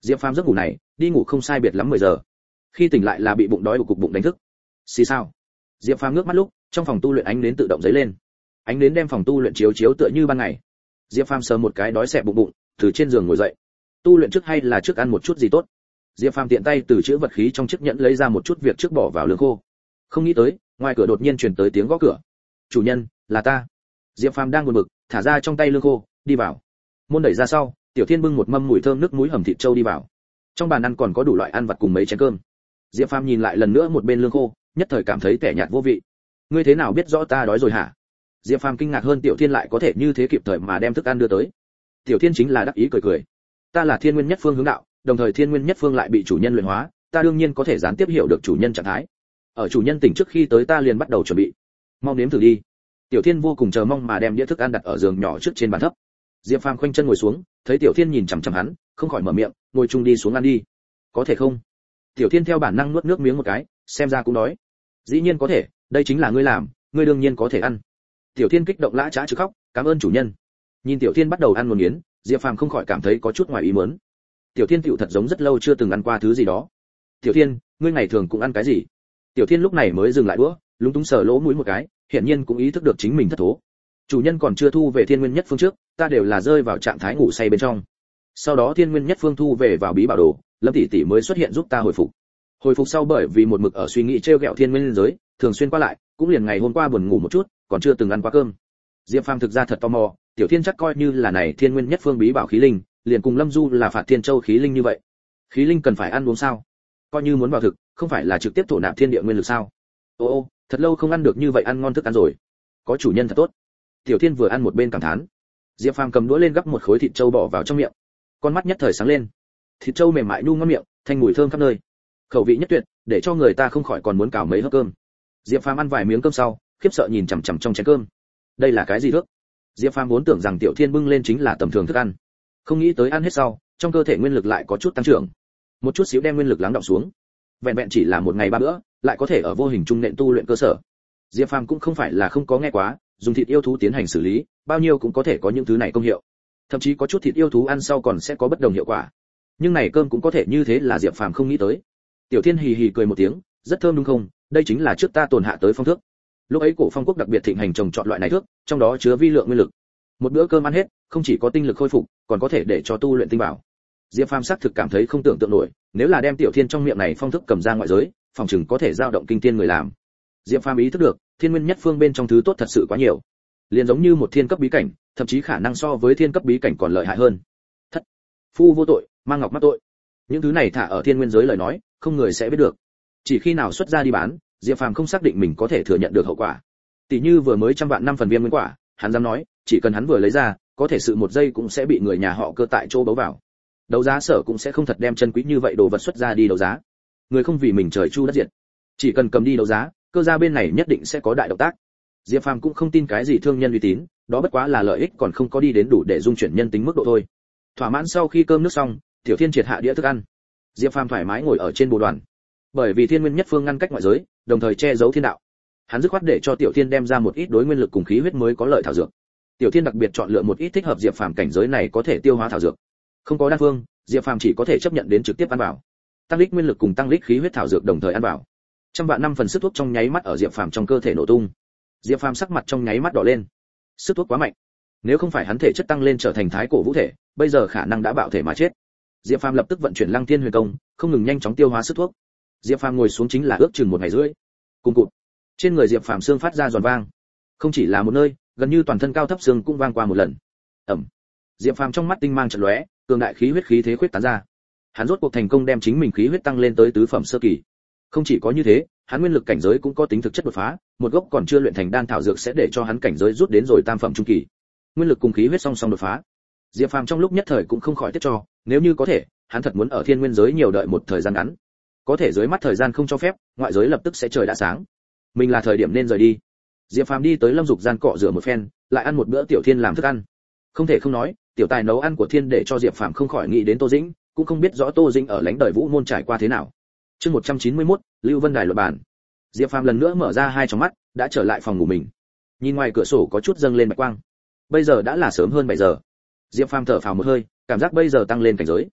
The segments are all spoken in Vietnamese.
Diệp Phàm giấc ngủ này đi ngủ không sai biệt lắm 10 giờ, khi tỉnh lại là bị bụng đói cục bụng đánh thức. Xì sao? Diệp Phàm ngước mắt lúc trong phòng tu luyện ánh nến tự động giấy lên, ánh nến đem phòng tu luyện chiếu chiếu tựa như ban ngày. Diệp Phàm sờ một cái đói xẹp bụng, từ trên giường ngồi dậy. Tu luyện trước hay là trước ăn một chút gì tốt? Diệp Phàm tiện tay từ chữ vật khí trong chiếc nhẫn lấy ra một chút việc trước bỏ vào lương khô. Không nghĩ tới, ngoài cửa đột nhiên truyền tới tiếng gõ cửa. "Chủ nhân, là ta." Diệp Phàm đang buồn bực, thả ra trong tay lương khô, đi vào. Môn đẩy ra sau, Tiểu Thiên bưng một mâm mùi thơm nước muối hầm thịt trâu đi vào. Trong bàn ăn còn có đủ loại ăn vặt cùng mấy chén cơm. Diệp Phàm nhìn lại lần nữa một bên lương khô, nhất thời cảm thấy tẻ nhạt vô vị. "Ngươi thế nào biết rõ ta đói rồi hả?" Diệp Phàm kinh ngạc hơn Tiểu Thiên lại có thể như thế kịp thời mà đem thức ăn đưa tới. Tiểu Thiên chính là đắc ý cười cười. "Ta là Thiên Nguyên Nhất Phương hướng đạo, đồng thời Thiên Nguyên Nhất Phương lại bị chủ nhân luyện hóa, ta đương nhiên có thể gián tiếp hiểu được chủ nhân trạng thái. Ở chủ nhân tỉnh trước khi tới ta liền bắt đầu chuẩn bị. Mau nếm thử đi." Tiểu Thiên vô cùng chờ mong mà đem đĩa thức ăn đặt ở giường nhỏ trước trên bàn thấp. Diệp Phàm khoanh chân ngồi xuống, thấy Tiểu Thiên nhìn chằm chằm hắn, không khỏi mở miệng, "Ngồi chung đi xuống ăn đi." "Có thể không?" Tiểu Thiên theo bản năng nuốt nước miếng một cái, xem ra cũng đói. "Dĩ nhiên có thể, đây chính là ngươi làm, ngươi đương nhiên có thể ăn." Tiểu Thiên kích động lã chã chứ khóc, "Cảm ơn chủ nhân." Nhìn Tiểu Thiên bắt đầu ăn ngon nghiến, Diệp Phàm không khỏi cảm thấy có chút ngoài ý muốn. Tiểu Thiên tựu thật giống rất lâu chưa từng ăn qua thứ gì đó. "Tiểu Thiên, ngươi ngày thường cũng ăn cái gì?" Tiểu Thiên lúc này mới dừng lại đũa, lúng túng sờ lỗ mũi một cái, hiển nhiên cũng ý thức được chính mình thất thố. "Chủ nhân còn chưa thu về Thiên Nguyên Nhất Phương trước, ta đều là rơi vào trạng thái ngủ say bên trong. Sau đó Thiên Nguyên Nhất Phương thu về vào bí bảo đồ, Lâm tỷ tỷ mới xuất hiện giúp ta hồi phục. Hồi phục sau bởi vì một mực ở suy nghĩ trêu ghẹo Thiên Nguyên giới, thường xuyên qua lại, cũng liền ngày hôm qua buồn ngủ một chút, còn chưa từng ăn qua cơm." Diệp Phàm thực ra thật tò mò, Tiểu Thiên chắc coi như là này Thiên Nguyên Nhất Phương bí bảo khí linh, liền cùng Lâm Du là Phạt Thiên Châu khí linh như vậy. Khí linh cần phải ăn uống sao? Coi như muốn vào thực, không phải là trực tiếp thổ nạp thiên địa nguyên lực sao? Ô, thật lâu không ăn được như vậy ăn ngon thức ăn rồi. Có chủ nhân thật tốt. Tiểu Thiên vừa ăn một bên cảm thán. Diệp Phàm cầm đũa lên gắp một khối thịt trâu bỏ vào trong miệng. Con mắt nhất thời sáng lên. Thịt trâu mềm mại nung ngon miệng, thanh mùi thơm khắp nơi. Khẩu vị nhất tuyệt, để cho người ta không khỏi còn muốn cào mấy hớp cơm. Diệp Phàm ăn vài miếng cơm sau, khiếp sợ nhìn chằm chằm trong chén cơm. Đây là cái gì thức? Diệp Phàm vốn tưởng rằng Tiểu Thiên bưng lên chính là tầm thường thức ăn, không nghĩ tới ăn hết sau, trong cơ thể nguyên lực lại có chút tăng trưởng, một chút xíu đem nguyên lực lắng đọng xuống. Vẹn vẹn chỉ là một ngày ba bữa, lại có thể ở vô hình trung nện tu luyện cơ sở. Diệp Phàm cũng không phải là không có nghe quá, dùng thịt yêu thú tiến hành xử lý, bao nhiêu cũng có thể có những thứ này công hiệu. Thậm chí có chút thịt yêu thú ăn sau còn sẽ có bất đồng hiệu quả. Nhưng này cơm cũng có thể như thế là Diệp Phàm không nghĩ tới. Tiểu Thiên hì hì cười một tiếng, "Rất thơm đúng không? Đây chính là trước ta tồn hạ tới phong thước." Lúc ấy Cổ Phong quốc đặc biệt thịnh hành trồng trọt loại này thước, trong đó chứa vi lượng nguyên lực. Một bữa cơm ăn hết, không chỉ có tinh lực khôi phục, còn có thể để cho tu luyện tinh bảo. Diệp Phàm xác thực cảm thấy không tưởng tượng nổi, nếu là đem Tiểu Thiên trong miệng này phong thức cầm ra ngoại giới, phòng chừng có thể dao động kinh thiên người làm. Diệp Phàm ý thức được, Thiên Nguyên Nhất Phương bên trong thứ tốt thật sự quá nhiều, liền giống như một thiên cấp bí cảnh, thậm chí khả năng so với thiên cấp bí cảnh còn lợi hại hơn. Thất phu vô tội, mang ngọc mắc tội. Những thứ này thả ở Thiên Nguyên giới lời nói, không người sẽ biết được. Chỉ khi nào xuất ra đi bán, Diệp Phàm không xác định mình có thể thừa nhận được hậu quả. Tỷ như vừa mới trăm vạn năm phần viêm nguyên quả, hắn dám nói, chỉ cần hắn vừa lấy ra, có thể sự một giây cũng sẽ bị người nhà họ Cơ tại chỗ bấu vào. Đấu giá sở cũng sẽ không thật đem chân quý như vậy đồ vật xuất ra đi đấu giá. Người không vì mình trời chu đất diệt, chỉ cần cầm đi đấu giá, Cơ gia bên này nhất định sẽ có đại động tác. Diệp Phàm cũng không tin cái gì thương nhân uy tín, đó bất quá là lợi ích còn không có đi đến đủ để dung chuyển nhân tính mức độ thôi. Thỏa mãn sau khi cơm nước xong, Tiểu Thiên triệt hạ đĩa thức ăn. Diệp Phàm thoải mái ngồi ở trên bồ đoàn. Bởi vì Thiên Nguyên Nhất Phương ngăn cách ngoại giới, đồng thời che giấu thiên đạo, hắn dứt khoát để cho Tiểu Thiên đem ra một ít đối nguyên lực cùng khí huyết mới có lợi thảo dược. Tiểu Thiên đặc biệt chọn lựa một ít thích hợp Diệp Phàm cảnh giới này có thể tiêu hóa thảo dược. Không có đan phương, Diệp Phàm chỉ có thể chấp nhận đến trực tiếp ăn vào. Tăng lích nguyên lực cùng tăng lích khí huyết thảo dược đồng thời ăn vào. Trăm vạn năm phần sức thuốc trong nháy mắt ở Diệp Phàm trong cơ thể nổ tung. Diệp Phàm sắc mặt trong nháy mắt đỏ lên. Sức thuốc quá mạnh, nếu không phải hắn thể chất tăng lên trở thành thái cổ vũ thể, bây giờ khả năng đã bạo thể mà chết. Diệp Phàm lập tức vận chuyển Lăng Thiên Huyền Công, không ngừng nhanh chóng tiêu hóa sức thuốc. Diệp Phàm ngồi xuống chính là ước chừng 1 ngày rưỡi. Cùng cụt, trên người Diệp Phàm xương phát ra giòn vang, không chỉ là một nơi, gần như toàn thân cao thấp xương cũng vang qua một lần. Ầm. Diệp Phàm trong mắt tinh mang chợt lóe, cường đại khí huyết khí thế khuyết tán ra. Hắn rốt cuộc thành công đem chính mình khí huyết tăng lên tới tứ phẩm sơ kỳ. Không chỉ có như thế, hắn nguyên lực cảnh giới cũng có tính thực chất đột phá, một gốc còn chưa luyện thành đan thảo dược sẽ để cho hắn cảnh giới rút đến rồi tam phẩm trung kỳ. Nguyên lực cùng khí huyết song song đột phá. Diệp Phàm trong lúc nhất thời cũng không khỏi tiếc cho, nếu như có thể, hắn thật muốn ở Thiên Nguyên giới nhiều đợi một thời gian ngắn. Có thể dưới mắt thời gian không cho phép, ngoại giới lập tức sẽ trời đã sáng. Mình là thời điểm nên rời đi. Diệp Phàm đi tới Lâm Dục gian cọ rửa một phen, lại ăn một bữa Tiểu Thiên làm thức ăn. Không thể không nói, tiểu tài nấu ăn của Thiên để cho Diệp Phàm không khỏi nghĩ đến Tô Dĩnh, cũng không biết rõ Tô Dĩnh ở lãnh đời Vũ môn trải qua thế nào. Chương 191, Lưu Vân Đài luận bàn. Diệp Phàm lần nữa mở ra hai tròng mắt, đã trở lại phòng ngủ mình. Nhìn ngoài cửa sổ có chút dâng lên bạch quang. Bây giờ đã là sớm hơn 7 giờ. Diệp Phàm thở phào một hơi, cảm giác bây giờ tăng lên cảnh giới.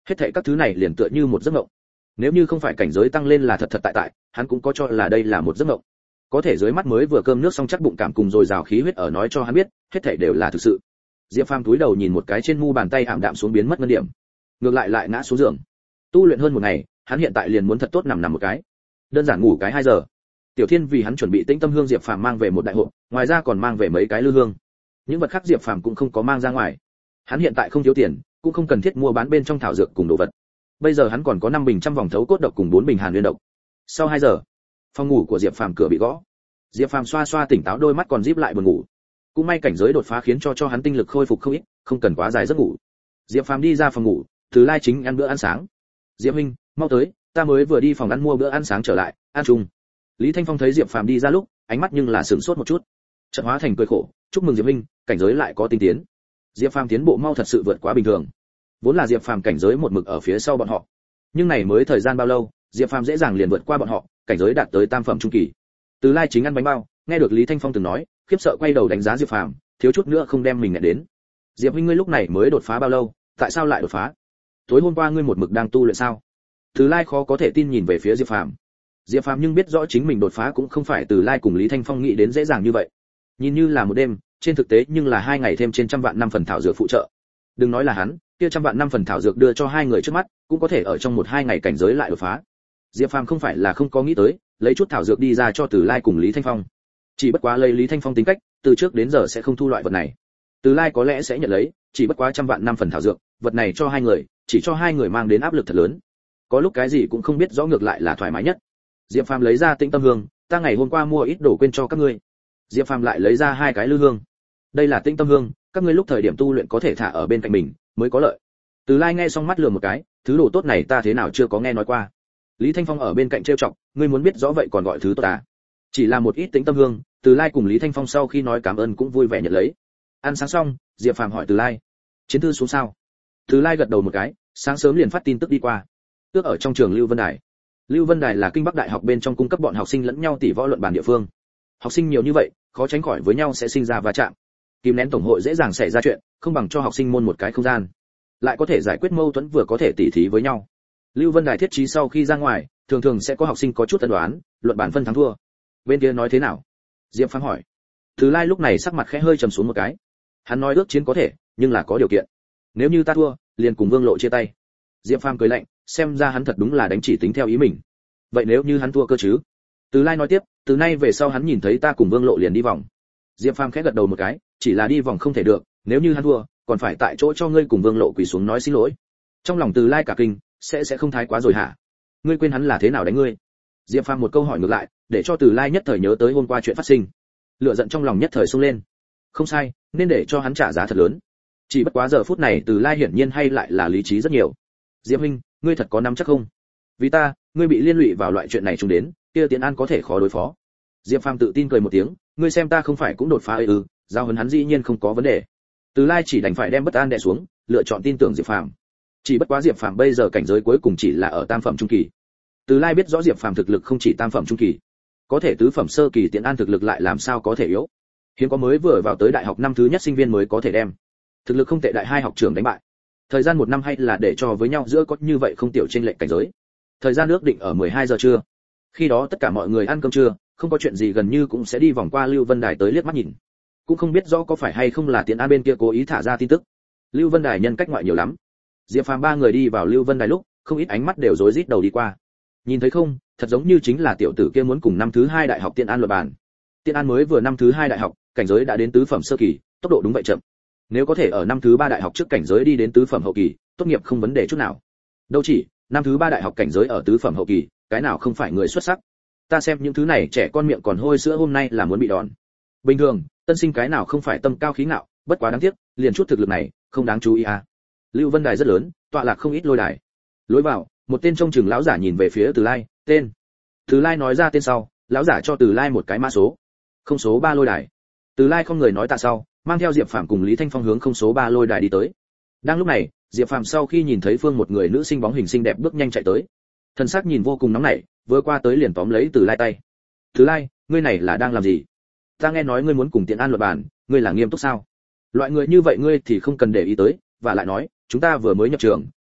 Hết thảy các thứ này liền tựa như một giấc mộng. Nếu như không phải cảnh giới tăng lên là thật thật tại, hắn cũng có cho là đây là một giấc mộng. Có thể dưới mắt mới vừa cơm nước xong chắc bụng cảm cùng rồi rào khí huyết ở nói cho hắn biết, hết thảy đều là thực sự. Diệp Phàm túi đầu nhìn một cái trên mu bàn tay ảm đạm xuống biến mất ngân điểm, ngược lại ngã xuống giường. Tu luyện hơn một ngày, hắn hiện tại liền muốn thật tốt nằm một cái, đơn giản ngủ cái 2 giờ. Tiểu Thiên vì hắn chuẩn bị tĩnh tâm hương Diệp Phàm mang về một đại hộp, ngoài ra còn mang về mấy cái lư hương. Những vật khác Diệp Phàm cũng không có mang ra ngoài. Hắn hiện tại không thiếu tiền, cũng không cần thiết mua bán bên trong thảo dược cùng đồ vật. Bây giờ hắn còn có 5 bình trăm vòng thấu cốt độc cùng 4 bình hàn nguyên độc. Sau 2 giờ, phòng ngủ của Diệp Phàm cửa bị gõ. Diệp Phàm xoa xoa tỉnh táo đôi mắt còn díp lại buồn ngủ. Cũng may cảnh giới đột phá khiến cho hắn tinh lực khôi phục không ít, không cần quá dài giấc ngủ. Diệp Phàm đi ra phòng ngủ, Từ Lai chính ăn bữa ăn sáng. Diệp huynh, mau tới, ta mới vừa đi phòng ăn mua bữa ăn sáng trở lại, ăn chung. Lý Thanh Phong thấy Diệp Phàm đi ra lúc, ánh mắt nhưng là sửng sốt một chút, chợt hóa thành cười khổ, chúc mừng Diệp huynh, cảnh giới lại có tinh tiến. Diệp Phàm tiến bộ mau thật sự vượt quá bình thường. Vốn là Diệp Phàm cảnh giới một mực ở phía sau bọn họ, nhưng này mới thời gian bao lâu, Diệp Phàm dễ dàng liền vượt qua bọn họ, cảnh giới đạt tới tam phẩm trung kỳ. Từ Lai chính ăn bánh bao, nghe được Lý Thanh Phong từng nói, khiếp sợ quay đầu đánh giá Diệp Phàm, thiếu chút nữa không đem mình nghẹn đến. Diệp huynh ngươi lúc này mới đột phá bao lâu, tại sao lại đột phá? Tối hôm qua ngươi một mực đang tu luyện sao? Từ Lai khó có thể tin nhìn về phía Diệp Phàm. Diệp Phàm nhưng biết rõ chính mình đột phá cũng không phải Từ Lai cùng Lý Thanh Phong nghĩ đến dễ dàng như vậy. Nhìn như là một đêm, trên thực tế nhưng là 2 ngày thêm trên 100 vạn 5 phần thảo dược phụ trợ. Đừng nói là hắn, kia 100 vạn 5 phần thảo dược đưa cho 2 người trước mắt, cũng có thể ở trong 1-2 ngày cảnh giới lại đột phá. Diệp Phàm không phải là không có nghĩ tới, lấy chút thảo dược đi ra cho Từ Lai cùng Lý Thanh Phong. Chỉ bất quá lấy Lý Thanh Phong tính cách, từ trước đến giờ sẽ không thu loại vật này. Từ Lai có lẽ sẽ nhận lấy, chỉ bất quá 100 vạn 5 phần thảo dược, vật này cho 2 người, chỉ cho 2 người mang đến áp lực thật lớn. Có lúc cái gì cũng không biết rõ ngược lại là thoải mái nhất. Diệp Phàm lấy ra Tĩnh Tâm Hương, ta ngày hôm qua mua ít đồ quên cho các ngươi. Diệp Phàm lại lấy ra 2 cái lư hương. Đây là Tĩnh Tâm Hương, các ngươi lúc thời điểm tu luyện có thể thả ở bên cạnh mình, mới có lợi. Từ Lai nghe xong mắt lườm một cái, thứ đồ tốt này ta thế nào chưa có nghe nói qua. Lý Thanh Phong ở bên cạnh trêu chọc, ngươi muốn biết rõ vậy còn gọi thứ tốt à? Chỉ là một ít Tĩnh Tâm Hương, Từ Lai cùng Lý Thanh Phong sau khi nói cảm ơn cũng vui vẻ nhận lấy. Ăn sáng xong, Diệp Phàm hỏi Từ Lai, chiến thư xuống sao? Từ Lai gật đầu một cái, sáng sớm liền phát tin tức đi qua. Ước ở trong trường Lưu Vân Đài. Lưu Vân Đài là Kinh Bắc Đại học bên trong cung cấp bọn học sinh lẫn nhau tỷ võ luận bàn địa phương. Học sinh nhiều như vậy, khó tránh khỏi với nhau sẽ sinh ra va chạm. Kìm nén tổng hội dễ dàng xảy ra chuyện, không bằng cho học sinh môn một cái không gian, lại có thể giải quyết mâu thuẫn vừa có thể tỉ thí với nhau. Lưu Vân Đài thiết trí sau khi ra ngoài, thường thường sẽ có học sinh có chút tân đoán, luận bàn phân thắng thua. Bên kia nói thế nào? Diệp Phàm hỏi. Từ Lai lúc này sắc mặt khẽ hơi trầm xuống một cái. Hắn nói ước chiến có thể, nhưng là có điều kiện. Nếu như ta thua, liền cùng Vương Lộ chia tay. Diệp Phàm cười lạnh, xem ra hắn thật đúng là đánh chỉ tính theo ý mình. Vậy nếu như hắn thua cơ chứ? Từ Lai nói tiếp, từ nay về sau hắn nhìn thấy ta cùng Vương Lộ liền đi vòng. Diệp Phàm khẽ gật đầu một cái, chỉ là đi vòng không thể được, nếu như hắn thua, còn phải tại chỗ cho ngươi cùng Vương Lộ quỳ xuống nói xin lỗi. Trong lòng Từ Lai cả kinh, sẽ không thái quá rồi hả? Ngươi quên hắn là thế nào đánh ngươi? Diệp Phàm một câu hỏi ngược lại, để cho Từ Lai nhất thời nhớ tới hôm qua chuyện phát sinh. Lửa giận trong lòng nhất thời xông lên. Không sai, nên để cho hắn trả giá thật lớn. Chỉ bất quá giờ phút này Từ Lai hiển nhiên hay lại là lý trí rất nhiều. Diệp huynh, ngươi thật có nắm chắc không? Vì ta, ngươi bị liên lụy vào loại chuyện này chung đến, kia Tiễn An có thể khó đối phó. Diệp Phàm tự tin cười một tiếng, ngươi xem ta không phải cũng đột phá ư? Giao huấn hắn dĩ nhiên không có vấn đề. Từ Lai chỉ đành phải đem bất an đè xuống, lựa chọn tin tưởng Diệp Phàm. Chỉ bất quá Diệp Phàm bây giờ cảnh giới cuối cùng chỉ là ở tam phẩm trung kỳ. Từ Lai biết rõ Diệp Phàm thực lực không chỉ tam phẩm trung kỳ, có thể tứ phẩm sơ kỳ. Tiễn An thực lực lại làm sao có thể yếu? Hiếm có mới vừa vào tới đại học năm thứ nhất sinh viên mới có thể đem thực lực không tệ đại 2 học trưởng đánh bại. Thời gian 1 năm hay là để cho với nhau giữa có như vậy không tiểu trên lệnh cảnh giới. Thời gian ước định ở 12 giờ trưa. Khi đó tất cả mọi người ăn cơm trưa, không có chuyện gì gần như cũng sẽ đi vòng qua Lưu Vân Đài tới liếc mắt nhìn. Cũng không biết rõ có phải hay không là Tiễn An bên kia cố ý thả ra tin tức. Lưu Vân Đài nhân cách ngoại nhiều lắm. Diệp Phàm 3 người đi vào Lưu Vân Đài lúc, không ít ánh mắt đều rối rít đầu đi qua. Nhìn thấy không, thật giống như chính là tiểu tử kia muốn cùng năm thứ 2 đại học Tiễn An luận bàn. Tiễn An mới vừa năm thứ 2 đại học, cảnh giới đã đến tứ phẩm sơ kỳ, tốc độ đúng vậy chậm. Nếu có thể ở năm thứ 3 đại học trước cảnh giới đi đến tứ phẩm hậu kỳ, tốt nghiệp không vấn đề chút nào. Đâu chỉ, năm thứ 3 đại học cảnh giới ở tứ phẩm hậu kỳ, cái nào không phải người xuất sắc. Ta xem những thứ này trẻ con miệng còn hôi sữa hôm nay là muốn bị đòn. Bình thường, tân sinh cái nào không phải tâm cao khí ngạo, bất quá đáng tiếc, liền chút thực lực này, không đáng chú ý à. Lưu Vân Đài rất lớn, tọa lạc không ít lôi đài. Lối vào, một tên trông chừng lão giả nhìn về phía Từ Lai, tên. Từ Lai nói ra tên sau, lão giả cho Từ Lai một cái mã số. Không số 3 lôi đài. Từ Lai không người nói tạ sau, mang theo Diệp Phàm cùng Lý Thanh Phong hướng không số 3 lôi đài đi tới. Đang lúc này, Diệp Phàm sau khi nhìn thấy Phương một người nữ sinh bóng hình xinh đẹp bước nhanh chạy tới. Thân xác nhìn vô cùng nóng nảy, vừa qua tới liền tóm lấy Từ Lai tay. Từ Lai, ngươi này là đang làm gì? Ta nghe nói ngươi muốn cùng Tiễn An luận bàn, ngươi là nghiêm túc sao? Loại người như vậy ngươi thì không cần để ý tới, và lại nói, chúng ta vừa mới nhập trường,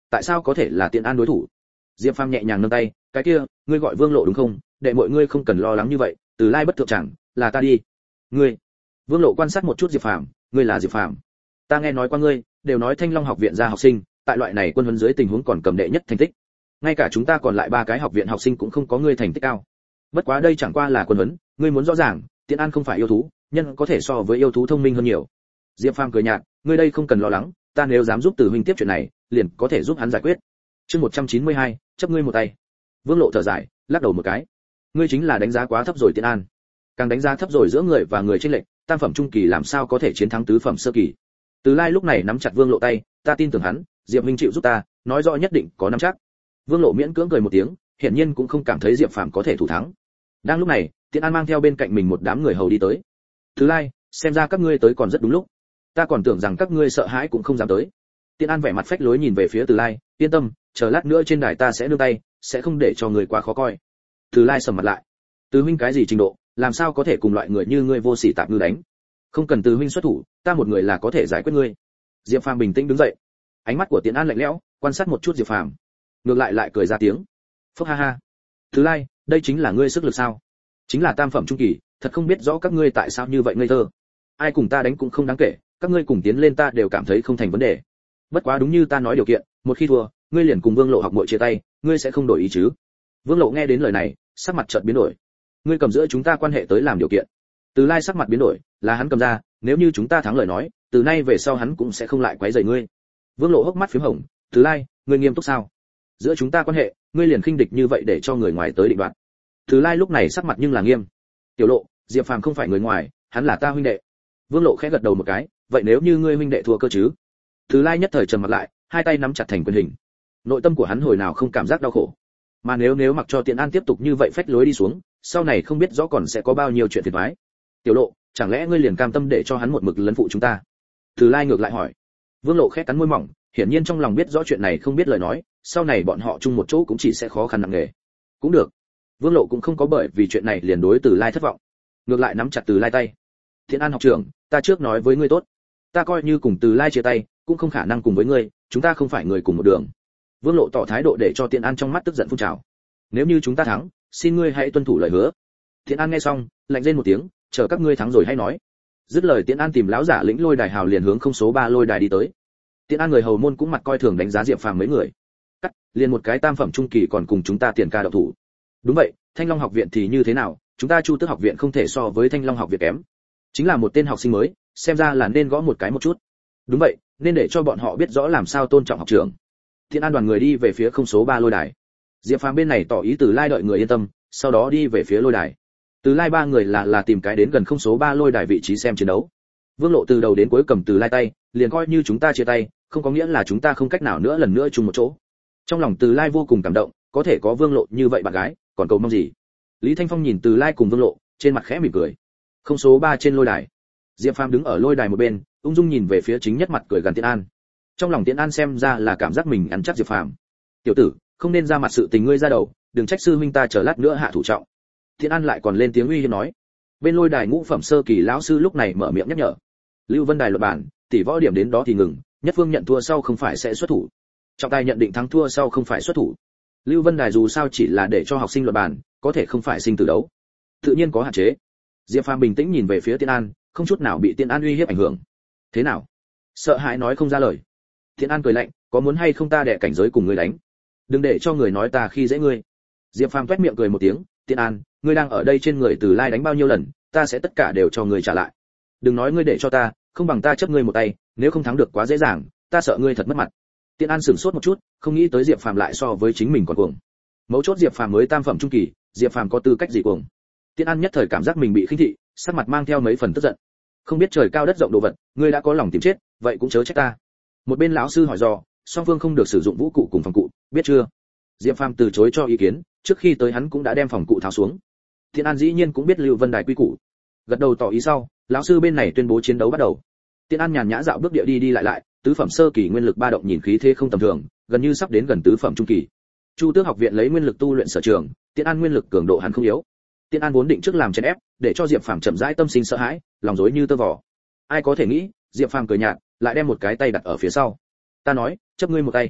tại sao có thể là Tiễn An đối thủ? Diệp Phàm nhẹ nhàng nâng tay, cái kia, ngươi gọi Vương Lộ đúng không? Đệ muội ngươi không cần lo lắng như vậy, Từ Lai bất thượng chẳng, là ta đi. Ngươi? Vương Lộ quan sát một chút Diệp Phàm, ngươi là Diệp Phàm? Ta nghe nói qua ngươi, đều nói Thanh Long học viện ra học sinh, tại loại này quân huấn dưới tình huống còn cầm đệ nhất thành tích. Ngay cả chúng ta còn lại 3 cái học viện học sinh cũng không có ngươi thành tích cao. Bất quá đây chẳng qua là quân huấn, ngươi muốn rõ ràng, Tiễn An không phải yêu thú, nhân có thể so với yêu thú thông minh hơn nhiều. Diệp Phàm cười nhạt, ngươi đây không cần lo lắng, ta nếu dám giúp Từ huynh tiếp chuyện này, liền có thể giúp hắn giải quyết. Chương 192, chấp ngươi một tay. Vương Lộ thở dài, lắc đầu một cái. Ngươi chính là đánh giá quá thấp rồi Tiễn An. Càng đánh giá thấp rồi giữa người và người chênh lệch, tam phẩm trung kỳ làm sao có thể chiến thắng tứ phẩm sơ kỳ. Từ Lai lúc này nắm chặt Vương Lộ tay, ta tin tưởng hắn, Diệp huynh chịu giúp ta, nói rõ nhất định có nắm chắc. Vương Lộ miễn cưỡng cười một tiếng, hiển nhiên cũng không cảm thấy Diệp Phàm có thể thủ thắng. Đang lúc này, Tiễn An mang theo bên cạnh mình một đám người hầu đi tới. Từ Lai, xem ra các ngươi tới còn rất đúng lúc. Ta còn tưởng rằng các ngươi sợ hãi cũng không dám tới. Tiễn An vẻ mặt phách lối nhìn về phía Từ Lai, yên tâm, chờ lát nữa trên đài ta sẽ nương tay, sẽ không để cho người quá khó coi. Từ Lai sầm mặt lại. Từ huynh cái gì trình độ, làm sao có thể cùng loại người như ngươi vô sỉ tạp ngư đánh? Không cần Từ huynh xuất thủ, ta một người là có thể giải quyết ngươi. Diệp Phàm bình tĩnh đứng dậy. Ánh mắt của Tiễn An lạnh lẽo, quan sát một chút Diệp Phàm. Ngược lại cười ra tiếng. Phốc ha ha. Từ Lai, đây chính là ngươi sức lực sao? Chính là tam phẩm trung kỳ, thật không biết rõ các ngươi tại sao như vậy ngây thơ. Ai cùng ta đánh cũng không đáng kể, các ngươi cùng tiến lên ta đều cảm thấy không thành vấn đề. Bất quá đúng như ta nói điều kiện, một khi thua, ngươi liền cùng Vương Lộ học muội chia tay, ngươi sẽ không đổi ý chứ? Vương Lộ nghe đến lời này, sắc mặt chợt biến đổi. Ngươi cầm giữa chúng ta quan hệ tới làm điều kiện. Từ Lai sắc mặt biến đổi, là hắn cầm ra, nếu như chúng ta thắng lời nói, từ nay về sau hắn cũng sẽ không lại quấy rầy ngươi. Vương Lộ hốc mắt phím hồng, Từ Lai, ngươi nghiêm túc sao? Giữa chúng ta quan hệ, ngươi liền khinh địch như vậy để cho người ngoài tới định đoạt. Từ Lai lúc này sắc mặt nhưng là nghiêm. Tiểu Lộ, Diệp Phàm không phải người ngoài, hắn là ta huynh đệ. Vương Lộ khẽ gật đầu một cái, vậy nếu như ngươi huynh đệ thua cơ chứ? Từ Lai nhất thời trầm mặt lại, hai tay nắm chặt thành quyền hình. Nội tâm của hắn hồi nào không cảm giác đau khổ. Mà nếu mặc cho Tiễn An tiếp tục như vậy phách lối đi xuống, sau này không biết rõ còn sẽ có bao nhiêu chuyện phiền toái. Tiểu Lộ, chẳng lẽ ngươi liền cam tâm để cho hắn một mực lấn phụ chúng ta? Từ Lai ngược lại hỏi. Vương Lộ khẽ cắn môi mỏng, hiển nhiên trong lòng biết rõ chuyện này không biết lời nói, sau này bọn họ chung một chỗ cũng chỉ sẽ khó khăn nặng nề. Cũng được. Vương Lộ cũng không có bởi vì chuyện này liền đối Từ Lai thất vọng, ngược lại nắm chặt Từ Lai tay. Tiễn An học trưởng, ta trước nói với ngươi tốt, ta coi như cùng Từ Lai chia tay, cũng không khả năng cùng với ngươi, chúng ta không phải người cùng một đường. Vương Lộ tỏ thái độ để cho Tiễn An trong mắt tức giận phun trào. Nếu như chúng ta thắng, xin ngươi hãy tuân thủ lời hứa. Tiễn An nghe xong, lạnh rên một tiếng, chờ các ngươi thắng rồi hãy nói. Dứt lời Tiễn An tìm lão giả lĩnh lôi đài hào liền hướng không số 3 lôi đài đi tới. Tiễn An người hầu môn cũng mặt coi thường đánh giá Diệp Phàm mấy người. Cắt, liền một cái tam phẩm trung kỳ còn cùng chúng ta tiền ca đậu thủ. Đúng vậy, Thanh Long học viện thì như thế nào, chúng ta Chu Tước học viện không thể so với Thanh Long học viện kém. Chính là một tên học sinh mới, xem ra là nên gõ một cái một chút. Đúng vậy, nên để cho bọn họ biết rõ làm sao tôn trọng học trưởng. Tiễn An đoàn người đi về phía không số 3 lôi đài. Diệp Phàm bên này tỏ ý Từ Lai đợi người yên tâm, sau đó đi về phía lôi đài. Từ Lai 3 người là tìm cái đến gần không số 3 lôi đài vị trí xem chiến đấu. Vương Lộ từ đầu đến cuối cầm Từ Lai tay, liền coi như chúng ta chia tay, không có nghĩa là chúng ta không cách nào nữa lần nữa chung một chỗ. Trong lòng Từ Lai vô cùng cảm động, có thể có Vương Lộ như vậy bạn gái, còn cầu mong gì? Lý Thanh Phong nhìn Từ Lai cùng Vương Lộ, trên mặt khẽ mỉm cười. Không số 3 trên lôi đài. Diệp Phàm đứng ở lôi đài một bên, ung dung nhìn về phía chính nhất mặt cười gần Tiễn An. Trong lòng Tiễn An xem ra là cảm giác mình ăn chắc Diệp Phàm. Tiểu tử, không nên ra mặt sự tình ngươi ra đầu, đừng trách sư huynh ta chờ lát nữa hạ thủ trọng. Tiễn An lại còn lên tiếng uy hiếp nói. Bên lôi đài ngũ phẩm sơ kỳ lão sư lúc này mở miệng nhắc nhở. Lưu Vân Đài luật bản, tỷ võ điểm đến đó thì ngừng, nhất phương nhận thua sau không phải sẽ xuất thủ. Trọng tài nhận định thắng thua sau không phải xuất thủ. Lưu Vân Đài dù sao chỉ là để cho học sinh luật bản, có thể không phải sinh tử đấu. Tự nhiên có hạn chế. Diệp Phàm bình tĩnh nhìn về phía Tiễn An, không chút nào bị Tiễn An uy hiếp ảnh hưởng. Thế nào? Sợ hãi nói không ra lời. Tiễn An cười lạnh, có muốn hay không ta đè cảnh giới cùng ngươi đánh? Đừng để cho người nói ta khi dễ ngươi. Diệp Phàm toét miệng cười một tiếng, Tiễn An, ngươi đang ở đây trên người Từ Lai đánh bao nhiêu lần, ta sẽ tất cả đều cho ngươi trả lại. Đừng nói ngươi để cho ta, không bằng ta chấp ngươi một tay, nếu không thắng được quá dễ dàng, ta sợ ngươi thật mất mặt. Tiễn An sửng sốt một chút, không nghĩ tới Diệp Phàm lại so với chính mình còn cuồng. Mấu chốt Diệp Phàm mới tam phẩm trung kỳ, Diệp Phàm có tư cách gì cuồng? Tiễn An nhất thời cảm giác mình bị khinh thị, sắc mặt mang theo mấy phần tức giận. Không biết trời cao đất rộng đồ vật, ngươi đã có lòng tìm chết, vậy cũng chớ trách ta. Một bên lão sư hỏi dò, song phương không được sử dụng vũ cụ cùng phòng cụ, biết chưa? Diệp Phàm từ chối cho ý kiến, trước khi tới hắn cũng đã đem phòng cụ tháo xuống. Tiễn An dĩ nhiên cũng biết Lưu Vân Đài quy củ, gật đầu tỏ ý sau, lão sư bên này tuyên bố chiến đấu bắt đầu. Tiễn An nhàn nhã dạo bước địa đi lại, tứ phẩm sơ kỳ nguyên lực ba động nhìn khí thế không tầm thường, gần như sắp đến gần tứ phẩm trung kỳ. Chu Tước học viện lấy nguyên lực tu luyện sở trường, Tiễn An nguyên lực cường độ hắn không yếu. Tiễn An vốn định trước làm chèn ép, để cho Diệp Phàm chậm rãi tâm sinh sợ hãi, lòng rối như tơ vò. Ai có thể nghĩ, Diệp Phàm cười nhạt, lại đem một cái tay đặt ở phía sau. Ta nói, chấp ngươi một tay.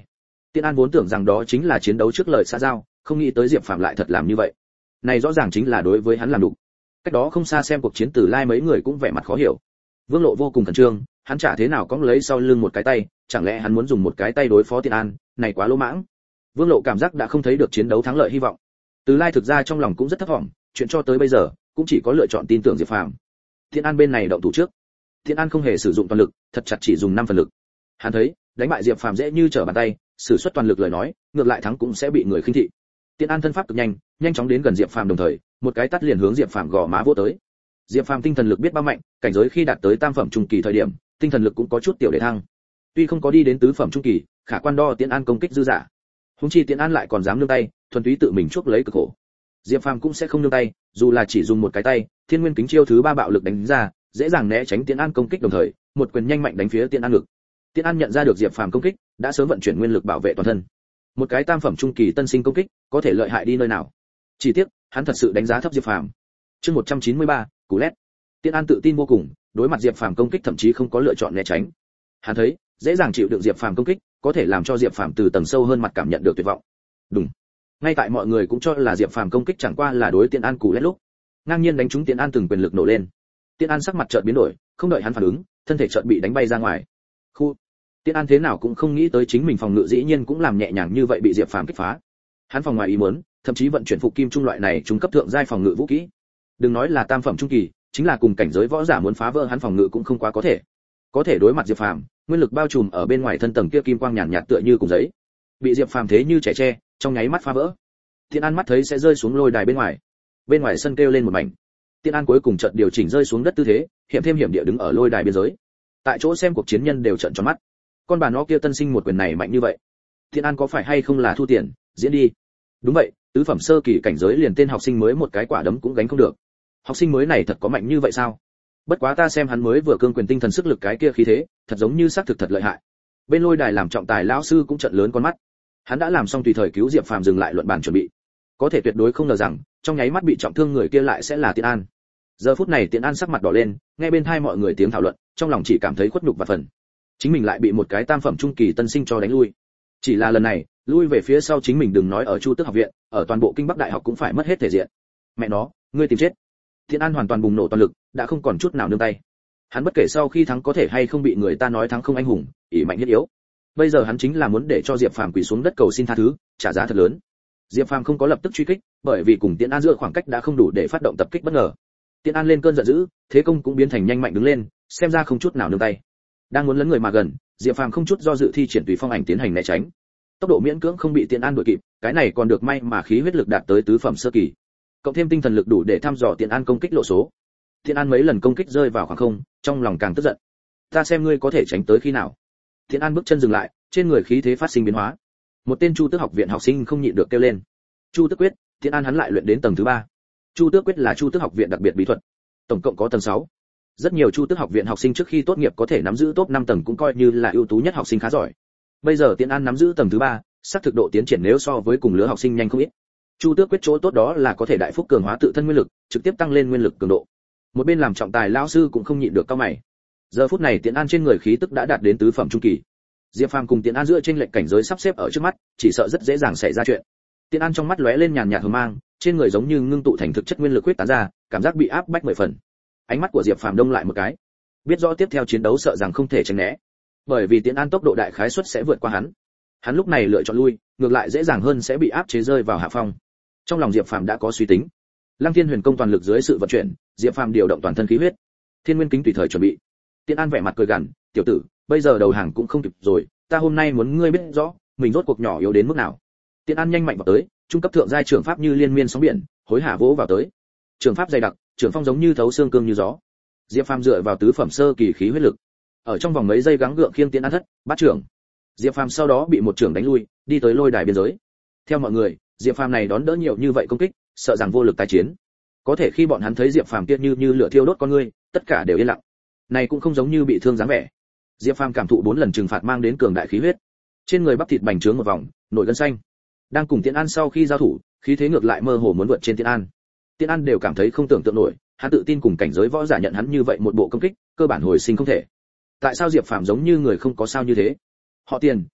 Tiễn An vốn tưởng rằng đó chính là chiến đấu trước lời xã giao, không nghĩ tới Diệp Phàm lại thật làm như vậy. Này rõ ràng chính là đối với hắn làm đủ. Cách đó không xa xem cuộc chiến Tử Lai mấy người cũng vẻ mặt khó hiểu. Vương Lộ vô cùng khẩn trương, hắn chả thế nào cõng lấy sau lưng một cái tay, chẳng lẽ hắn muốn dùng một cái tay đối phó Tiễn An, này quá lỗ mãng. Vương Lộ cảm giác đã không thấy được chiến đấu thắng lợi hy vọng. Từ Lai thực ra trong lòng cũng rất thất vọng, chuyện cho tới bây giờ cũng chỉ có lựa chọn tin tưởng Diệp Phàm. Tiễn An bên này động thủ trước. Tiễn An không hề sử dụng toàn lực, thật chặt chỉ dùng 5 phần lực. Hắn thấy, đánh bại Diệp Phàm dễ như trở bàn tay, sử xuất toàn lực lời nói, ngược lại thắng cũng sẽ bị người khinh thị. Tiễn An thân pháp cực nhanh, nhanh chóng đến gần Diệp Phàm đồng thời, một cái tát liền hướng Diệp Phàm gò má vỗ tới. Diệp Phàm tinh thần lực biết bao mạnh, cảnh giới khi đạt tới tam phẩm trung kỳ thời điểm, tinh thần lực cũng có chút tiểu để thăng. Tuy không có đi đến tứ phẩm trung kỳ, khả quan đo Tiễn An công kích dư dả. Huống chi Tiễn An lại còn dám nương tay, thuần túy tự mình chuốc lấy cực khổ. Diệp Phàm cũng sẽ không nương tay, dù là chỉ dùng một cái tay, Thiên Nguyên kính chiêu thứ 3 bạo lực đánh ra, dễ dàng né tránh Tiễn An công kích đồng thời, một quyền nhanh mạnh đánh phía Tiễn An ngực. Tiễn An nhận ra được Diệp Phàm công kích, đã sớm vận chuyển nguyên lực bảo vệ toàn thân. Một cái tam phẩm trung kỳ tân sinh công kích, có thể lợi hại đi nơi nào? Chỉ tiếc, hắn thật sự đánh giá thấp Diệp Phàm. Chương 193, cú lét. Tiễn An tự tin vô cùng, đối mặt Diệp Phàm công kích thậm chí không có lựa chọn né tránh. Hắn thấy, dễ dàng chịu đựng Diệp Phàm công kích, có thể làm cho Diệp Phàm từ tầng sâu hơn mặt cảm nhận được tuyệt vọng. Đúng. Ngay tại mọi người cũng cho là Diệp Phàm công kích chẳng qua là đối Tiễn An cú lét lúc, ngang nhiên đánh trúng Tiễn An từng quyền lực nổ lên. Tiễn An sắc mặt chợt biến đổi, không đợi hắn phản ứng, thân thể chợt bị đánh bay ra ngoài. Khu. Tiễn An thế nào cũng không nghĩ tới chính mình phòng ngự dĩ nhiên cũng làm nhẹ nhàng như vậy bị Diệp Phàm kích phá. Hắn phòng ngoài ý muốn, thậm chí vận chuyển phục kim trung loại này trung cấp thượng giai phòng ngự vũ khí. Đừng nói là tam phẩm trung kỳ, chính là cùng cảnh giới võ giả muốn phá vỡ hắn phòng ngự cũng không quá có thể. Có thể đối mặt Diệp Phàm, nguyên lực bao trùm ở bên ngoài thân tầng kia kim quang nhàn nhạt tựa như cùng giấy. Bị Diệp Phàm thế như trẻ tre, trong nháy mắt phá vỡ. Tiễn An mắt thấy sẽ rơi xuống lôi đài bên ngoài. Bên ngoài sân kêu lên một mảnh. Tiễn An cuối cùng chợt điều chỉnh rơi xuống đất tư thế, hiểm thêm hiểm địa đứng ở lôi đài biên giới. Tại chỗ xem cuộc chiến nhân đều trợn tròn mắt. Con bà nó kia tân sinh một quyền này mạnh như vậy, Tiễn An có phải hay không là thu tiền, diễn đi? Đúng vậy, tứ phẩm sơ kỳ cảnh giới liền tên học sinh mới một cái quả đấm cũng gánh không được. Học sinh mới này thật có mạnh như vậy sao? Bất quá ta xem hắn mới vừa cương quyền tinh thần sức lực cái kia khí thế, thật giống như xác thực thật lợi hại. Bên lôi đài làm trọng tài lão sư cũng trợn lớn con mắt. Hắn đã làm xong tùy thời cứu Diệp Phàm dừng lại luận bàn chuẩn bị. Có thể tuyệt đối không ngờ rằng, trong nháy mắt bị trọng thương người kia lại sẽ là Tiễn An. Giờ phút này Tiễn An sắc mặt đỏ lên, nghe bên tai mọi người tiếng thảo luận, trong lòng chỉ cảm thấy khuất nhục và phần. Chính mình lại bị một cái tam phẩm trung kỳ tân sinh cho đánh lui. Chỉ là lần này, lui về phía sau chính mình đừng nói ở Chu Tước học viện, ở toàn bộ Kinh Bắc đại học cũng phải mất hết thể diện. Mẹ nó, ngươi tìm chết. Tiễn An hoàn toàn bùng nổ toàn lực, đã không còn chút nào nương tay. Hắn bất kể sau khi thắng có thể hay không bị người ta nói thắng không anh hùng, ỷ mạnh nhất yếu. Bây giờ hắn chính là muốn để cho Diệp Phàm quỳ xuống đất cầu xin tha thứ, trả giá thật lớn. Diệp Phàm không có lập tức truy kích, bởi vì cùng Tiễn An giữa khoảng cách đã không đủ để phát động tập kích bất ngờ. Tiễn An lên cơn giận dữ, thế công cũng biến thành nhanh mạnh đứng lên, xem ra không chút nào nương tay. Đang muốn lấn người mà gần, Diệp Phàm không chút do dự thi triển tùy phong ảnh tiến hành né tránh. Tốc độ miễn cưỡng không bị Tiễn An đuổi kịp, cái này còn được may mà khí huyết lực đạt tới tứ phẩm sơ kỳ. Cộng thêm tinh thần lực đủ để thăm dò Tiễn An công kích lộ số. Tiễn An mấy lần công kích rơi vào khoảng không, trong lòng càng tức giận. Ta xem ngươi có thể tránh tới khi nào. Tiễn An bước chân dừng lại, trên người khí thế phát sinh biến hóa. Một tên Chu Tước học viện học sinh không nhịn được kêu lên. Chu Tước quyết, Tiễn An hắn lại luyện đến tầng thứ 3. Chu Tước quyết là Chu Tước học viện đặc biệt bí thuật, tổng cộng có tầng 6. Rất nhiều Chu Tước học viện học sinh trước khi tốt nghiệp có thể nắm giữ top 5 tầng cũng coi như là ưu tú nhất học sinh khá giỏi. Bây giờ Tiễn An nắm giữ tầng thứ 3, xác thực độ tiến triển nếu so với cùng lứa học sinh nhanh không ít. Chu Tước quyết chỗ tốt đó là có thể đại phúc cường hóa tự thân nguyên lực, trực tiếp tăng lên nguyên lực cường độ. Một bên làm trọng tài lão sư cũng không nhịn được cau mày. Giờ phút này Tiễn An trên người khí tức đã đạt đến tứ phẩm trung kỳ. Diệp Phàm cùng Tiễn An giữa trên lệnh cảnh giới sắp xếp ở trước mắt, chỉ sợ rất dễ dàng xảy ra chuyện. Tiễn An trong mắt lóe lên nhàn nhạt hờ mang, trên người giống như ngưng tụ thành thực chất nguyên lực huyết tán ra, cảm giác bị áp bách 10 phần. Ánh mắt của Diệp Phàm đông lại một cái, biết rõ tiếp theo chiến đấu sợ rằng không thể tránh né, bởi vì Tiễn An tốc độ đại khái suất sẽ vượt qua hắn. Hắn lúc này lựa chọn lui, ngược lại dễ dàng hơn sẽ bị áp chế rơi vào hạ phong. Trong lòng Diệp Phàm đã có suy tính. Lăng Thiên Huyền công toàn lực dưới sự vận chuyển, Diệp Phàm điều động toàn thân khí huyết. Thiên Nguyên kính tùy thời chuẩn bị. Tiễn An vẻ mặt cười gằn, "Tiểu tử, bây giờ đầu hàng cũng không kịp rồi, ta hôm nay muốn ngươi biết rõ, mình rốt cuộc nhỏ yếu đến mức nào." Tiễn An nhanh mạnh vào tới, trung cấp thượng giai trưởng pháp như liên miên sóng biển, hối hả vỗ vào tới. Trường pháp dày đặc, trường phong giống như thấu xương cương như gió. Diệp Phàm dựa vào tứ phẩm sơ kỳ khí huyết lực, ở trong vòng mấy giây gắng gượng khiêng Tiễn An thất, bát trưởng. Diệp Phàm sau đó bị một trưởng đánh lui, đi tới lôi đài biên giới. Theo mọi người, Diệp Phàm này đón đỡ nhiều như vậy công kích, sợ rằng vô lực tái chiến. Có thể khi bọn hắn thấy Diệp Phàm kia như lửa thiêu đốt con ngươi, tất cả đều yên lặng. Này cũng không giống như bị thương dáng vẻ. Diệp Phàm cảm thụ 4 lần trừng phạt mang đến cường đại khí huyết, trên người bắp thịt bành trướng một vòng, nổi gân xanh. Đang cùng Tiễn An sau khi giao thủ, khí thế ngược lại mơ hồ muốn vượt trên Tiễn An. Tiễn An đều cảm thấy không tưởng tượng nổi, hắn tự tin cùng cảnh giới võ giả nhận hắn như vậy một bộ công kích, cơ bản hồi sinh không thể. Tại sao Diệp Phàm giống như người không có sao như thế? Họ Tiền,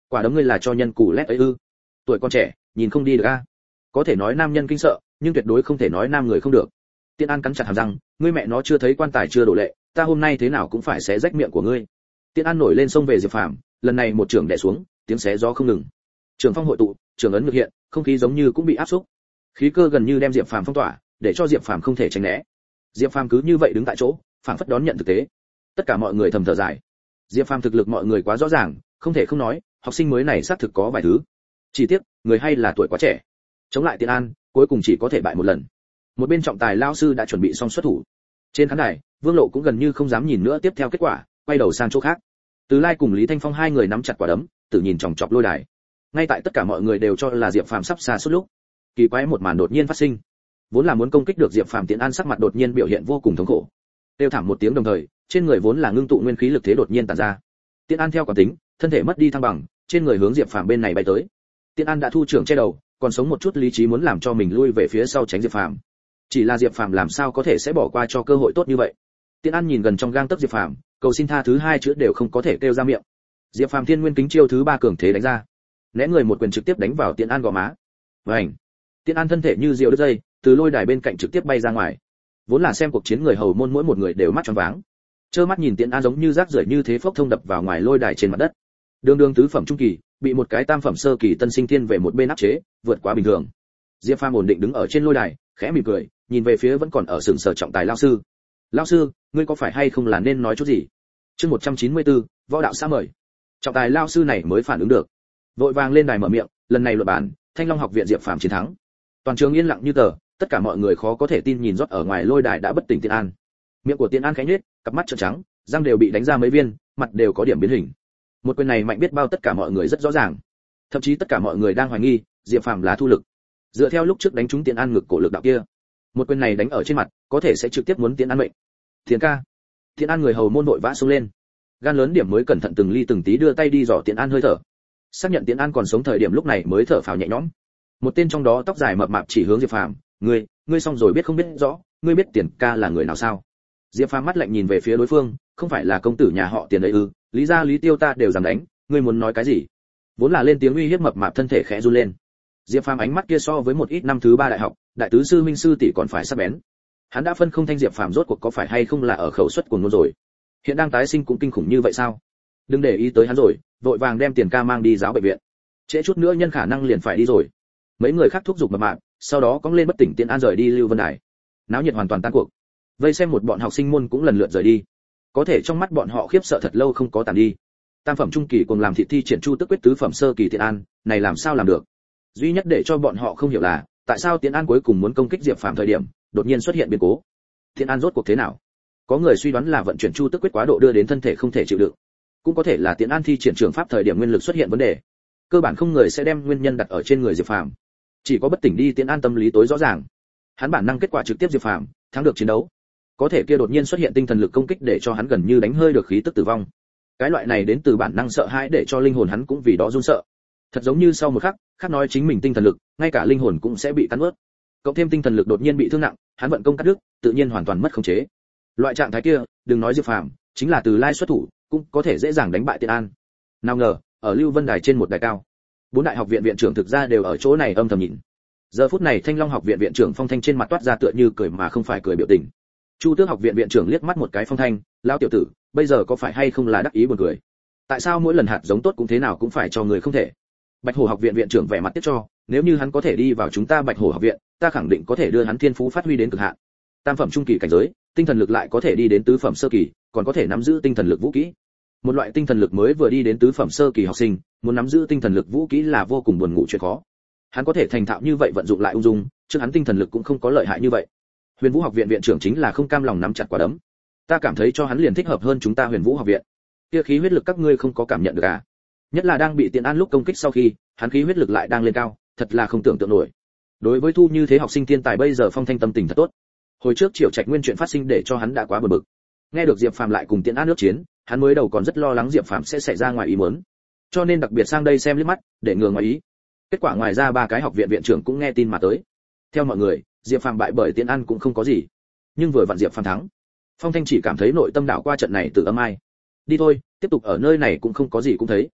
Quả đấm ngươi là cho nhân củ lét ấy ư? Tuổi con trẻ, nhìn không đi được a. Có thể nói nam nhân kinh sợ, nhưng tuyệt đối không thể nói nam người không được. Tiễn An cắn chặt hàm răng, ngươi mẹ nó chưa thấy quan tài chưa đổ lệ, ta hôm nay thế nào cũng phải xé rách miệng của ngươi. Tiễn An nổi lên xông về Diệp Phàm, lần này một trường đè xuống, tiếng xé gió không ngừng. Trường phong hội tụ, trường ấn ngược hiện, không khí giống như cũng bị áp xúc. Khí cơ gần như đem Diệp Phàm phong tỏa, để cho Diệp Phàm không thể tránh né. Diệp Phàm cứ như vậy đứng tại chỗ, phảng phất đón nhận thực tế. Tất cả mọi người thầm thở dài. Diệp Phàm thực lực mọi người quá rõ ràng, không thể không nói, học sinh mới này xác thực có vài thứ. Chỉ tiếc, người hay là tuổi quá trẻ. Chống lại Tiễn An, cuối cùng chỉ có thể bại một lần. Một bên trọng tài lão sư đã chuẩn bị xong xuất thủ. Trên khán đài, Vương Lộ cũng gần như không dám nhìn nữa tiếp theo kết quả, quay đầu sang chỗ khác. Từ Lai cùng Lý Thanh Phong hai người nắm chặt quả đấm, tự nhìn chòng chọc lôi đài. Ngay tại tất cả mọi người đều cho là Diệp Phàm sắp xa suốt lúc, kỳ quái một màn đột nhiên phát sinh. Vốn là muốn công kích được Diệp Phàm, Tiễn An sắc mặt đột nhiên biểu hiện vô cùng thống khổ. Tiêu thảm một tiếng đồng thời, trên người vốn là ngưng tụ nguyên khí lực thế đột nhiên tản ra. Tiễn An theo quán tính, thân thể mất đi thăng bằng, trên người hướng Diệp Phàm bên này bay tới. Tiễn An đã thu trưởng che đầu, còn sống một chút lý trí muốn làm cho mình lui về phía sau tránh Diệp Phàm. Chỉ là Diệp Phàm làm sao có thể sẽ bỏ qua cho cơ hội tốt như vậy. Tiễn An nhìn gần trong gang tấc Diệp Phàm, cầu xin tha thứ hai chữ đều không có thể kêu ra miệng. Diệp Phàm thiên nguyên kính chiêu thứ 3 cường thế đánh ra, né người một quyền trực tiếp đánh vào Tiễn An gò má. Vành. Tiễn An thân thể như diều đứt dây, từ lôi đài bên cạnh trực tiếp bay ra ngoài. Vốn là xem cuộc chiến người hầu môn mỗi một người đều mắt tròn váng. Trơ mắt nhìn Tiễn An giống như rác rưởi như thế phốc thông đập vào ngoài lôi đài trên mặt đất. Đường đường tứ phẩm trung kỳ, bị một cái tam phẩm sơ kỳ tân sinh thiên về một bên áp chế, vượt quá bình thường. Diệp Phàm ổn định đứng ở trên lôi đài, khẽ mỉm cười, nhìn về phía vẫn còn ở sừng sờ trọng tài lão sư. Lão sư, ngươi có phải hay không là nên nói chút gì? Chương 194, võ đạo xã mời. Trọng tài lão sư này mới phản ứng được, vội vàng lên đài mở miệng, lần này luận bàn, Thanh Long học viện Diệp Phàm chiến thắng. Toàn trường yên lặng như tờ, tất cả mọi người khó có thể tin nhìn rót ở ngoài lôi đài đã bất tỉnh Tiễn An. Miệng của Tiễn An khẽ nhếch, cặp mắt trợn trắng, răng đều bị đánh ra mấy viên, mặt đều có điểm biến hình. Một quyền này mạnh biết bao tất cả mọi người rất rõ ràng. Thậm chí tất cả mọi người đang hoài nghi, Diệp Phàm là thu lực. Dựa theo lúc trước đánh trúng Tiễn An ngực cổ lực đạo kia, một quyền này đánh ở trên mặt, có thể sẽ trực tiếp muốn Tiễn An mệnh. Thiền ca. Tiễn An người hầu môn vội vã xông lên. Gan lớn điểm mới cẩn thận từng ly từng tí đưa tay đi dò Tiễn An hơi thở. Xác nhận Tiễn An còn sống thời điểm lúc này mới thở phào nhẹ nhõm. Một tên trong đó tóc dài mập mạp chỉ hướng Diệp Phàm, ngươi xong rồi biết không biết rõ, ngươi biết Tiền ca là người nào sao? Diệp Phàm mắt lạnh nhìn về phía đối phương, không phải là công tử nhà họ Tiền đấy ư? Lý gia Lý Tiêu ta đều dám đánh, ngươi muốn nói cái gì? Vốn là lên tiếng uy hiếp mập mạp thân thể khẽ run lên. Diệp Phàm ánh mắt kia so với một ít năm thứ 3 đại học, đại tứ sư minh sư tỷ còn phải sắc bén. Hắn đã phân không thanh Diệp Phàm rốt cuộc có phải hay không là ở khẩu suất của ngôn rồi. Hiện đang tái sinh cũng kinh khủng như vậy sao? Đừng để ý tới hắn rồi, vội vàng đem Tiền ca mang đi giáo bệnh viện. Trễ chút nữa nhân khả năng liền phải đi rồi. Mấy người khác thúc giục mập mạp, sau đó cõng lên bất tỉnh Tiễn An rời đi Lưu Vân Đài. Náo nhiệt hoàn toàn tan cuộc. Vây xem một bọn học sinh môn cũng lần lượt rời đi. Có thể trong mắt bọn họ khiếp sợ thật lâu không có tàn đi. Tam phẩm trung kỳ cùng làm thị thi triển chu tức quyết tứ phẩm sơ kỳ Tiễn An, này làm sao làm được? Duy nhất để cho bọn họ không hiểu là, tại sao Tiễn An cuối cùng muốn công kích Diệp Phàm thời điểm, đột nhiên xuất hiện biến cố. Tiễn An rốt cuộc thế nào? Có người suy đoán là vận chuyển chu tức quyết quá độ đưa đến thân thể không thể chịu đựng. Cũng có thể là Tiễn An thi triển trường pháp thời điểm nguyên lực xuất hiện vấn đề. Cơ bản không người sẽ đem nguyên nhân đặt ở trên người Diệp Phàm. Chỉ có bất tỉnh đi Tiễn An tâm lý tối rõ ràng. Hắn bản năng kết quả trực tiếp Diệp Phàm, thắng được chiến đấu. Có thể kia đột nhiên xuất hiện tinh thần lực công kích để cho hắn gần như đánh hơi được khí tức tử vong. Cái loại này đến từ bản năng sợ hãi để cho linh hồn hắn cũng vì đó run sợ. Thật giống như sau một khắc, khác nói chính mình tinh thần lực, ngay cả linh hồn cũng sẽ bị cắn nuốt. Cộng thêm tinh thần lực đột nhiên bị thương nặng, hắn vận công cắt đứt, tự nhiên hoàn toàn mất khống chế. Loại trạng thái kia, đừng nói Diệp Phàm, chính là Từ Lai xuất thủ, cũng có thể dễ dàng đánh bại Tiễn An. Nào ngờ, ở Lưu Vân Đài trên một đài cao, 4 đại học viện viện trưởng thực ra đều ở chỗ này âm thầm nhìn. Giờ phút này Thanh Long học viện viện trưởng Phong Thanh trên mặt toát ra tựa như cười mà không phải cười biểu tình. Chu Tước học viện viện trưởng liếc mắt một cái Phong Thanh, lão tiểu tử, bây giờ có phải hay không là đắc ý buồn cười? Tại sao mỗi lần hạt giống tốt cũng thế nào cũng phải cho người không thể? Bạch Hổ học viện viện trưởng vẻ mặt tiếc cho, nếu như hắn có thể đi vào chúng ta Bạch Hổ học viện, ta khẳng định có thể đưa hắn thiên phú phát huy đến cực hạn. Tam phẩm trung kỳ cảnh giới, tinh thần lực lại có thể đi đến tứ phẩm sơ kỳ, còn có thể nắm giữ tinh thần lực vũ kỹ. Một loại tinh thần lực mới vừa đi đến tứ phẩm sơ kỳ học sinh, muốn nắm giữ tinh thần lực vũ kỹ là vô cùng buồn ngủ chuyện khó. Hắn có thể thành thạo như vậy vận dụng lại ung dung, trước hắn tinh thần lực cũng không có lợi hại như vậy. Huyền Vũ học viện viện trưởng chính là không cam lòng nắm chặt quả đấm. Ta cảm thấy cho hắn liền thích hợp hơn chúng ta Huyền Vũ học viện. Kia khí huyết lực các ngươi không có cảm nhận được à? Nhất là đang bị Tiễn An lúc công kích sau khi, hắn khí huyết lực lại đang lên cao, thật là không tưởng tượng nổi. Đối với thu như thế học sinh thiên tài bây giờ Phong Thanh tâm tình thật tốt. Hồi trước Triều Trạch nguyên chuyện phát sinh để cho hắn đã quá bực bực. Nghe được Diệp Phàm lại cùng Tiễn An nước chiến, hắn mới đầu còn rất lo lắng Diệp Phàm sẽ xảy ra ngoài ý muốn. Cho nên đặc biệt sang đây xem liếc mắt, để ngừa ngoài ý. Kết quả ngoài ra 3 cái học viện viện trưởng cũng nghe tin mà tới. Theo mọi người, Diệp Phàm bại bởi Tiễn An cũng không có gì. Nhưng vừa vặn Diệp Phàm thắng. Phong Thanh chỉ cảm thấy nội tâm đảo qua trận này từ âm ai. Đi thôi, tiếp tục ở nơi này cũng không có gì cũng thấy.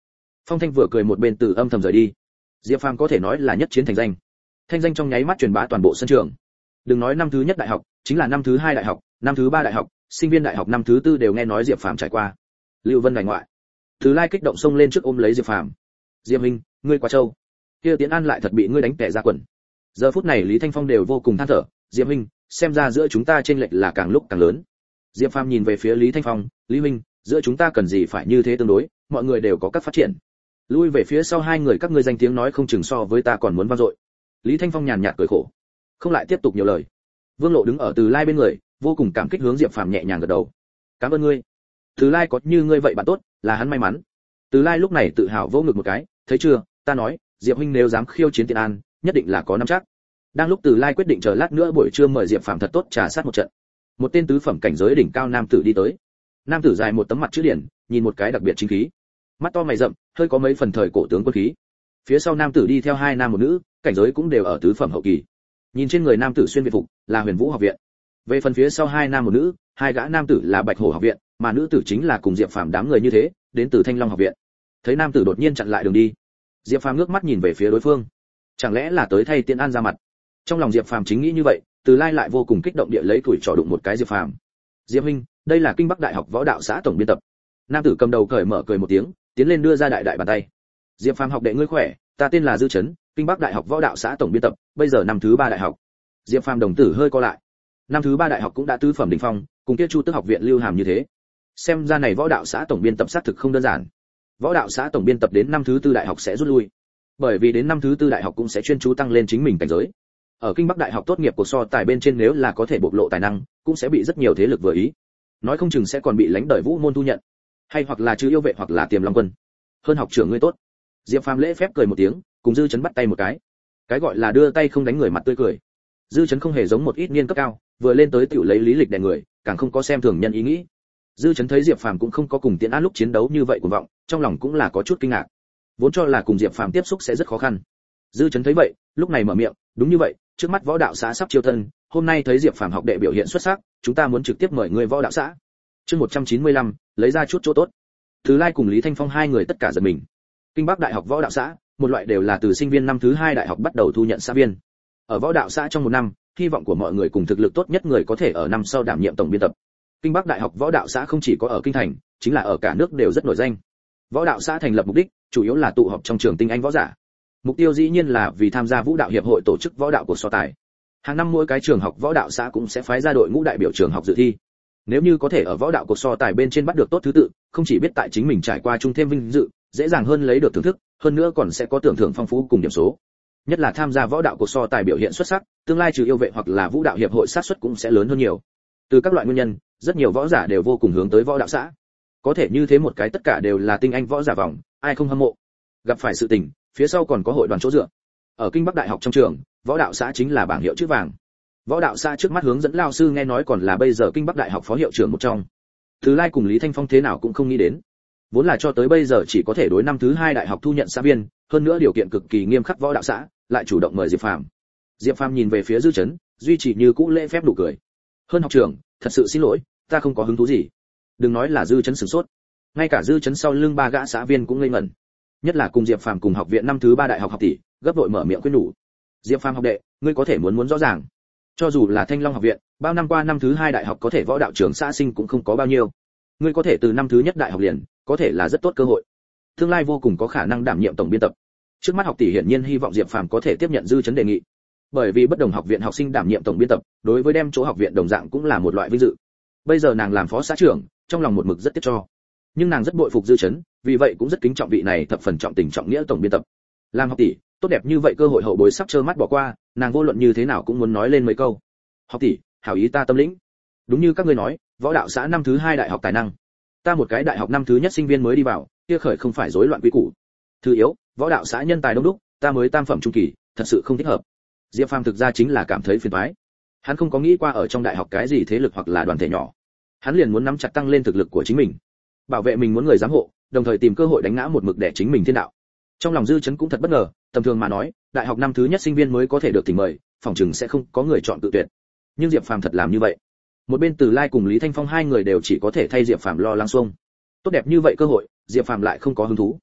Phong Thanh vừa cười một bên từ âm thầm rời đi. Diệp Phàm có thể nói là nhất chiến thành danh. Thanh danh trong nháy mắt truyền bá toàn bộ sân trường. Đừng nói năm thứ nhất đại học, chính là năm thứ hai đại học, năm thứ ba đại học, sinh viên đại học năm thứ tư đều nghe nói Diệp Phàm trải qua. Lưu Vân ngành ngoại. Từ Lai kích động xông lên trước ôm lấy Diệp Phàm. Diệp huynh, ngươi quá trâu. Kia Tiến An lại thật bị ngươi đánh tẻ ra quần. Giờ phút này Lý Thanh Phong đều vô cùng than thở, Diệp huynh, xem ra giữa chúng ta chênh lệch là càng lúc càng lớn. Diệp Phàm nhìn về phía Lý Thanh Phong, Lý huynh, giữa chúng ta cần gì phải như thế tương đối, mọi người đều có các phát triển. Lui về phía sau hai người các ngươi danh tiếng nói không chừng so với ta còn muốn vang dội. Lý Thanh Phong nhàn nhạt cười khổ, không lại tiếp tục nhiều lời. Vương Lộ đứng ở Từ Lai bên người, vô cùng cảm kích hướng Diệp Phàm nhẹ nhàng gật đầu. Cảm ơn ngươi. Từ Lai có như ngươi vậy bạn tốt, là hắn may mắn. Từ Lai lúc này tự hào vỗ ngực một cái, thấy chưa, ta nói, Diệp huynh nếu dám khiêu chiến Tiện An, nhất định là có nắm chắc. Đang lúc Từ Lai quyết định chờ lát nữa buổi trưa mời Diệp Phàm thật tốt trà sát một trận. Một tên tứ phẩm cảnh giới đỉnh cao nam tử đi tới. Nam tử dài một tấm mặt chữ điển, nhìn một cái đặc biệt chính khí. Mắt to mày rậm, hơi có mấy phần thời cổ tướng quân khí. Phía sau nam tử đi theo hai nam một nữ, cảnh giới cũng đều ở tứ phẩm hậu kỳ. Nhìn trên người nam tử xuyên việt phục, là Huyền Vũ học viện. Về phần phía sau hai nam một nữ, hai gã nam tử là Bạch Hổ học viện, mà nữ tử chính là cùng Diệp Phàm đám người như thế, đến từ Thanh Long học viện. Thấy nam tử đột nhiên chặn lại đường đi, Diệp Phàm ngước mắt nhìn về phía đối phương. Chẳng lẽ là tới thay Tiễn An ra mặt? Trong lòng Diệp Phàm chính nghĩ như vậy, Từ Lai lại vô cùng kích động địa lấy tuổi trò đụng một cái Diệp Phàm. Diệp huynh, đây là Kinh Bắc Đại học Võ Đạo xã tổng biên tập. Nam tử cầm đầu cởi mở cười một tiếng, tiến lên đưa ra đại đại bàn tay. Diệp Phàm học đệ ngươi khỏe, ta tên là Dư Chấn, Kinh Bắc Đại học Võ Đạo xã tổng biên tập, bây giờ năm thứ ba đại học. Diệp Phàm đồng tử hơi co lại. Năm thứ ba đại học cũng đã tứ phẩm đỉnh phong, cùng kia Chu Tước học viện lưu hàm như thế. Xem ra này Võ Đạo xã tổng biên tập xác thực không đơn giản. Võ Đạo xã tổng biên tập đến năm thứ tư đại học sẽ rút lui, bởi vì đến năm thứ tư đại học cũng sẽ chuyên chú tăng lên chính mình cảnh giới. Ở Kinh Bắc Đại học tốt nghiệp cuộc so tài bên trên nếu là có thể bộc lộ tài năng, cũng sẽ bị rất nhiều thế lực vừa ý. Nói không chừng sẽ còn bị lãnh đời Vũ môn thu nhận, hay hoặc là Trừ Yêu vệ hoặc là Tiềm Long quân. Hơn học trưởng ngươi tốt. Diệp Phàm lễ phép cười một tiếng, cùng Dư Chấn bắt tay một cái. Cái gọi là đưa tay không đánh người mặt tươi cười. Dư Chấn không hề giống một ít niên cấp cao, vừa lên tới tiểu lấy lý lịch đè người, càng không có xem thường nhân ý nghĩ. Dư Chấn thấy Diệp Phàm cũng không có cùng Tiễn An lúc chiến đấu như vậy cuồng vọng, trong lòng cũng là có chút kinh ngạc. Vốn cho là cùng Diệp Phàm tiếp xúc sẽ rất khó khăn. Dư Chấn thấy vậy, lúc này mở miệng, đúng như vậy, trước mắt Võ Đạo xã sắp chiêu thân, hôm nay thấy Diệp Phàm học đệ biểu hiện xuất sắc, chúng ta muốn trực tiếp mời người Võ Đạo xã. Chương 195, lấy ra chút chỗ tốt. Từ Lai cùng Lý Thanh Phong hai người tất cả giật mình. Kinh Bắc Đại học Võ Đạo xã, một loại đều là từ sinh viên năm thứ hai đại học bắt đầu thu nhận xã viên. Ở Võ Đạo xã trong một năm, hy vọng của mọi người cùng thực lực tốt nhất người có thể ở năm sau đảm nhiệm tổng biên tập. Kinh Bắc Đại học Võ Đạo xã không chỉ có ở kinh thành, chính là ở cả nước đều rất nổi danh. Võ Đạo xã thành lập mục đích chủ yếu là tụ họp trong trường tinh anh võ giả. Mục tiêu dĩ nhiên là vì tham gia Vũ đạo hiệp hội tổ chức võ đạo cuộc so tài. Hàng năm mỗi cái trường học Võ Đạo xã cũng sẽ phái ra đội ngũ đại biểu trường học dự thi. Nếu như có thể ở võ đạo cuộc so tài bên trên bắt được tốt thứ tự, không chỉ biết tại chính mình trải qua chung thêm vinh dự, dễ dàng hơn lấy được thưởng thức, hơn nữa còn sẽ có tưởng thưởng phong phú cùng điểm số. Nhất là tham gia võ đạo cuộc so tài biểu hiện xuất sắc, tương lai Trừ Yêu vệ hoặc là Vũ đạo hiệp hội sát suất cũng sẽ lớn hơn nhiều. Từ các loại nguyên nhân, rất nhiều võ giả đều vô cùng hướng tới Võ Đạo xã. Có thể như thế một cái tất cả đều là tinh anh võ giả vòng, ai không hâm mộ. Gặp phải sự tình, phía sau còn có hội đoàn chỗ dựa. Ở Kinh Bắc Đại học trong trường, Võ Đạo xã chính là bảng hiệu chữ vàng. Võ Đạo xã trước mắt hướng dẫn lao sư nghe nói còn là bây giờ Kinh Bắc Đại học phó hiệu trưởng một trong. Từ Lai cùng Lý Thanh Phong thế nào cũng không nghĩ đến, vốn là cho tới bây giờ chỉ có thể đối năm thứ hai đại học thu nhận xã viên, hơn nữa điều kiện cực kỳ nghiêm khắc Võ Đạo xã, lại chủ động mời Diệp Phàm. Diệp Phàm nhìn về phía Dư Chấn, duy trì như cũ lễ phép nụ cười. Hơn học trưởng, thật sự xin lỗi, ta không có hứng thú gì. Đừng nói là Dư Chấn sửng sốt, ngay cả Dư Chấn sau lưng ba gã xã viên cũng ngây ngẩn. Nhất là cùng Diệp Phàm cùng học viện năm thứ ba đại học học tỷ, gấp đội mở miệng khuyên nhủ. Diệp Phàm học đệ, ngươi có thể muốn rõ ràng. Cho dù là Thanh Long học viện, bao năm qua năm thứ hai đại học có thể võ đạo trưởng xã sinh cũng không có bao nhiêu. Ngươi có thể từ năm thứ nhất đại học liền, có thể là rất tốt cơ hội. Tương lai vô cùng có khả năng đảm nhiệm tổng biên tập. Trước mắt học tỷ hiển nhiên hy vọng Diệp Phàm có thể tiếp nhận Dư Chấn đề nghị. Bởi vì bất đồng học viện học sinh đảm nhiệm tổng biên tập, đối với đem chỗ học viện đồng dạng cũng là một loại vinh dự. Bây giờ nàng làm phó xã trưởng, trong lòng một mực rất tiếc cho. Nhưng nàng rất bội phục Dư Chấn, vì vậy cũng rất kính trọng vị này thập phần trọng tình trọng nghĩa tổng biên tập. Làm học tỷ, tốt đẹp như vậy cơ hội hậu bối sắp trơ mắt bỏ qua, nàng vô luận như thế nào cũng muốn nói lên mấy câu. Học tỷ, hảo ý ta tâm lĩnh. Đúng như các ngươi nói, Võ Đạo xã năm thứ hai đại học tài năng. Ta một cái đại học năm thứ nhất sinh viên mới đi vào, kia khởi không phải rối loạn quy củ. Thứ yếu, Võ Đạo xã nhân tài đông đúc, ta mới tam phẩm trung kỳ, thật sự không thích hợp. Diệp Phàm thực ra chính là cảm thấy phiền toái. Hắn không có nghĩ qua ở trong đại học cái gì thế lực hoặc là đoàn thể nhỏ. Hắn liền muốn nắm chặt tăng lên thực lực của chính mình, bảo vệ mình muốn người giám hộ, đồng thời tìm cơ hội đánh ngã một mực để chính mình thiên đạo. Trong lòng Dư Chấn cũng thật bất ngờ, tầm thường mà nói, đại học năm thứ nhất sinh viên mới có thể được thỉnh mời, phòng chừng sẽ không có người chọn tự tuyển. Nhưng Diệp Phàm thật làm như vậy. Một bên Từ Lai cùng Lý Thanh Phong hai người đều chỉ có thể thay Diệp Phàm lo lắng xuông. Tốt đẹp như vậy cơ hội, Diệp Phàm lại không có hứng thú.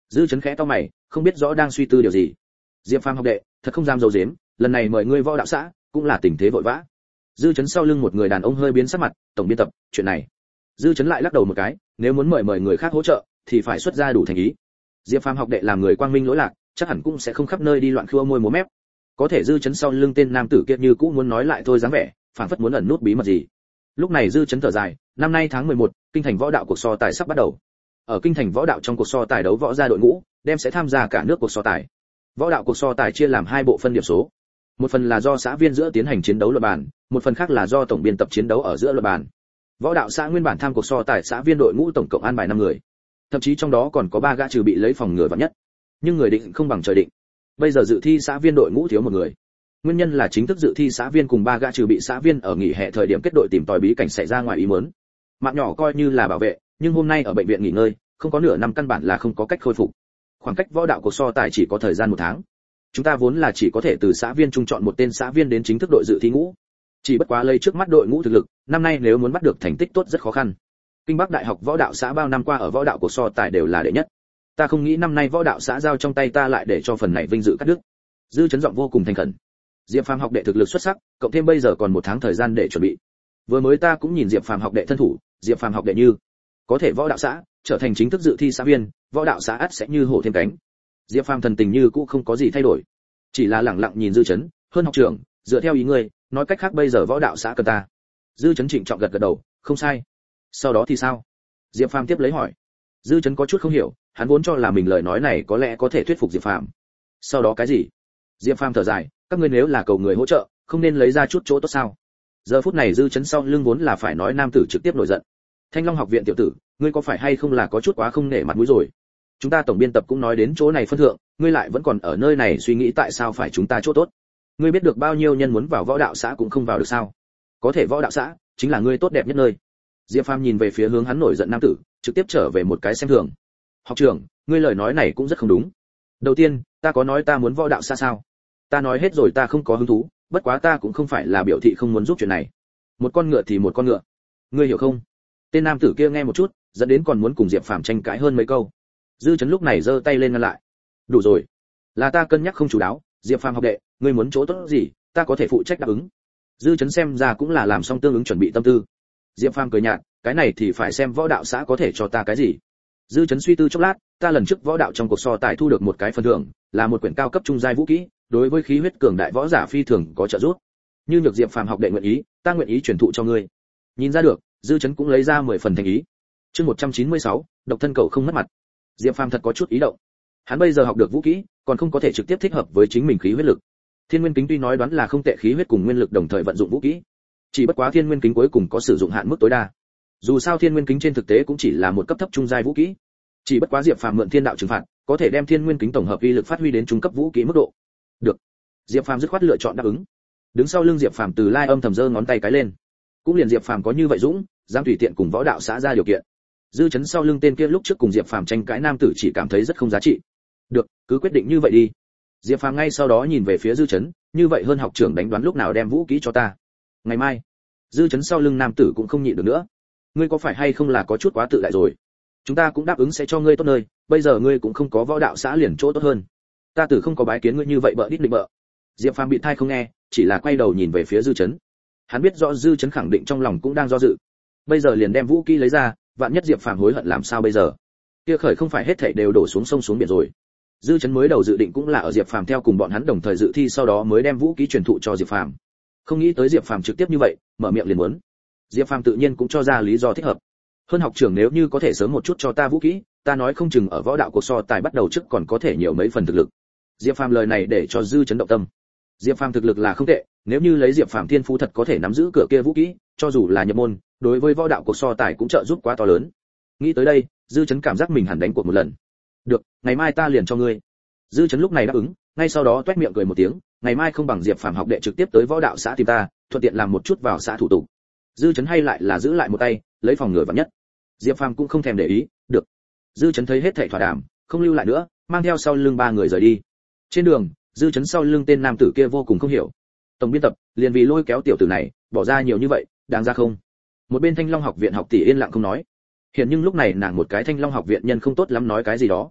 Dư Chấn khẽ cau mày, không biết rõ đang suy tư điều gì. Diệp Phàm học đệ, thật không dám giấu giếm, lần này mời ngươi võ đạo xã, cũng là tình thế vội vã. Dư Chấn sau lưng một người đàn ông hơi biến sắc mặt, tổng biên tập, chuyện này. Dư Chấn lại lắc đầu một cái, nếu muốn mời người khác hỗ trợ, thì phải xuất ra đủ thành ý. Diệp Phàm học đệ làm người quang minh lỗi lạc, chắc hẳn cũng sẽ không khắp nơi đi loạn khua môi múa mép. Có thể Dư Chấn sau lưng tên nam tử kia như cũ muốn nói lại thôi dáng vẻ, phảng phất muốn ẩn nút bí mật gì. Lúc này Dư Chấn thở dài, năm nay tháng 11, kinh thành võ đạo cuộc so tài sắp bắt đầu. Ở kinh thành võ đạo trong cuộc so tài đấu võ gia đội ngũ, đem sẽ tham gia cả nước cuộc so tài. Võ đạo cuộc so tài chia làm hai bộ phân điểm số. Một phần là do xã viên giữa tiến hành chiến đấu luận bàn, một phần khác là do tổng biên tập chiến đấu ở giữa luận bàn. Võ đạo xã nguyên bản tham cuộc so tài xã viên đội ngũ tổng cộng an bài 5 người. Thậm chí trong đó còn có 3 gã trừ bị lấy phòng ngừa vạn nhất. Nhưng người định không bằng trời định. Bây giờ dự thi xã viên đội ngũ thiếu một người. Nguyên nhân là chính thức dự thi xã viên cùng 3 gã trừ bị xã viên ở nghỉ hè thời điểm kết đội tìm tòi bí cảnh xảy ra ngoài ý muốn. Mạng nhỏ coi như là bảo vệ, nhưng hôm nay ở bệnh viện nghỉ ngơi, không có nửa năm căn bản là không có cách khôi phục. Khoảng cách võ đạo cuộc so tài chỉ có thời gian 1 tháng. Chúng ta vốn là chỉ có thể từ xã viên trung chọn một tên xã viên đến chính thức đội dự thi ngũ. Chỉ bất quá lấy trước mắt đội ngũ thực lực, năm nay nếu muốn bắt được thành tích tốt rất khó khăn. Kinh Bắc Đại học võ đạo xã bao năm qua ở võ đạo cuộc so tài đều là đệ nhất. Ta không nghĩ năm nay võ đạo xã giao trong tay ta lại để cho phần này vinh dự cắt đứt. Dư Chấn giọng vô cùng thành khẩn. Diệp Phàm học đệ thực lực xuất sắc, cộng thêm bây giờ còn 1 tháng thời gian để chuẩn bị. Vừa mới ta cũng nhìn Diệp Phàm học đệ thân thủ, Diệp Phàm học đệ như có thể võ đạo xã trở thành chính thức dự thi xã viên, võ đạo xã ắt sẽ như hổ thêm cánh. Diệp Phàm thần tình như cũ không có gì thay đổi, chỉ là lẳng lặng nhìn Dư Chấn, hơn học trưởng, dựa theo ý ngươi, nói cách khác bây giờ võ đạo xã cần ta. Dư Chấn trịnh trọng gật gật đầu, không sai. Sau đó thì sao? Diệp Phàm tiếp lấy hỏi. Dư Chấn có chút không hiểu, hắn vốn cho là mình lời nói này có lẽ có thể thuyết phục Diệp Phàm. Sau đó cái gì? Diệp Phàm thở dài, các ngươi nếu là cầu người hỗ trợ, không nên lấy ra chút chỗ tốt sao? Giờ phút này Dư Chấn sau lưng vốn là phải nói nam tử trực tiếp nổi giận. Thanh Long học viện tiểu tử, ngươi có phải hay không là có chút quá không nể mặt mũi rồi? Chúng ta tổng biên tập cũng nói đến chỗ này phân thượng, ngươi lại vẫn còn ở nơi này suy nghĩ tại sao phải chúng ta chỗ tốt? Ngươi biết được bao nhiêu nhân muốn vào võ đạo xã cũng không vào được sao? Có thể võ đạo xã chính là ngươi tốt đẹp nhất nơi. Diệp Phàm nhìn về phía hướng hắn nổi giận nam tử, trực tiếp trở về một cái xem thường. Học trưởng, ngươi lời nói này cũng rất không đúng. Đầu tiên, ta có nói ta muốn võ đạo xã sao? Ta nói hết rồi ta không có hứng thú, bất quá ta cũng không phải là biểu thị không muốn giúp chuyện này. Một con ngựa thì một con ngựa. Ngươi hiểu không? Tên nam tử kia nghe một chút, dẫn đến còn muốn cùng Diệp Phàm tranh cãi hơn mấy câu. Dư Chấn lúc này giơ tay lên ngăn lại. Đủ rồi, là ta cân nhắc không chú đáo, Diệp Phàm học đệ, ngươi muốn chỗ tốt gì, ta có thể phụ trách đáp ứng. Dư Chấn xem ra cũng là làm xong tương ứng chuẩn bị tâm tư. Diệp Phàm cười nhạt, cái này thì phải xem võ đạo xã có thể cho ta cái gì. Dư Chấn suy tư chốc lát, ta lần trước võ đạo trong cuộc so tài thu được một cái phần thưởng, là một quyển cao cấp trung giai vũ kỹ, đối với khí huyết cường đại võ giả phi thường có trợ giúp. Như nhược Diệp Phàm học đệ nguyện ý, ta nguyện ý truyền thụ cho ngươi. Nhìn ra được, Dư Chấn cũng lấy ra 10 phần thành ý. Chương 196, độc thân cậu không mất mặt. Diệp Phàm thật có chút ý động. Hắn bây giờ học được vũ kỹ, còn không có thể trực tiếp thích hợp với chính mình khí huyết lực. Thiên Nguyên Kính tuy nói đoán là không tệ khí huyết cùng nguyên lực đồng thời vận dụng vũ kỹ, chỉ bất quá Thiên Nguyên Kính cuối cùng có sử dụng hạn mức tối đa. Dù sao Thiên Nguyên Kính trên thực tế cũng chỉ là một cấp thấp trung giai vũ kỹ, chỉ bất quá Diệp Phàm mượn thiên đạo trừng phạt, có thể đem Thiên Nguyên Kính tổng hợp uy lực phát huy đến trung cấp vũ kỹ mức độ. Được. Diệp Phàm dứt khoát lựa chọn đáp ứng. Đứng sau lưng Diệp Phàm Từ Lai âm thầm giơ ngón tay cái lên. Cũng liền Diệp Phàm có như vậy dũng, dám tùy tiện cùng võ đạo xã ra điều kiện. Dư Chấn sau lưng tên kia lúc trước cùng Diệp Phàm tranh cãi nam tử chỉ cảm thấy rất không giá trị. Được, cứ quyết định như vậy đi. Diệp Phàm ngay sau đó nhìn về phía Dư Chấn, như vậy hơn học trưởng đánh đoán lúc nào đem vũ kỹ cho ta. Ngày mai. Dư Chấn sau lưng nam tử cũng không nhịn được nữa. Ngươi có phải hay không là có chút quá tự đại rồi? Chúng ta cũng đáp ứng sẽ cho ngươi tốt nơi, bây giờ ngươi cũng không có võ đạo xã liền chỗ tốt hơn. Ta tử không có bái kiến ngươi như vậy bợ đít định bợ. Diệp Phàm bị thai không nghe, chỉ là quay đầu nhìn về phía Dư Chấn. Hắn biết rõ Dư Chấn khẳng định trong lòng cũng đang do dự. Bây giờ liền đem vũ kỹ lấy ra, vạn nhất Diệp Phàm hối hận làm sao bây giờ? Kia khởi không phải hết thảy đều đổ xuống sông xuống biển rồi. Dư Chấn mới đầu dự định cũng là ở Diệp Phàm theo cùng bọn hắn đồng thời dự thi sau đó mới đem vũ kỹ truyền thụ cho Diệp Phàm. Không nghĩ tới Diệp Phàm trực tiếp như vậy, mở miệng liền muốn. Diệp Phàm tự nhiên cũng cho ra lý do thích hợp. Hơn học trưởng nếu như có thể sớm một chút cho ta vũ kỹ, ta nói không chừng ở võ đạo cuộc so tài bắt đầu trước còn có thể nhiều mấy phần thực lực. Diệp Phàm lời này để cho Dư Chấn động tâm. Diệp Phàm thực lực là không tệ, nếu như lấy Diệp Phàm thiên phú thật có thể nắm giữ cửa kia vũ kỹ, cho dù là nhập môn, đối với võ đạo cuộc so tài cũng trợ giúp quá to lớn. Nghĩ tới đây, Dư Chấn cảm giác mình hẳn đánh cuộc một lần. Được, ngày mai ta liền cho ngươi. Dư Chấn lúc này đáp ứng, ngay sau đó toét miệng cười một tiếng, ngày mai không bằng Diệp Phàm học đệ trực tiếp tới võ đạo xã tìm ta, thuận tiện làm một chút vào xã thủ tục. Dư Chấn hay lại là giữ lại một tay, lấy phòng ngừa vạn nhất. Diệp Phàm cũng không thèm để ý, được. Dư Chấn thấy hết thảy thỏa đàm, không lưu lại nữa, mang theo sau lưng 3 người rời đi. Trên đường, Dư Chấn sau lưng tên nam tử kia vô cùng không hiểu. Tổng biên tập, liền vì lôi kéo tiểu tử này, bỏ ra nhiều như vậy, đáng ra không? Một bên Thanh Long học viện học tỷ yên lặng không nói. Hiện nhưng lúc này nàng một cái Thanh Long học viện nhân không tốt lắm nói cái gì đó.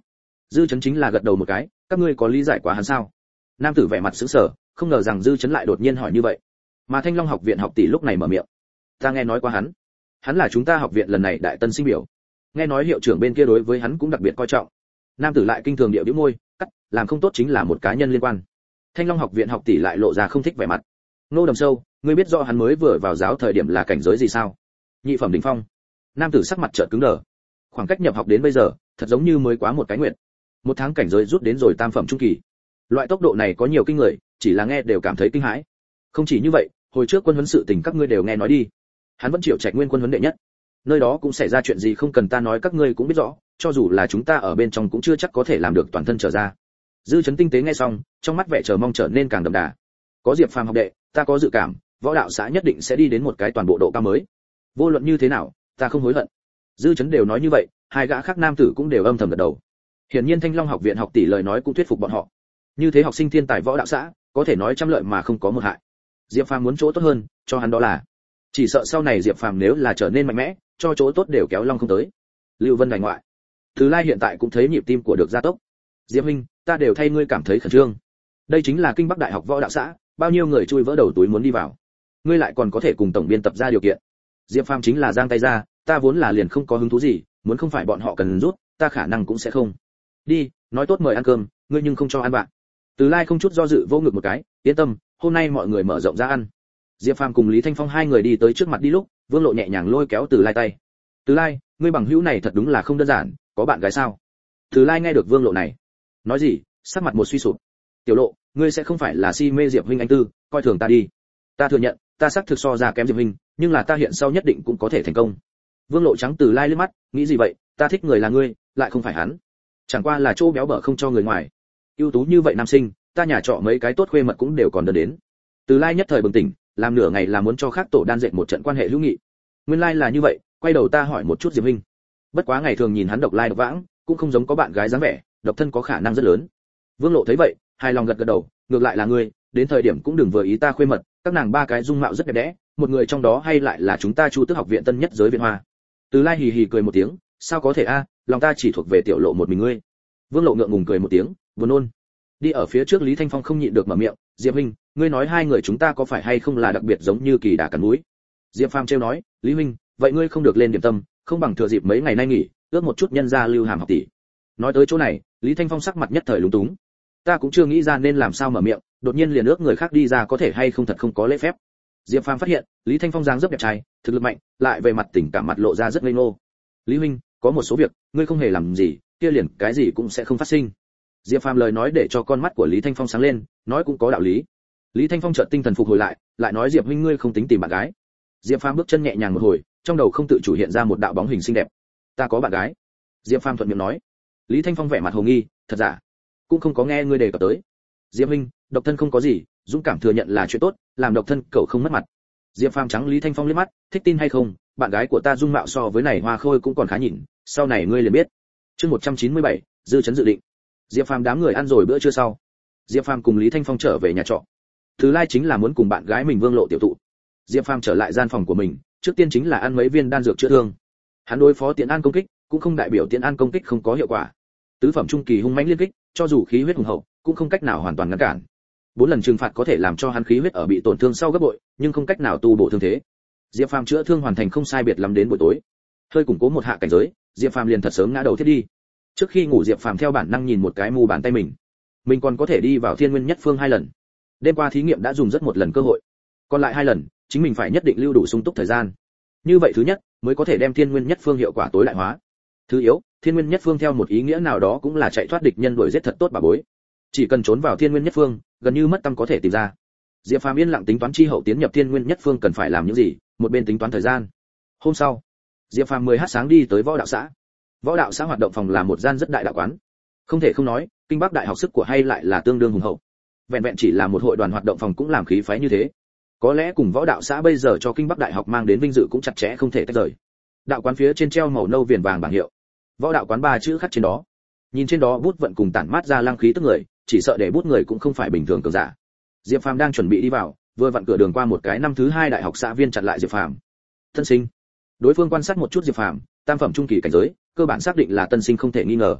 Dư Chấn chính là gật đầu một cái, các ngươi có lý giải quá hắn sao? Nam tử vẻ mặt sững sờ, không ngờ rằng Dư Chấn lại đột nhiên hỏi như vậy. Mà Thanh Long học viện học tỷ lúc này mở miệng, ta nghe nói qua hắn là chúng ta học viện lần này đại tân sinh biểu, nghe nói hiệu trưởng bên kia đối với hắn cũng đặc biệt coi trọng. Nam tử lại kinh thường điệu bĩu môi, cắt, làm không tốt chính là một cá nhân liên quan. Thanh Long học viện học tỷ lại lộ ra không thích vẻ mặt. Nô Đầm Sâu, ngươi biết rõ hắn mới vừa vào giáo thời điểm là cảnh giới gì sao? Nhị phẩm đỉnh phong. Nam tử sắc mặt chợt cứng đờ. Khoảng cách nhập học đến bây giờ, thật giống như mới quá một cái nguyện. Một tháng cảnh giới rút đến rồi tam phẩm trung kỳ. Loại tốc độ này có nhiều kinh người, chỉ là nghe đều cảm thấy kinh hãi. Không chỉ như vậy, hồi trước quân huấn sự tình các ngươi đều nghe nói đi. Hắn vẫn chịu Trạch Nguyên quân huấn đệ nhất. Nơi đó cũng xảy ra chuyện gì không cần ta nói các ngươi cũng biết rõ, cho dù là chúng ta ở bên trong cũng chưa chắc có thể làm được toàn thân trở ra. Dư Chấn tinh tế nghe xong, trong mắt vẻ chờ mong trở nên càng đậm đà. Có Diệp Phàm học đệ, ta có dự cảm, võ đạo xã nhất định sẽ đi đến một cái toàn bộ độ cao mới. Vô luận như thế nào, ta không hối hận. Dư Chấn đều nói như vậy, hai gã khác nam tử cũng đều âm thầm gật đầu. Hiển nhiên Thanh Long học viện học tỷ lời nói cũng thuyết phục bọn họ. Như thế học sinh thiên tài võ đạo xã, có thể nói trăm lợi mà không có một hại. Diệp Phàm muốn chỗ tốt hơn, cho hắn đó là. Chỉ sợ sau này Diệp Phàm nếu là trở nên mạnh mẽ, cho chỗ tốt đều kéo long không tới. Lưu Vân đành ngoại. Từ Lai hiện tại cũng thấy nhịp tim của được gia tốc. Diệp huynh, ta đều thay ngươi cảm thấy khẩn trương. Đây chính là Kinh Bắc Đại học võ đạo xã, bao nhiêu người chui vỡ đầu túi muốn đi vào. Ngươi lại còn có thể cùng tổng biên tập ra điều kiện. Diệp Phàm chính là giang tay ra, ta vốn là liền không có hứng thú gì, muốn không phải bọn họ cần rút, ta khả năng cũng sẽ không. Đi, nói tốt mời ăn cơm, ngươi nhưng không cho ăn bạn. Từ Lai không chút do dự vô ngực một cái, yên tâm, hôm nay mọi người mở rộng ra ăn. Diệp Phàm cùng Lý Thanh Phong hai người đi tới trước mặt đi lúc, Vương Lộ nhẹ nhàng lôi kéo Từ Lai tay. Từ Lai, ngươi bằng hữu này thật đúng là không đơn giản, có bạn gái sao? Từ Lai nghe được Vương Lộ này, nói gì, sắc mặt một suy sụp. Tiểu Lộ, ngươi sẽ không phải là si mê Diệp huynh anh tư, coi thường ta đi. Ta thừa nhận, ta xác thực so ra kém Diệp huynh, nhưng là ta hiện sau nhất định cũng có thể thành công. Vương Lộ trắng Từ Lai liếc mắt, nghĩ gì vậy, ta thích người là ngươi, lại không phải hắn. Chẳng qua là chỗ béo bở không cho người ngoài. Ưu tú như vậy nam sinh, ta nhà trọ mấy cái tốt khuê mật cũng đều còn đơn đến. Từ Lai nhất thời bừng tỉnh, làm nửa ngày là muốn cho khác tổ đan dệt một trận quan hệ hữu nghị. Nguyên lai là như vậy, quay đầu ta hỏi một chút Diệp huynh. Bất quá ngày thường nhìn hắn độc lai độc vãng, cũng không giống có bạn gái dáng vẻ, độc thân có khả năng rất lớn. Vương Lộ thấy vậy, hài lòng gật gật đầu, ngược lại là ngươi, đến thời điểm cũng đừng vừa ý ta khuê mật, các nàng ba cái dung mạo rất đẹp đẽ, một người trong đó hay lại là chúng ta Chu Tước học viện tân nhất giới viện hoa. Từ Lai hì hì cười một tiếng, sao có thể a, lòng ta chỉ thuộc về Tiểu Lộ một mình ngươi. Vương Lộ ngượng ngùng cười một tiếng, buồn nôn. Đi ở phía trước Lý Thanh Phong không nhịn được mở miệng, Diệp huynh, ngươi nói hai người chúng ta có phải hay không là đặc biệt giống như kỳ đà cắn mũi. Diệp Phàm trêu nói, Lý huynh, vậy ngươi không được lên điểm tâm, không bằng thừa dịp mấy ngày nay nghỉ, ước một chút nhân gia Lưu Hàm học tỷ. Nói tới chỗ này, Lý Thanh Phong sắc mặt nhất thời lúng túng. Ta cũng chưa nghĩ ra nên làm sao mở miệng, đột nhiên liền ước người khác đi ra có thể hay không thật không có lễ phép. Diệp Phàm phát hiện, Lý Thanh Phong dáng dấp đẹp trai, thực lực mạnh, lại về mặt tình cảm mặt lộ ra rất ngây ngô. Lý huynh, có một số việc, ngươi không hề làm gì, kia liền cái gì cũng sẽ không phát sinh. Diệp Phàm lời nói để cho con mắt của Lý Thanh Phong sáng lên, nói cũng có đạo lý. Lý Thanh Phong chợt tinh thần phục hồi lại nói Diệp huynh ngươi không tính tìm bạn gái. Diệp Phàm bước chân nhẹ nhàng một hồi, trong đầu không tự chủ hiện ra một đạo bóng hình xinh đẹp. Ta có bạn gái. Diệp Phàm thuận miệng nói. Lý Thanh Phong vẻ mặt hồ nghi, thật giả? Cũng không có nghe ngươi đề cập tới. Diệp huynh, độc thân không có gì, dũng cảm thừa nhận là chuyện tốt, làm độc thân cậu không mất mặt. Diệp Phàm trắng Lý Thanh Phong liếc mắt, thích tin hay không, bạn gái của ta dung mạo so với này hoa khôi cũng còn khá nhìn, sau này ngươi liền biết. Chương 197, Dư Chấn dự định. Diệp Phàm đám người ăn rồi bữa trưa sau, Diệp Phàm cùng Lý Thanh Phong trở về nhà trọ. Thứ Lai chính là muốn cùng bạn gái mình Vương Lộ tiểu tụ. Diệp Phàm trở lại gian phòng của mình, trước tiên chính là ăn mấy viên đan dược chữa thương. Hắn đối phó Tiễn An công kích, cũng không đại biểu Tiễn An công kích không có hiệu quả. Tứ phẩm trung kỳ hung mãnh liên kích, cho dù khí huyết hùng hậu, cũng không cách nào hoàn toàn ngăn cản. 4 lần trừng phạt có thể làm cho hắn khí huyết ở bị tổn thương sau gấp bội, nhưng không cách nào tu bổ thương thế. Diệp Phàm chữa thương hoàn thành không sai biệt lắm đến buổi tối. Hơi củng cố một hạ cảnh giới, Diệp Phàm liền thật sớm ngã đầu thiết đi. Trước khi ngủ Diệp Phàm theo bản năng nhìn một cái mu bàn tay mình còn có thể đi vào Thiên Nguyên Nhất Phương 2 lần. Đêm qua thí nghiệm đã dùng rất một lần cơ hội, còn lại 2 lần, chính mình phải nhất định lưu đủ sung túc thời gian. Như vậy thứ nhất, mới có thể đem Thiên Nguyên Nhất Phương hiệu quả tối đại hóa. Thứ yếu, Thiên Nguyên Nhất Phương theo một ý nghĩa nào đó cũng là chạy thoát địch nhân đuổi giết thật tốt bà bối. Chỉ cần trốn vào Thiên Nguyên Nhất Phương, gần như mất tâm có thể tìm ra. Diệp Phàm yên lặng tính toán chi hậu tiến nhập Thiên Nguyên Nhất Phương cần phải làm những gì, một bên tính toán thời gian. Hôm sau, Diệp Phàm 10h sáng đi tới võ đạo xã. Võ đạo xã hoạt động phòng là một gian rất đại đạo quán. Không thể không nói, Kinh Bắc Đại học sức của hay lại là tương đương hùng hậu. Vẹn vẹn chỉ là một hội đoàn hoạt động phòng cũng làm khí phái như thế. Có lẽ cùng võ đạo xã bây giờ cho Kinh Bắc Đại học mang đến vinh dự cũng chặt chẽ không thể tách rời. Đạo quán phía trên treo màu nâu viền vàng bảng hiệu. Võ đạo quán 3 chữ khắc trên đó. Nhìn trên đó bút vận cùng tản mát ra lang khí tức người, chỉ sợ để bút người cũng không phải bình thường cường giả. Diệp Phàm đang chuẩn bị đi vào, vừa vặn cửa đường qua một cái năm thứ 2 đại học xã viên chặn lại Diệp Phàm. Tân sinh. Đối phương quan sát một chút Diệp Phàm, tam phẩm trung kỳ cảnh giới, cơ bản xác định là tân sinh không thể nghi ngờ.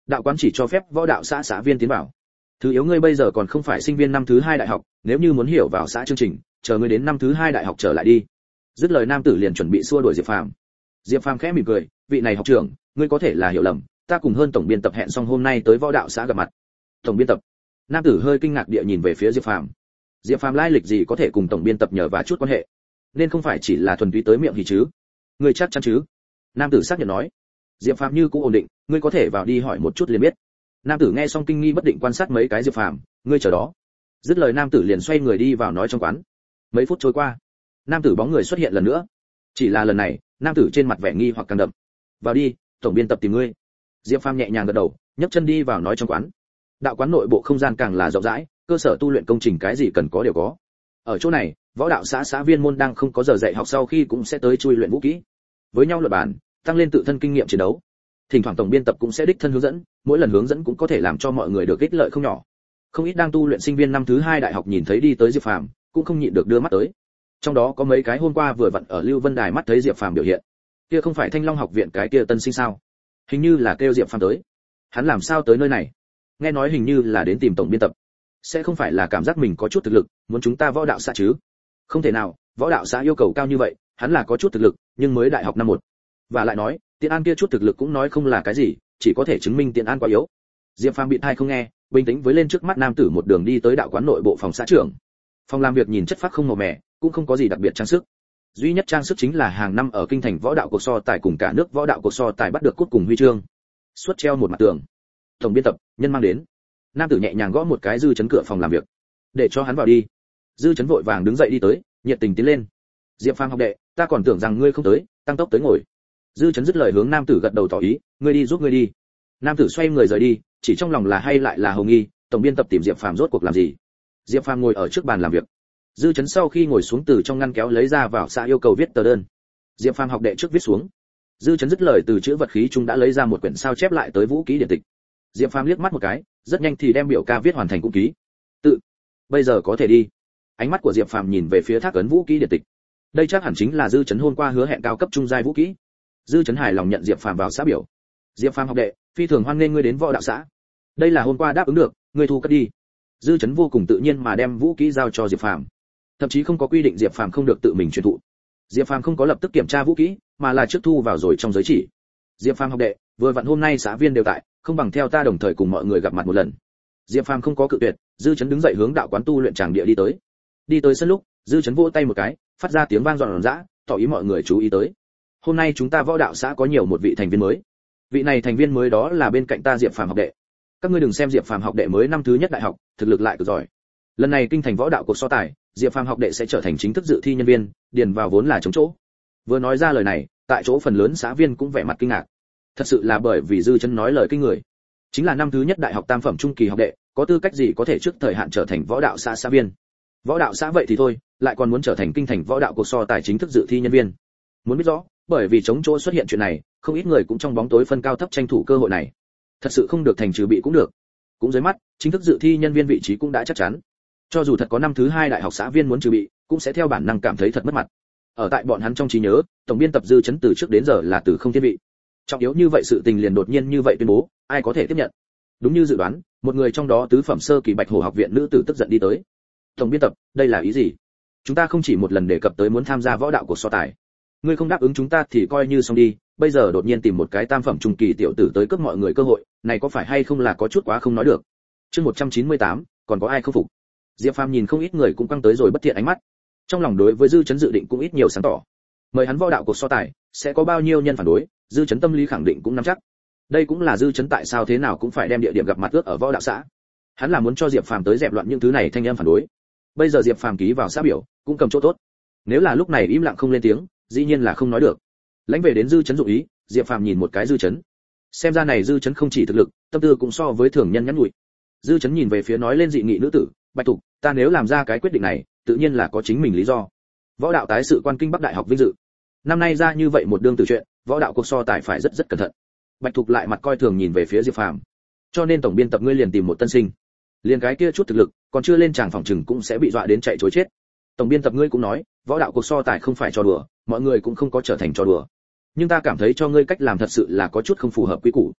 Đạo quán chỉ cho phép võ đạo xã xã viên tiến vào. Thứ yếu ngươi bây giờ còn không phải sinh viên năm thứ 2 đại học, nếu như muốn hiểu vào xã chương trình, chờ ngươi đến năm thứ 2 đại học trở lại đi. Dứt lời nam tử liền chuẩn bị xua đuổi Diệp Phàm. Diệp Phàm khẽ mỉm cười, vị này học trưởng, ngươi có thể là hiểu lầm, ta cùng hơn tổng biên tập hẹn xong hôm nay tới võ đạo xã gặp mặt. Tổng biên tập? Nam tử hơi kinh ngạc địa nhìn về phía Diệp Phàm. Diệp Phàm lai lịch gì có thể cùng tổng biên tập nhờ và chút quan hệ, nên không phải chỉ là thuần túy tới miệng thì chứ? Ngươi chắc chắn chứ? Nam tử xác nhận nói. Diệp Phàm như cũ ổn định, ngươi có thể vào đi hỏi một chút liền biết. Nam tử nghe xong kinh nghi bất định quan sát mấy cái Diệp Phàm, ngươi chờ đó. Dứt lời nam tử liền xoay người đi vào nói trong quán. Mấy phút trôi qua, nam tử bóng người xuất hiện lần nữa. Chỉ là lần này, nam tử trên mặt vẻ nghi hoặc càng đậm. Vào đi, tổng biên tập tìm ngươi. Diệp Phàm nhẹ nhàng gật đầu, nhấc chân đi vào nói trong quán. Đạo quán nội bộ không gian càng là rộng rãi, cơ sở tu luyện công trình cái gì cần có đều có. Ở chỗ này, võ đạo xã xã viên môn đang không có giờ dạy học sau khi cũng sẽ tới chui luyện vũ kỹ. Với nhau luận bàn, tăng lên tự thân kinh nghiệm chiến đấu. Thỉnh thoảng tổng biên tập cũng sẽ đích thân hướng dẫn, mỗi lần hướng dẫn cũng có thể làm cho mọi người được ích lợi không nhỏ. Không ít đang tu luyện sinh viên năm thứ 2 đại học nhìn thấy đi tới Diệp Phàm, cũng không nhịn được đưa mắt tới. Trong đó có mấy cái hôm qua vừa vặn ở Lưu Vân Đài mắt thấy Diệp Phàm biểu hiện. Kia không phải Thanh Long học viện cái kia tân sinh sao? Hình như là kêu Diệp Phàm tới. Hắn làm sao tới nơi này? Nghe nói hình như là đến tìm tổng biên tập. Sẽ không phải là cảm giác mình có chút thực lực, muốn chúng ta võ đạo xã chứ? Không thể nào, võ đạo xã yêu cầu cao như vậy, hắn là có chút thực lực, nhưng mới đại học năm 1. Và lại nói, Tiễn An kia chút thực lực cũng nói không là cái gì, chỉ có thể chứng minh Tiễn An quá yếu. Diệp Phàm bị thai không nghe, bình tĩnh với lên trước mắt nam tử một đường đi tới đạo quán nội bộ phòng xã trưởng. Phòng làm việc nhìn chất phác không màu mè, cũng không có gì đặc biệt trang sức. Duy nhất trang sức chính là hàng năm ở kinh thành võ đạo cuộc so tài cùng cả nước võ đạo cuộc so tài bắt được cúp cùng huy chương. Suốt treo một mặt tường. Tổng biên tập, nhân mang đến. Nam tử nhẹ nhàng gõ một cái Dư Chấn cửa phòng làm việc. Để cho hắn vào đi. Dư Chấn vội vàng đứng dậy đi tới, nhiệt tình tiến lên. Diệp Phàm học đệ, ta còn tưởng rằng ngươi không tới, tăng tốc tới ngồi. Dư Chấn dứt lời hướng nam tử gật đầu tỏ ý, ngươi đi giúp ngươi đi. Nam tử xoay người rời đi, chỉ trong lòng là hay lại là hồng nghi, tổng biên tập tìm Diệp Phàm rốt cuộc làm gì? Diệp Phàm ngồi ở trước bàn làm việc. Dư Chấn sau khi ngồi xuống từ trong ngăn kéo lấy ra vào xã yêu cầu viết tờ đơn. Diệp Phàm học đệ trước viết xuống. Dư Chấn dứt lời từ chữ vật khí trung đã lấy ra một quyển sao chép lại tới vũ ký điển tịch. Diệp Phàm liếc mắt một cái, rất nhanh thì đem biểu ca viết hoàn thành cũng ký. Tự, bây giờ có thể đi. Ánh mắt của Diệp Phàm nhìn về phía thác ấn vũ ký điển tịch. Đây chắc hẳn chính là Dư Chấn hôm qua hứa hẹn cao cấp trung giai vũ kỹ. Dư Chấn hài lòng nhận Diệp Phàm vào xã biểu. Diệp Phàm học đệ, phi thường hoan nghênh ngươi đến võ đạo xã. Đây là hôm qua đáp ứng được, ngươi thu cất đi. Dư Chấn vô cùng tự nhiên mà đem vũ kỹ giao cho Diệp Phàm. Thậm chí không có quy định Diệp Phàm không được tự mình truyền thụ. Diệp Phàm không có lập tức kiểm tra vũ kỹ, mà là trước thu vào rồi trong giới chỉ. Diệp Phàm học đệ, vừa vặn hôm nay xã viên đều tại, không bằng theo ta đồng thời cùng mọi người gặp mặt một lần. Diệp Phàm không có cự tuyệt, Dư Chấn đứng dậy hướng đạo quán tu luyện tràng địa đi tới. Đi tới sân lúc, Dư Chấn vỗ tay một cái, phát ra tiếng vang ròn rã, tỏ ý mọi người chú ý tới. Hôm nay chúng ta võ đạo xã có nhiều một vị thành viên mới. Vị này thành viên mới đó là bên cạnh ta Diệp Phàm học đệ. Các ngươi đừng xem Diệp Phàm học đệ mới năm thứ nhất đại học, thực lực lại cực giỏi. Lần này kinh thành võ đạo cuộc so tài, Diệp Phàm học đệ sẽ trở thành chính thức dự thi nhân viên, điền vào vốn là chống chỗ. Vừa nói ra lời này, tại chỗ phần lớn xã viên cũng vẻ mặt kinh ngạc. Thật sự là bởi vì Dư Chấn nói lời kinh người. Chính là năm thứ nhất đại học tam phẩm trung kỳ học đệ, có tư cách gì có thể trước thời hạn trở thành võ đạo xã xã viên? Võ đạo xã vậy thì thôi, lại còn muốn trở thành kinh thành võ đạo cuộc so tài chính thức dự thi nhân viên. Muốn biết rõ, bởi vì chống chỗ xuất hiện chuyện này, không ít người cũng trong bóng tối phân cao thấp tranh thủ cơ hội này. Thật sự không được thành trừ bị cũng được. Cũng dưới mắt, chính thức dự thi nhân viên vị trí cũng đã chắc chắn. Cho dù thật có năm thứ 2 đại học xã viên muốn trừ bị, cũng sẽ theo bản năng cảm thấy thật mất mặt. Ở tại bọn hắn trong trí nhớ, tổng biên tập Dư Chấn từ trước đến giờ là từ không thiên vị. Trọng yếu như vậy sự tình liền đột nhiên như vậy tuyên bố, ai có thể tiếp nhận? Đúng như dự đoán, một người trong đó tứ phẩm sơ kỳ Bạch Hổ học viện nữ tử tức giận đi tới. Tổng biên tập, đây là ý gì? Chúng ta không chỉ một lần đề cập tới muốn tham gia võ đạo cuộc so tài. Ngươi không đáp ứng chúng ta thì coi như xong đi, bây giờ đột nhiên tìm một cái tam phẩm trung kỳ tiểu tử tới cướp mọi người cơ hội, này có phải hay không là có chút quá không nói được. Chương 198, còn có ai không phục? Diệp Phàm nhìn không ít người cũng căng tới rồi bất thiện ánh mắt. Trong lòng đối với Dư Chấn dự định cũng ít nhiều sáng tỏ. Mời hắn võ đạo cuộc so tài, sẽ có bao nhiêu nhân phản đối, Dư Chấn tâm lý khẳng định cũng nắm chắc. Đây cũng là Dư Chấn tại sao thế nào cũng phải đem địa điểm gặp mặt ước ở võ đạo xã. Hắn là muốn cho Diệp Phàm tới dẹp loạn những thứ này thanh em phản đối. Bây giờ Diệp Phàm ký vào xã biểu, cũng cầm chỗ tốt. Nếu là lúc này im lặng không lên tiếng, dĩ nhiên là không nói được. Lãnh về đến Dư Chấn dụng ý, Diệp Phàm nhìn một cái Dư Chấn. Xem ra này Dư Chấn không chỉ thực lực, tâm tư cũng so với thường nhân nhắn nhủi. Dư Chấn nhìn về phía nói lên dị nghị nữ tử, Bạch Thục, ta nếu làm ra cái quyết định này, tự nhiên là có chính mình lý do. Võ đạo tái sự quan kinh Bắc đại học vinh dự. Năm nay ra như vậy một đương tử chuyện, võ đạo cuộc so tài phải rất rất cẩn thận. Bạch Thục lại mặt coi thường nhìn về phía Diệp Phàm. Cho nên tổng biên tập ngươi liền tìm một tân sinh. Liền cái kia chút thực lực, còn chưa lên tràng phòng trừng cũng sẽ bị dọa đến chạy trối chết. Tổng biên tập ngươi cũng nói, võ đạo cuộc so tài không phải trò đùa, mọi người cũng không có trở thành trò đùa. Nhưng ta cảm thấy cho ngươi cách làm thật sự là có chút không phù hợp quy củ.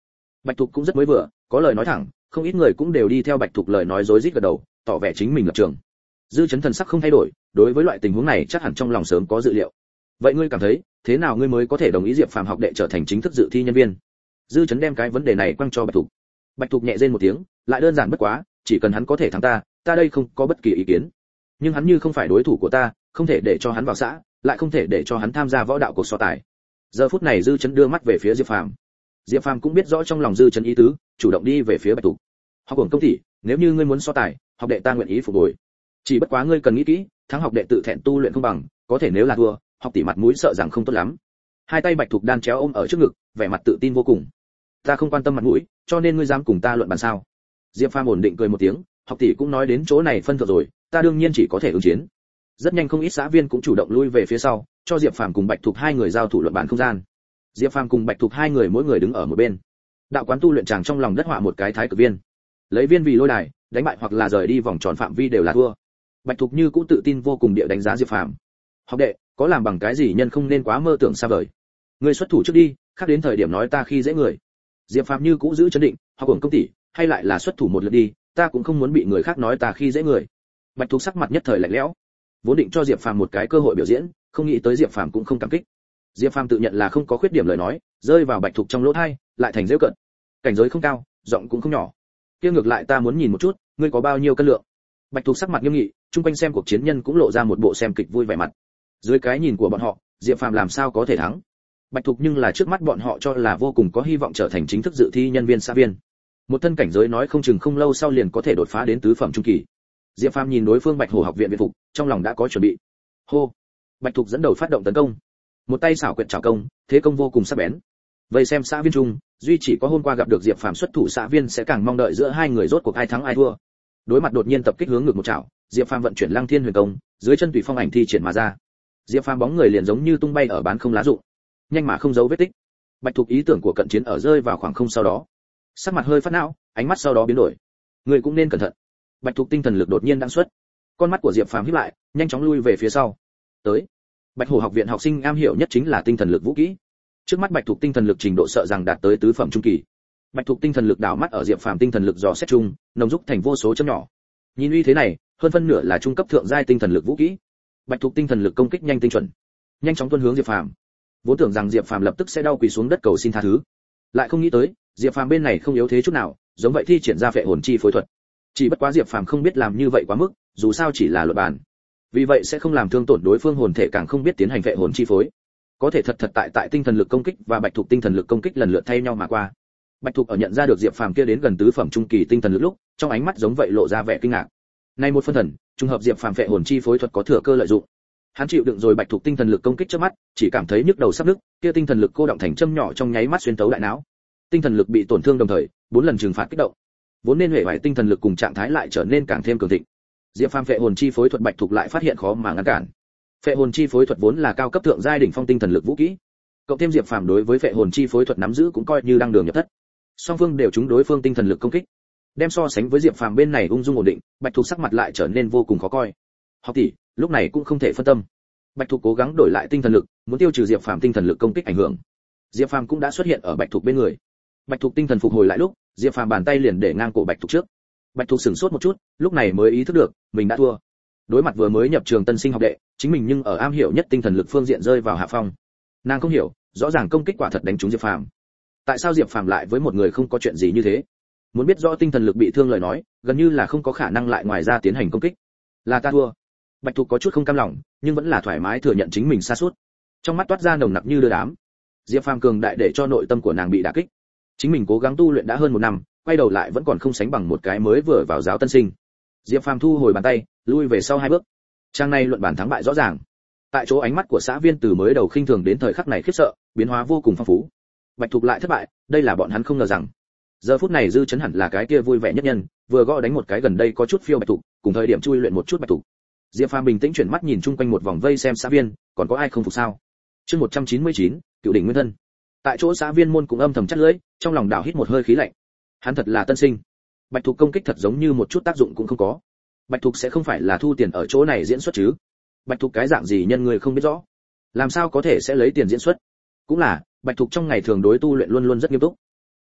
Bạch Thục cũng rất mới vừa, có lời nói thẳng, không ít người cũng đều đi theo Bạch Thục lời nói rối rít gật đầu, tỏ vẻ chính mình lập trường. Dư Chấn thần sắc không thay đổi, đối với loại tình huống này chắc hẳn trong lòng sớm có dự liệu. Vậy ngươi cảm thấy, thế nào ngươi mới có thể đồng ý Diệp Phàm học đệ trở thành chính thức dự thi nhân viên? Dư Chấn đem cái vấn đề này quăng cho Bạch Thục. Bạch Thục nhẹ rên một tiếng, lại đơn giản bất quá, chỉ cần hắn có thể thắng ta đây không có bất kỳ ý kiến. Nhưng hắn như không phải đối thủ của ta, không thể để cho hắn vào xã, lại không thể để cho hắn tham gia võ đạo cuộc so tài. Giờ phút này Dư Chấn đưa mắt về phía Diệp Phàm. Diệp Phàm cũng biết rõ trong lòng Dư Chấn ý tứ, chủ động đi về phía Bạch Thục. Học Uổng công tỷ, nếu như ngươi muốn so tài, học đệ ta nguyện ý phục hồi. Chỉ bất quá ngươi cần nghĩ kỹ, thắng học đệ tự thẹn tu luyện không bằng, có thể nếu là thua, học tỷ mặt mũi sợ rằng không tốt lắm. Hai tay Bạch Thục đan chéo ôm ở trước ngực, vẻ mặt tự tin vô cùng. Ta không quan tâm mặt mũi, cho nên ngươi dám cùng ta luận bàn sao? Diệp Phàm ổn định cười một tiếng, học tỷ cũng nói đến chỗ này phân thượng rồi, ta đương nhiên chỉ có thể ứng chiến. Rất nhanh không ít xã viên cũng chủ động lui về phía sau, cho Diệp Phàm cùng Bạch Thục hai người giao thủ luận bàn không gian. Diệp Phàm cùng Bạch Thục hai người mỗi người đứng ở một bên. Đạo quán tu luyện chàng trong lòng đất họa một cái thái cực viên. Lấy viên vì lôi đài, đánh bại hoặc là rời đi vòng tròn phạm vi đều là thua. Bạch Thục như cũ tự tin vô cùng địa đánh giá Diệp Phàm. Học đệ, có làm bằng cái gì nhân không nên quá mơ tưởng xa vời. Ngươi xuất thủ trước đi, khác đến thời điểm nói ta khi dễ người. Diệp Phàm như cũ giữ chấn định, học Uổng công tỷ, hay lại là xuất thủ một lượt đi, ta cũng không muốn bị người khác nói ta khi dễ người. Bạch Thục sắc mặt nhất thời lạnh lẽo, vốn định cho Diệp Phàm một cái cơ hội biểu diễn, không nghĩ tới Diệp Phàm cũng không cảm kích. Diệp Phàm tự nhận là không có khuyết điểm lời nói, rơi vào Bạch Thục trong lỗ tai, lại thành giễu cận. Cảnh giới không cao, giọng cũng không nhỏ. Kia ngược lại ta muốn nhìn một chút, ngươi có bao nhiêu cân lượng. Bạch Thục sắc mặt nghiêm nghị, chung quanh xem cuộc chiến nhân cũng lộ ra một bộ xem kịch vui vẻ mặt. Dưới cái nhìn của bọn họ, Diệp Phàm làm sao có thể thắng? Bạch Thục nhưng là trước mắt bọn họ cho là vô cùng có hy vọng trở thành chính thức dự thi nhân viên xã viên. Một thân cảnh giới nói không chừng không lâu sau liền có thể đột phá đến tứ phẩm trung kỳ. Diệp Phàm nhìn đối phương Bạch Hồ học viện viện phục, trong lòng đã có chuẩn bị. Hô! Bạch Thục dẫn đầu phát động tấn công. Một tay xảo quyệt trảo công, thế công vô cùng sắc bén. Vậy xem xã viên trung, duy chỉ có hôm qua gặp được Diệp Phàm xuất thủ xã viên sẽ càng mong đợi giữa hai người rốt cuộc ai thắng ai thua. Đối mặt đột nhiên tập kích hướng ngược một chảo, Diệp Phàm vận chuyển Lăng Thiên Huyền Công, dưới chân tùy phong ảnh thi triển mà ra. Diệp Phàm bóng người liền giống như tung bay ở bán không lá rụng, nhanh mà không giấu vết tích. Bạch Thục ý tưởng của cận chiến ở rơi vào khoảng không sau đó, sắc mặt hơi phát não, ánh mắt sau đó biến đổi. Người cũng nên cẩn thận. Bạch Thục tinh thần lực đột nhiên đang xuất, con mắt của Diệp Phàm híp lại, nhanh chóng lui về phía sau. Tới. Bạch Hồ học viện học sinh am hiểu nhất chính là tinh thần lực vũ kỹ. Trước mắt Bạch Thục tinh thần lực trình độ sợ rằng đạt tới tứ phẩm trung kỳ. Bạch Thục tinh thần lực đảo mắt ở Diệp Phàm tinh thần lực dò xét chung, nồng rúc thành vô số chấm nhỏ. Nhìn uy thế này, hơn phân nửa là trung cấp thượng giai tinh thần lực vũ kỹ. Bạch Thục tinh thần lực công kích nhanh tinh chuẩn, nhanh chóng tuôn hướng Diệp Phàm. Vốn tưởng rằng Diệp Phàm lập tức sẽ đau quỳ xuống đất cầu xin tha thứ, lại không nghĩ tới, Diệp Phàm bên này không yếu thế chút nào, giống vậy thi triển ra phệ hồn chi phối thuật. Chỉ bất quá Diệp Phàm không biết làm như vậy quá mức, dù sao chỉ là luận bàn. Vì vậy sẽ không làm thương tổn đối phương hồn thể, càng không biết tiến hành phệ hồn chi phối. Có thể thật tại tinh thần lực công kích và Bạch Thục tinh thần lực công kích lần lượt thay nhau mà qua. Bạch Thục ở nhận ra được Diệp Phàm kia đến gần tứ phẩm trung kỳ tinh thần lực lúc, trong ánh mắt giống vậy lộ ra vẻ kinh ngạc. Này một phân thần, trùng hợp Diệp Phàm phệ hồn chi phối thuật có thừa cơ lợi dụng. Hắn chịu đựng rồi Bạch Thục tinh thần lực công kích trước mắt, chỉ cảm thấy nhức đầu sắp nứt, kia tinh thần lực cô động thành châm nhỏ trong nháy mắt xuyên tấu đại não. Tinh thần lực bị tổn thương đồng thời, 4 lần trừng phạt kích động. Vốn nên huệ hoại tinh thần lực cùng trạng thái lại trở nên càng thêm cường thịnh. Diệp Phàm phệ hồn chi phối thuật Bạch Thục lại phát hiện khó mà ngăn cản. Phệ hồn chi phối thuật vốn là cao cấp thượng giai đỉnh phong tinh thần lực vũ kỹ, cộng thêm Diệp Phàm đối với phệ hồn chi phối thuật nắm giữ cũng coi như đang đường nhập thất. Song phương đều trúng đối phương tinh thần lực công kích. Đem so sánh với Diệp Phàm bên này ung dung ổn định, Bạch Thục sắc mặt lại trở nên vô cùng khó coi. Học tỷ, lúc này cũng không thể phân tâm. Bạch Thục cố gắng đổi lại tinh thần lực, muốn tiêu trừ Diệp Phàm tinh thần lực công kích ảnh hưởng. Diệp Phàm cũng đã xuất hiện ở Bạch Thục bên người. Bạch Thục tinh thần phục hồi lại lúc, Diệp Phàm bàn tay liền để ngang cổ Bạch Thục trước. Bạch Thục sửng sốt một chút, lúc này mới ý thức được, mình đã thua. Đối mặt vừa mới nhập trường tân sinh học đệ, chính mình nhưng ở am hiểu nhất tinh thần lực phương diện rơi vào hạ phong. Nàng không hiểu, rõ ràng công kích quả thật đánh trúng Diệp Phàm. Tại sao Diệp Phàm lại với một người không có chuyện gì như thế? Muốn biết rõ tinh thần lực bị thương lời nói, gần như là không có khả năng lại ngoài ra tiến hành công kích. Là ta thua. Bạch Thục có chút không cam lòng, nhưng vẫn là thoải mái thừa nhận chính mình sa sút. Trong mắt toát ra nồng nặc như đưa đám. Diệp Phàm cường đại để cho nội tâm của nàng bị đả kích. Chính mình cố gắng tu luyện đã hơn 1 năm, quay đầu lại vẫn còn không sánh bằng một cái mới vừa vào giáo tân sinh. Diệp Phàm thu hồi bàn tay, lui về sau 2 bước. Trang này luận bàn thắng bại rõ ràng. Tại chỗ ánh mắt của xã viên từ mới đầu khinh thường đến thời khắc này khiếp sợ, biến hóa vô cùng phong phú. Bạch Thục lại thất bại, đây là bọn hắn không ngờ rằng. Giờ phút này Dư Chấn hẳn là cái kia vui vẻ nhất nhân, vừa gõ đánh một cái gần đây có chút phiêu Bạch Thục, cùng thời điểm chui luyện một chút Bạch Thục. Diệp Phàm bình tĩnh chuyển mắt nhìn chung quanh một vòng vây xem xã viên, còn có ai không phục sao? Chương 199, Cựu đỉnh nguyên thân. Tại chỗ xã viên môn cũng âm thầm chắt lưỡi, trong lòng đảo hít một hơi khí lạnh. Hắn thật là tân sinh. Bạch Thục công kích thật giống như một chút tác dụng cũng không có. Bạch Thục sẽ không phải là thu tiền ở chỗ này diễn xuất chứ? Bạch Thục cái dạng gì nhân người không biết rõ, làm sao có thể sẽ lấy tiền diễn xuất? Cũng là, Bạch Thục trong ngày thường đối tu luyện luôn luôn rất nghiêm túc.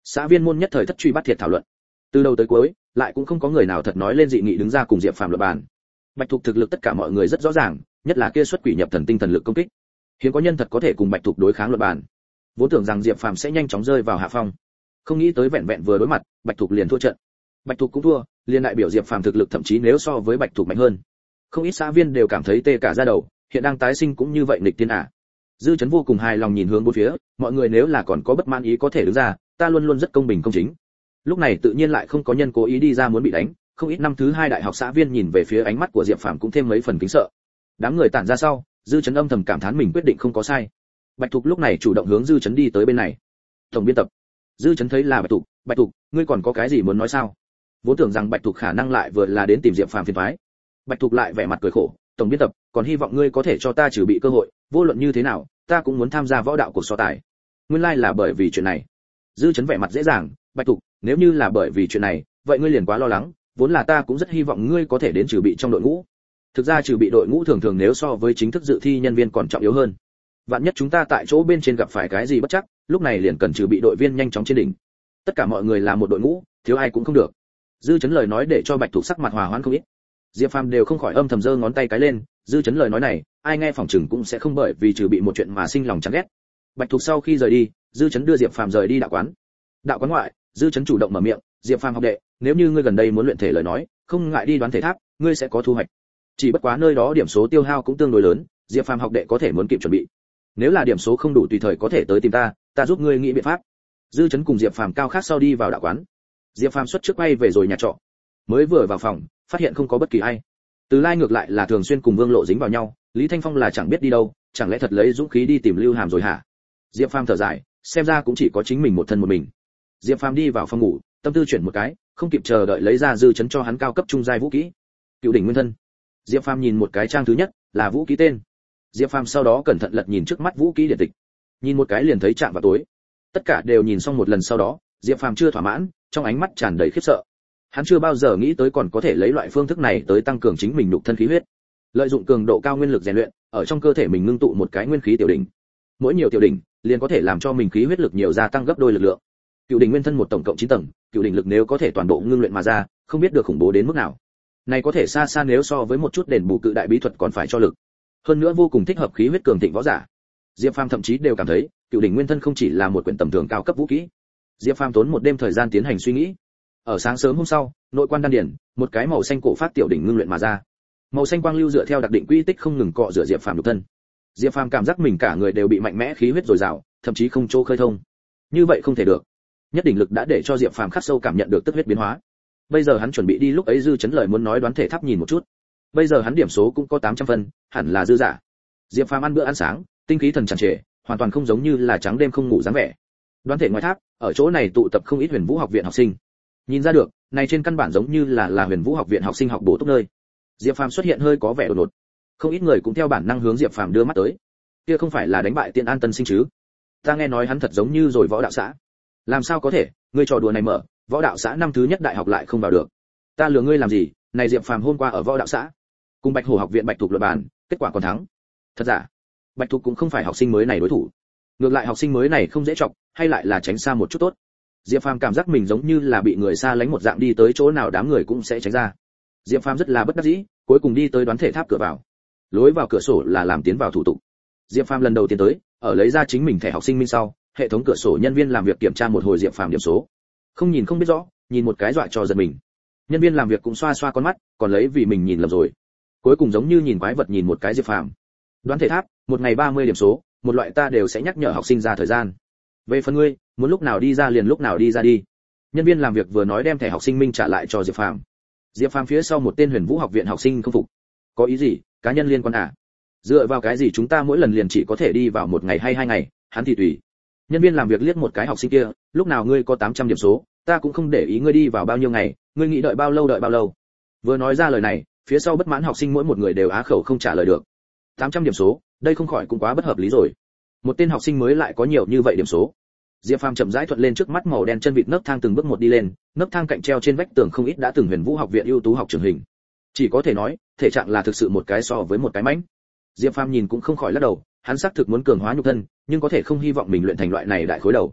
Xã viên môn nhất thời thất truy bắt thiệt thảo luận. Từ đầu tới cuối, lại cũng không có người nào thật nói lên dị nghị đứng ra cùng Diệp Phàm luận bàn. Bạch Thục thực lực tất cả mọi người rất rõ ràng, nhất là kia xuất quỷ nhập thần tinh thần lực công kích. Hiếm có nhân thật có thể cùng Bạch Thục đối kháng luận bàn. Vốn tưởng rằng Diệp Phàm sẽ nhanh chóng rơi vào hạ phong, không nghĩ tới vẹn vẹn vừa đối mặt, Bạch Thục liền thua trận. Bạch Thục cũng thua, liền đại biểu Diệp Phàm thực lực thậm chí nếu so với Bạch Thục mạnh hơn. Không ít xã viên đều cảm thấy tê cả da đầu, hiện đang tái sinh cũng như vậy nghịch tiên à. Dư Chấn vô cùng hài lòng nhìn hướng bốn phía, mọi người nếu là còn có bất mãn ý có thể đứng ra, ta luôn luôn rất công bình công chính. Lúc này tự nhiên lại không có nhân cố ý đi ra muốn bị đánh, không ít năm thứ hai đại học xã viên nhìn về phía ánh mắt của Diệp Phàm cũng thêm mấy phần kính sợ. Đám người tản ra sau, Dư Chấn âm thầm cảm thán mình quyết định không có sai. Bạch Thục lúc này chủ động hướng Dư Chấn đi tới bên này. Tổng biên tập. Dư Chấn thấy là Bạch Thục, ngươi còn có cái gì muốn nói sao? Vốn tưởng rằng Bạch Thục khả năng lại vừa là đến tìm Diệp Phàm phiền toái. Bạch Thục lại vẻ mặt cười khổ, tổng biên tập, còn hy vọng ngươi có thể cho ta trừ bị cơ hội, vô luận như thế nào, ta cũng muốn tham gia võ đạo cuộc so tài. Nguyên lai là bởi vì chuyện này. Dư Chấn vẻ mặt dễ dàng, Bạch Thục, nếu như là bởi vì chuyện này, vậy ngươi liền quá lo lắng, vốn là ta cũng rất hy vọng ngươi có thể đến trừ bị trong đội ngũ. Thực ra trừ bị đội ngũ thường thường nếu so với chính thức dự thi nhân viên còn trọng yếu hơn. Vạn nhất chúng ta tại chỗ bên trên gặp phải cái gì bất chắc, lúc này liền cần trừ bị đội viên nhanh chóng trên đỉnh. Tất cả mọi người là một đội ngũ, thiếu ai cũng không được. Dư Chấn lời nói để cho Bạch Thục sắc mặt hòa hoãn không ít. Diệp Phàm đều không khỏi âm thầm giơ ngón tay cái lên, Dư Chấn lời nói này, ai nghe phỏng chừng cũng sẽ không bởi vì trừ bị một chuyện mà sinh lòng chán ghét. Bạch Thục sau khi rời đi, Dư Chấn đưa Diệp Phàm rời đi đạo quán. Đạo quán ngoại, Dư Chấn chủ động mở miệng, Diệp Phàm học đệ, nếu như ngươi gần đây muốn luyện thể lời nói, không ngại đi đoán thể tháp, ngươi sẽ có thu hoạch. Chỉ bất quá nơi đó điểm số tiêu hao cũng tương đối lớn, Diệp Phàm học đệ có thể muốn kịp chuẩn bị. Nếu là điểm số không đủ tùy thời có thể tới tìm ta giúp ngươi nghĩ biện pháp. Dư Chấn cùng Diệp Phàm cao khác sau đi vào đạo quán. Diệp Phàm xuất trước quay về rồi nhà trọ. Mới vừa vào phòng, phát hiện không có bất kỳ ai. Từ Lai ngược lại là thường xuyên cùng Vương Lộ dính vào nhau, Lý Thanh Phong là chẳng biết đi đâu, chẳng lẽ thật lấy dũng khí đi tìm Lưu Hàm rồi hả? Diệp Phàm thở dài, xem ra cũng chỉ có chính mình một thân một mình. Diệp Phàm đi vào phòng ngủ, tâm tư chuyển một cái, không kịp chờ đợi lấy ra Dư Chấn cho hắn cao cấp trung giai vũ khí. Cựu đỉnh nguyên thân. Diệp Phàm nhìn một cái trang thứ nhất, là vũ khí tên. Diệp Phàm sau đó cẩn thận lật nhìn trước mắt vũ khí điển tịch. Nhìn một cái liền thấy chạm vào tối. Tất cả đều nhìn xong một lần sau đó, Diệp Phàm chưa thỏa mãn, trong ánh mắt tràn đầy khiếp sợ. Hắn chưa bao giờ nghĩ tới còn có thể lấy loại phương thức này tới tăng cường chính mình nhục thân khí huyết. Lợi dụng cường độ cao nguyên lực rèn luyện, ở trong cơ thể mình ngưng tụ một cái nguyên khí tiểu đỉnh. Mỗi nhiều tiểu đỉnh, liền có thể làm cho mình khí huyết lực nhiều gia tăng gấp đôi lực lượng. Cựu đỉnh nguyên thân một tổng cộng 9 tầng, cựu đỉnh lực nếu có thể toàn bộ ngưng luyện mà ra, không biết được khủng bố đến mức nào. Này có thể xa xa nếu so với một chút đền bù cự đại bí thuật còn phải cho lực. Hơn nữa vô cùng thích hợp khí huyết cường thịnh võ giả. Diệp Phàm thậm chí đều cảm thấy, cựu đỉnh nguyên thân không chỉ là một quyển tầm thường cao cấp vũ khí. Diệp Phàm tốn một đêm thời gian tiến hành suy nghĩ. Ở sáng sớm hôm sau, nội quan đan điển, một cái màu xanh cổ phát tiểu đỉnh ngưng luyện mà ra. Màu xanh quang lưu dựa theo đặc định quy tích không ngừng cọ rửa Diệp Phàm nhục thân. Diệp Phàm cảm giác mình cả người đều bị mạnh mẽ khí huyết dồi dào, thậm chí không chỗ khơi thông. Như vậy không thể được. Nhất định lực đã để cho Diệp Phàm khắc sâu cảm nhận được tức huyết biến hóa. Bây giờ hắn chuẩn bị đi lúc ấy Dư Chấn lời muốn nói đoán thể tháp nhìn một chút. Bây giờ hắn điểm số cũng có 800 phân, hẳn là dư giả. Diệp Phàm ăn bữa ăn sáng, tinh khí thần tràn trề, hoàn toàn không giống như là trắng đêm không ngủ dáng vẻ. Đoán thể ngoài tháp, ở chỗ này tụ tập không ít Huyền Vũ học viện học sinh. Nhìn ra được, này trên căn bản giống như là Huyền Vũ học viện học sinh học bổ túc nơi. Diệp Phàm xuất hiện hơi có vẻ đột ngột. Không ít người cũng theo bản năng hướng Diệp Phàm đưa mắt tới. Kia không phải là đánh bại Tiên An Tân Sinh chứ? Ta nghe nói hắn thật giống như rồi võ đạo xã. Làm sao có thể, ngươi trò đùa này mở, võ đạo xã năm thứ nhất đại học lại không vào được. Ta lừa ngươi làm gì? Này Diệp Phàm hôm qua ở võ đạo xã, cùng Bạch Hổ học viện Bạch Thục luận bàn, kết quả còn thắng. Thật giả? Bạch Thục cũng không phải học sinh mới này đối thủ. Ngược lại học sinh mới này không dễ chọc, hay lại là tránh xa một chút tốt. Diệp Phàm cảm giác mình giống như là bị người xa lánh một dạng, đi tới chỗ nào đám người cũng sẽ tránh ra. Diệp Phàm rất là bất đắc dĩ, cuối cùng đi tới đoán thể tháp cửa vào. Lối vào cửa sổ là làm tiến vào thủ tục. Diệp Phàm lần đầu tiên tới, ở lấy ra chính mình thẻ học sinh minh sau, hệ thống cửa sổ nhân viên làm việc kiểm tra một hồi Diệp Phàm điểm số. Không nhìn không biết rõ, nhìn một cái dọa cho giật mình. Nhân viên làm việc cũng xoa xoa con mắt, còn lấy vì mình nhìn lầm rồi. Cuối cùng giống như nhìn quái vật nhìn một cái Diệp Phàm. Đoán thể tháp, một ngày 30 điểm số, một loại ta đều sẽ nhắc nhở học sinh ra thời gian. Về phần ngươi, muốn lúc nào đi ra liền lúc nào đi ra đi. Nhân viên làm việc vừa nói đem thẻ học sinh minh trả lại cho Diệp Phàm. Diệp Phàm phía sau một tên Huyền Vũ học viện học sinh không phục. Có ý gì, cá nhân liên quan à? Dựa vào cái gì chúng ta mỗi lần liền chỉ có thể đi vào một ngày hay 2 ngày, hắn thì tùy. Nhân viên làm việc liếc một cái học sinh kia, lúc nào ngươi có 800 điểm số, ta cũng không để ý ngươi đi vào bao nhiêu ngày, ngươi nghĩ đợi bao lâu. Vừa nói ra lời này, phía sau bất mãn học sinh mỗi một người đều á khẩu không trả lời được. 800 điểm số, đây không khỏi cũng quá bất hợp lý rồi. Một tên học sinh mới lại có nhiều như vậy điểm số. Diệp Phàm chậm rãi thuận lên trước mắt màu đen chân vịt nấc thang từng bước một đi lên, nấc thang cạnh treo trên vách tường không ít đã từng Huyền Vũ học viện ưu tú học trưởng hình. Chỉ có thể nói, thể trạng là thực sự một cái so với một cái mãnh. Diệp Phàm nhìn cũng không khỏi lắc đầu, hắn xác thực muốn cường hóa nhục thân, nhưng có thể không hy vọng mình luyện thành loại này đại khối đầu.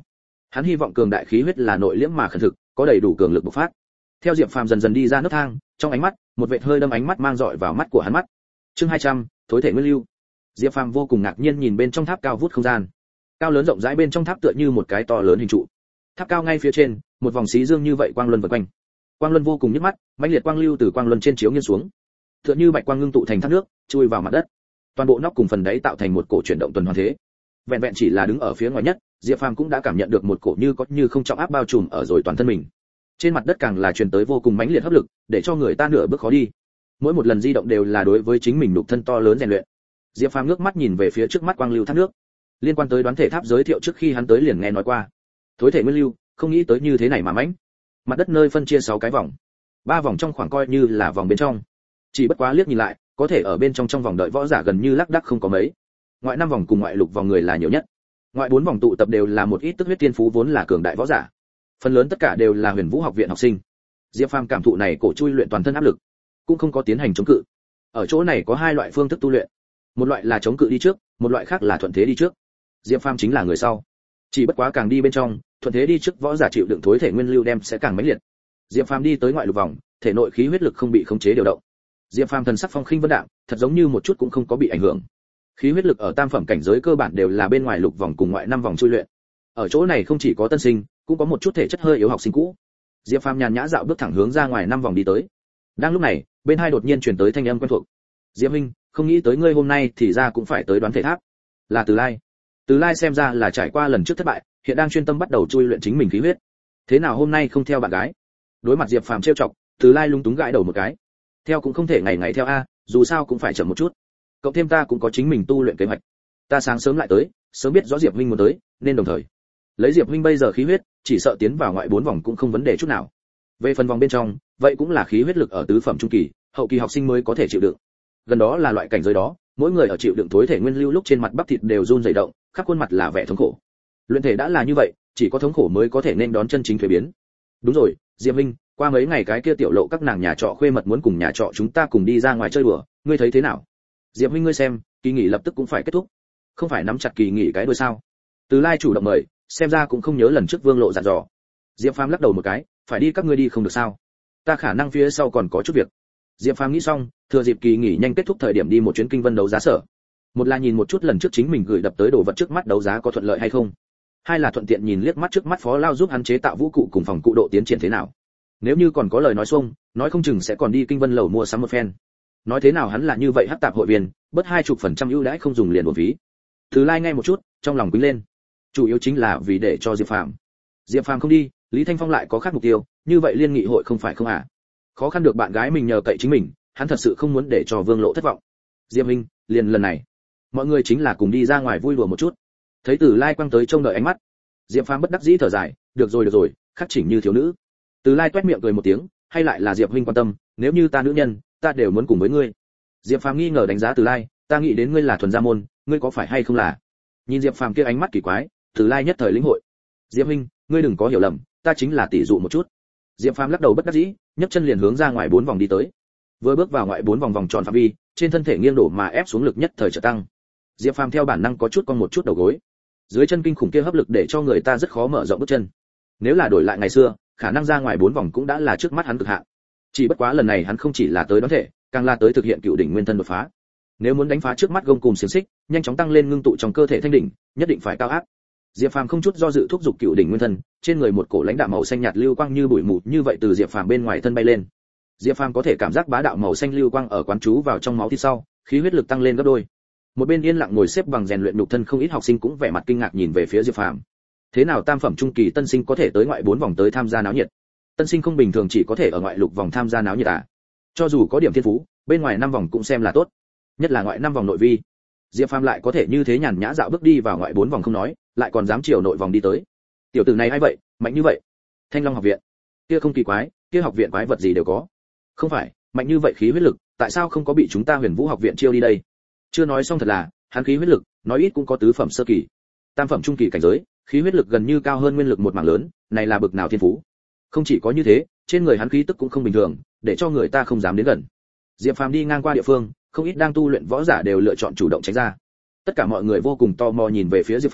Hắn hy vọng cường đại khí huyết là nội liễm mà khẩn thực, có đầy đủ cường lực bộc phát. Theo Diệp Phàm dần dần đi ra nấc thang, trong ánh mắt, một vệt hơi đâm ánh mắt mang dọi vào mắt của hắn mắt. Chương 200, thối thể nguyên lưu. Diệp Phàm vô cùng ngạc nhiên nhìn bên trong tháp cao vút không gian. Cao lớn rộng rãi bên trong tháp tựa như một cái to lớn hình trụ. Tháp cao ngay phía trên, một vòng xí dương như vậy quang luân vần quanh. Quang luân vô cùng nhức mắt, mãnh liệt quang lưu từ quang luân trên chiếu nghiêng xuống. Tựa như bạch quang ngưng tụ thành thác nước, chui vào mặt đất. Toàn bộ nóc cùng phần đáy tạo thành một cổ chuyển động tuần hoàn thế. Vẹn vẹn chỉ là đứng ở phía ngoài nhất, Diệp Phàm cũng đã cảm nhận được một cổ như có như không trọng áp bao trùm ở rồi toàn thân mình. Trên mặt đất càng là truyền tới vô cùng mãnh liệt hấp lực, để cho người ta nửa bước khó đi. Mỗi một lần di động đều là đối với chính mình nhục thân to lớn rèn luyện. Diệp Phàm ngước mắt nhìn về phía trước mắt quang lưu thác nước. Liên quan tới đoán thể tháp giới thiệu trước khi hắn tới liền nghe nói qua. Thối thể nguyên lưu, không nghĩ tới như thế này mà mãnh. Mặt đất nơi phân chia 6 cái vòng. 3 vòng trong khoảng coi như là vòng bên trong. Chỉ bất quá liếc nhìn lại, có thể ở bên trong vòng đợi võ giả gần như lác đác không có mấy. Ngoại 5 vòng cùng ngoại lục vòng người là nhiều nhất. Ngoại 4 vòng tụ tập đều là một ít tức huyết tiên phú vốn là cường đại võ giả. Phần lớn tất cả đều là Huyền Vũ học viện học sinh. Diệp Phàm cảm thụ này cổ chui luyện toàn thân áp lực, cũng không có tiến hành chống cự. Ở chỗ này có 2 loại phương thức tu luyện. Một loại là chống cự đi trước, một loại khác là thuận thế đi trước. Diệp Phàm chính là người sau. Chỉ bất quá càng đi bên trong, thuận thế đi trước võ giả chịu đựng thối thể nguyên lưu đem sẽ càng mãnh liệt. Diệp Phàm đi tới ngoại lục vòng, thể nội khí huyết lực không bị khống chế điều động. Diệp Phàm thần sắc phong khinh vân đạm, thật giống như một chút cũng không có bị ảnh hưởng. Khí huyết lực ở tam phẩm cảnh giới cơ bản đều là bên ngoài lục vòng cùng ngoại 5 vòng chui luyện. Ở chỗ này không chỉ có tân sinh, cũng có một chút thể chất hơi yếu học sinh cũ. Diệp Phàm nhàn nhã dạo bước thẳng hướng ra ngoài 5 vòng đi tới. Đang lúc này, bên hai đột nhiên truyền tới thanh âm quen thuộc. Diệp huynh, không nghĩ tới ngươi hôm nay thì ra cũng phải tới đoán thể tháp. Là Từ Lai. Từ Lai xem ra là trải qua lần trước thất bại, hiện đang chuyên tâm bắt đầu chui luyện chính mình khí huyết. Thế nào hôm nay không theo bạn gái? Đối mặt Diệp Phàm trêu chọc, Từ Lai lúng túng gãi đầu một cái. Theo cũng không thể ngày ngày theo a, dù sao cũng phải chậm một chút. Cộng thêm ta cũng có chính mình tu luyện kế hoạch. Ta sáng sớm lại tới, sớm biết rõ Diệp huynh muốn tới, nên đồng thời. Lấy Diệp huynh bây giờ khí huyết, chỉ sợ tiến vào ngoại 4 vòng cũng không vấn đề chút nào. Về phần vòng bên trong, vậy cũng là khí huyết lực ở tứ phẩm trung kỳ, hậu kỳ học sinh mới có thể chịu đựng. Gần đó là loại cảnh giới đó, mỗi người ở chịu đựng thối thể nguyên lưu lúc trên mặt bắp thịt đều run rẩy động, khắp khuôn mặt là vẻ thống khổ. Luyện thể đã là như vậy, chỉ có thống khổ mới có thể nên đón chân chính thuế biến. Đúng rồi, Diệp huynh, qua mấy ngày cái kia tiểu lộ các nàng nhà trọ khuê mật muốn cùng nhà trọ chúng ta cùng đi ra ngoài chơi đùa, ngươi thấy thế nào? Diệp huynh ngươi xem, kỳ nghỉ lập tức cũng phải kết thúc, không phải nắm chặt kỳ nghỉ cái đuôi sao? Từ Lai chủ động mời, xem ra cũng không nhớ lần trước Vương Lộ dặn dò. Diệp Phàm lắc đầu một cái, phải đi các ngươi đi không được sao? Ta khả năng phía sau còn có chút việc. Diệp Phàm nghĩ xong, thừa dịp kỳ nghỉ nhanh kết thúc thời điểm đi một chuyến kinh vân đấu giá sở. Một là nhìn một chút lần trước chính mình gửi đập tới đồ vật trước mắt đấu giá có thuận lợi hay không. Hai là thuận tiện nhìn liếc mắt trước mắt Phó Lao giúp hắn chế tạo vũ cụ cùng phòng cụ độ tiến triển thế nào. Nếu như còn có lời nói xuông, nói không chừng sẽ còn đi kinh vân lầu mua sắm một phen. Nói thế nào hắn là như vậy hắc tạp hội viên, bớt 20% ưu đãi không dùng liền uổng phí. Từ Lai nghe một chút, trong lòng quýnh lên. Chủ yếu chính là vì để cho Diệp Phàm. Diệp Phàm không đi, Lý Thanh Phong lại có khác mục tiêu, như vậy liên nghị hội không phải không à? Khó khăn được bạn gái mình nhờ cậy chính mình, hắn thật sự không muốn để cho Vương Lộ thất vọng. Diệp Minh, liền lần này, mọi người chính là cùng đi ra ngoài vui đùa một chút. Thấy Từ Lai quăng tới trông đợi ánh mắt, Diệp Phàm bất đắc dĩ thở dài, được rồi, khắc chỉnh như thiếu nữ. Từ Lai toét miệng cười một tiếng, hay lại là Diệp huynh quan tâm, nếu như ta nữ nhân, ta đều muốn cùng với ngươi. Diệp Phàm nghi ngờ đánh giá Từ Lai, ta nghĩ đến ngươi là thuần gia môn, ngươi có phải hay không là? Nhìn Diệp Phàm kia ánh mắt kỳ quái, Từ Lai nhất thời lĩnh hội. Diệp huynh, ngươi đừng có hiểu lầm, ta chính là tỷ dụ một chút. Diệp Phàm lắc đầu bất đắc dĩ, nhấc chân liền hướng ra ngoài 4 vòng đi tới. Vừa bước vào ngoại 4 vòng vòng tròn phạm vi, trên thân thể nghiêng đổ mà ép xuống lực nhất thời trở tăng. Diệp Phàm theo bản năng có chút cong một chút đầu gối. Dưới chân kinh khủng kia hấp lực để cho người ta rất khó mở rộng bước chân. Nếu là đổi lại ngày xưa, khả năng ra ngoài 4 vòng cũng đã là trước mắt hắn cực hạn. Chỉ bất quá lần này hắn không chỉ là tới đoán thể, càng là tới thực hiện cựu đỉnh nguyên thân đột phá. Nếu muốn đánh phá trước mắt gông cùng xiềng xích, nhanh chóng tăng lên ngưng tụ trong cơ thể thanh đỉnh, nhất định phải cao áp. Diệp Phàm không chút do dự thúc giục cựu đỉnh nguyên thân, trên người một cổ lãnh đạo màu xanh nhạt lưu quang như bụi mù như vậy từ Diệp Phàm bên ngoài thân bay lên. Diệp Phàm có thể cảm giác bá đạo màu xanh lưu quang ở quán chú vào trong máu thịt sau, khí huyết lực tăng lên gấp đôi. Một bên yên lặng ngồi xếp bằng rèn luyện nhục thân không ít học sinh cũng vẻ mặt kinh ngạc nhìn về phía Diệp Phàm. Thế nào tam phẩm trung kỳ tân sinh có thể tới ngoại 4 vòng tới tham gia náo nhiệt? Tân sinh không bình thường chỉ có thể ở ngoại lục vòng tham gia náo nhiệt à? Cho dù có điểm thiên phú, bên ngoài 5 vòng cũng xem là tốt. Nhất là ngoại 5 vòng nội vi. Diệp Phàm lại có thể như thế nhàn nhã dạo bước đi vào ngoại 4 vòng không nói, lại còn dám chiều nội vòng đi tới. Tiểu tử này ai vậy, mạnh như vậy? Thanh Long học viện. Kia không kỳ quái, kia học viện quái vật gì đều có. Không phải, mạnh như vậy khí huyết lực, tại sao không có bị chúng ta Huyền Vũ học viện chiêu đi đây? Chưa nói xong thật là, hắn khí huyết lực, nói ít cũng có tứ phẩm sơ kỳ. Tam phẩm trung kỳ cảnh giới, khí huyết lực gần như cao hơn nguyên lực một mảng lớn, này là bực nào thiên phú. Không chỉ có như thế, trên người hắn khí tức cũng không bình thường, để cho người ta không dám đến gần. Diệp Phàm đi ngang qua địa phương, không ít đang tu luyện võ giả đều lựa chọn chủ động tránh ra. Tất cả mọi người vô cùng tò mò nhìn về phía Diệp Phàm,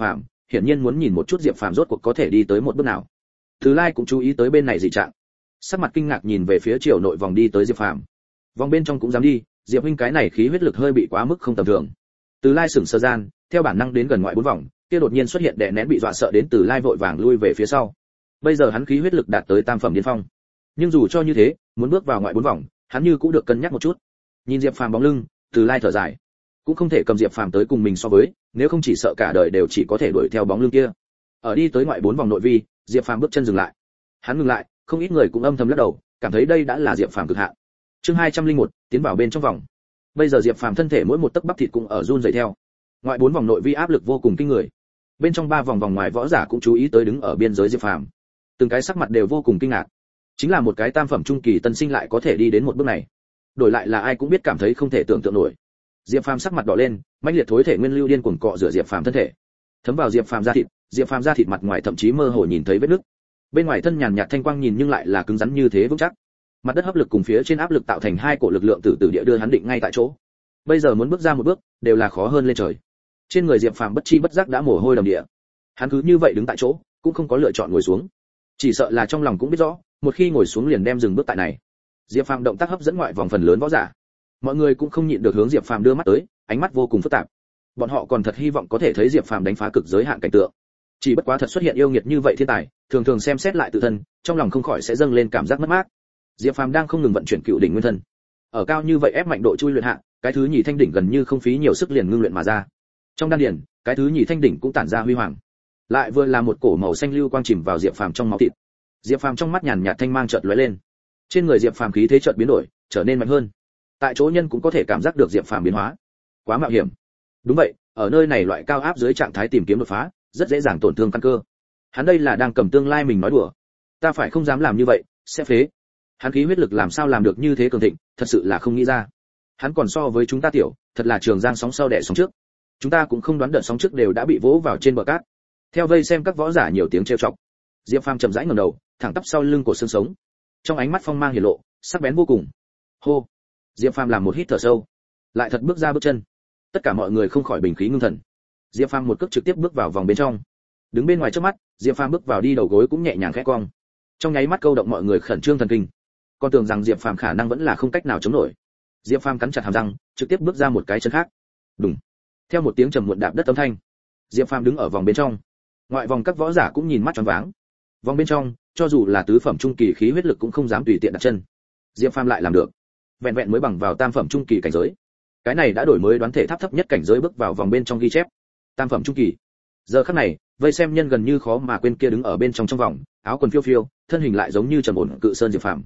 hiển nhiên muốn nhìn một chút Diệp Phàm rốt cuộc có thể đi tới một bước nào. Từ Lai cũng chú ý tới bên này dị trạng, sắc mặt kinh ngạc nhìn về phía triều nội vòng đi tới Diệp Phàm. Vòng bên trong cũng dám đi, Diệp huynh cái này khí huyết lực hơi bị quá mức không tầm thường. Từ Lai sững sờ gian, theo bản năng đến gần ngoại 4 vòng, kia đột nhiên xuất hiện đè nén bị dọa sợ đến Từ Lai vội vàng lui về phía sau. Bây giờ hắn khí huyết lực đạt tới tam phẩm điên phong, nhưng dù cho như thế, muốn bước vào ngoại 4 vòng, hắn như cũng được cân nhắc một chút. Nhìn Diệp Phàm bóng lưng, Từ Lai thở dài, cũng không thể cầm Diệp Phàm tới cùng mình so với, nếu không chỉ sợ cả đời đều chỉ có thể đuổi theo bóng lưng kia. Ở đi tới ngoại 4 vòng nội vi, Diệp Phàm bước chân dừng lại. Hắn ngừng lại, không ít người cũng âm thầm lắc đầu, cảm thấy đây đã là Diệp Phàm cực hạn. Chương 201, tiến vào bên trong vòng. Bây giờ Diệp Phàm thân thể mỗi một tấc bắp thịt cũng ở run rẩy theo. Ngoại 4 vòng nội vi áp lực vô cùng kinh người. Bên trong 3 vòng vòng ngoài võ giả cũng chú ý tới đứng ở biên giới Diệp Phàm. Từng cái sắc mặt đều vô cùng kinh ngạc. Chính là một cái tam phẩm trung kỳ tân sinh lại có thể đi đến một bước này. Đổi lại là ai cũng biết cảm thấy không thể tưởng tượng nổi. Diệp Phàm sắc mặt đỏ lên, mãnh liệt thối thể nguyên lưu điên cuồng cọ rửa Diệp Phàm thân thể. Thấm vào Diệp Phàm da thịt, Diệp Phàm da thịt mặt ngoài thậm chí mơ hồ nhìn thấy vết nứt. Bên ngoài thân nhàn nhạt thanh quang nhìn nhưng lại là cứng rắn như thế vững chắc. Mặt đất hấp lực cùng phía trên áp lực tạo thành hai cổ lực lượng từ từ địa đưa hắn định ngay tại chỗ. Bây giờ muốn bước ra một bước, đều là khó hơn lên trời. Trên người Diệp Phàm bất chi bất giác đã mồ hôi đầm địa. Hắn cứ như vậy đứng tại chỗ, cũng không có lựa chọn ngồi xuống. Chỉ sợ là trong lòng cũng biết rõ, một khi ngồi xuống liền đem dừng bước tại này. Diệp Phàm động tác hấp dẫn ngoại vòng phần lớn võ giả. Mọi người cũng không nhịn được hướng Diệp Phàm đưa mắt tới, ánh mắt vô cùng phức tạp. Bọn họ còn thật hy vọng có thể thấy Diệp Phàm đánh phá cực giới hạn cảnh tượng. Chỉ bất quá thật xuất hiện yêu nghiệt như vậy thiên tài, thường thường xem xét lại tự thân, trong lòng không khỏi sẽ dâng lên cảm giác mất mát. Diệp Phàm đang không ngừng vận chuyển cựu đỉnh nguyên thân. Ở cao như vậy ép mạnh độ chui luyện hạ, cái thứ nhì thanh đỉnh gần như không phí nhiều sức liền ngưng luyện mà ra. Trong đan điền, cái thứ nhì thanh đỉnh cũng tản ra huy hoàng. Lại vừa là một cổ màu xanh lưu quang chìm vào Diệp Phàm trong máu thịt. Diệp Phàm trong mắt nhàn nhạt thanh mang chợt lóe lên. Trên người Diệp Phàm khí thế chợt biến đổi, trở nên mạnh hơn. Tại chỗ nhân cũng có thể cảm giác được Diệp Phàm biến hóa. Quá mạo hiểm. Đúng vậy, ở nơi này loại cao áp dưới trạng thái tìm kiếm đột phá, rất dễ dàng tổn thương căn cơ. Hắn đây là đang cầm tương lai mình nói đùa. Ta phải không dám làm như vậy, sẽ phế. Hắn khí huyết lực làm sao làm được như thế cường thịnh, thật sự là không nghĩ ra. Hắn còn so với chúng ta tiểu, thật là trường giang sóng sau đẻ sóng trước. Chúng ta cũng không đoán đợt sóng trước đều đã bị vỗ vào trên bờ cát. Theo vây xem các võ giả nhiều tiếng trêu chọc. Diệp Phàm chậm rãi ngẩng đầu, thẳng tắp sau lưng cổ xương sống. Trong ánh mắt phong mang hiển lộ, sắc bén vô cùng. Hô. Diệp Phàm làm một hít thở sâu, lại thật bước ra bước chân. Tất cả mọi người không khỏi bình khí ngưng thần. Diệp Phàm một cước trực tiếp bước vào vòng bên trong. Đứng bên ngoài trước mắt, Diệp Phàm bước vào đi đầu gối cũng nhẹ nhàng khẽ cong. Trong nháy mắt câu động mọi người khẩn trương thần kinh. Con tưởng rằng Diệp Phàm khả năng vẫn là không cách nào chống nổi. Diệp Phàm cắn chặt hàm răng, trực tiếp bước ra một cái chân khác. Đùng. Theo một tiếng trầm muộn đạp đất âm thanh, Diệp Phàm đứng ở vòng bên trong. Ngoại vòng các võ giả cũng nhìn mắt choáng váng. Vòng bên trong, cho dù là tứ phẩm trung kỳ khí huyết lực cũng không dám tùy tiện đặt chân. Diệp Phàm lại làm được. Vẹn vẹn mới bằng vào tam phẩm trung kỳ cảnh giới. Cái này đã đổi mới đoán thể tháp thấp nhất cảnh giới bước vào vòng bên trong ghi chép. Tam phẩm trung kỳ. Giờ khắc này, vây xem nhân gần như khó mà quên kia đứng ở bên trong vòng, áo quần phiêu phiêu, thân hình lại giống như trầm ổn cự sơn Diệp Phàm.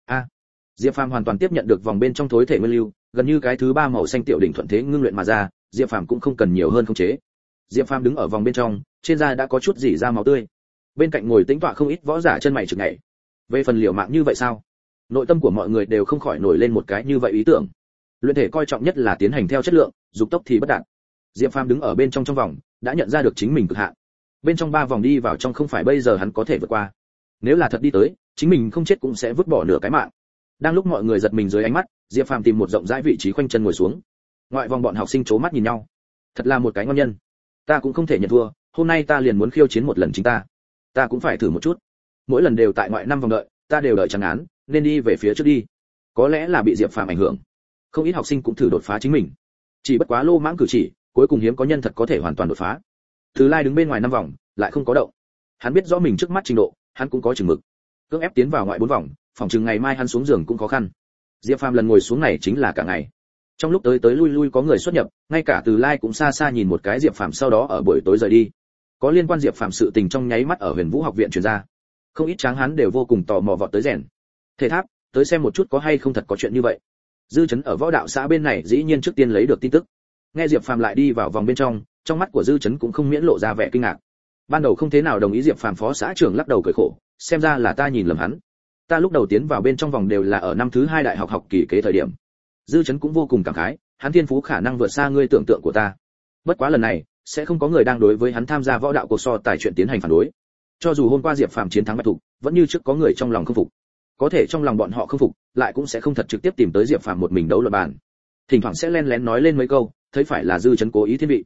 Diệp Phàm hoàn toàn tiếp nhận được vòng bên trong thối thể nguyên lưu, gần như cái thứ ba màu xanh tiểu đỉnh thuận thế ngưng luyện mà ra, Diệp Phàm cũng không cần nhiều hơn khống chế. Diệp Phàm đứng ở vòng bên trong, trên da đã có chút rỉ ra máu tươi. Bên cạnh ngồi tĩnh tọa không ít võ giả chân mày chực nhảy. Về phần liều mạng như vậy sao? Nội tâm của mọi người đều không khỏi nổi lên một cái như vậy ý tưởng. Luyện thể coi trọng nhất là tiến hành theo chất lượng, dục tốc thì bất đạt. Diệp Phàm đứng ở bên trong vòng, đã nhận ra được chính mình cực hạn. Bên trong 3 vòng đi vào trong không phải bây giờ hắn có thể vượt qua. Nếu là thật đi tới, chính mình không chết cũng sẽ vứt bỏ nửa cái mạng. Đang lúc mọi người giật mình dưới ánh mắt, Diệp Phàm tìm một rộng rãi vị trí khoanh chân ngồi xuống. Ngoại vòng bọn học sinh chố mắt nhìn nhau. Thật là một cái ngon nhân. Ta cũng không thể nhận thua, hôm nay ta liền muốn khiêu chiến một lần chính ta. Ta cũng phải thử một chút. Mỗi lần đều tại ngoại 5 vòng đợi, ta đều đợi chẳng án, nên đi về phía trước đi. Có lẽ là bị Diệp Phàm ảnh hưởng, không ít học sinh cũng thử đột phá chính mình. Chỉ bất quá lô mãng cử chỉ, cuối cùng hiếm có nhân thật có thể hoàn toàn đột phá. Từ Lai đứng bên ngoài 5 vòng, lại không có động. Hắn biết rõ mình trước mắt trình độ, hắn cũng có chừng mực. Cưỡng ép tiến vào ngoại 4 vòng, phòng chừng ngày mai hắn xuống giường cũng khó khăn. Diệp Phàm lần ngồi xuống này chính là cả ngày. Trong lúc tới lui lui có người xuất nhập, ngay cả Từ Lai cũng xa xa nhìn một cái Diệp Phàm, sau đó ở buổi tối rời đi. Có liên quan Diệp Phàm sự tình trong nháy mắt ở Huyền Vũ học viện truyền ra. Không ít tráng hán đều vô cùng tò mò vọt tới rèn thể tháp, tới xem một chút có hay không thật có chuyện như vậy. Dư Chấn ở võ đạo xã bên này dĩ nhiên trước tiên lấy được tin tức. Nghe Diệp Phàm lại đi vào vòng bên trong mắt của Dư Chấn cũng không miễn lộ ra vẻ kinh ngạc. Ban đầu không thế nào đồng ý Diệp Phàm, phó xã trưởng lắc đầu cười khổ, xem ra là ta nhìn lầm hắn. Ta lúc đầu tiến vào bên trong vòng đều là ở năm thứ 2 đại học học kỳ kế thời điểm. Dư Chấn cũng vô cùng cảm khái, hắn thiên phú khả năng vượt xa ngươi tưởng tượng của ta. Bất quá lần này, sẽ không có người đang đối với hắn tham gia võ đạo cuộc so tài chuyện tiến hành phản đối. Cho dù hôm qua Diệp Phàm chiến thắng Bạch Thục, vẫn như trước có người trong lòng không phục. Có thể trong lòng bọn họ không phục, lại cũng sẽ không thật trực tiếp tìm tới Diệp Phàm một mình đấu luận bàn. Thỉnh thoảng sẽ len lén nói lên mấy câu, thấy phải là Dư Chấn cố ý thiên vị.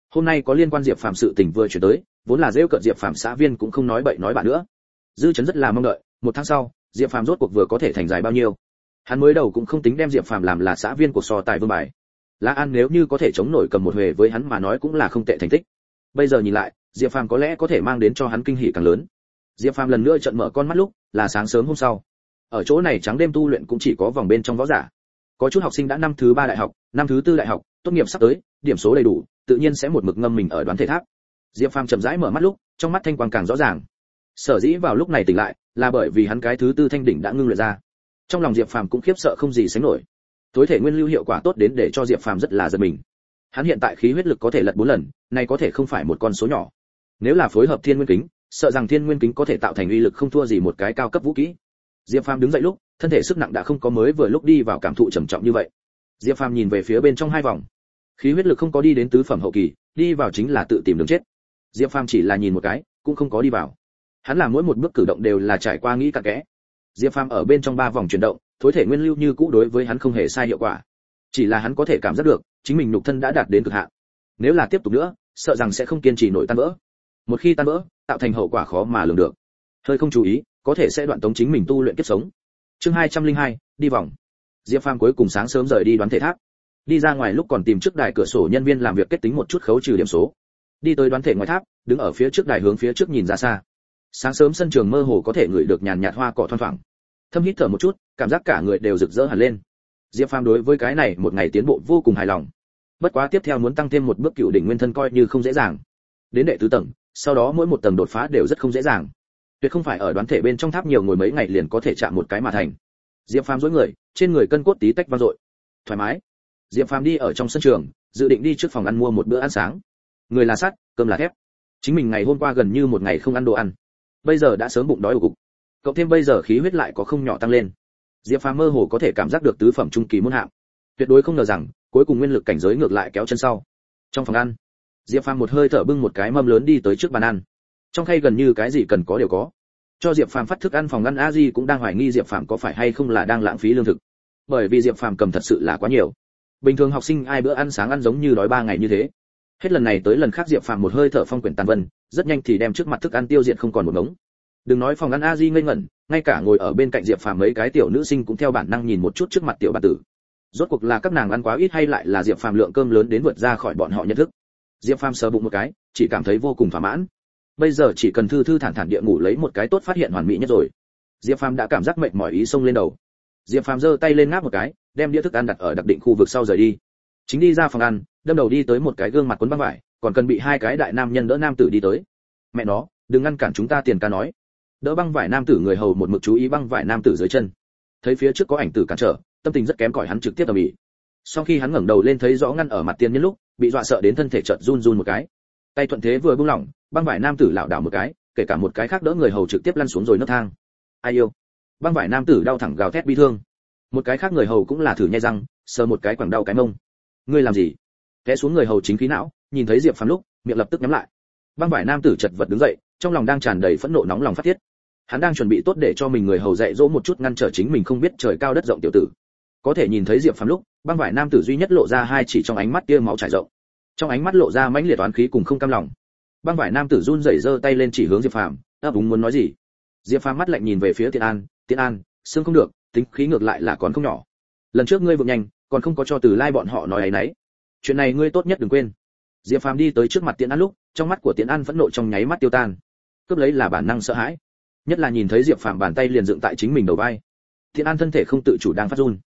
Hôm nay có liên quan Diệp Phàm sự tình vừa chuyển tới, vốn là rêu cợt Diệp Phàm xã viên cũng không nói bậy nói bạ nữa. Dư Chấn rất là mong đợi, một tháng sau, Diệp Phàm rốt cuộc vừa có thể thành dài bao nhiêu. Hắn mới đầu cũng không tính đem Diệp Phàm làm là xã viên của so tài vương bài. La An nếu như có thể chống nổi cầm một huề với hắn mà nói cũng là không tệ thành tích. Bây giờ nhìn lại, Diệp Phàm có lẽ có thể mang đến cho hắn kinh hỉ càng lớn. Diệp Phàm lần nữa trợn mở con mắt lúc, là sáng sớm hôm sau. Ở chỗ này trắng đêm tu luyện cũng chỉ có vòng bên trong võ giả. Có chút học sinh đã năm thứ 3 đại học, năm thứ 4 đại học, tốt nghiệp sắp tới, điểm số đầy đủ, tự nhiên sẽ một mực ngâm mình ở đoán thể tháp. Diệp Phàm chậm rãi mở mắt lúc, trong mắt thanh quang càng rõ ràng. Sở dĩ vào lúc này tỉnh lại, là bởi vì hắn cái thứ tư thanh đỉnh đã ngưng luyện ra. Trong lòng Diệp Phàm cũng khiếp sợ không gì sánh nổi. Tối thể nguyên lưu hiệu quả tốt đến để cho Diệp Phàm rất là giật mình. Hắn hiện tại khí huyết lực có thể lật 4 lần, này có thể không phải một con số nhỏ. Nếu là phối hợp Thiên Nguyên Kính, sợ rằng Thiên Nguyên Kính có thể tạo thành uy lực không thua gì một cái cao cấp vũ khí. Diệp Phàm đứng dậy lúc, thân thể sức nặng đã không có mới vừa lúc đi vào cảm thụ trầm trọng như vậy. Diệp Phàm nhìn về phía bên trong 2 vòng. Khí huyết lực không có đi đến tứ phẩm hậu kỳ, đi vào chính là tự tìm đường chết. Diệp Phàm chỉ là nhìn một cái, cũng không có đi vào. Hắn làm mỗi một bước cử động đều là trải qua nghĩ cặn kẽ. Diệp Phàm ở bên trong 3 vòng chuyển động, thối thể nguyên lưu như cũ đối với hắn không hề sai hiệu quả. Chỉ là hắn có thể cảm giác được, chính mình nhục thân đã đạt đến cực hạn. Nếu là tiếp tục nữa, sợ rằng sẽ không kiên trì nổi tan vỡ. Một khi tan vỡ, tạo thành hậu quả khó mà lường được. Hơi không chú ý, có thể sẽ đoạn tống chính mình tu luyện kiếp sống. Chương 202, đi vòng. Diệp Phàm cuối cùng sáng sớm rời đi đoán thể tháp. Đi ra ngoài lúc còn tìm trước đài cửa sổ nhân viên làm việc kết tính một chút khấu trừ điểm số. Đi tới đoán thể ngoài tháp, đứng ở phía trước đài hướng phía trước nhìn ra xa. Sáng sớm sân trường mơ hồ có thể ngửi được nhàn nhạt hoa cỏ thoang thoảng. Thâm hít thở một chút, cảm giác cả người đều rực rỡ hẳn lên. Diệp Phàm đối với cái này một ngày tiến bộ vô cùng hài lòng. Bất quá tiếp theo muốn tăng thêm một bước cựu đỉnh nguyên thân coi như không dễ dàng. Đến đệ tứ tầng, sau đó mỗi một tầng đột phá đều rất không dễ dàng. Tuyệt không phải ở đoán thể bên trong tháp nhiều ngồi mấy ngày liền có thể chạm một cái mà thành. Diệp Phàm duỗi người, trên người cân cốt tí tách vang dội. Thoải mái. Diệp Phàm đi ở trong sân trường, dự định đi trước phòng ăn mua một bữa ăn sáng. Người là sắt, cơm là thép. Chính mình ngày hôm qua gần như một ngày không ăn đồ ăn, bây giờ đã sớm bụng đói ù cục. Cộng thêm bây giờ khí huyết lại có không nhỏ tăng lên. Diệp Phàm mơ hồ có thể cảm giác được tứ phẩm trung kỳ muôn hạng. Tuyệt đối không ngờ rằng, cuối cùng nguyên lực cảnh giới ngược lại kéo chân sau. Trong phòng ăn, Diệp Phàm một hơi thở bưng một cái mâm lớn đi tới trước bàn ăn. Trong khay gần như cái gì cần có đều có. Cho Diệp Phàm phát thức ăn phòng ăn A-di cũng đang hoài nghi Diệp Phàm có phải hay không là đang lãng phí lương thực. Bởi vì Diệp Phàm cầm thật sự là quá nhiều. Bình thường học sinh ai bữa ăn sáng ăn giống như đói 3 ngày như thế. Hết lần này tới lần khác Diệp Phàm một hơi thở phong quyển tàn vân, rất nhanh thì đem trước mặt thức ăn tiêu diệt không còn một ngống. Đừng nói phòng ăn A-di ngây ngẩn, ngay cả ngồi ở bên cạnh Diệp Phàm mấy cái tiểu nữ sinh cũng theo bản năng nhìn một chút trước mặt tiểu bà tử. Rốt cuộc là các nàng ăn quá ít hay lại là Diệp Phàm lượng cơm lớn đến vượt ra khỏi bọn họ nhận thức. Diệp Phàm sờ bụng một cái, chỉ cảm thấy vô cùng thỏa mãn. Bây giờ chỉ cần thư thư thản thản địa ngủ lấy một cái tốt phát hiện hoàn mỹ nhất rồi. Diệp Phàm đã cảm giác mệt mỏi ý xông lên đầu. Diệp Phàm giơ tay lên ngáp một cái, đem đĩa thức ăn đặt ở đặc định khu vực sau rời đi. Chính đi ra phòng ăn, đâm đầu đi tới một cái gương mặt quấn băng vải, còn cần bị 2 cái đại nam nhân đỡ nam tử đi tới. Mẹ nó, đừng ngăn cản chúng ta tiền ca nói. Đỡ băng vải nam tử người hầu một mực chú ý băng vải nam tử dưới chân. Thấy phía trước có ảnh tử cản trở, tâm tình rất kém cỏi hắn trực tiếp ầm ĩ. Sau khi hắn ngẩng đầu lên thấy rõ ngăn ở mặt tiên nhân lúc, bị dọa sợ đến thân thể chợt run run một cái. Tay thuận thế vừa buông lỏng, băng vải nam tử lảo đảo một cái, kể cả một cái khác đỡ người hầu trực tiếp lăn xuống rồi nấc thang. Ai yêu. Băng vải nam tử đau thẳng gào thét bi thương. Một cái khác người hầu cũng là thử nhai răng, sờ một cái quẳng đau cái mông. Ngươi làm gì? Té xuống người hầu chính khí não, nhìn thấy Diệp Phàm lúc, miệng lập tức nhắm lại. Băng vải nam tử chật vật đứng dậy, trong lòng đang tràn đầy phẫn nộ nóng lòng phát tiết. Hắn đang chuẩn bị tốt để cho mình người hầu dạy dỗ một chút ngăn trở chính mình không biết trời cao đất rộng tiểu tử. Có thể nhìn thấy Diệp Phàm lúc, băng vải nam tử duy nhất lộ ra 2 chỉ trong ánh mắt tia máu trải rộng. Trong ánh mắt lộ ra mãnh liệt oán khí cùng không cam lòng. Băng vải nam tử run rẩy giơ tay lên chỉ hướng Diệp Phàm, ấp úng muốn nói gì. Diệp Phàm mắt lạnh nhìn về phía Tiễn An, xương không được, tính khí ngược lại là còn không nhỏ. Lần trước ngươi vượt nhanh, còn không có cho Từ Lai bọn họ nói ấy nấy. Chuyện này ngươi tốt nhất đừng quên. Diệp Phàm đi tới trước mặt Tiễn An lúc, trong mắt của Tiễn An phẫn nộ trong nháy mắt tiêu tan. Cướp lấy là bản năng sợ hãi, nhất là nhìn thấy Diệp Phàm bàn tay liền dựng tại chính mình đầu vai. Tiễn An thân thể không tự chủ đang phát run.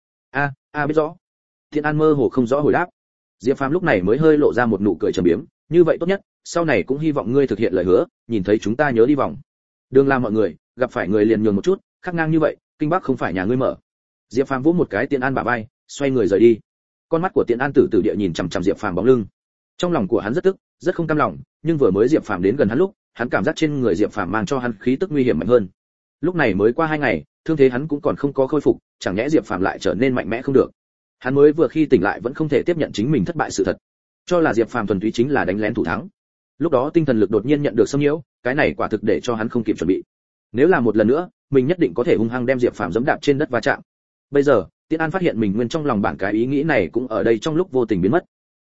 A biết rõ. Tiễn An mơ hồ không rõ hồi đáp. Diệp Phàm lúc này mới hơi lộ ra một nụ cười trầm biếm, như vậy tốt nhất, sau này cũng hy vọng ngươi thực hiện lời hứa, nhìn thấy chúng ta nhớ đi vòng. Đường làm mọi người, gặp phải người liền nhường một chút, khắc ngang như vậy, kinh bắc không phải nhà ngươi mở. Diệp Phàm vỗ một cái Tiễn An bả vai, xoay người rời đi. Con mắt của Tiễn An tử tử địa nhìn chằm chằm Diệp Phàm bóng lưng. Trong lòng của hắn rất tức, rất không cam lòng, nhưng vừa mới Diệp Phàm đến gần hắn lúc, hắn cảm giác trên người Diệp Phàm mang cho hắn khí tức nguy hiểm mạnh hơn. Lúc này mới qua 2 ngày, thương thế hắn cũng còn không có khôi phục, chẳng nhẽ Diệp Phàm lại trở nên mạnh mẽ không được. Hắn mới vừa khi tỉnh lại vẫn không thể tiếp nhận chính mình thất bại sự thật, cho là Diệp Phàm thuần túy chính là đánh lén thủ thắng. Lúc đó tinh thần lực đột nhiên nhận được xâm nhiễu, cái này quả thực để cho hắn không kịp chuẩn bị. Nếu là một lần nữa, mình nhất định có thể hung hăng đem Diệp Phàm giẫm đạp trên đất va chạm. Bây giờ, Tiễn An phát hiện mình nguyên trong lòng bản cái ý nghĩ này cũng ở đây trong lúc vô tình biến mất.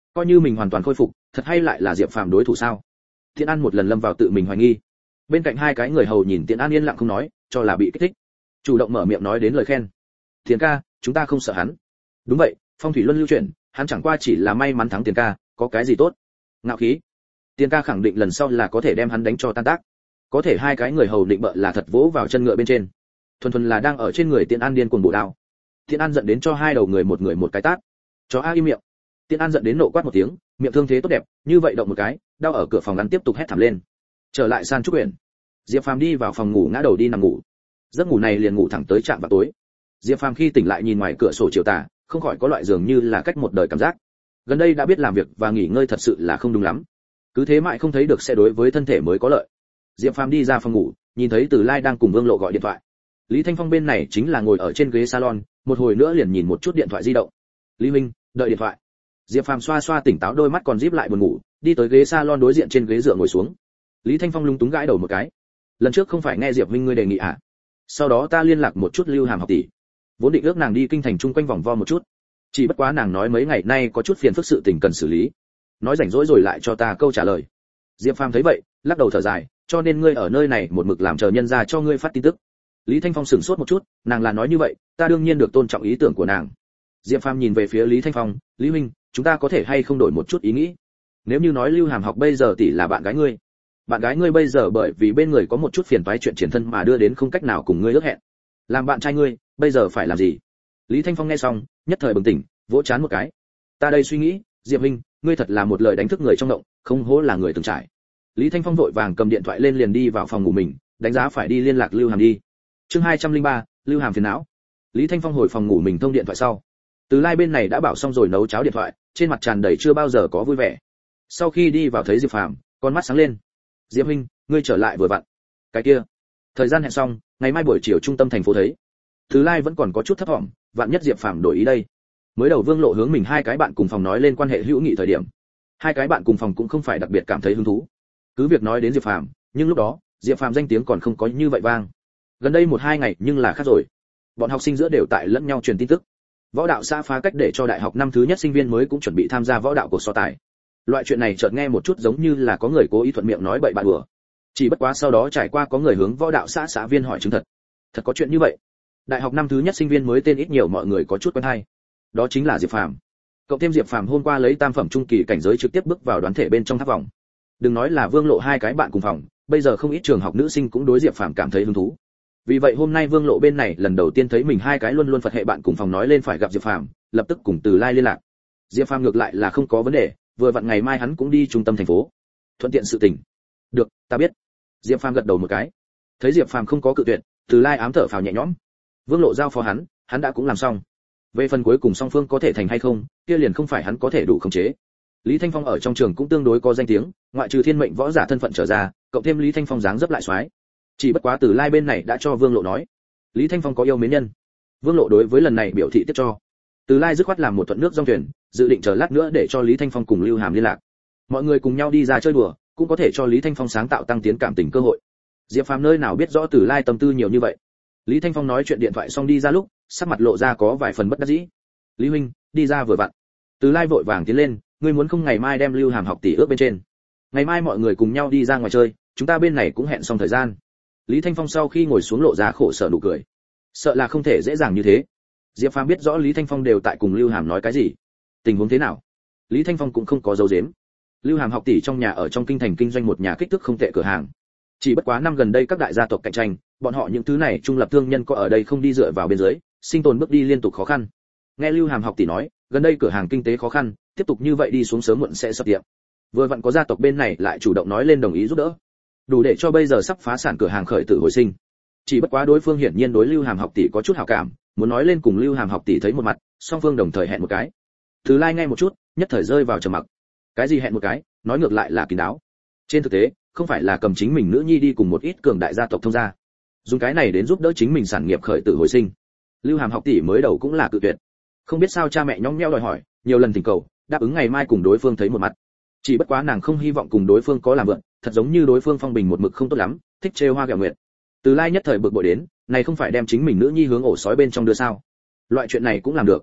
Coi như mình hoàn toàn khôi phục, thật hay lại là Diệp Phàm đối thủ sao? Tiễn An một lần lâm vào tự mình hoài nghi. Bên cạnh hai cái người hầu nhìn Tiễn An yên lặng không nói, cho là bị kích thích. Chủ động mở miệng nói đến lời khen. Tiền ca, chúng ta không sợ hắn. Đúng vậy, phong thủy luân lưu chuyển, hắn chẳng qua chỉ là may mắn thắng Tiền ca, có cái gì tốt? Ngạo khí. Tiền ca khẳng định lần sau là có thể đem hắn đánh cho tan tác. Có thể hai cái người hầu định bợ là thật vỗ vào chân ngựa bên trên. Thuần thuần là đang ở trên người Tiễn An điên cuồng bổ đao. Tiễn An giận đến cho hai đầu người một cái tát. Cho a im miệng. Tiễn An giận đến nộ quát một tiếng, miệng thương thế tốt đẹp, như vậy động một cái, đau ở cửa phòng ngắn tiếp tục hét thảm lên. Trở lại San Trúc Uyển, Diệp Phàm đi vào phòng ngủ ngã đầu đi nằm ngủ. Giấc ngủ này liền ngủ thẳng tới trạm vào tối. Diệp Phàm khi tỉnh lại nhìn ngoài cửa sổ chiều tà, không khỏi có loại dường như là cách một đời cảm giác. Gần đây đã biết làm việc và nghỉ ngơi thật sự là không đúng lắm. Cứ thế mãi không thấy được sẽ đối với thân thể mới có lợi. Diệp Phàm đi ra phòng ngủ, nhìn thấy Từ Lai đang cùng Vương Lộ gọi điện thoại. Lý Thanh Phong bên này chính là ngồi ở trên ghế salon, một hồi nữa liền nhìn một chút điện thoại di động. Lý huynh, đợi điện thoại. Diệp Phàm xoa xoa tỉnh táo đôi mắt còn díp lại buồn ngủ, đi tới ghế salon đối diện trên ghế dựa ngồi xuống. Lý Thanh Phong lung túng gãi đầu một cái. Lần trước không phải nghe Diệp huynh ngươi đề nghị à? Sau đó ta liên lạc một chút Lưu Hàm học tỷ. Vốn định ước nàng đi kinh thành chung quanh vòng vo một chút. Chỉ bất quá nàng nói mấy ngày nay có chút phiền phức sự tình cần xử lý. Nói rảnh rỗi rồi lại cho ta câu trả lời. Diệp Phàm thấy vậy, lắc đầu thở dài, cho nên ngươi ở nơi này một mực làm chờ nhân ra cho ngươi phát tin tức. Lý Thanh Phong sửng sốt một chút, nàng là nói như vậy, ta đương nhiên được tôn trọng ý tưởng của nàng. Diệp Phàm nhìn về phía Lý Thanh Phong, Lý huynh, chúng ta có thể hay không đổi một chút ý nghĩ? Nếu như nói Lưu Hàm học bây giờ tỷ là bạn gái ngươi bây giờ bởi vì bên người có một chút phiền toái chuyện triển thân mà đưa đến không cách nào cùng ngươi ước hẹn. Làm bạn trai ngươi, bây giờ phải làm gì? Lý Thanh Phong nghe xong, nhất thời bừng tỉnh, vỗ chán một cái. Ta đây suy nghĩ, Diệp huynh, ngươi thật là một lời đánh thức người trong động, không hổ là người từng trải. Lý Thanh Phong vội vàng cầm điện thoại lên liền đi vào phòng ngủ mình, đánh giá phải đi liên lạc Lưu Hàm đi. Chương 203, Lưu Hàm phiền não. Lý Thanh Phong hồi phòng ngủ mình thông điện thoại sau. Từ Lai bên này đã bảo xong rồi nấu cháo điện thoại, trên mặt tràn đầy chưa bao giờ có vui vẻ. Sau khi đi vào thấy Diệp Phàm, con mắt sáng lên. Diệp huynh, ngươi trở lại vừa vặn. Cái kia, thời gian hẹn xong, ngày mai buổi chiều trung tâm thành phố thấy. Từ Lai vẫn còn có chút thấp vọng, vạn nhất Diệp Phàm đổi ý đây. Mới đầu Vương Lộ hướng mình hai cái bạn cùng phòng nói lên quan hệ hữu nghị thời điểm. Hai cái bạn cùng phòng cũng không phải đặc biệt cảm thấy hứng thú. Cứ việc nói đến Diệp Phàm, nhưng lúc đó, Diệp Phàm danh tiếng còn không có như vậy vang. Gần đây 1-2 ngày nhưng là khác rồi. Bọn học sinh giữa đều tại lẫn nhau truyền tin tức. Võ đạo xã phá cách để cho đại học năm thứ nhất sinh viên mới cũng chuẩn bị tham gia võ đạo cuộc so tài. Loại chuyện này chợt nghe một chút giống như là có người cố ý thuận miệng nói bậy bạ đùa. Chỉ bất quá sau đó trải qua có người hướng võ đạo xã viên hỏi chứng thật. Thật có chuyện như vậy. Đại học năm thứ nhất sinh viên mới tên ít nhiều mọi người có chút quen hay. Đó chính là Diệp Phàm. Cộng thêm Diệp Phàm hôm qua lấy tam phẩm trung kỳ cảnh giới trực tiếp bước vào đoán thể bên trong tháp vòng. Đừng nói là Vương Lộ hai cái bạn cùng phòng, bây giờ không ít trường học nữ sinh cũng đối Diệp Phàm cảm thấy hứng thú. Vì vậy hôm nay Vương Lộ bên này lần đầu tiên thấy mình hai cái luôn luôn Phật hệ bạn cùng phòng nói lên phải gặp Diệp Phàm, lập tức cùng Từ Lai liên lạc. Diệp Phàm ngược lại là không có vấn đề, vừa vặn ngày mai hắn cũng đi trung tâm thành phố. Thuận tiện sự tình. Được, ta biết. Diệp Phàm gật đầu một cái. Thấy Diệp Phàm không có cự tuyệt, Từ Lai ám thở phào nhẹ nhõm. Vương Lộ giao phó hắn đã cũng làm xong. Về phần cuối cùng song phương có thể thành hay không, kia liền không phải hắn có thể đủ khống chế. Lý Thanh Phong ở trong trường cũng tương đối có danh tiếng, ngoại trừ thiên mệnh võ giả thân phận trở ra, cộng thêm Lý Thanh Phong dáng dấp lại xoái. Chỉ bất quá Từ Lai bên này đã cho Vương Lộ nói, Lý Thanh Phong có yêu mến nhân. Vương Lộ đối với lần này biểu thị tiếp cho. Từ Lai dứt khoát làm một thuận nước dòng thuyền, dự định chờ lát nữa để cho Lý Thanh Phong cùng Lưu Hàm liên lạc. Mọi người cùng nhau đi ra chơi đùa, cũng có thể cho Lý Thanh Phong sáng tạo tăng tiến cảm tình cơ hội. Diệp Phàm nơi nào biết rõ Từ Lai tâm tư nhiều như vậy. Lý Thanh Phong nói chuyện điện thoại xong đi ra lúc, sắc mặt lộ ra có vài phần bất đắc dĩ. Lý huynh, đi ra vừa vặn. Từ Lai vội vàng tiến lên, ngươi muốn không ngày mai đem Lưu Hàm học tỷ ước bên trên. Ngày mai mọi người cùng nhau đi ra ngoài chơi, chúng ta bên này cũng hẹn xong thời gian. Lý Thanh Phong sau khi ngồi xuống lộ ra khổ sở nụ cười. Sợ là không thể dễ dàng như thế. Diệp Phàm biết rõ Lý Thanh Phong đều tại cùng Lưu Hàm nói cái gì, tình huống thế nào. Lý Thanh Phong cũng không có giấu giếm. Lưu Hàm học tỷ trong nhà ở trong kinh thành kinh doanh một nhà kích thước không tệ cửa hàng. Chỉ bất quá năm gần đây các đại gia tộc cạnh tranh, bọn họ những thứ này trung lập thương nhân có ở đây không đi dựa vào bên dưới, sinh tồn bước đi liên tục khó khăn. Nghe Lưu Hàm học tỷ nói, gần đây cửa hàng kinh tế khó khăn, tiếp tục như vậy đi xuống sớm muộn sẽ sập tiệm. Vừa vặn có gia tộc bên này lại chủ động nói lên đồng ý giúp đỡ, đủ để cho bây giờ sắp phá sản cửa hàng khởi tử hồi sinh. Chỉ bất quá đối phương hiển nhiên đối Lưu Hàm học tỷ có chút hảo cảm, muốn nói lên cùng Lưu Hàm học tỷ thấy một mặt, song phương đồng thời hẹn một cái. Từ Lai nghe một chút, nhất thời rơi vào trầm mặc. Cái gì hẹn một cái, nói ngược lại là kín đáo. Trên thực tế, không phải là cầm chính mình nữ nhi đi cùng một ít cường đại gia tộc thông gia, dùng cái này đến giúp đỡ chính mình sản nghiệp khởi tử hồi sinh. Lưu Hàm học tỷ mới đầu cũng là cự tuyệt. Không biết sao cha mẹ nhõng nhẽo đòi hỏi, nhiều lần thỉnh cầu, đáp ứng ngày mai cùng đối phương thấy một mặt. Chỉ bất quá nàng không hy vọng cùng đối phương có làm vợ, thật giống như đối phương phong bình một mực không tốt lắm, thích trêu hoa ghẹo nguyệt. Từ Lai nhất thời bực bội đến, này không phải đem chính mình nữ nhi hướng ổ sói bên trong đưa sao? Loại chuyện này cũng làm được.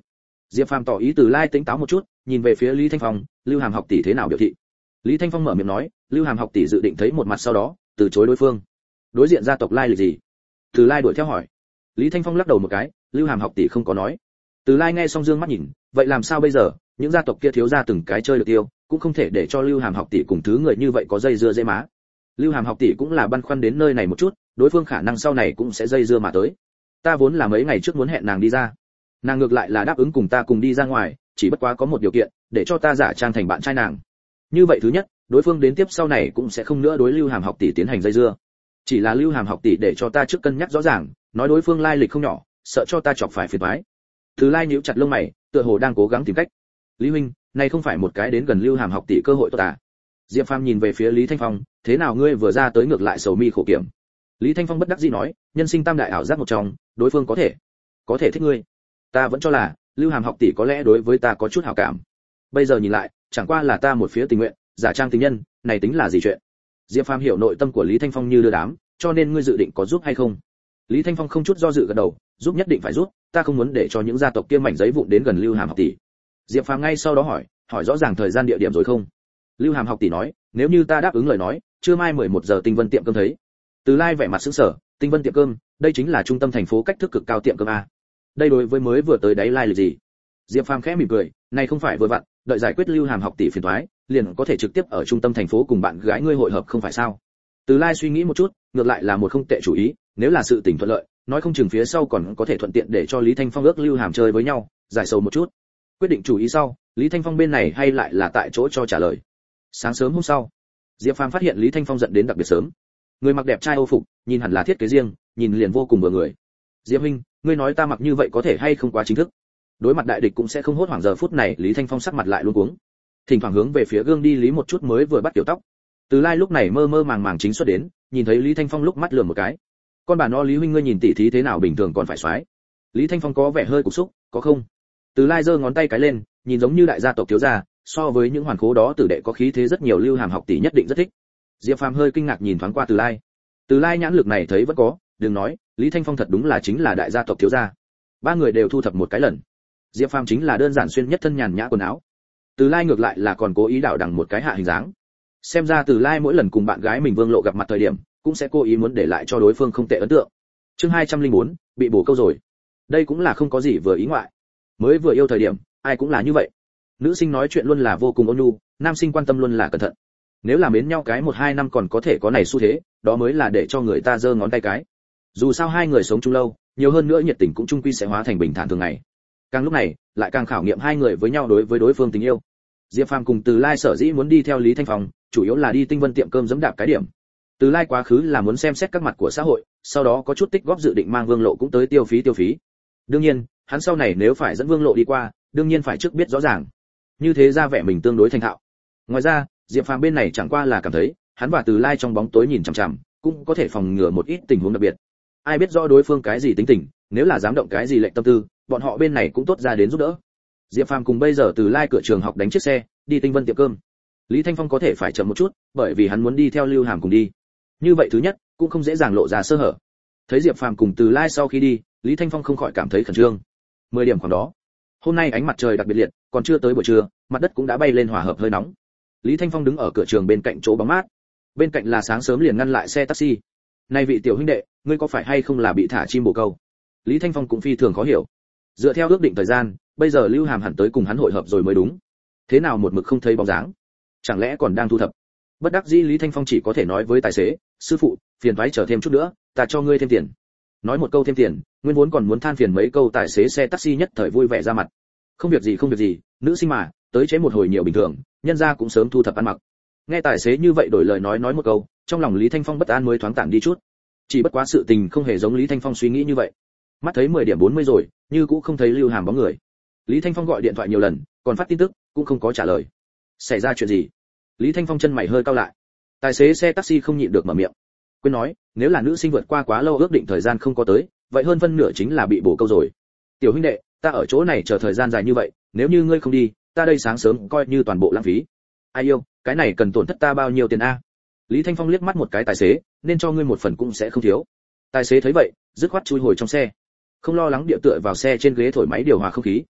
Diệp Phàm tỏ ý Từ Lai tỉnh táo một chút, nhìn về phía Lý Thanh Phong, Lưu Hàm học tỷ thế nào biểu thị. Lý Thanh Phong mở miệng nói, Lưu Hàm học tỷ dự định thấy một mặt sau đó, từ chối đối phương. Đối diện gia tộc lai lịch gì? Từ Lai đuổi theo hỏi. Lý Thanh Phong lắc đầu một cái, Lưu Hàm học tỷ không có nói. Từ Lai nghe xong dương mắt nhìn, vậy làm sao bây giờ, những gia tộc kia thiếu gia từng cái chơi được tiêu, cũng không thể để cho Lưu Hàm học tỷ cùng thứ người như vậy có dây dưa dễ má. Lưu Hàm học tỷ cũng là băn khoăn đến nơi này một chút, đối phương khả năng sau này cũng sẽ dây dưa mà tới. Ta vốn là mấy ngày trước muốn hẹn nàng đi ra, nàng ngược lại là đáp ứng cùng ta cùng đi ra ngoài, chỉ bất quá có một điều kiện, để cho ta giả trang thành bạn trai nàng. Như vậy thứ nhất, đối phương đến tiếp sau này cũng sẽ không nữa đối Lưu Hàm học tỷ tiến hành dây dưa. Chỉ là Lưu Hàm học tỷ để cho ta trước cân nhắc rõ ràng, nói đối phương lai lịch không nhỏ, sợ cho ta chọc phải phiền toái. Từ Lai nhíu chặt lông mày, tựa hồ đang cố gắng tìm cách. Lý huynh, này không phải một cái đến gần Lưu Hàm học tỷ cơ hội tốt à? Diệp Phàm nhìn về phía Lý Thanh Phong, thế nào ngươi vừa ra tới ngược lại sầu mi khổ kiểm. Lý Thanh Phong bất đắc dĩ nói, nhân sinh tam đại ảo giác một trong, đối phương có thể thích ngươi. Ta vẫn cho là Lưu Hàm học tỷ có lẽ đối với ta có chút hảo cảm. Bây giờ nhìn lại, chẳng qua là ta một phía tình nguyện, giả trang tình nhân, này tính là gì chuyện? Diệp Phàm hiểu nội tâm của Lý Thanh Phong như đưa đám, cho nên ngươi dự định có giúp hay không? Lý Thanh Phong không chút do dự gật đầu, giúp nhất định phải giúp, ta không muốn để cho những gia tộc kia mảnh giấy vụn đến gần Lưu Hàm học tỷ. Diệp Phàm ngay sau đó hỏi rõ ràng thời gian địa điểm rồi không? Lưu Hàm học tỷ nói, nếu như ta đáp ứng lời nói, trưa mai 11 giờ Tinh Vân tiệm cơm thấy. Từ Lai vẻ mặt sững sờ, Tinh Vân tiệm cơm, đây chính là trung tâm thành phố cách thức cực cao tiệm cơm a. Đây đối với mới vừa tới đáy lai lịch gì? Diệp Phàm khẽ mỉm cười, này không phải vừa vặn, đợi giải quyết Lưu Hàm học tỷ phiền toái, liền có thể trực tiếp ở trung tâm thành phố cùng bạn gái ngươi hội hợp không phải sao? Từ Lai suy nghĩ một chút, ngược lại là một không tệ chủ ý, nếu là sự tình thuận lợi, nói không chừng phía sau còn có thể thuận tiện để cho Lý Thanh Phong ước Lưu Hàm chơi với nhau, giải sầu một chút. Quyết định chủ ý sau, Lý Thanh Phong bên này hay lại là tại chỗ cho trả lời. Sáng sớm hôm sau, Diệp Phàm phát hiện Lý Thanh Phong giận đến đặc biệt sớm. Người mặc đẹp trai Âu phục, nhìn hẳn là thiết kế riêng, nhìn liền vô cùng vừa người. Diệp huynh, ngươi nói ta mặc như vậy có thể hay không quá chính thức? Đối mặt đại địch cũng sẽ không hốt hoảng, giờ phút này Lý Thanh Phong sắc mặt lại luống cuống. Thỉnh thoảng hướng về phía gương đi lý một chút mới vừa bắt kiểu tóc. Từ Lai lúc này mơ mơ màng màng chính xuất đến, nhìn thấy Lý Thanh Phong lúc mắt lườm một cái. Con bà nó Lý huynh ngươi nhìn tỉ thí thế nào bình thường còn phải xoái. Lý Thanh Phong có vẻ hơi cục xúc, có không? Từ Lai giơ ngón tay cái lên, nhìn giống như đại gia tộc thiếu gia, so với những hoàn khố đó tử đệ có khí thế rất nhiều, Lưu Hàm học tỷ nhất định rất thích. Diệp Phàm hơi kinh ngạc nhìn thoáng qua Từ Lai. Từ Lai nhãn lực này thấy vẫn có, đừng nói, Lý Thanh Phong thật đúng là chính là đại gia tộc thiếu gia. Ba người đều thu thập một cái lần. Diệp Phàm chính là đơn giản xuyên nhất thân nhàn nhã quần áo. Từ Lai ngược lại là còn cố ý đảo đằng một cái hạ hình dáng. Xem ra Từ Lai mỗi lần cùng bạn gái mình Vương Lộ gặp mặt thời điểm, cũng sẽ cố ý muốn để lại cho đối phương không tệ ấn tượng. Chương 204, bị bổ câu rồi. Đây cũng là không có gì vừa ý ngoại. Mới vừa yêu thời điểm, ai cũng là như vậy. Nữ sinh nói chuyện luôn là vô cùng ôn nhu, nam sinh quan tâm luôn là cẩn thận. Nếu là mến nhau cái 1-2 năm còn có thể có này xu thế, đó mới là để cho người ta giơ ngón tay cái. Dù sao hai người sống chung lâu, nhiều hơn nữa nhiệt tình cũng chung quy sẽ hóa thành bình thản thường ngày. Càng lúc này, lại càng khảo nghiệm hai người với nhau đối với đối phương tình yêu. Diệp Phàm cùng Từ Lai sở dĩ muốn đi theo Lý Thanh Phong, chủ yếu là đi Tinh Vân tiệm cơm giẫm đạp cái điểm. Từ Lai quá khứ là muốn xem xét các mặt của xã hội, sau đó có chút tích góp dự định mang Vương Lộ cũng tới tiêu phí. Đương nhiên, hắn sau này nếu phải dẫn Vương Lộ đi qua, đương nhiên phải trước biết rõ ràng. Như thế ra vẻ mình tương đối thành thạo. Ngoài ra, Diệp Phàm bên này chẳng qua là cảm thấy, hắn và Từ Lai trong bóng tối nhìn chằm chằm, cũng có thể phòng ngừa một ít tình huống đặc biệt. Ai biết rõ đối phương cái gì tính tình, nếu là dám động cái gì lệnh tâm tư, bọn họ bên này cũng tốt ra đến giúp đỡ. Diệp Phàm cùng bây giờ Từ Lai cửa trường học đánh chiếc xe, đi Tinh Vân tiệm cơm. Lý Thanh Phong có thể phải chậm một chút, bởi vì hắn muốn đi theo Lưu Hàm cùng đi. Như vậy thứ nhất, cũng không dễ dàng lộ ra sơ hở. Thấy Diệp Phàm cùng Từ Lai sau khi đi, Lý Thanh Phong không khỏi cảm thấy khẩn trương. 10 điểm khoảng đó. Hôm nay ánh mặt trời đặc biệt liệt, còn chưa tới buổi trưa, mặt đất cũng đã bay lên hòa hợp hơi nóng. Lý Thanh Phong đứng ở cửa trường bên cạnh chỗ bóng mát. Bên cạnh là sáng sớm liền ngăn lại xe taxi. Này vị tiểu huynh đệ, ngươi có phải hay không là bị thả chim bồ câu? Lý Thanh Phong cũng phi thường khó hiểu. Dựa theo ước định thời gian, bây giờ Lưu Hàm hẳn tới cùng hắn hội hợp rồi mới đúng. Thế nào một mực không thấy bóng dáng? Chẳng lẽ còn đang thu thập? Bất đắc dĩ Lý Thanh Phong chỉ có thể nói với tài xế, sư phụ, phiền toái chờ thêm chút nữa, ta cho ngươi thêm tiền. Nói một câu thêm tiền, nguyên vốn còn muốn than phiền mấy câu tài xế xe taxi nhất thời vui vẻ ra mặt. Không việc gì, nữ sinh mà, tới chế một hồi nhiều bình thường, nhân gia cũng sớm thu thập ăn mặc. Nghe tài xế như vậy đổi lời nói một câu, trong lòng Lý Thanh Phong bất an mới thoáng tản đi chút. Chỉ bất quá sự tình không hề giống Lý Thanh Phong suy nghĩ như vậy. Mắt thấy 10 điểm 40 rồi, như cũng không thấy Lưu Hàm bóng người. Lý Thanh Phong gọi điện thoại nhiều lần, còn phát tin tức, cũng không có trả lời. Xảy ra chuyện gì? Lý Thanh Phong chân mày hơi cau lại. Tài xế xe taxi không nhịn được mở miệng. Quên nói, nếu là nữ sinh vượt qua quá lâu ước định thời gian không có tới, vậy hơn phân nửa chính là bị bổ câu rồi. Tiểu huynh đệ, ta ở chỗ này chờ thời gian dài như vậy, nếu như ngươi không đi, ta đây sáng sớm coi như toàn bộ lãng phí. Ai yêu, cái này cần tổn thất ta bao nhiêu tiền a? Lý Thanh Phong liếc mắt một cái tài xế, nên cho ngươi một phần cũng sẽ không thiếu. Tài xế thấy vậy, dứt khoát chui hồi trong xe, không lo lắng địa tựa vào xe trên ghế thổi máy điều hòa không khí.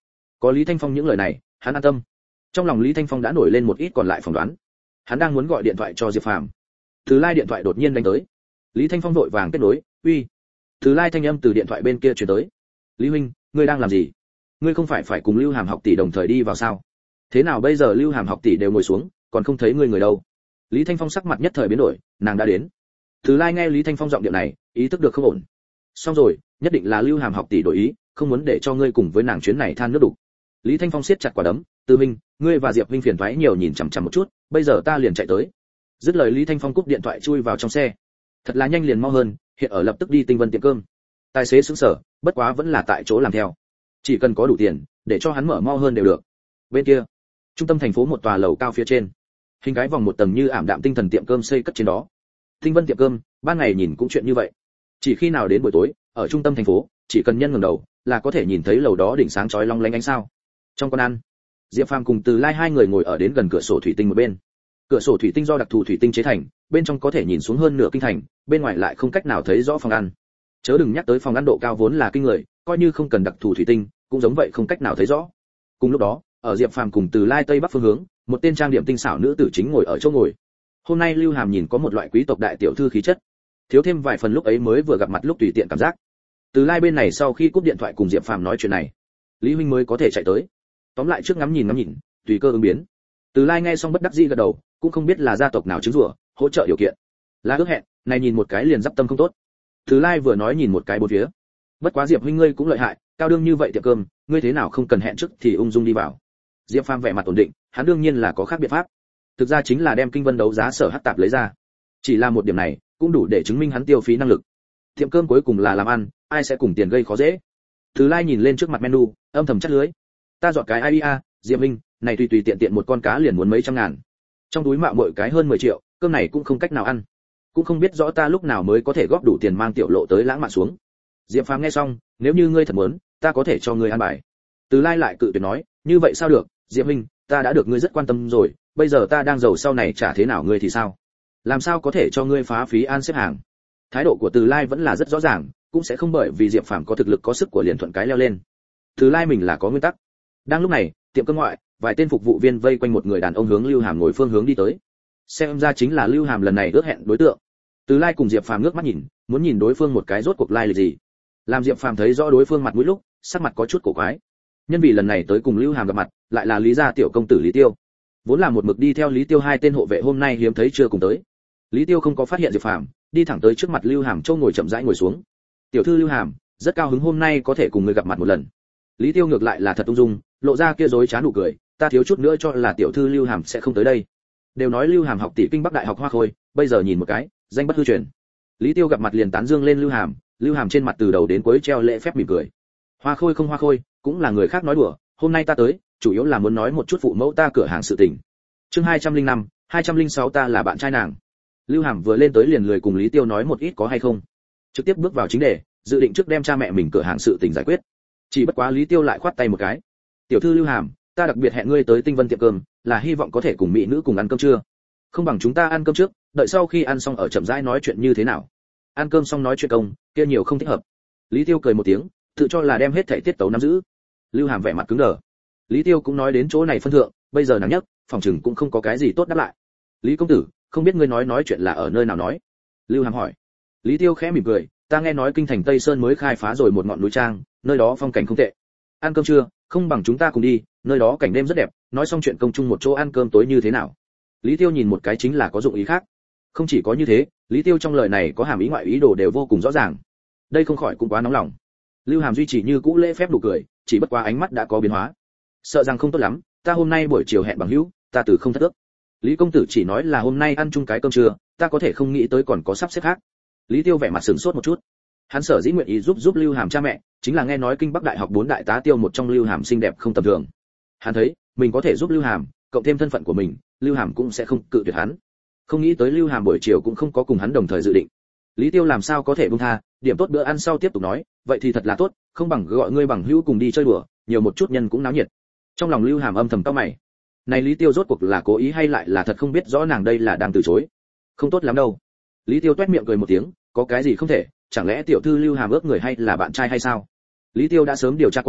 Có Lý Thanh Phong những lời này, hắn an tâm. Trong lòng Lý Thanh Phong đã nổi lên một ít còn lại phỏng đoán. Hắn đang muốn gọi điện thoại cho Diệp Phàm. Từ Lai điện thoại đột nhiên đánh tới. Lý Thanh Phong vội vàng kết nối, "Uy." Từ Lai thanh âm từ điện thoại bên kia truyền tới. "Lý huynh, ngươi đang làm gì? Ngươi không phải cùng Lưu Hàm học tỷ đồng thời đi vào sao? Thế nào bây giờ Lưu Hàm học tỷ đều ngồi xuống, còn không thấy ngươi người đâu?" Lý Thanh Phong sắc mặt nhất thời biến đổi, "Nàng đã đến." Từ Lai nghe Lý Thanh Phong giọng điệu này, ý thức được không ổn. Xong rồi, nhất định là Lưu Hàm học tỷ đổi ý, không muốn để cho ngươi cùng với nàng chuyến này than nước đục. Lý Thanh Phong siết chặt quả đấm, "Từ huynh, ngươi và Diệp huynh phiền toái nhiều nhìn chằm chằm một chút, bây giờ ta liền chạy tới." Dứt lời Lý Thanh Phong cúp điện thoại chui vào trong xe. Thật là nhanh liền mau hơn, hiện ở lập tức đi Tinh Vân tiệm cơm. Tài xế sững sờ, bất quá vẫn là tại chỗ làm theo. Chỉ cần có đủ tiền, để cho hắn mở mau hơn đều được. Bên kia, trung tâm thành phố một tòa lầu cao phía trên, hình cái vòng một tầng như ảm đạm tinh thần tiệm cơm xây cất trên đó. Tinh Vân tiệm cơm, ban ngày nhìn cũng chuyện như vậy. Chỉ khi nào đến buổi tối, ở trung tâm thành phố, chỉ cần nhân ngẩng đầu, là có thể nhìn thấy lầu đó đỉnh sáng chói long lánh ánh sao. Trong quán ăn, Diệp Phàm cùng Từ Lai hai người ngồi ở đến gần cửa sổ thủy tinh một bên. Cửa sổ thủy tinh do đặc thù thủy tinh chế thành, bên trong có thể nhìn xuống hơn nửa kinh thành, bên ngoài lại không cách nào thấy rõ phòng ăn. Chớ đừng nhắc tới phòng ăn độ cao vốn là kinh người, coi như không cần đặc thù thủy tinh, cũng giống vậy không cách nào thấy rõ. Cùng lúc đó, ở Diệp Phàm cùng Từ Lai tây bắc phương hướng, một tên trang điểm tinh xảo nữ tử chính ngồi ở chỗ ngồi. Hôm nay Lưu Hàm nhìn có một loại quý tộc đại tiểu thư khí chất, thiếu thêm vài phần lúc ấy mới vừa gặp mặt lúc tùy tiện cảm giác. Từ Lai bên này sau khi cúp điện thoại cùng Diệp Phàm nói chuyện này, Lý huynh mới có thể chạy tới. Tóm lại trước ngắm nhìn, tùy cơ ứng biến. Từ Lai nghe xong bất đắc dĩ gật đầu, cũng không biết là gia tộc nào chứng rủa, hỗ trợ điều kiện. Là ước hẹn, này nhìn một cái liền dắp tâm không tốt. Từ Lai vừa nói nhìn một cái bốn phía. Bất quá Diệp huynh ngươi cũng lợi hại, cao đương như vậy tiệm cơm, ngươi thế nào không cần hẹn trước thì ung dung đi vào. Diệp Phàm vẻ mặt ổn định, hắn đương nhiên là có khác biện pháp. Thực ra chính là đem kinh vân đấu giá sở hắc tạp lấy ra. Chỉ là một điểm này, cũng đủ để chứng minh hắn tiêu phí năng lực. Tiệm cơm cuối cùng là làm ăn, ai sẽ cùng tiền gây khó dễ. Từ Lai nhìn lên trước mặt menu, âm thầm chắt lưới. Ta dọn cái IEA, Diệp huynh, này tùy tiện một con cá liền muốn mấy trăm ngàn. Trong túi mạo mỗi cái hơn 10 triệu, cơm này cũng không cách nào ăn. Cũng không biết rõ ta lúc nào mới có thể góp đủ tiền mang tiểu lộ tới lãng mạn xuống. Diệp Phàm nghe xong, nếu như ngươi thật muốn, ta có thể cho ngươi ăn bài. Từ Lai lại cự tuyệt nói, như vậy sao được, Diệp huynh, ta đã được ngươi rất quan tâm rồi, bây giờ ta đang giàu sau này trả thế nào ngươi thì sao? Làm sao có thể cho ngươi phá phí an xếp hàng? Thái độ của Từ Lai vẫn là rất rõ ràng, cũng sẽ không bởi vì Diệp Phàm có thực lực có sức của liền thuận cái leo lên. Từ Lai mình là có nguyên tắc. Đang lúc này, tiệm cơm ngoại, vài tên phục vụ viên vây quanh một người đàn ông hướng Lưu Hàm ngồi phương hướng đi tới. Xem ra chính là Lưu Hàm lần này ước hẹn đối tượng. Từ Lai cùng Diệp Phàm ngước mắt nhìn, muốn nhìn đối phương một cái rốt cuộc lai lịch gì. Làm Diệp Phàm thấy rõ đối phương mặt mũi lúc, sắc mặt có chút cổ quái. Nhân vì lần này tới cùng Lưu Hàm gặp mặt, lại là Lý gia tiểu công tử Lý Tiêu. Vốn là một mực đi theo Lý Tiêu hai tên hộ vệ hôm nay hiếm thấy chưa cùng tới. Lý Tiêu không có phát hiện Diệp Phàm, đi thẳng tới trước mặt Lưu Hàm châu ngồi chậm rãi ngồi xuống. "Tiểu thư Lưu Hàm, rất cao hứng hôm nay có thể cùng người gặp mặt một lần." Lý Tiêu ngược lại là thật ung dung, lộ ra kia dối trá nụ cười, "Ta thiếu chút nữa cho là tiểu thư Lưu Hàm sẽ không tới đây. Đều nói Lưu Hàm học tỷ kinh Bắc Đại học Hoa Khôi, bây giờ nhìn một cái, danh bất hư truyền." Lý Tiêu gặp mặt liền tán dương lên Lưu Hàm trên mặt từ đầu đến cuối treo lễ phép mỉm cười. "Hoa Khôi không Hoa Khôi, cũng là người khác nói đùa, hôm nay ta tới, chủ yếu là muốn nói một chút phụ mẫu ta cửa hàng sự tình." Chương 205, 206 ta là bạn trai nàng. Lưu Hàm vừa lên tới liền lười cùng Lý Tiêu nói một ít có hay không, trực tiếp bước vào chính đề, dự định trước đem cha mẹ mình cửa hàng sự tình giải quyết. Chỉ bất quá Lý Tiêu lại khoát tay một cái. "Tiểu thư Lưu Hàm, ta đặc biệt hẹn ngươi tới Tinh Vân tiệm cơm, là hy vọng có thể cùng mỹ nữ cùng ăn cơm trưa. Không bằng chúng ta ăn cơm trước, đợi sau khi ăn xong ở chậm rãi nói chuyện như thế nào? Ăn cơm xong nói chuyện công, kia nhiều không thích hợp." Lý Tiêu cười một tiếng, tự cho là đem hết thảy tiết tấu nắm giữ. Lưu Hàm vẻ mặt cứng đờ. Lý Tiêu cũng nói đến chỗ này phân thượng, bây giờ nàng nhất, phòng chừng cũng không có cái gì tốt đáp lại. "Lý công tử, không biết ngươi nói chuyện là ở nơi nào nói?" Lưu Hàm hỏi. Lý Tiêu khẽ mỉm cười, "Ta nghe nói kinh thành Tây Sơn mới khai phá rồi một ngọn núi trang, nơi đó phong cảnh không tệ. Ăn cơm trưa, không bằng chúng ta cùng đi, nơi đó cảnh đêm rất đẹp, nói xong chuyện công chung một chỗ ăn cơm tối như thế nào?" Lý Tiêu nhìn một cái chính là có dụng ý khác. Không chỉ có như thế, Lý Tiêu trong lời này có hàm ý ngoại ý đồ đều vô cùng rõ ràng. Đây không khỏi cũng quá nóng lòng. Lưu Hàm duy trì như cũ lễ phép nụ cười, chỉ bất quá ánh mắt đã có biến hóa. "Sợ rằng không tốt lắm, ta hôm nay buổi chiều hẹn bằng hữu, ta từ không thất ước. Lý công tử chỉ nói là hôm nay ăn chung cái cơm trưa, ta có thể không nghĩ tới còn có sắp xếp khác." Lý Tiêu vẻ mặt sửng sốt một chút. Hắn sở dĩ nguyện ý giúp Lưu Hàm cha mẹ, chính là nghe nói kinh Bắc Đại học 4 đại tá tiêu một trong Lưu Hàm xinh đẹp không tầm thường. Hắn thấy, mình có thể giúp Lưu Hàm, cộng thêm thân phận của mình, Lưu Hàm cũng sẽ không cự tuyệt hắn. Không nghĩ tới Lưu Hàm buổi chiều cũng không có cùng hắn đồng thời dự định. Lý Tiêu làm sao có thể buông tha, điểm tốt bữa ăn sau tiếp tục nói, "Vậy thì thật là tốt, không bằng gọi ngươi bằng hữu cùng đi chơi đùa, nhiều một chút nhân cũng náo nhiệt." Trong lòng Lưu Hàm âm thầm cau mày. Này Lý Tiêu rốt cuộc là cố ý hay lại là thật không biết rõ nàng đây là đang từ chối. Không tốt lắm đâu. Lý Tiêu toét miệng cười một tiếng, "Có cái gì không thể, chẳng lẽ tiểu thư Lưu Hàm ước người hay là bạn trai hay sao?" Lý Tiêu đã sớm điều tra qua,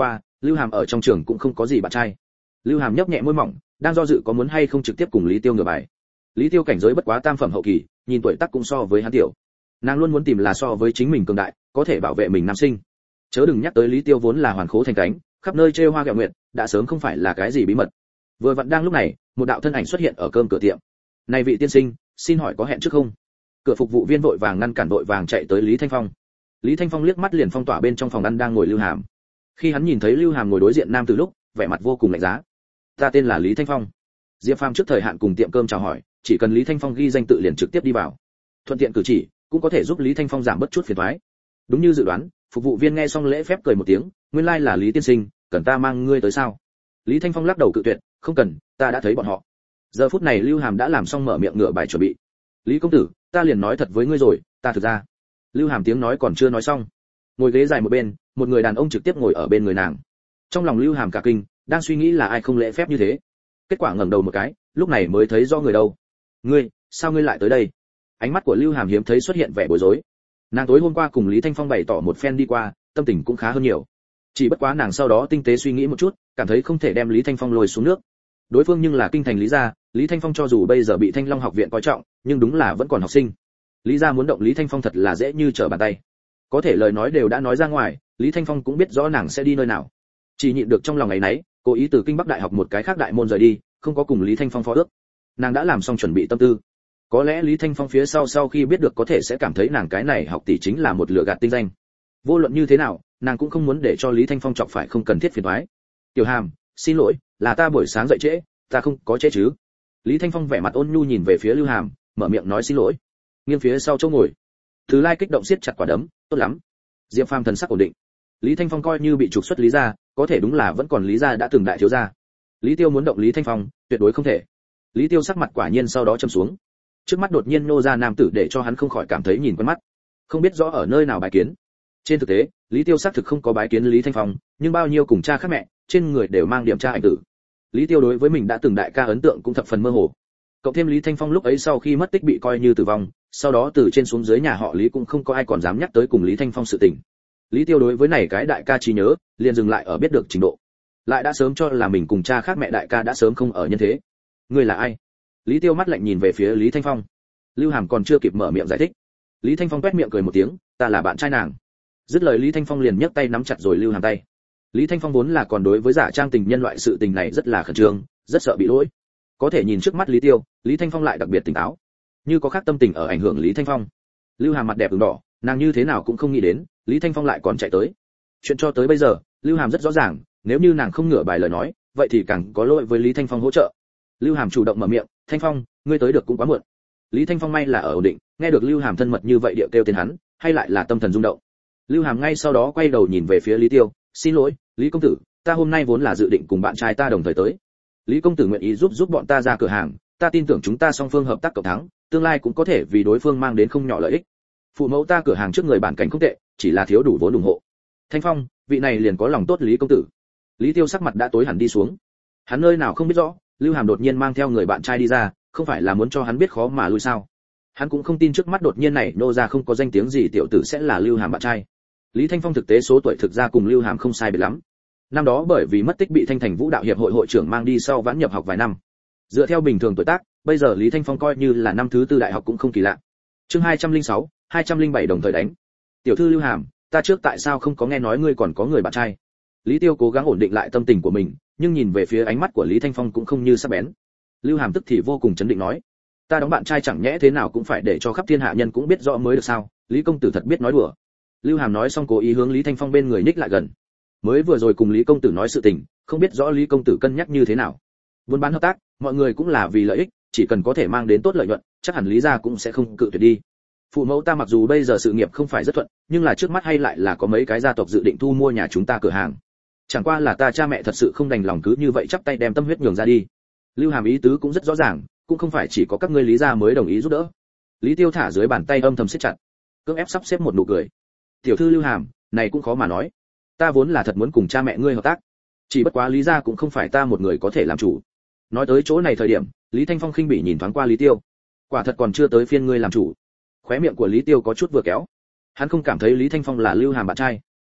Lưu Hàm ở trong trường cũng không có gì bạn trai. Lưu Hàm nhấp nhẹ môi mỏng, đang do dự có muốn hay không trực tiếp cùng Lý Tiêu ngửa bài. Lý Tiêu cảnh giới bất quá tam phẩm hậu kỳ, nhìn tuổi tác cũng so với hắn tiểu. Nàng luôn muốn tìm là so với chính mình cường đại, có thể bảo vệ mình nam sinh. Chớ đừng nhắc tới Lý Tiêu vốn là hoàn khố thành cánh, khắp nơi trêu hoa ghẹo nguyệt, đã sớm không phải là cái gì bí mật. Vừa vặn đang lúc này, một đạo thân ảnh xuất hiện ở cơm cửa tiệm. "Này vị tiên sinh, xin hỏi có hẹn trước không?" Cửa phục vụ viên vội vàng ngăn cản, vội vàng chạy tới Lý Thanh Phong. Lý Thanh Phong liếc mắt liền phong tỏa bên trong phòng ăn đang ngồi Lưu Hàm. Khi hắn nhìn thấy Lưu Hàm ngồi đối diện nam từ lúc, vẻ mặt vô cùng lạnh giá. "Ta tên là Lý Thanh Phong." Diệp Phàm trước thời hạn cùng tiệm cơm chào hỏi, chỉ cần Lý Thanh Phong ghi danh tự liền trực tiếp đi vào. Thuận tiện cử chỉ, cũng có thể giúp Lý Thanh Phong giảm bớt chút phiền toái. Đúng như dự đoán, phục vụ viên nghe xong lễ phép cười một tiếng, "Nguyên lai là Lý tiên sinh, cần ta mang ngươi tới sao?" Lý Thanh Phong lắc đầu cự tuyệt, "Không cần, ta đã thấy bọn họ." Giờ phút này Lưu Hàm đã làm xong mở miệng ngửa bài chuẩn bị. "Lý công tử, ta liền nói thật với ngươi rồi, ta thực ra..." Lưu Hàm tiếng nói còn chưa nói xong, ngồi ghế dài một bên, một người đàn ông trực tiếp ngồi ở bên người nàng. Trong lòng Lưu Hàm cả kinh, đang suy nghĩ là ai không lễ phép như thế. Kết quả ngẩng đầu một cái, lúc này mới thấy rõ người đâu. "Ngươi, sao ngươi lại tới đây?" Ánh mắt của Lưu Hàm hiếm thấy xuất hiện vẻ bối rối. Nàng tối hôm qua cùng Lý Thanh Phong bày tỏ một phen đi qua, tâm tình cũng khá hơn nhiều. Chỉ bất quá nàng sau đó tinh tế suy nghĩ một chút, cảm thấy không thể đem Lý Thanh Phong lôi xuống nước. Đối phương nhưng là kinh thành Lý gia, Lý Thanh Phong cho dù bây giờ bị Thanh Long học viện coi trọng, nhưng đúng là vẫn còn học sinh. Lý gia muốn động Lý Thanh Phong thật là dễ như trở bàn tay. Có thể lời nói đều đã nói ra ngoài, Lý Thanh Phong cũng biết rõ nàng sẽ đi nơi nào. Chỉ nhịn được trong lòng ngày nấy, cố ý từ Kinh Bắc Đại học một cái khác đại môn rời đi, không có cùng Lý Thanh Phong phó ước. Nàng đã làm xong chuẩn bị tâm tư. Có lẽ Lý Thanh Phong phía sau khi biết được có thể sẽ cảm thấy nàng cái này học tỷ chính là một lừa gạt tinh danh. Vô luận như thế nào, nàng cũng không muốn để cho Lý Thanh Phong chọc phải không cần thiết phiền toái. "Tiểu Hàm, xin lỗi, là ta buổi sáng dậy trễ, ta không có trễ chứ?" Lý Thanh Phong vẻ mặt ôn nhu nhìn về phía Lưu Hàm, mở miệng nói xin lỗi. Nghiêng phía sau chỗ ngồi, Thứ Lai kích động siết chặt quả đấm, "Tốt lắm." Diệp Phàm thần sắc ổn định. Lý Thanh Phong coi như bị trục xuất Lý gia, có thể đúng là vẫn còn Lý gia đã từng đại thiếu gia. Lý Tiêu muốn động Lý Thanh Phong, tuyệt đối không thể. Lý Tiêu sắc mặt quả nhiên sau đó trầm xuống. Trước mắt đột nhiên nô ra nam tử để cho hắn không khỏi cảm thấy nhìn quen mắt. Không biết rõ ở nơi nào bái kiến. Trên thực tế, Lý Tiêu xác thực không có bái kiến Lý Thanh Phong, nhưng bao nhiêu cùng cha khác mẹ, trên người đều mang điểm cha ảnh tử. Lý Tiêu đối với mình đã từng đại ca ấn tượng cũng thập phần mơ hồ. Cộng thêm Lý Thanh Phong lúc ấy sau khi mất tích bị coi như tử vong, sau đó từ trên xuống dưới nhà họ Lý cũng không có ai còn dám nhắc tới cùng Lý Thanh Phong sự tình. Lý Tiêu đối với này cái đại ca trí nhớ, liền dừng lại ở biết được trình độ. Lại đã sớm cho là mình cùng cha khác mẹ đại ca đã sớm không ở nhân thế. "Ngươi là ai?" Lý Tiêu mắt lạnh nhìn về phía Lý Thanh Phong. Lưu Hàm còn chưa kịp mở miệng giải thích, Lý Thanh Phong toét miệng cười một tiếng, "Ta là bạn trai nàng." Dứt lời Lý Thanh Phong liền nhấc tay nắm chặt rồi Lưu Hàm tay. Lý Thanh Phong vốn là còn đối với giả trang tình nhân loại sự tình này rất là khẩn trương, rất sợ bị lỗi. Có thể nhìn trước mắt Lý Tiêu, Lý Thanh Phong lại đặc biệt tỉnh táo, như có khác tâm tình ở ảnh hưởng Lý Thanh Phong. Lưu Hàm mặt đẹp ửng đỏ, nàng như thế nào cũng không nghĩ đến, Lý Thanh Phong lại còn chạy tới. Chuyện cho tới bây giờ, Lưu Hàm rất rõ ràng, nếu như nàng không ngửa bài lời nói, vậy thì càng có lỗi với Lý Thanh Phong hỗ trợ. Lưu Hàm chủ động mở miệng, "Thanh Phong, ngươi tới được cũng quá muộn." Lý Thanh Phong may là ở ổn định, nghe được Lưu Hàm thân mật như vậy điệu kêu tên hắn, hay lại là tâm thần rung động. Lưu Hàm ngay sau đó quay đầu nhìn về phía Lý Tiêu, "Xin lỗi, Lý công tử, ta hôm nay vốn là dự định cùng bạn trai ta đồng thời tới. Lý công tử nguyện ý giúp bọn ta ra cửa hàng, ta tin tưởng chúng ta song phương hợp tác cộng thắng, tương lai cũng có thể vì đối phương mang đến không nhỏ lợi ích. Phụ mẫu ta cửa hàng trước người bản cảnh không tệ, chỉ là thiếu đủ vốn ủng hộ." Thanh Phong, vị này liền có lòng tốt Lý công tử. Lý Tiêu sắc mặt đã tối hẳn đi xuống. Hắn nơi nào không biết rõ, Lưu Hàm đột nhiên mang theo người bạn trai đi ra, không phải là muốn cho hắn biết khó mà lui sao? Hắn cũng không tin trước mắt đột nhiên này nô ra không có danh tiếng gì tiểu tử sẽ là Lưu Hàm bạn trai. Lý Thanh Phong thực tế số tuổi thực ra cùng Lưu Hàm không sai biệt lắm. Năm đó bởi vì mất tích bị Thanh Thành Vũ đạo hiệp hội hội trưởng mang đi sau vãn nhập học vài năm. Dựa theo bình thường tuổi tác, bây giờ Lý Thanh Phong coi như là năm thứ tư đại học cũng không kỳ lạ. Chương 206, 207 đồng thời đánh. "Tiểu thư Lưu Hàm, ta trước tại sao không có nghe nói ngươi còn có người bạn trai?" Lý Tiêu cố gắng ổn định lại tâm tình của mình, nhưng nhìn về phía ánh mắt của Lý Thanh Phong cũng không như sắc bén. Lưu Hàm tức thì vô cùng chấn định nói, "Ta đóng bạn trai chẳng nhẽ thế nào cũng phải để cho khắp thiên hạ nhân cũng biết rõ mới được sao? Lý công tử thật biết nói đùa." Lưu Hàm nói xong cố ý hướng Lý Thanh Phong bên người nhích lại gần. Mới vừa rồi cùng Lý công tử nói sự tình, không biết rõ Lý công tử cân nhắc như thế nào. Buôn bán hợp tác, mọi người cũng là vì lợi ích, chỉ cần có thể mang đến tốt lợi nhuận, chắc hẳn Lý gia cũng sẽ không cự tuyệt đi. Phụ mẫu ta mặc dù bây giờ sự nghiệp không phải rất thuận, nhưng là trước mắt hay lại là có mấy cái gia tộc dự định thu mua nhà chúng ta cửa hàng. Chẳng qua là ta cha mẹ thật sự không đành lòng cứ như vậy chắp tay đem tâm huyết nhường ra đi. Lưu Hàm ý tứ cũng rất rõ ràng, cũng không phải chỉ có các ngươi Lý gia mới đồng ý giúp đỡ. Lý Tiêu thả dưới bàn tay âm thầm siết chặt, cưỡng ép sắp xếp một nụ cười. "Tiểu thư Lưu Hàm, này cũng khó mà nói. Ta vốn là thật muốn cùng cha mẹ ngươi hợp tác, chỉ bất quá Lý gia cũng không phải ta một người có thể làm chủ." Nói tới chỗ này thời điểm, Lý Thanh Phong khinh bỉ nhìn thoáng qua Lý Tiêu. "Quả thật còn chưa tới phiên ngươi làm chủ." Khóe miệng của Lý Tiêu có chút vừa kéo. Hắn không cảm thấy Lý Thanh Phong là Lưu Hàm bạn trai.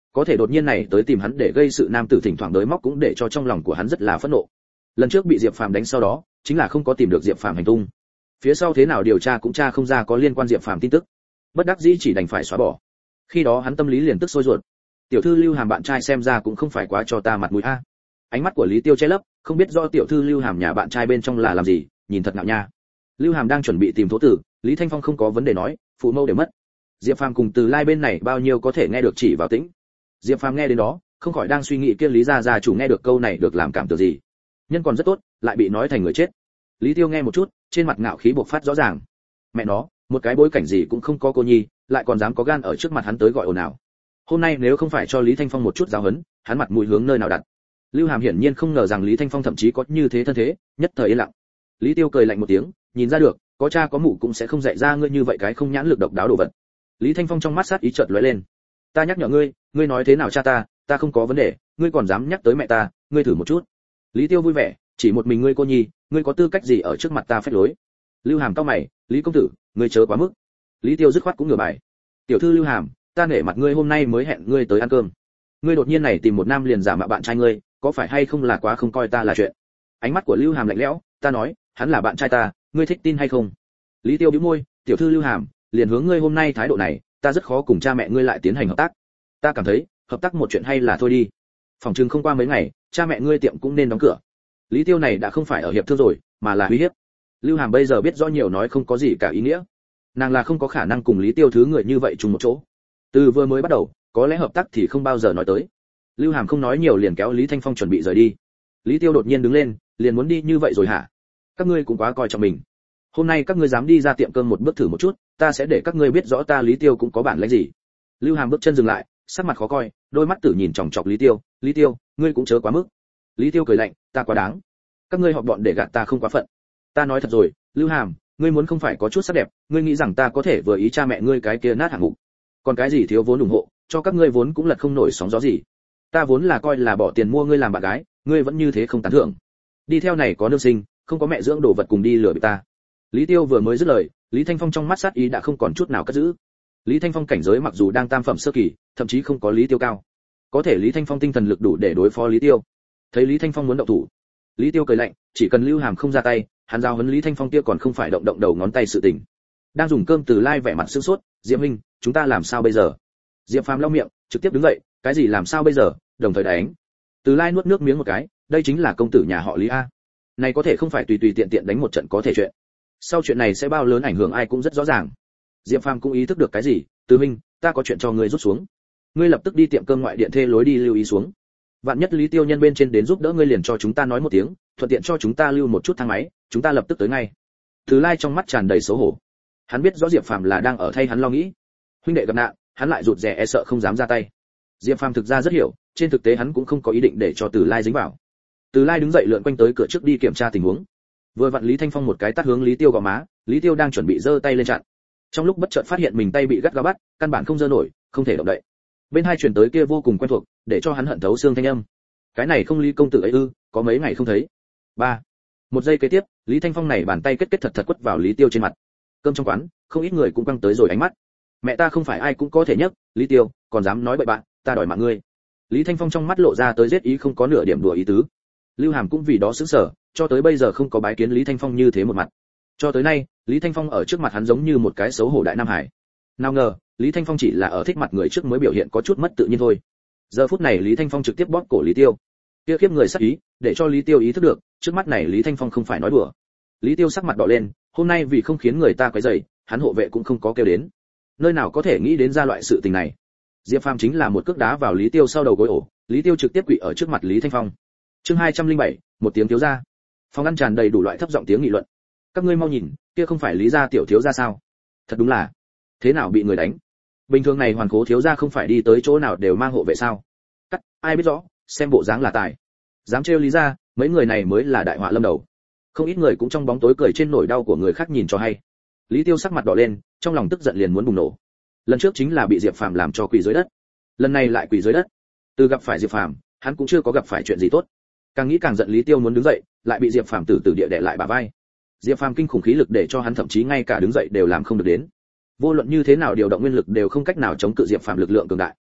Có thể đột nhiên này tới tìm hắn để gây sự nam tử thỉnh thoảng đới móc cũng để cho trong lòng của hắn rất là phẫn nộ. Lần trước bị Diệp Phàm đánh sau đó, chính là không có tìm được Diệp Phàm hành tung. Phía sau thế nào điều tra cũng tra không ra có liên quan Diệp Phàm tin tức. Bất đắc dĩ chỉ đành phải xóa bỏ. Khi đó hắn tâm lý liền tức sôi ruột. Tiểu thư Lưu Hàm bạn trai xem ra cũng không phải quá cho ta mặt mũi a. Ánh mắt của Lý Tiêu che lấp, không biết do tiểu thư Lưu Hàm nhà bạn trai bên trong là làm gì, nhìn thật ngạo nha. Lưu Hàm đang chuẩn bị tìm thố tử, Lý Thanh Phong không có vấn đề nói, phụ mâu đều mất. Diệp Phàm cùng Từ Lai bên này bao nhiêu có thể nghe được chỉ vào tĩnh. Diệp Phàm nghe đến đó, không khỏi đang suy nghĩ kia Lý gia chủ nghe được câu này được làm cảm tưởng gì. Nhân còn rất tốt, lại bị nói thành người chết. Lý Tiêu nghe một chút, trên mặt ngạo khí bộc phát rõ ràng. Mẹ nó, một cái bối cảnh gì cũng không có cô nhi, lại còn dám có gan ở trước mặt hắn tới gọi ồn ào. Hôm nay nếu không phải cho Lý Thanh Phong một chút giáo huấn, hắn mặt mũi hướng nơi nào đặt. Lưu Hàm hiển nhiên không ngờ rằng Lý Thanh Phong thậm chí có như thế thân thế, nhất thời yên lặng. Lý Tiêu cười lạnh một tiếng, nhìn ra được, có cha có mụ cũng sẽ không dạy ra ngươi như vậy cái không nhãn lực độc đáo đồ vật. Lý Thanh Phong trong mắt sát ý chợt lóe lên. Ta nhắc nhở ngươi, ngươi nói thế nào cha ta không có vấn đề, ngươi còn dám nhắc tới mẹ ta, ngươi thử một chút. Lý Tiêu vui vẻ, chỉ một mình ngươi cô nhi, ngươi có tư cách gì ở trước mặt ta phép lối? Lưu Hàm cau mày, Lý công tử, ngươi chớ quá mức. Lý Tiêu dứt khoát cũng ngửa bài. Tiểu thư Lưu Hàm, ta nể mặt ngươi hôm nay mới hẹn ngươi tới ăn cơm. Ngươi đột nhiên này tìm một nam liền giả mạo bạn trai ngươi, có phải hay không là quá không coi ta là chuyện? Ánh mắt của Lưu Hàm lạnh lẽo, ta nói, hắn là bạn trai ta, ngươi thích tin hay không? Lý Tiêu bĩu môi, tiểu thư Lưu Hàm, liền hướng ngươi hôm nay thái độ này, ta rất khó cùng cha mẹ ngươi lại tiến hành hợp tác. Ta cảm thấy, hợp tác một chuyện hay là thôi đi. Phòng trừng không qua mấy ngày, cha mẹ ngươi tiệm cũng nên đóng cửa. Lý Tiêu này đã không phải ở hiệp thương rồi, mà là uy hiếp. Lưu Hàm bây giờ biết rõ nhiều nói không có gì cả ý nghĩa. Nàng là không có khả năng cùng Lý Tiêu thứ người như vậy chung một chỗ. Từ vừa mới bắt đầu, có lẽ hợp tác thì không bao giờ nói tới. Lưu Hàm không nói nhiều liền kéo Lý Thanh Phong chuẩn bị rời đi. Lý Tiêu đột nhiên đứng lên, liền muốn đi như vậy rồi hả? Các ngươi cũng quá coi trọng mình. Hôm nay các ngươi dám đi ra tiệm cơm một bước thử một chút, ta sẽ để các ngươi biết rõ ta Lý Tiêu cũng có bản lĩnh gì. Lưu Hàm bước chân dừng lại, sắc mặt khó coi, đôi mắt tử nhìn chòng chọc Lý Tiêu, Lý Tiêu, ngươi cũng chớ quá mức. Lý Tiêu cười lạnh, ta quá đáng. Các ngươi họp bọn để gạt ta không quá phận. Ta nói thật rồi, Lưu Hàm, ngươi muốn không phải có chút sắc đẹp, ngươi nghĩ rằng ta có thể vừa ý cha mẹ ngươi cái kia nát hạng mục. Còn cái gì thiếu vốn ủng hộ, cho các ngươi vốn cũng lật không nổi sóng gió gì. Ta vốn là coi là bỏ tiền mua ngươi làm bạn gái, ngươi vẫn như thế không tán thưởng. Đi theo này có nương sinh, không có mẹ dưỡng đồ vật cùng đi lừa bị ta. Lý Tiêu vừa mới dứt lời, Lý Thanh Phong trong mắt sát ý đã không còn chút nào cất giữ. Lý Thanh Phong cảnh giới mặc dù đang tam phẩm sơ kỳ, thậm chí không có Lý Tiêu cao. Có thể Lý Thanh Phong tinh thần lực đủ để đối phó Lý Tiêu. Thấy Lý Thanh Phong muốn động thủ, Lý Tiêu cười lạnh, chỉ cần Lưu Hàm không ra tay, hắn giao huấn Lý Thanh Phong kia còn không phải động động đầu ngón tay sự tình. Đang dùng cơm Từ Lai vẻ mặt sửng sốt, Diệp huynh, chúng ta làm sao bây giờ? Diệp Phàm lau miệng, trực tiếp đứng dậy, cái gì làm sao bây giờ, đồng thời đánh. Từ Lai nuốt nước miếng một cái, đây chính là công tử nhà họ Lý a. Này có thể không phải tùy tùy tiện tiện đánh một trận có thể chuyện. Sau chuyện này sẽ bao lớn ảnh hưởng ai cũng rất rõ ràng. Diệp Phàm cũng ý thức được cái gì, Từ huynh, ta có chuyện cho ngươi rút xuống. Ngươi lập tức đi tiệm cơm ngoại điện thê lối đi lưu ý xuống. Vạn nhất Lý Tiêu nhân bên trên đến giúp đỡ ngươi liền cho chúng ta nói một tiếng, thuận tiện cho chúng ta lưu một chút thang máy, chúng ta lập tức tới ngay. Từ Lai trong mắt tràn đầy xấu hổ. Hắn biết rõ Diệp Phàm là đang ở thay hắn lo nghĩ. Huynh đệ gặp nạn, hắn lại rụt rè e sợ không dám ra tay. Diệp Phàm thực ra rất hiểu, trên thực tế hắn cũng không có ý định để cho Từ Lai dính vào. Từ Lai đứng dậy lượn quanh tới cửa trước đi kiểm tra tình huống. Vừa vặn Lý Thanh Phong một cái tát hướng Lý Tiêu gò má, Lý Tiêu đang chuẩn bị giơ tay lên chặn. Trong lúc bất chợt phát hiện mình tay bị gắt gao bắt, căn bản không giơ nổi, không thể động đậy. Bên hai truyền tới kia vô cùng quen thuộc, để cho hắn hận thấu xương thanh âm. Cái này không Lý công tử ấy ư, có mấy ngày không thấy. 3. Một giây kế tiếp, Lý Thanh Phong này bàn tay kết thật quất vào Lý Tiêu trên mặt. Cơm trong quán, không ít người cũng quăng tới rồi ánh mắt. Mẹ ta không phải ai cũng có thể nhấc, Lý Tiêu, còn dám nói bậy bạn, ta đòi mạng ngươi. Lý Thanh Phong trong mắt lộ ra tới giết ý không có nửa điểm đùa ý tứ. Lưu Hàm cũng vì đó sững sờ, cho tới bây giờ không có bái kiến Lý Thanh Phong như thế một mặt. Cho tới nay, Lý Thanh Phong ở trước mặt hắn giống như một cái xấu hổ đại nam hải. Nào ngờ, Lý Thanh Phong chỉ là ở thích mặt người trước mới biểu hiện có chút mất tự nhiên thôi. Giờ phút này Lý Thanh Phong trực tiếp bóp cổ Lý Tiêu. Kia khiếp người sắc ý, để cho Lý Tiêu ý thức được, trước mắt này Lý Thanh Phong không phải nói đùa. Lý Tiêu sắc mặt đỏ lên, hôm nay vì không khiến người ta quấy rầy, hắn hộ vệ cũng không có kêu đến. Nơi nào có thể nghĩ đến ra loại sự tình này. Diệp Phàm chính là một cước đá vào Lý Tiêu sau đầu gối ổ, Lý Tiêu trực tiếp quỵ ở trước mặt Lý Thanh Phong. Chương 207, một tiếng thiếu gia. Phòng ăn tràn đầy đủ loại thấp giọng tiếng nghị luận. Các ngươi mau nhìn, kia không phải Lý gia tiểu thiếu gia sao? Thật đúng là, thế nào bị người đánh? Bình thường này hoàn cố thiếu gia không phải đi tới chỗ nào đều mang hộ vệ sao? Cắt, ai biết rõ, xem bộ dáng là tài. Dám trêu Lý gia, mấy người này mới là đại họa lâm đầu. Không ít người cũng trong bóng tối cười trên nỗi đau của người khác nhìn cho hay. Lý Tiêu sắc mặt đỏ lên, trong lòng tức giận liền muốn bùng nổ. Lần trước chính là bị Diệp Phàm làm cho quỳ dưới đất, lần này lại quỳ dưới đất. Từ gặp phải Diệp Phàm, hắn cũng chưa có gặp phải chuyện gì tốt. Càng nghĩ càng giận, Lý Tiêu muốn đứng dậy, lại bị Diệp Phàm từ từ địa đè lại bả vai. Diệp Phàm kinh khủng khí lực để cho hắn thậm chí ngay cả đứng dậy đều làm không được đến. Vô luận như thế nào điều động nguyên lực đều không cách nào chống cự Diệp Phàm lực lượng cường đại.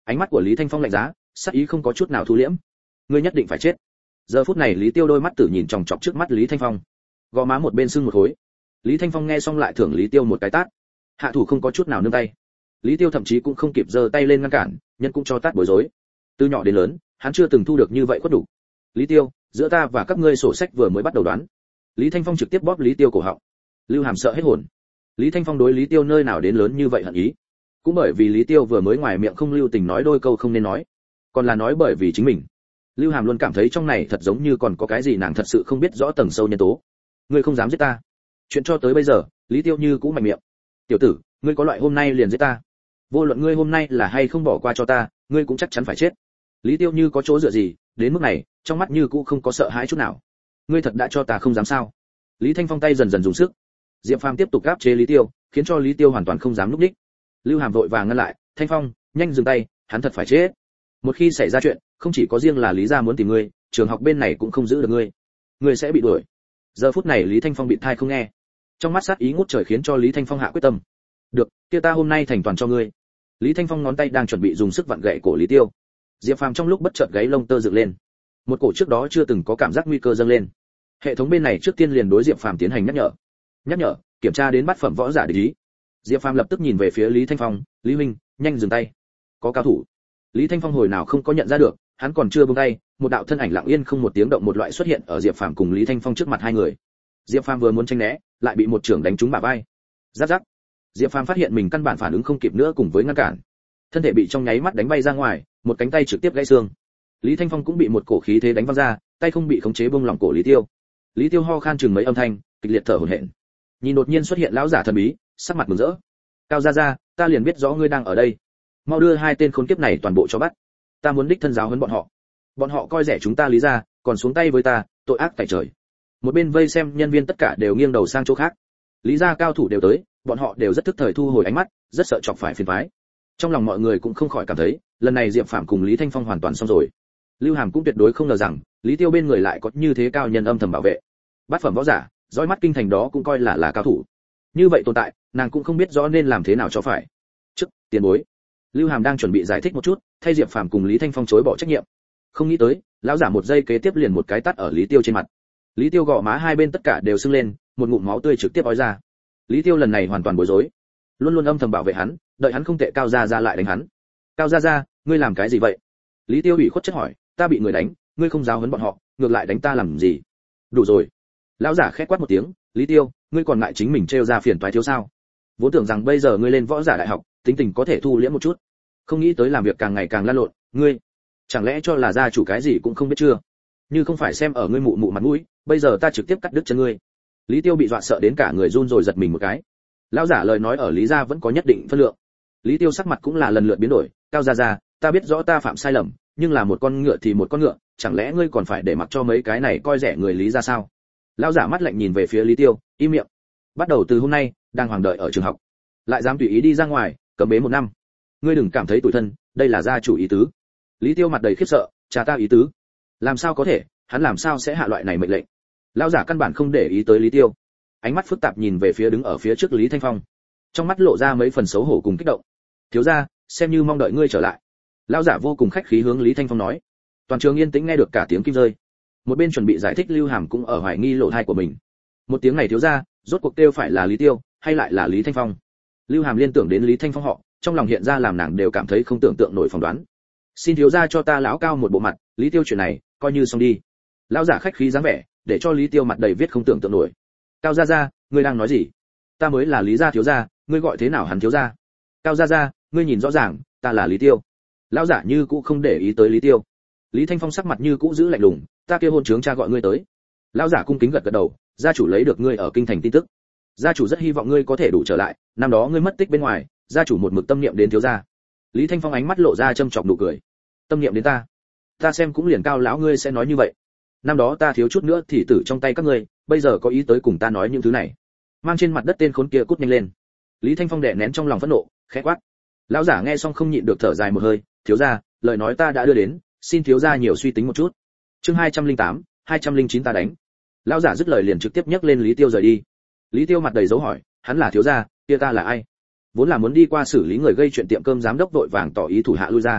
Ánh mắt của Lý Thanh Phong lạnh giá, sắc ý không có chút nào thu liễm. Ngươi nhất định phải chết. Giờ phút này Lý Tiêu đôi mắt tử nhìn chòng chọc trước mắt Lý Thanh Phong, gò má một bên sưng một khối. Lý Thanh Phong nghe xong lại thưởng Lý Tiêu một cái tát. Hạ thủ không có chút nào nương tay. Lý Tiêu thậm chí cũng không kịp giơ tay lên ngăn cản, nhân cũng cho tát bối rối. Từ nhỏ đến lớn, hắn chưa từng thu được như vậy khuất đủ. Lý Tiêu, giữa ta và các ngươi sổ sách vừa mới bắt đầu đoán. Lý Thanh Phong trực tiếp bóp Lý Tiêu cổ họng. Lưu Hàm sợ hết hồn. Lý Thanh Phong đối Lý Tiêu nơi nào đến lớn như vậy hận ý? Cũng bởi vì Lý Tiêu vừa mới ngoài miệng không lưu tình nói đôi câu không nên nói, còn là nói bởi vì chính mình. Lưu Hàm luôn cảm thấy trong này thật giống như còn có cái gì nàng thật sự không biết rõ tầng sâu nhân tố. Ngươi không dám giết ta. Chuyện cho tới bây giờ, Lý Tiêu như cũ mạnh miệng. Tiểu tử, ngươi có loại hôm nay liền giết ta. Vô luận ngươi hôm nay là hay không bỏ qua cho ta, ngươi cũng chắc chắn phải chết. Lý Tiêu như có chỗ dựa gì, đến mức này, trong mắt như cũ không có sợ hãi chút nào. Ngươi thật đã cho ta không dám sao? Lý Thanh Phong tay dần dần dùng sức. Diệp Phàm tiếp tục áp chế Lý Tiêu, khiến cho Lý Tiêu hoàn toàn không dám lúc đích. Lưu Hàm vội vàng ngăn lại, Thanh Phong, nhanh dừng tay, hắn thật phải chết. Một khi xảy ra chuyện, không chỉ có riêng là Lý gia muốn tìm ngươi, trường học bên này cũng không giữ được ngươi, ngươi sẽ bị đuổi. Giờ phút này Lý Thanh Phong bị thai không nghe, trong mắt sát ý ngút trời khiến cho Lý Thanh Phong hạ quyết tâm. Được, kia ta hôm nay thành toàn cho ngươi. Lý Thanh Phong ngón tay đang chuẩn bị dùng sức vặn gậy cổ Lý Tiêu. Diệp Phàm trong lúc bất chợt gáy lông tơ dựng lên, một cổ trước đó chưa từng có cảm giác nguy cơ dâng lên. Hệ thống bên này trước tiên liền đối Diệp Phàm tiến hành nhắc nhở, kiểm tra đến bát phẩm võ giả để ý. Diệp Phàm lập tức nhìn về phía Lý Thanh Phong, Lý huynh, nhanh dừng tay, có cao thủ. Lý Thanh Phong hồi nào không có nhận ra được, hắn còn chưa buông tay, một đạo thân ảnh lặng yên không một tiếng động một loại xuất hiện ở Diệp Phàm cùng Lý Thanh Phong trước mặt hai người. Diệp Phàm vừa muốn tránh né, lại bị một chưởng đánh trúng bả vai. Rắc rắc. Diệp Phàm phát hiện mình căn bản phản ứng không kịp nữa cùng với ngăn cản, thân thể bị trong nháy mắt đánh bay ra ngoài, một cánh tay trực tiếp gãy xương. Lý Thanh Phong cũng bị một cổ khí thế đánh văng ra, tay không bị khống chế buông lỏng cổ Lý Tiêu. Lý Tiêu ho khan chừng mấy âm thanh, kịch liệt thở hổn hển. Nhìn đột nhiên xuất hiện lão giả thần bí, sắc mặt mừng rỡ. Cao gia gia, ta liền biết rõ ngươi đang ở đây. Mau đưa hai tên khốn kiếp này toàn bộ cho bắt. Ta muốn đích thân giáo huấn bọn họ. Bọn họ coi rẻ chúng ta Lý gia, còn xuống tay với ta, tội ác tại trời. Một bên vây xem nhân viên tất cả đều nghiêng đầu sang chỗ khác. Lý gia cao thủ đều tới, bọn họ đều rất tức thời thu hồi ánh mắt, rất sợ chọc phải phiền toái. Trong lòng mọi người cũng không khỏi cảm thấy, lần này Diệp Phàm cùng Lý Thanh Phong hoàn toàn xong rồi. Lưu Hàm cũng tuyệt đối không ngờ rằng, Lý Tiêu bên người lại có như thế cao nhân âm thầm bảo vệ. Bát phẩm võ giả, dõi mắt kinh thành đó cũng coi là cao thủ. Như vậy tồn tại, nàng cũng không biết rõ nên làm thế nào cho phải. Trước, tiền bối. Lưu Hàm đang chuẩn bị giải thích một chút, thay Diệp Phàm cùng Lý Thanh Phong chối bỏ trách nhiệm. Không nghĩ tới, lão giả một giây kế tiếp liền một cái tát ở Lý Tiêu trên mặt. Lý Tiêu gò má hai bên tất cả đều sưng lên, một ngụm máu tươi trực tiếp ói ra. Lý Tiêu lần này hoàn toàn bối rối, luôn luôn âm thầm bảo vệ hắn, đợi hắn không tệ Cao gia gia lại đánh hắn. Cao gia gia, ngươi làm cái gì vậy? Lý Tiêu ủy khuất chất hỏi, ta bị người đánh, ngươi không giáo huấn bọn họ, ngược lại đánh ta làm gì? Đủ rồi. Lão giả khẽ quát một tiếng, Lý Tiêu, ngươi còn ngại chính mình trêu ra phiền toái thiếu sao? Vốn tưởng rằng bây giờ ngươi lên võ giả đại học, tính tình có thể thu liễm một chút, không nghĩ tới làm việc càng ngày càng lăn lộn, ngươi chẳng lẽ cho là gia chủ cái gì cũng không biết chưa? Như không phải xem ở ngươi mụ mụ mặt mũi, bây giờ ta trực tiếp cắt đứt chân ngươi. Lý Tiêu bị dọa sợ đến cả người run rồi giật mình một cái. Lão giả lời nói ở Lý gia vẫn có nhất định phân lượng. Lý Tiêu sắc mặt cũng là lần lượt biến đổi, Cao gia gia, ta biết rõ ta phạm sai lầm, nhưng là một con ngựa thì một con ngựa, chẳng lẽ ngươi còn phải để mặc cho mấy cái này coi rẻ người Lý gia sao? Lão giả mắt lạnh nhìn về phía Lý Tiêu, im miệng. Bắt đầu từ hôm nay, đang hoàng đợi ở trường học, lại dám tùy ý đi ra ngoài, cấm bế 1 năm. Ngươi đừng cảm thấy tủi thân, đây là gia chủ ý tứ. Lý Tiêu mặt đầy khiếp sợ, cha ta ý tứ? Làm sao có thể, hắn làm sao sẽ hạ loại này mệnh lệnh? Lão giả căn bản không để ý tới Lý Tiêu, ánh mắt phức tạp nhìn về phía đứng ở phía trước Lý Thanh Phong, trong mắt lộ ra mấy phần xấu hổ cùng kích động. Thiếu gia, xem như mong đợi ngươi trở lại. Lão giả vô cùng khách khí hướng Lý Thanh Phong nói. Toàn trường yên tĩnh nghe được cả tiếng kim rơi. Một bên chuẩn bị giải thích Lưu Hàm cũng ở hoài nghi lộ thai của mình. Một tiếng này thiếu gia, rốt cuộc kêu phải là Lý Tiêu hay lại là Lý Thanh Phong? Lưu Hàm liên tưởng đến Lý Thanh Phong họ, trong lòng hiện ra làm nàng đều cảm thấy không tưởng tượng nổi phỏng đoán. Xin thiếu gia cho ta lão cao một bộ mặt, Lý Tiêu chuyện này coi như xong đi. Lão giả khách khí dáng vẻ, để cho Lý Tiêu mặt đầy viết không tưởng tượng nổi. Cao gia gia, ngươi đang nói gì? Ta mới là Lý gia thiếu gia, ngươi gọi thế nào hắn thiếu gia? Cao gia gia, ngươi nhìn rõ ràng, ta là Lý Tiêu. Lão giả như cũ không để ý tới Lý Tiêu. Lý Thanh Phong sắc mặt như cũ giữ lạnh lùng, ta kia hôn trướng cha gọi ngươi tới. Lão giả cung kính gật gật đầu, gia chủ lấy được ngươi ở kinh thành tin tức, gia chủ rất hy vọng ngươi có thể đủ trở lại, năm đó ngươi mất tích bên ngoài, gia chủ một mực tâm niệm đến thiếu gia. Lý Thanh Phong ánh mắt lộ ra châm chọc nụ cười. Tâm niệm đến ta xem cũng liền Cao lão ngươi sẽ nói như vậy. Năm đó ta thiếu chút nữa thì tử trong tay các ngươi, bây giờ có ý tới cùng ta nói những thứ này. Mang trên mặt đất tên khốn kia cút nhanh lên. Lý Thanh Phong đè nén trong lòng phẫn nộ, khẽ quát. Lão giả nghe xong không nhịn được thở dài một hơi, thiếu gia, lời nói ta đã đưa đến, xin thiếu gia nhiều suy tính một chút. Chương 208, 209 ta đánh. Lão giả dứt lời liền trực tiếp nhấc lên Lý Tiêu rời đi. Lý Tiêu mặt đầy dấu hỏi, hắn là thiếu gia, kia ta là ai? Vốn là muốn đi qua xử lý người gây chuyện tiệm cơm giám đốc vội vàng tỏ ý thủ hạ lui ra.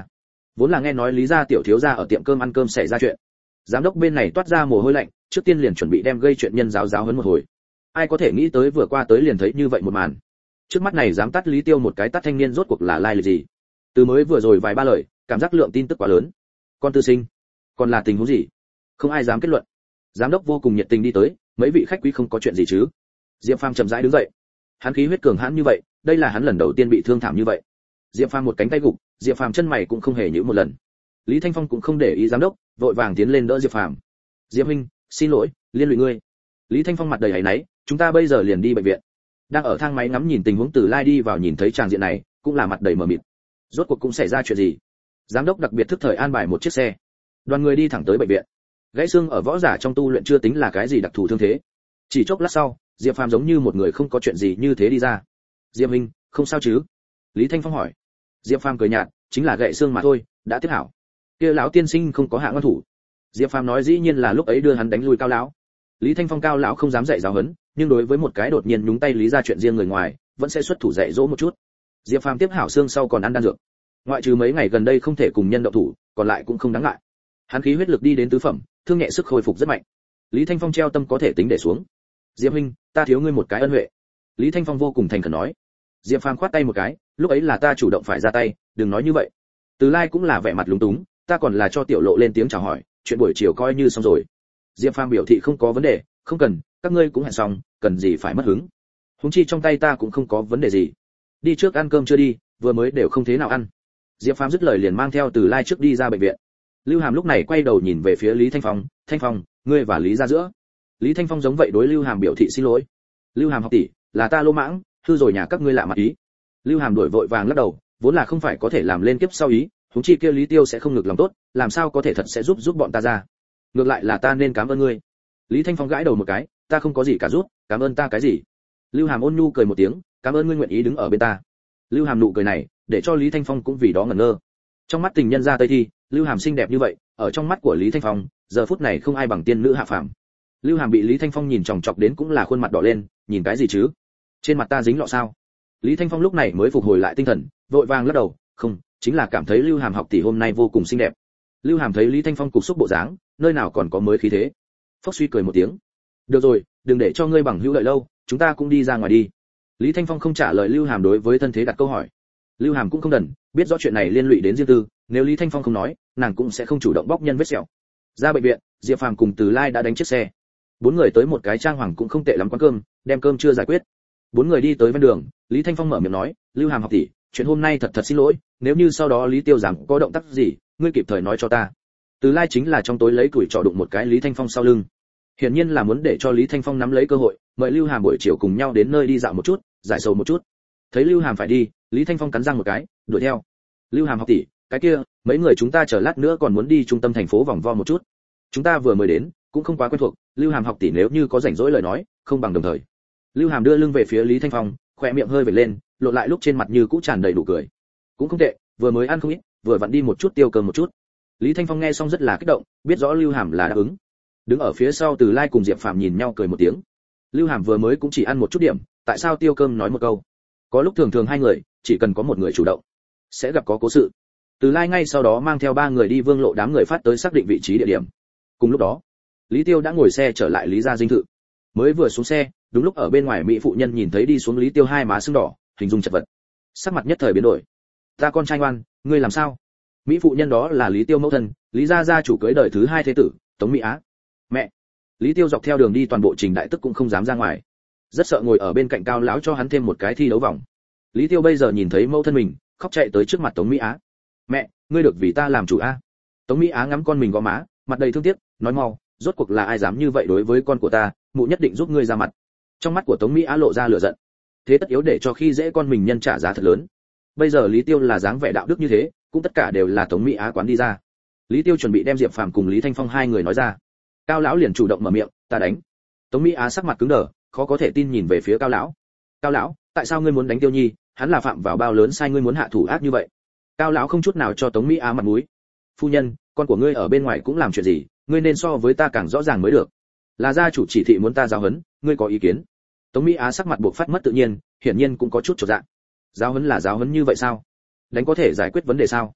Vốn là nghe nói Lý gia tiểu thiếu gia ở tiệm cơm ăn cơm xảy ra chuyện, giám đốc bên này toát ra mồ hôi lạnh, trước tiên liền chuẩn bị đem gây chuyện nhân giáo huấn một hồi. Ai có thể nghĩ tới vừa qua tới liền thấy như vậy một màn. Trước mắt này dám tắt Lý Tiêu một cái tắt thanh niên rốt cuộc là lai lịch gì? Từ mới vừa rồi vài ba lời, cảm giác lượng tin tức quá lớn. Con tư sinh, còn là tình huống gì? Không ai dám kết luận. Giám đốc vô cùng nhiệt tình đi tới, mấy vị khách quý không có chuyện gì chứ? Diệp Phàm chậm rãi đứng dậy. Hắn khí huyết cường hãn như vậy, đây là hắn lần đầu tiên bị thương thảm như vậy. Diệp Phàm một cánh tay gục, Diệp Phàm chân mày cũng không hề nhíu một lần. Lý Thanh Phong cũng không để ý giám đốc, vội vàng tiến lên đỡ Diệp Phàm. Diệp huynh, xin lỗi, liên lụy ngươi. Lý Thanh Phong mặt đầy áy náy, chúng ta bây giờ liền đi bệnh viện. Đang ở thang máy ngắm nhìn tình huống Từ Lai đi vào nhìn thấy tràng diện này, cũng là mặt đầy mờ mịt. Rốt cuộc cũng xảy ra chuyện gì? Giám đốc đặc biệt thức thời an bài một chiếc xe. Đoàn người đi thẳng tới bệnh viện. Gãy xương ở võ giả trong tu luyện chưa tính là cái gì đặc thù thương thế. Chỉ chốc lát sau, Diệp Phàm giống như một người không có chuyện gì như thế đi ra. Diệp huynh, không sao chứ? Lý Thanh Phong hỏi. Diệp Phàm cười nhạt, chính là gãy xương mà thôi, đã tiếp hảo. Kia lão tiên sinh không có hạ ngăn thủ. Diệp Phàm nói dĩ nhiên là lúc ấy đưa hắn đánh lui Cao lão. Lý Thanh Phong Cao lão không dám dạy giáo huấn, nhưng đối với một cái đột nhiên nhúng tay lý ra chuyện riêng người ngoài, vẫn sẽ xuất thủ dạy dỗ một chút. Diệp Phàm tiếp hảo xương sau còn ăn đan dược. Ngoại trừ mấy ngày gần đây không thể cùng nhân động thủ, còn lại cũng không đáng ngại. Hắn khí huyết lực đi đến tứ phẩm, thương nhẹ sức hồi phục rất mạnh. Lý Thanh Phong treo tâm có thể tính để xuống. Diệp huynh, ta thiếu ngươi một cái ân huệ. Lý Thanh Phong vô cùng thành khẩn nói. Diệp Phàm khoát tay một cái, lúc ấy là ta chủ động phải ra tay, đừng nói như vậy. Từ Lai cũng là vẻ mặt lúng túng, ta còn là cho Tiểu Lộ lên tiếng chào hỏi, chuyện buổi chiều coi như xong rồi. Diệp Phàm biểu thị không có vấn đề, không cần, các ngươi cũng hẹn xong, cần gì phải mất hứng. Huống chi trong tay ta cũng không có vấn đề gì. Đi trước ăn cơm chưa đi, vừa mới đều không thế nào ăn. Diệp Phàm dứt lời liền mang theo Từ Lai trước đi ra bệnh viện. Lưu Hàm lúc này quay đầu nhìn về phía Lý Thanh Phong, Thanh Phong, ngươi và Lý ra giữa. Lý Thanh Phong giống vậy đối Lưu Hàm biểu thị xin lỗi. Lưu Hàm học tỷ, là ta lô mãng, hư rồi nhà các ngươi lạ mặt ý. Lưu Hàm đổi vội vàng lắc đầu, vốn là không phải có thể làm lên kiếp sau ý, huống chi kia Lý Tiêu sẽ không ngược lòng tốt, làm sao có thể thật sẽ giúp bọn ta ra. Ngược lại là ta nên cảm ơn ngươi. Lý Thanh Phong gãi đầu một cái, ta không có gì cả giúp, cảm ơn ta cái gì? Lưu Hàm ôn nhu cười một tiếng, cảm ơn ngươi nguyện ý đứng ở bên ta. Lưu Hàm nụ cười này, để cho Lý Thanh Phong cũng vì đó ngẩn ngơ. Trong mắt tình nhân ra Tây Thi, Lưu Hàm xinh đẹp như vậy, ở trong mắt của Lý Thanh Phong, giờ phút này không ai bằng tiên nữ hạ phàm. Lưu Hàm bị Lý Thanh Phong nhìn chòng chọc đến cũng là khuôn mặt đỏ lên, nhìn cái gì chứ? Trên mặt ta dính lọ sao? Lý Thanh Phong lúc này mới phục hồi lại tinh thần, vội vàng lắc đầu, không, chính là cảm thấy Lưu Hàm học tỷ hôm nay vô cùng xinh đẹp. Lưu Hàm thấy Lý Thanh Phong cục xúc bộ dáng, nơi nào còn có mới khí thế. Phốc suy cười một tiếng. Được rồi, đừng để cho ngươi bằng hữu đợi lâu, chúng ta cũng đi ra ngoài đi. Lý Thanh Phong không trả lời Lưu Hàm đối với thân thế đặt câu hỏi. Lưu Hàm cũng không đần, biết rõ chuyện này liên lụy đến riêng tư, nếu Lý Thanh Phong không nói, nàng cũng sẽ không chủ động bóc nhân vết sẹo. Ra bệnh viện, Diệp Phàm cùng Từ Lai đã đánh chiếc xe. Bốn người tới một cái trang hoàng cũng không tệ lắm quán cơm, đem cơm chưa giải quyết. Bốn người đi tới ven đường, Lý Thanh Phong mở miệng nói, Lưu Hàm học tỷ, chuyện hôm nay thật xin lỗi, nếu như sau đó Lý Tiêu rằng có động tác gì, ngươi kịp thời nói cho ta. Từ Lai chính là trong tối lấy tuổi trọ đụng một cái Lý Thanh Phong sau lưng. Hiển nhiên là muốn để cho Lý Thanh Phong nắm lấy cơ hội, mời Lưu Hàm buổi chiều cùng nhau đến nơi đi dạo một chút, giải sầu một chút. Thấy Lưu Hàm phải đi, Lý Thanh Phong cắn răng một cái, đuổi theo. Lưu Hàm học tỷ, cái kia, mấy người chúng ta chờ lát nữa còn muốn đi trung tâm thành phố vòng vo một chút. Chúng ta vừa mới đến, cũng không quá quen thuộc, Lưu Hàm học tỷ nếu như có rảnh rỗi lời nói, không bằng đồng thời. Lưu Hàm đưa lưng về phía Lý Thanh Phong, khóe miệng hơi vểnh lên, lộ lại lúc trên mặt như cũ tràn đầy đủ cười. Cũng không tệ, vừa mới ăn không ít, vừa vặn đi một chút tiêu cơm một chút. Lý Thanh Phong nghe xong rất là kích động, biết rõ Lưu Hàm là đáp ứng. Đứng ở phía sau Từ Lai cùng Diệp Phàm nhìn nhau cười một tiếng. Lưu Hàm vừa mới cũng chỉ ăn một chút điểm, tại sao tiêu cơm nói một câu? Có lúc thường thường hai người, chỉ cần có một người chủ động, sẽ gặp có cố sự. Từ Lai ngay sau đó mang theo ba người đi Vương Lộ đám người phát tới xác định vị trí địa điểm. Cùng lúc đó, Lý Tiêu đã ngồi xe trở lại Lý gia dinh thự. Mới vừa xuống xe, đúng lúc ở bên ngoài mỹ phụ nhân nhìn thấy đi xuống Lý Tiêu hai má sưng đỏ, hình dung chật vật. Sắc mặt nhất thời biến đổi. Ta con trai ngoan, ngươi làm sao? Mỹ phụ nhân đó là Lý Tiêu mẫu thân, Lý gia gia chủ cưới đời thứ hai thế tử, Tống Mỹ Á. Mẹ. Lý Tiêu dọc theo đường đi toàn bộ trình đại tức cũng không dám ra ngoài, rất sợ ngồi ở bên cạnh Cao lão cho hắn thêm một cái thi đấu vòng. Lý Tiêu bây giờ nhìn thấy mẫu thân mình, khóc chạy tới trước mặt Tống Mỹ Á. Mẹ, ngươi được vì ta làm chủ a. Tống Mỹ Á ngắm con mình gò má, mặt đầy thương tiếc, nói mau, rốt cuộc là ai dám như vậy đối với con của ta, mụ nhất định giúp ngươi ra mặt. Trong mắt của Tống Mỹ Á lộ ra lửa giận, thế tất yếu để cho khi dễ con mình nhân trả giá thật lớn. Bây giờ Lý Tiêu là dáng vẻ đạo đức như thế, cũng tất cả đều là Tống Mỹ Á quán đi ra. Lý Tiêu chuẩn bị đem Diệp Phàm cùng Lý Thanh Phong hai người nói ra. Cao lão liền chủ động mở miệng, ta đánh. Tống Mỹ Á sắc mặt cứng đờ, khó có thể tin nhìn về phía Cao lão. Cao lão, tại sao ngươi muốn đánh Tiêu Nhi, hắn là phạm vào bao lớn sai ngươi muốn hạ thủ ác như vậy? Cao lão không chút nào cho Tống Mỹ Á mặt mũi. Phu nhân, con của ngươi ở bên ngoài cũng làm chuyện gì, ngươi nên so với ta càng rõ ràng mới được. Là gia chủ chỉ thị muốn ta giáo huấn, ngươi có ý kiến? Tống Mỹ Á sắc mặt buộc phát mất tự nhiên, hiển nhiên cũng có chút chột dạ. Giáo huấn là giáo huấn như vậy sao? Đánh có thể giải quyết vấn đề sao?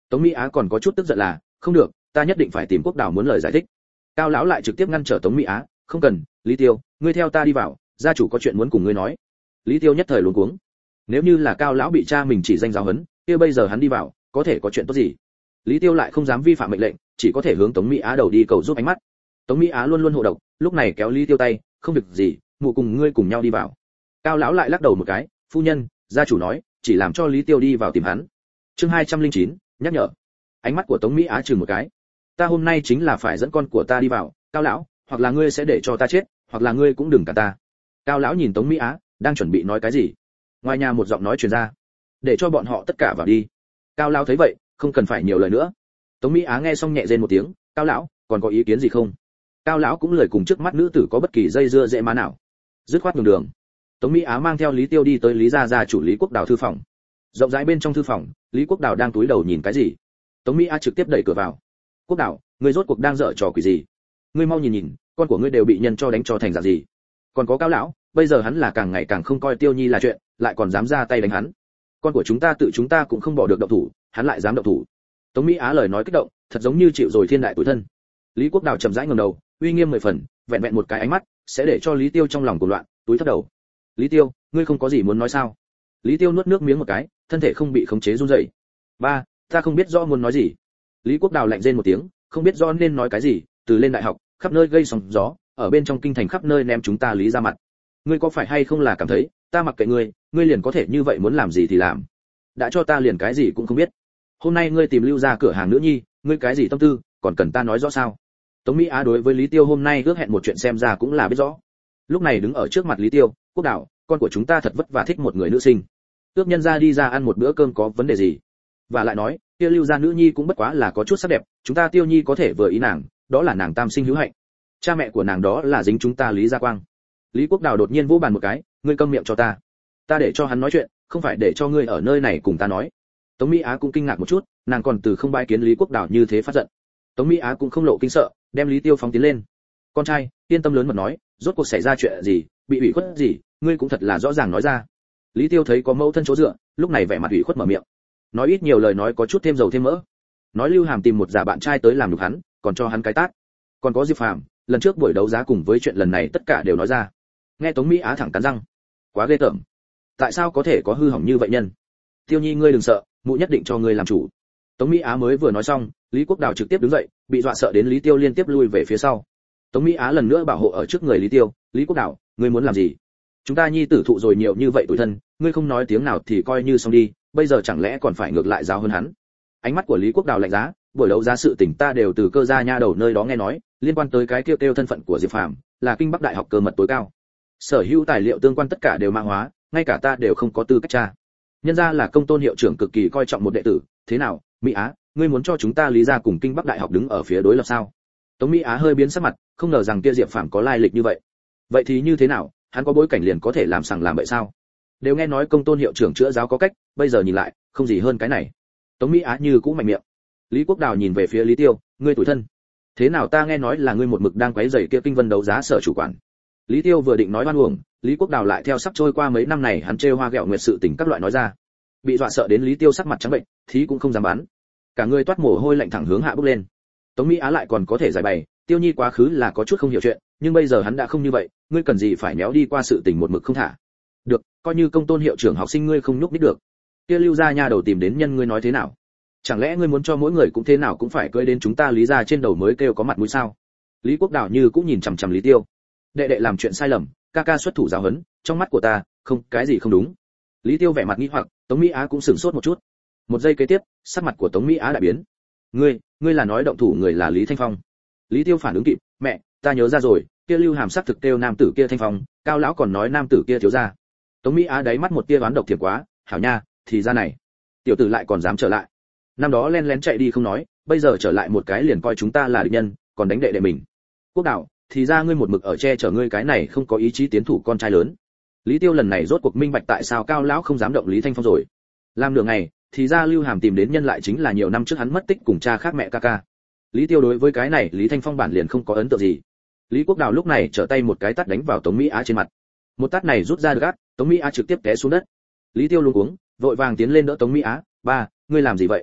Tống Mỹ Á còn có chút tức giận là, không được, ta nhất định phải tìm Quốc Đào muốn lời giải thích. Cao lão lại trực tiếp ngăn trở Tống Mỹ Á, không cần, Lý Tiêu, ngươi theo ta đi vào, gia chủ có chuyện muốn cùng ngươi nói. Lý Tiêu nhất thời luống cuống. Nếu như là Cao lão bị cha mình chỉ danh giáo huấn, kia bây giờ hắn đi vào, có thể có chuyện tốt gì? Lý Tiêu lại không dám vi phạm mệnh lệnh, chỉ có thể hướng Tống Mỹ Á đầu đi cầu giúp ánh mắt. Tống Mỹ Á luôn luôn hộ độc, lúc này kéo Lý Tiêu tay, không việc gì, mụ cùng ngươi cùng nhau đi vào. Cao lão lại lắc đầu một cái, phu nhân, gia chủ nói, chỉ làm cho Lý Tiêu đi vào tìm hắn. Chương 209, nhắc nhở. Ánh mắt của Tống Mỹ Á chừng một cái. Ta hôm nay chính là phải dẫn con của ta đi vào, Cao lão, hoặc là ngươi sẽ để cho ta chết, hoặc là ngươi cũng đừng cả ta. Cao lão nhìn Tống Mỹ Á, đang chuẩn bị nói cái gì. Ngoài nhà một giọng nói truyền ra, để cho bọn họ tất cả vào đi. Cao lão thấy vậy, không cần phải nhiều lời nữa. Tống Mỹ Á nghe xong nhẹ rên một tiếng, Cao lão, còn có ý kiến gì không? Cao lão cũng lời cùng trước mắt nữ tử có bất kỳ dây dưa dễ má nào, dứt khoát nhường đường. Tống Mỹ Á mang theo Lý Tiêu đi tới Lý gia chủ Lý Quốc Đào thư phòng. Rộng rãi bên trong thư phòng, Lý Quốc Đào đang túi đầu nhìn cái gì. Tống Mỹ Á trực tiếp đẩy cửa vào. Quốc Đào, ngươi rốt cuộc đang dở trò quỷ gì? Ngươi mau nhìn nhìn, con của ngươi đều bị nhân cho đánh cho thành dạng gì? Còn có Cao lão, bây giờ hắn là càng ngày càng không coi Tiêu Nhi là chuyện, lại còn dám ra tay đánh hắn. Con của chúng ta cũng không bỏ được động thủ, hắn lại dám động thủ. Tống Mỹ Á lời nói kích động, thật giống như chịu rồi thiên đại tủi thân. Lý Quốc Đào chậm rãi ngẩng đầu, uy nghiêm mười phần, vẹn vẹn một cái ánh mắt sẽ để cho Lý Tiêu trong lòng cuồng loạn, túi thấp đầu. Lý Tiêu, ngươi không có gì muốn nói sao? Lý Tiêu nuốt nước miếng một cái, thân thể không bị khống chế run rẩy. Ba, ta không biết rõ muốn nói gì. Lý Quốc Đào lạnh rên một tiếng, không biết rõ nên nói cái gì, từ lên đại học, khắp nơi gây sóng gió, ở bên trong kinh thành khắp nơi ném chúng ta Lý ra mặt. Ngươi có phải hay không là cảm thấy, ta mặc kệ ngươi, ngươi liền có thể như vậy muốn làm gì thì làm. Đã cho ta liền cái gì cũng không biết. Hôm nay ngươi tìm Lưu ra cửa hàng nữ nhi, ngươi cái gì tâm tư, còn cần ta nói rõ sao? Tống Mỹ Á đối với Lý Tiêu hôm nay ước hẹn một chuyện xem ra cũng là biết rõ. Lúc này đứng ở trước mặt Lý Tiêu, Quốc Đào, con của chúng ta thật vất vả thích một người nữ sinh. Ước nhân ra đi ra ăn một bữa cơm có vấn đề gì? Và lại nói, kia Lưu gia nữ nhi cũng bất quá là có chút sắc đẹp, chúng ta Tiêu Nhi có thể vừa ý nàng, đó là nàng tam sinh hữu hạnh. Cha mẹ của nàng đó là dính chúng ta Lý gia quang. Lý Quốc Đào đột nhiên vỗ bàn một cái, ngươi câm miệng cho ta. Ta để cho hắn nói chuyện, không phải để cho ngươi ở nơi này cùng ta nói. Tống Mỹ Á cũng kinh ngạc một chút, nàng còn từ không bái kiến Lý Quốc Đào như thế phát giận. Tống Mỹ Á cũng không lộ kinh sợ, đem Lý Tiêu phóng tiến lên. Con trai, yên tâm lớn mật nói, rốt cuộc xảy ra chuyện gì, bị ủy khuất gì, ngươi cũng thật là rõ ràng nói ra. Lý Tiêu thấy có mẫu thân chỗ dựa, lúc này vẻ mặt ủy khuất mở miệng. Nói ít nhiều lời nói có chút thêm dầu thêm mỡ. Nói Lưu Hàm tìm một giả bạn trai tới làm nhục hắn, còn cho hắn cái tát. Còn có Diệp Phàm, lần trước buổi đấu giá cùng với chuyện lần này tất cả đều nói ra. Nghe Tống Mỹ Á thẳng cắn răng, quá ghê tởm. Tại sao có thể có hư hỏng như vậy nhân? Tiêu Nhi ngươi đừng sợ, mụ nhất định cho ngươi làm chủ. Tống Mỹ Á mới vừa nói xong, Lý Quốc Đào trực tiếp đứng dậy, bị dọa sợ đến Lý Tiêu liên tiếp lui về phía sau. Tống Mỹ Á lần nữa bảo hộ ở trước người Lý Tiêu, Lý Quốc Đào, ngươi muốn làm gì? Chúng ta Nhi tử thụ rồi nhiều như vậy tủi thân, ngươi không nói tiếng nào thì coi như xong đi, bây giờ chẳng lẽ còn phải ngược lại giáo hơn hắn? Ánh mắt của Lý Quốc Đào lạnh giá, buổi đấu giá sự tình ta đều từ cơ gia nha đầu nơi đó nghe nói, liên quan tới cái kêu thân phận của Diệp Phàm, là kinh Bắc đại học cơ mật tối cao. Sở hữu tài liệu tương quan tất cả đều mã hóa, ngay cả ta đều không có tư cách tra. Nhân ra là công tôn hiệu trưởng cực kỳ coi trọng một đệ tử, thế nào, Mỹ Á, ngươi muốn cho chúng ta Lý gia cùng kinh Bắc đại học đứng ở phía đối lập sao? Tống Mỹ Á hơi biến sắc mặt, không ngờ rằng kia Diệp Phàm có lai lịch như vậy. Vậy thì như thế nào, hắn có bối cảnh liền có thể làm sằng làm bậy sao? Đều nghe nói công tôn hiệu trưởng chữa giáo có cách, bây giờ nhìn lại, không gì hơn cái này. Tống Mỹ Á như cũng mạnh miệng. Lý Quốc Đào nhìn về phía Lý Tiêu, ngươi tủi thân. Thế nào ta nghe nói là ngươi một mực đang quấy rầy kia kinh vân đấu giá sở chủ quản. Lý Tiêu vừa định nói oan uổng, Lý Quốc Đào lại theo sắp trôi qua mấy năm này hắn trêu hoa ghẹo nguyệt sự tình các loại nói ra. Bị dọa sợ đến Lý Tiêu sắc mặt trắng bệnh, thí cũng không dám bán. Cả người toát mồ hôi lạnh thẳng hướng hạ bốc lên. Tống Mỹ Á lại còn có thể giải bày, Tiêu Nhi quá khứ là có chút không hiểu chuyện, nhưng bây giờ hắn đã không như vậy, ngươi cần gì phải méo đi qua sự tình một mực không thả. Được, coi như công tôn hiệu trưởng học sinh ngươi không nhúc nhích được. Kia Lưu gia nha đầu tìm đến nhân ngươi nói thế nào? Chẳng lẽ ngươi muốn cho mỗi người cũng thế nào cũng phải cưỡi đến chúng ta Lý gia trên đầu mới kêu có mặt mũi sao? Lý Quốc Đào như cũng nhìn chằm chằm Lý Tiêu. Đệ đệ làm chuyện sai lầm, ca ca xuất thủ giáo huấn, trong mắt của ta, không, cái gì không đúng. Lý Tiêu vẻ mặt nghi hoặc, Tống Mỹ Á cũng sửng sốt một chút. Một giây kế tiếp, sắc mặt của Tống Mỹ Á đại biến. Ngươi là nói động thủ người là Lý Thanh Phong? Lý Tiêu phản ứng kịp, mẹ, ta nhớ ra rồi, kia Lưu Hàm sắc thực kêu nam tử kia Thanh Phong, Cao lão còn nói nam tử kia thiếu gia. Tống Mỹ Á đáy mắt một tia oán độc thiệt quá, hảo nha, thì ra này, tiểu tử lại còn dám trở lại. Năm đó len lén chạy đi không nói, bây giờ trở lại một cái liền coi chúng ta là địch nhân, còn đánh đệ đệ mình. Quốc Đào, thì ra ngươi một mực ở che chở ngươi cái này không có ý chí tiến thủ con trai lớn. Lý Tiêu lần này rốt cuộc minh bạch tại sao Cao lão không dám động Lý Thanh Phong rồi. Làm nửa ngày, thì ra Lưu Hàm tìm đến nhân lại chính là nhiều năm trước hắn mất tích cùng cha khác mẹ ca ca. Lý Tiêu đối với cái này Lý Thanh Phong bản liền không có ấn tượng gì. Lý Quốc Đào lúc này trở tay một cái tát đánh vào Tống Mỹ Á trên mặt. Một tát này rút ra được gắt, Tống Mỹ Á trực tiếp té xuống đất. Lý Tiêu luống cuống, vội vàng tiến lên đỡ Tống Mỹ Á, "Ba, ngươi làm gì vậy?"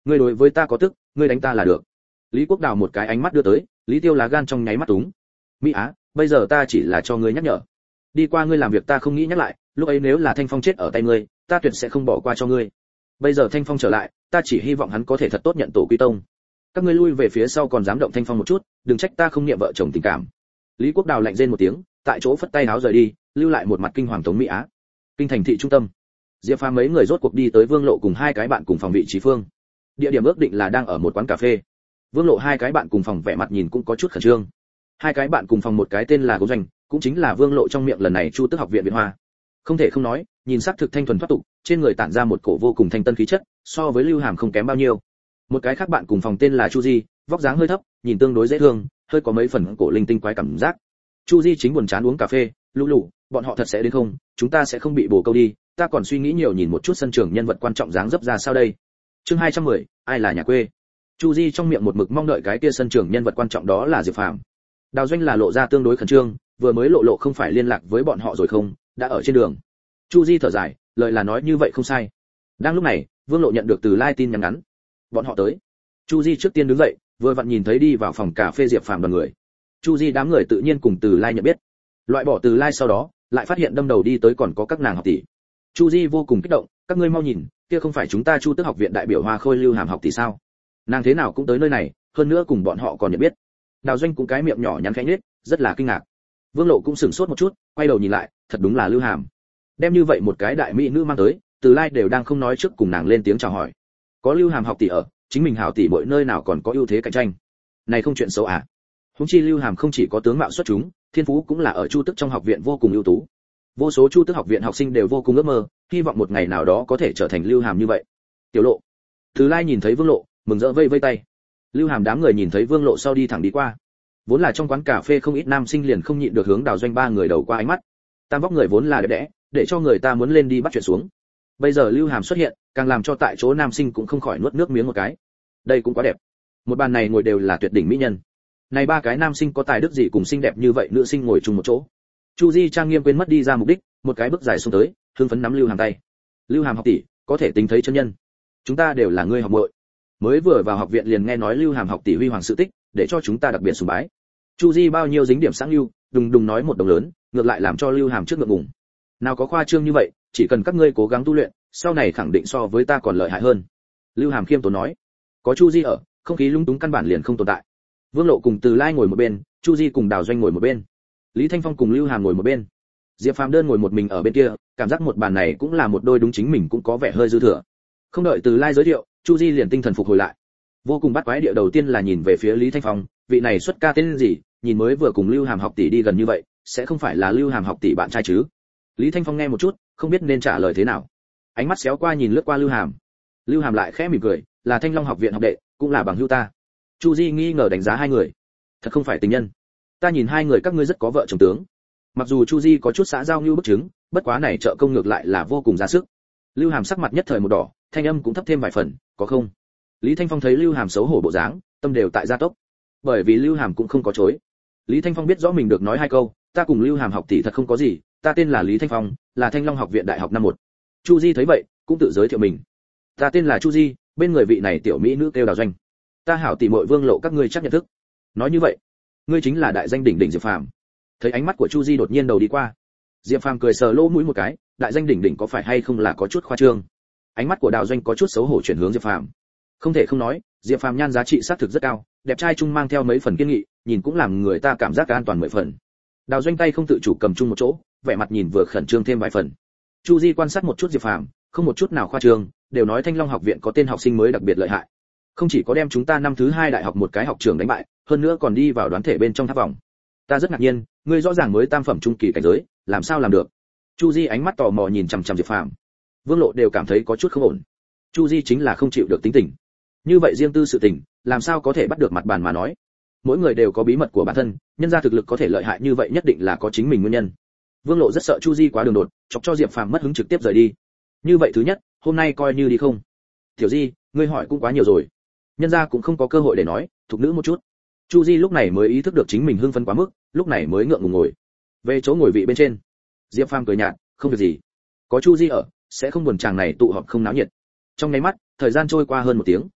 ngươi đối với ta có tức, ngươi đánh ta là được. Lý Quốc Đào một cái ánh mắt đưa tới, Lý Tiêu lá gan trong nháy mắt túng. Mỹ Á, bây giờ ta chỉ là cho ngươi nhắc nhở. Đi qua ngươi làm việc ta không nghĩ nhắc lại, lúc ấy nếu là Thanh Phong chết ở tay ngươi, ta tuyệt sẽ không bỏ qua cho ngươi. Bây giờ Thanh Phong trở lại, ta chỉ hy vọng hắn có thể thật tốt nhận tổ quy tông. Các ngươi lui về phía sau còn dám động Thanh Phong một chút, đừng trách ta không niệm vợ chồng tình cảm. Lý Quốc Đào lạnh rên một tiếng, tại chỗ phất tay áo rời đi, lưu lại một mặt kinh hoàng Tống Mỹ Á. Kinh thành thị trung tâm, Diệp Phàm mấy người rốt cuộc đi tới Vương Lộ cùng hai cái bạn cùng phòng vị trí phương. Địa điểm ước định là đang ở một quán cà phê. Vương Lộ hai cái bạn cùng phòng vẻ mặt nhìn cũng có chút khẩn trương. Hai cái bạn cùng phòng một cái tên là Cố Doanh, cũng chính là Vương Lộ trong miệng lần này Chu Tức học viện Viện Hoa. Không thể không nói, nhìn sắc thực thanh thuần thoát tục, trên người tản ra một cổ vô cùng thanh tân khí chất, so với Lưu Hàm không kém bao nhiêu. Một cái khác bạn cùng phòng tên là Chu Di, vóc dáng hơi thấp, nhìn tương đối dễ thương, hơi có mấy phần cổ linh tinh quái cảm giác. Chu Di chính buồn chán uống cà phê, lũ lụ, bọn họ thật sẽ đến không, chúng ta sẽ không bị bồ câu đi, ta còn suy nghĩ nhiều nhìn một chút sân trường nhân vật quan trọng dáng dấp ra sao đây. Chương 210, ai là nhà quê. Chu Di trong miệng một mực mong đợi cái kia sân trường nhân vật quan trọng đó là Diệp Phàm. Đào Doanh là lộ ra tương đối khẩn trương, vừa mới lộ không phải liên lạc với bọn họ rồi không, đã ở trên đường. Chu Di thở dài, lời là nói như vậy không sai. Đang lúc này, Vương Lộ nhận được từ Lai tin nhắn ngắn. Bọn họ tới. Chu Di trước tiên đứng dậy, vừa vặn nhìn thấy đi vào phòng cà phê Diệp Phàm đoàn người. Chu Di đám người tự nhiên cùng Từ Lai nhận biết. Loại bỏ Từ Lai sau đó, lại phát hiện đâm đầu đi tới còn có các nàng học tỷ. Chu Di vô cùng kích động, các ngươi mau nhìn, kia không phải chúng ta Chu Tức học viện đại biểu Hoa Khôi Lưu Hàm học tỷ sao? Nàng thế nào cũng tới nơi này, hơn nữa cùng bọn họ còn nhận biết. Đào Doanh cũng cái miệng nhỏ nhắn khẽ nhếch, rất là kinh ngạc. Vương Lộ cũng sửng sốt một chút, quay đầu nhìn lại, thật đúng là Lưu Hàm. Đem như vậy một cái đại mỹ nữ mang tới, Từ Lai đều đang không nói trước cùng nàng lên tiếng chào hỏi. Có Lưu Hàm học tỷ ở, chính mình hảo tỷ mỗi nơi nào còn có ưu thế cạnh tranh. Này không chuyện xấu à? Huống chi Lưu Hàm không chỉ có tướng mạo xuất chúng, thiên phú cũng là ở Chu Tức trong học viện vô cùng ưu tú. Vô số Chu Tức học viện học sinh đều vô cùng ước mơ, hy vọng một ngày nào đó có thể trở thành Lưu Hàm như vậy. Tiểu Lộ. Từ Lai nhìn thấy Vương Lộ, mừng rỡ vây vây tay. Lưu Hàm đám người nhìn thấy Vương Lộ sau đi thẳng đi qua. Vốn là trong quán cà phê không ít nam sinh liền không nhịn được hướng Đào Doanh ba người đầu qua ánh mắt. Tam vóc người vốn là đẹp đẽ, để cho người ta muốn lên đi bắt chuyện xuống. Bây giờ Lưu Hàm xuất hiện, càng làm cho tại chỗ nam sinh cũng không khỏi nuốt nước miếng một cái. Đây cũng quá đẹp. Một bàn này ngồi đều là tuyệt đỉnh mỹ nhân. Này ba cái nam sinh có tài đức gì cùng xinh đẹp như vậy nữ sinh ngồi chung một chỗ. Chu Di trang nghiêm quên mất đi ra mục đích, một cái bước dài xuống tới, hưng phấn nắm Lưu Hàm tay. Lưu Hàm học tỷ, có thể tính thấy chân nhân. Chúng ta đều là người học muội. Mới vừa vào học viện liền nghe nói Lưu Hàm học tỷ huy hoàng sự tích, để cho chúng ta đặc biệt sùng bái. Chu Di bao nhiêu dính điểm sáng lưu, đùng đùng nói một đồng lớn, ngược lại làm cho Lưu Hàm trước ngượng ngùng. Nào có khoa trương như vậy, chỉ cần các ngươi cố gắng tu luyện, sau này khẳng định so với ta còn lợi hại hơn. Lưu Hàm khiêm tốn nói. Có Chu Di ở, không khí lung túng căn bản liền không tồn tại. Vương Lộ cùng Từ Lai ngồi một bên, Chu Di cùng Đào Doanh ngồi một bên, Lý Thanh Phong cùng Lưu Hàm ngồi một bên, Diệp Phàm đơn ngồi một mình ở bên kia, cảm giác một bàn này cũng là một đôi đúng chính mình cũng có vẻ hơi dư thừa. Không đợi Từ Lai giới thiệu, Chu Di liền tinh thần phục hồi lại. Vô cùng bắt quái địa đầu tiên là nhìn về phía Lý Thanh Phong, vị này xuất ca tên gì, nhìn mới vừa cùng Lưu Hàm học tỷ đi gần như vậy, sẽ không phải là Lưu Hàm học tỷ bạn trai chứ? Lý Thanh Phong nghe một chút, không biết nên trả lời thế nào. Ánh mắt xéo qua nhìn lướt qua Lưu Hàm. Lưu Hàm lại khẽ mỉm cười, là Thanh Long học viện học đệ, cũng là bằng hữu ta. Chu Di nghi ngờ đánh giá hai người. Thật không phải tình nhân. Ta nhìn hai người các ngươi rất có vợ chồng tướng. Mặc dù Chu Di có chút xã giao như bức chứng, bất quá này trợ công ngược lại là vô cùng ra sức. Lưu Hàm sắc mặt nhất thời một đỏ, thanh âm cũng thấp thêm vài phần, có không? Lý Thanh Phong thấy Lưu Hàm xấu hổ bộ dáng, tâm đều tại gia tốc. Bởi vì Lưu Hàm cũng không có chối. Lý Thanh Phong biết rõ mình được nói hai câu, ta cùng Lưu Hàm học tỷ thật không có gì, ta tên là Lý Thanh Phong, là Thanh Long học viện đại học năm 1. Chu Di thấy vậy, cũng tự giới thiệu mình. Ta tên là Chu Di, bên người vị này tiểu mỹ nữ kêu Đào Doanh. Ta hảo tỷ muội Vương Lộ các ngươi chắc nhận thức. Nói như vậy, ngươi chính là đại danh đỉnh đỉnh Diệp Phàm. Thấy ánh mắt của Chu Di đột nhiên đầu đi qua. Diệp Phàm cười sờ lỗ mũi một cái, đại danh đỉnh đỉnh có phải hay không là có chút khoa trương. Ánh mắt của Đào Doanh có chút xấu hổ chuyển hướng Diệp Phàm. Không thể không nói, Diệp Phàm nhan giá trị xác thực rất cao, đẹp trai trung mang theo mấy phần kiên nghị, nhìn cũng làm người ta cảm giác an toàn 10 phần. Đào Doanh tay không tự chủ cầm chung một chỗ, vẻ mặt nhìn vừa khẩn trương thêm vài phần. Chu Di quan sát một chút Diệp Phàm, không một chút nào khoa trương, đều nói Thanh Long học viện có tên học sinh mới đặc biệt lợi hại. Không chỉ có đem chúng ta năm thứ 2 đại học một cái học trường đánh bại, hơn nữa còn đi vào đoán thể bên trong tháp vòng. Ta rất ngạc nhiên, ngươi rõ ràng mới tam phẩm trung kỳ cảnh giới, làm sao làm được? Chu Di ánh mắt tò mò nhìn chằm chằm Diệp Phàm. Vương Lộ đều cảm thấy có chút không ổn. Chu Di chính là không chịu được tính tình. Như vậy riêng tư sự tình, làm sao có thể bắt được mặt bàn mà nói? Mỗi người đều có bí mật của bản thân, nhân ra thực lực có thể lợi hại như vậy nhất định là có chính mình nguyên nhân. Vương Lộ rất sợ Chu Di quá đường đột, chọc cho Diệp Phàm mất hứng trực tiếp rời đi. Như vậy thứ nhất, hôm nay coi như đi không. Tiểu Di, ngươi hỏi cũng quá nhiều rồi. Nhân ra cũng không có cơ hội để nói, thục nữ một chút. Chu Di lúc này mới ý thức được chính mình hưng phấn quá mức, lúc này mới ngượng ngùng ngồi về chỗ ngồi vị bên trên. Diệp Phàm cười nhạt, không việc gì, có Chu Di ở, sẽ không buồn chàng này tụ họp không náo nhiệt. Trong nháy mắt, thời gian trôi qua hơn 1 tiếng.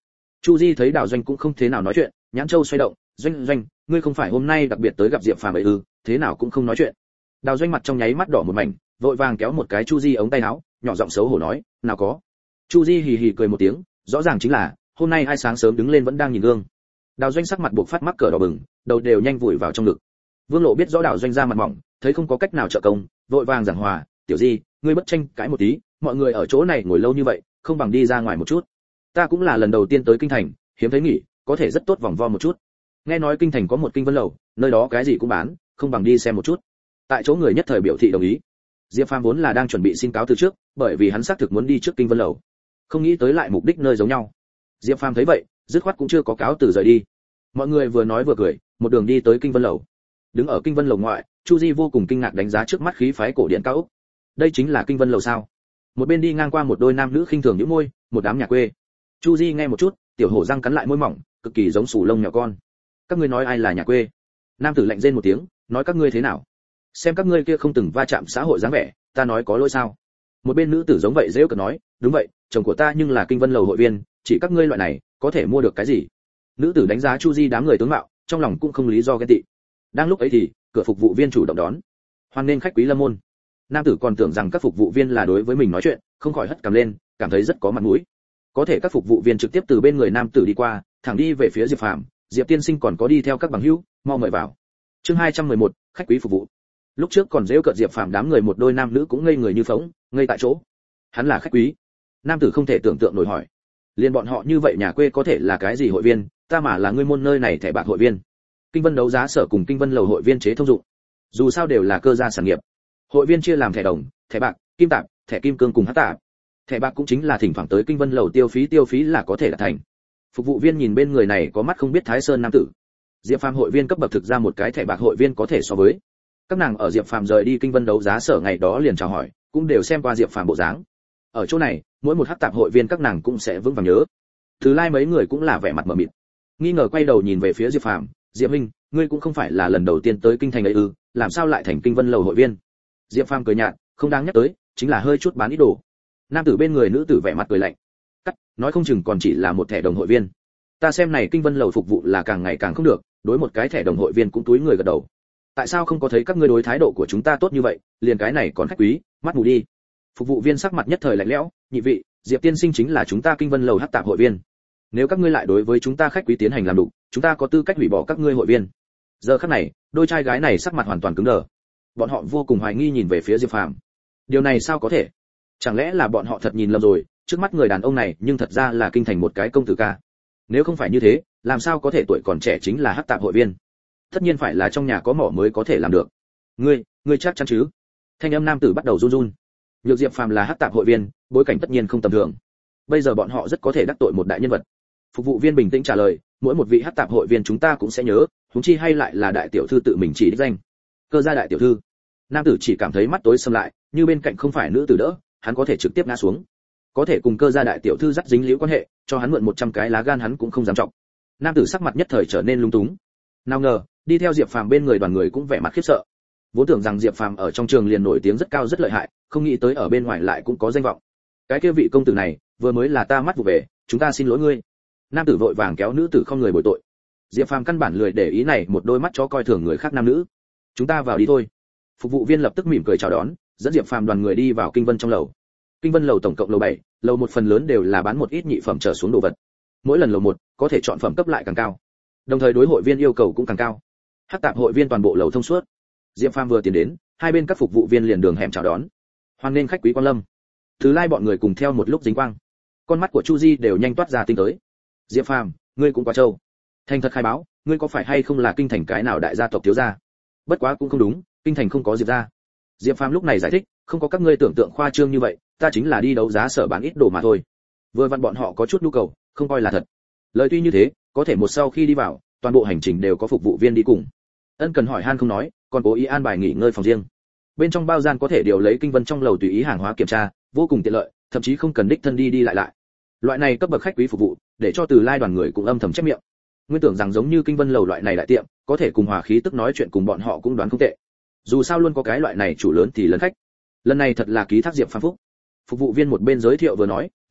Chu Di thấy Đào Doanh cũng không thế nào nói chuyện, nhãn châu xoay động, Doanh, ngươi không phải hôm nay đặc biệt tới gặp Diệp Phàm ấy ư? Thế nào cũng không nói chuyện. Đào Doanh mặt trong nháy mắt đỏ một mảnh, vội vàng kéo một cái Chu Di ống tay áo, nhỏ giọng xấu hổ nói, nào có. Chu Di hì hì cười một tiếng, rõ ràng chính là hôm nay ai sáng sớm đứng lên vẫn đang nhìn gương. Đào Doanh sắc mặt buộc phát mắc cỡ đỏ bừng, đầu đều nhanh vùi vào trong ngực. Vương Lộ biết rõ Đào Doanh ra mặt mỏng, thấy không có cách nào trợ công, vội vàng giảng hòa, tiểu Di, ngươi bất tranh cãi một tí, mọi người ở chỗ này ngồi lâu như vậy, không bằng đi ra ngoài một chút. Ta cũng là lần đầu tiên tới kinh thành, hiếm thấy nghỉ, có thể rất tốt vòng vo một chút. Nghe nói kinh thành có một Kinh Vân lầu, nơi đó cái gì cũng bán, không bằng đi xem một chút. Tại chỗ người nhất thời biểu thị đồng ý. Diệp Phàm vốn là đang chuẩn bị xin cáo từ trước, bởi vì hắn xác thực muốn đi trước Kinh Vân lầu, không nghĩ tới lại mục đích nơi giống nhau. Diệp Phàm thấy vậy, dứt khoát cũng chưa có cáo từ rời đi. Mọi người vừa nói vừa cười, một đường đi tới Kinh Vân lầu. Đứng ở Kinh Vân lầu ngoại, Chu Di vô cùng kinh ngạc đánh giá trước mắt khí phái cổ điển cao ốc. Đây chính là Kinh Vân lầu sao? Một bên đi ngang qua một đôi nam nữ khinh thường nhíu môi, một đám nhà quê. Chu Di nghe một chút, tiểu hổ răng cắn lại môi mỏng, cực kỳ giống sủ lông nhỏ con. Các ngươi nói ai là nhà quê? Nam tử lạnh rên một tiếng, nói các ngươi thế nào? Xem các ngươi kia không từng va chạm xã hội dáng vẻ, ta nói có lỗi sao? Một bên nữ tử giống vậy giễu cợt nói, đúng vậy, chồng của ta nhưng là Kinh Vân lầu hội viên, chỉ các ngươi loại này, có thể mua được cái gì? Nữ tử đánh giá Chu Di đám người tướng mạo, trong lòng cũng không lý do ghen tị. Đang lúc ấy thì, cửa phục vụ viên chủ động đón. Hoan nên khách quý lâm môn. Nam tử còn tưởng rằng các phục vụ viên là đối với mình nói chuyện, không khỏi hất cằm lên, cảm thấy rất có mặt mũi. Có thể các phục vụ viên trực tiếp từ bên người nam tử đi qua, thẳng đi về phía Diệp Phàm, Diệp tiên sinh còn có đi theo các bằng hữu, mau mời vào. Chương 211, khách quý phục vụ. Lúc trước còn giễu cợt Diệp Phàm đám người một đôi nam nữ cũng ngây người như phỗng, ngây tại chỗ. Hắn là khách quý? Nam tử không thể tưởng tượng nổi hỏi. Liên bọn họ như vậy nhà quê có thể là cái gì hội viên, ta mà là ngươi môn nơi này thẻ bạc hội viên. Kinh Vân đấu giá sở cùng Kinh Vân lầu hội viên chế thông dụng. Dù sao đều là cơ gia sản nghiệp. Hội viên chia làm thẻ đồng, thẻ bạc, kim tạp, thẻ kim cương cùng hắc tạp. Thẻ bạc cũng chính là thỉnh thoảng tới Kinh Vân lầu tiêu phí là có thể đạt thành. Phục vụ viên nhìn bên người này có mắt không biết Thái Sơn nam tử. Diệp Phàm hội viên cấp bậc thực ra một cái thẻ bạc hội viên có thể so với. Các nàng ở Diệp Phàm rời đi Kinh Vân đấu giá sở ngày đó liền chào hỏi, cũng đều xem qua Diệp Phàm bộ dáng. Ở chỗ này, mỗi một hắc tạp hội viên các nàng cũng sẽ vững vàng nhớ. Từ Lai mấy người cũng là vẻ mặt mờ mịt. Nghi ngờ quay đầu nhìn về phía Diệp Phàm, "Diệp huynh, ngươi cũng không phải là lần đầu tiên tới kinh thành ấy ư, làm sao lại thành Kinh Vân lầu hội viên?" Diệp Phàm cười nhạt, không đáng nhắc tới, chính là hơi chút bán ít đồ. Nam tử bên người nữ tử vẻ mặt cười lạnh. Cắt, nói không chừng còn chỉ là một thẻ đồng hội viên. Ta xem này Kinh Vân lầu phục vụ là càng ngày càng không được, đối một cái thẻ đồng hội viên cũng túi người gật đầu. Tại sao không có thấy các ngươi đối thái độ của chúng ta tốt như vậy, liền cái này còn khách quý, mắt mù đi. Phục vụ viên sắc mặt nhất thời lạnh lẽo, "Nhị vị, Diệp tiên sinh chính là chúng ta Kinh Vân lầu hắc tạp hội viên. Nếu các ngươi lại đối với chúng ta khách quý tiến hành làm đủ, chúng ta có tư cách hủy bỏ các ngươi hội viên." Giờ khắc này, đôi trai gái này sắc mặt hoàn toàn cứng đờ. Bọn họ vô cùng hoài nghi nhìn về phía Diệp Phàm. Điều này sao có thể? Chẳng lẽ là bọn họ thật nhìn lầm rồi, trước mắt người đàn ông này nhưng thật ra là kinh thành một cái công tử ca. Nếu không phải như thế, làm sao có thể tuổi còn trẻ chính là hắc tạp hội viên? Tất nhiên phải là trong nhà có mỏ mới có thể làm được. Ngươi chắc chắn chứ? Thanh âm nam tử bắt đầu run run. Nhược Diệp Phàm là hắc tạp hội viên, bối cảnh tất nhiên không tầm thường. Bây giờ bọn họ rất có thể đắc tội một đại nhân vật. Phục vụ viên bình tĩnh trả lời, mỗi một vị hắc tạp hội viên chúng ta cũng sẽ nhớ, huống chi hay lại là đại tiểu thư tự mình chỉ đích danh. Cơ gia đại tiểu thư. Nam tử chỉ cảm thấy mắt tối sầm lại, như bên cạnh không phải nữ tử đỡ, hắn có thể trực tiếp ngã xuống. Có thể cùng cơ gia đại tiểu thư dắt dính liễu quan hệ, cho hắn mượn 100 cái lá gan hắn cũng không dám trọng. Nam tử sắc mặt nhất thời trở nên lung túng. Nào ngờ, đi theo Diệp Phàm bên người đoàn người cũng vẻ mặt khiếp sợ. Vốn tưởng rằng Diệp Phàm ở trong trường liền nổi tiếng rất cao rất lợi hại, không nghĩ tới ở bên ngoài lại cũng có danh vọng. Cái kia vị công tử này, vừa mới là ta mắt vụ về, chúng ta xin lỗi ngươi. Nam tử vội vàng kéo nữ tử không người bồi tội. Diệp Phàm căn bản lười để ý này một đôi mắt chó coi thường người khác nam nữ. Chúng ta vào đi thôi. Phục vụ viên lập tức mỉm cười chào đón, dẫn Diệp Phàm đoàn người đi vào Kinh Vân trong lầu. Kinh Vân lầu tổng cộng lầu 7, lầu một phần lớn đều là bán một ít nhị phẩm trở xuống đồ vật. Mỗi lần lầu 1 có thể chọn phẩm cấp lại càng cao. Đồng thời đối hội viên yêu cầu cũng càng cao. Hắc tạp hội viên toàn bộ lầu thông suốt. Diệp Phàm vừa tiến đến, hai bên các phục vụ viên liền đường hẻm chào đón. Hoan nghênh khách quý quan lâm. Thứ Lai bọn người cùng theo một lúc dính quang. Con mắt của Chu Di đều nhanh toát ra tinh tới. Diệp Phàm, ngươi cũng quá trâu. Thành thật khai báo, ngươi có phải hay không là kinh thành cái nào đại gia tộc thiếu gia? Bất quá cũng không đúng, kinh thành không có Diệp gia. Diệp Phàm lúc này giải thích, không có các ngươi tưởng tượng khoa trương như vậy, ta chính là đi đấu giá sở bán ít đồ mà thôi. Vừa vặn bọn họ có chút nhu cầu, không coi là thật. Lời tuy như thế, có thể một sau khi đi vào, toàn bộ hành trình đều có phục vụ viên đi cùng. Ân cần hỏi han không nói, còn cố ý an bài nghỉ ngơi phòng riêng. Bên trong bao gian có thể điều lấy Kinh Vân trong lầu tùy ý hàng hóa kiểm tra, vô cùng tiện lợi, thậm chí không cần đích thân đi lại. Loại này cấp bậc khách quý phục vụ, để cho Từ Lai đoàn người cũng âm thầm chép miệng. Nguyên tưởng rằng giống như Kinh Vân lầu loại này đại tiệm, có thể cùng hòa khí tức nói chuyện cùng bọn họ cũng đoán không tệ. Dù sao luôn có cái loại này chủ lớn thì lớn khách. Lần này thật là ký thác Diệp Phàm phúc. Phục vụ viên một bên giới thiệu vừa nói,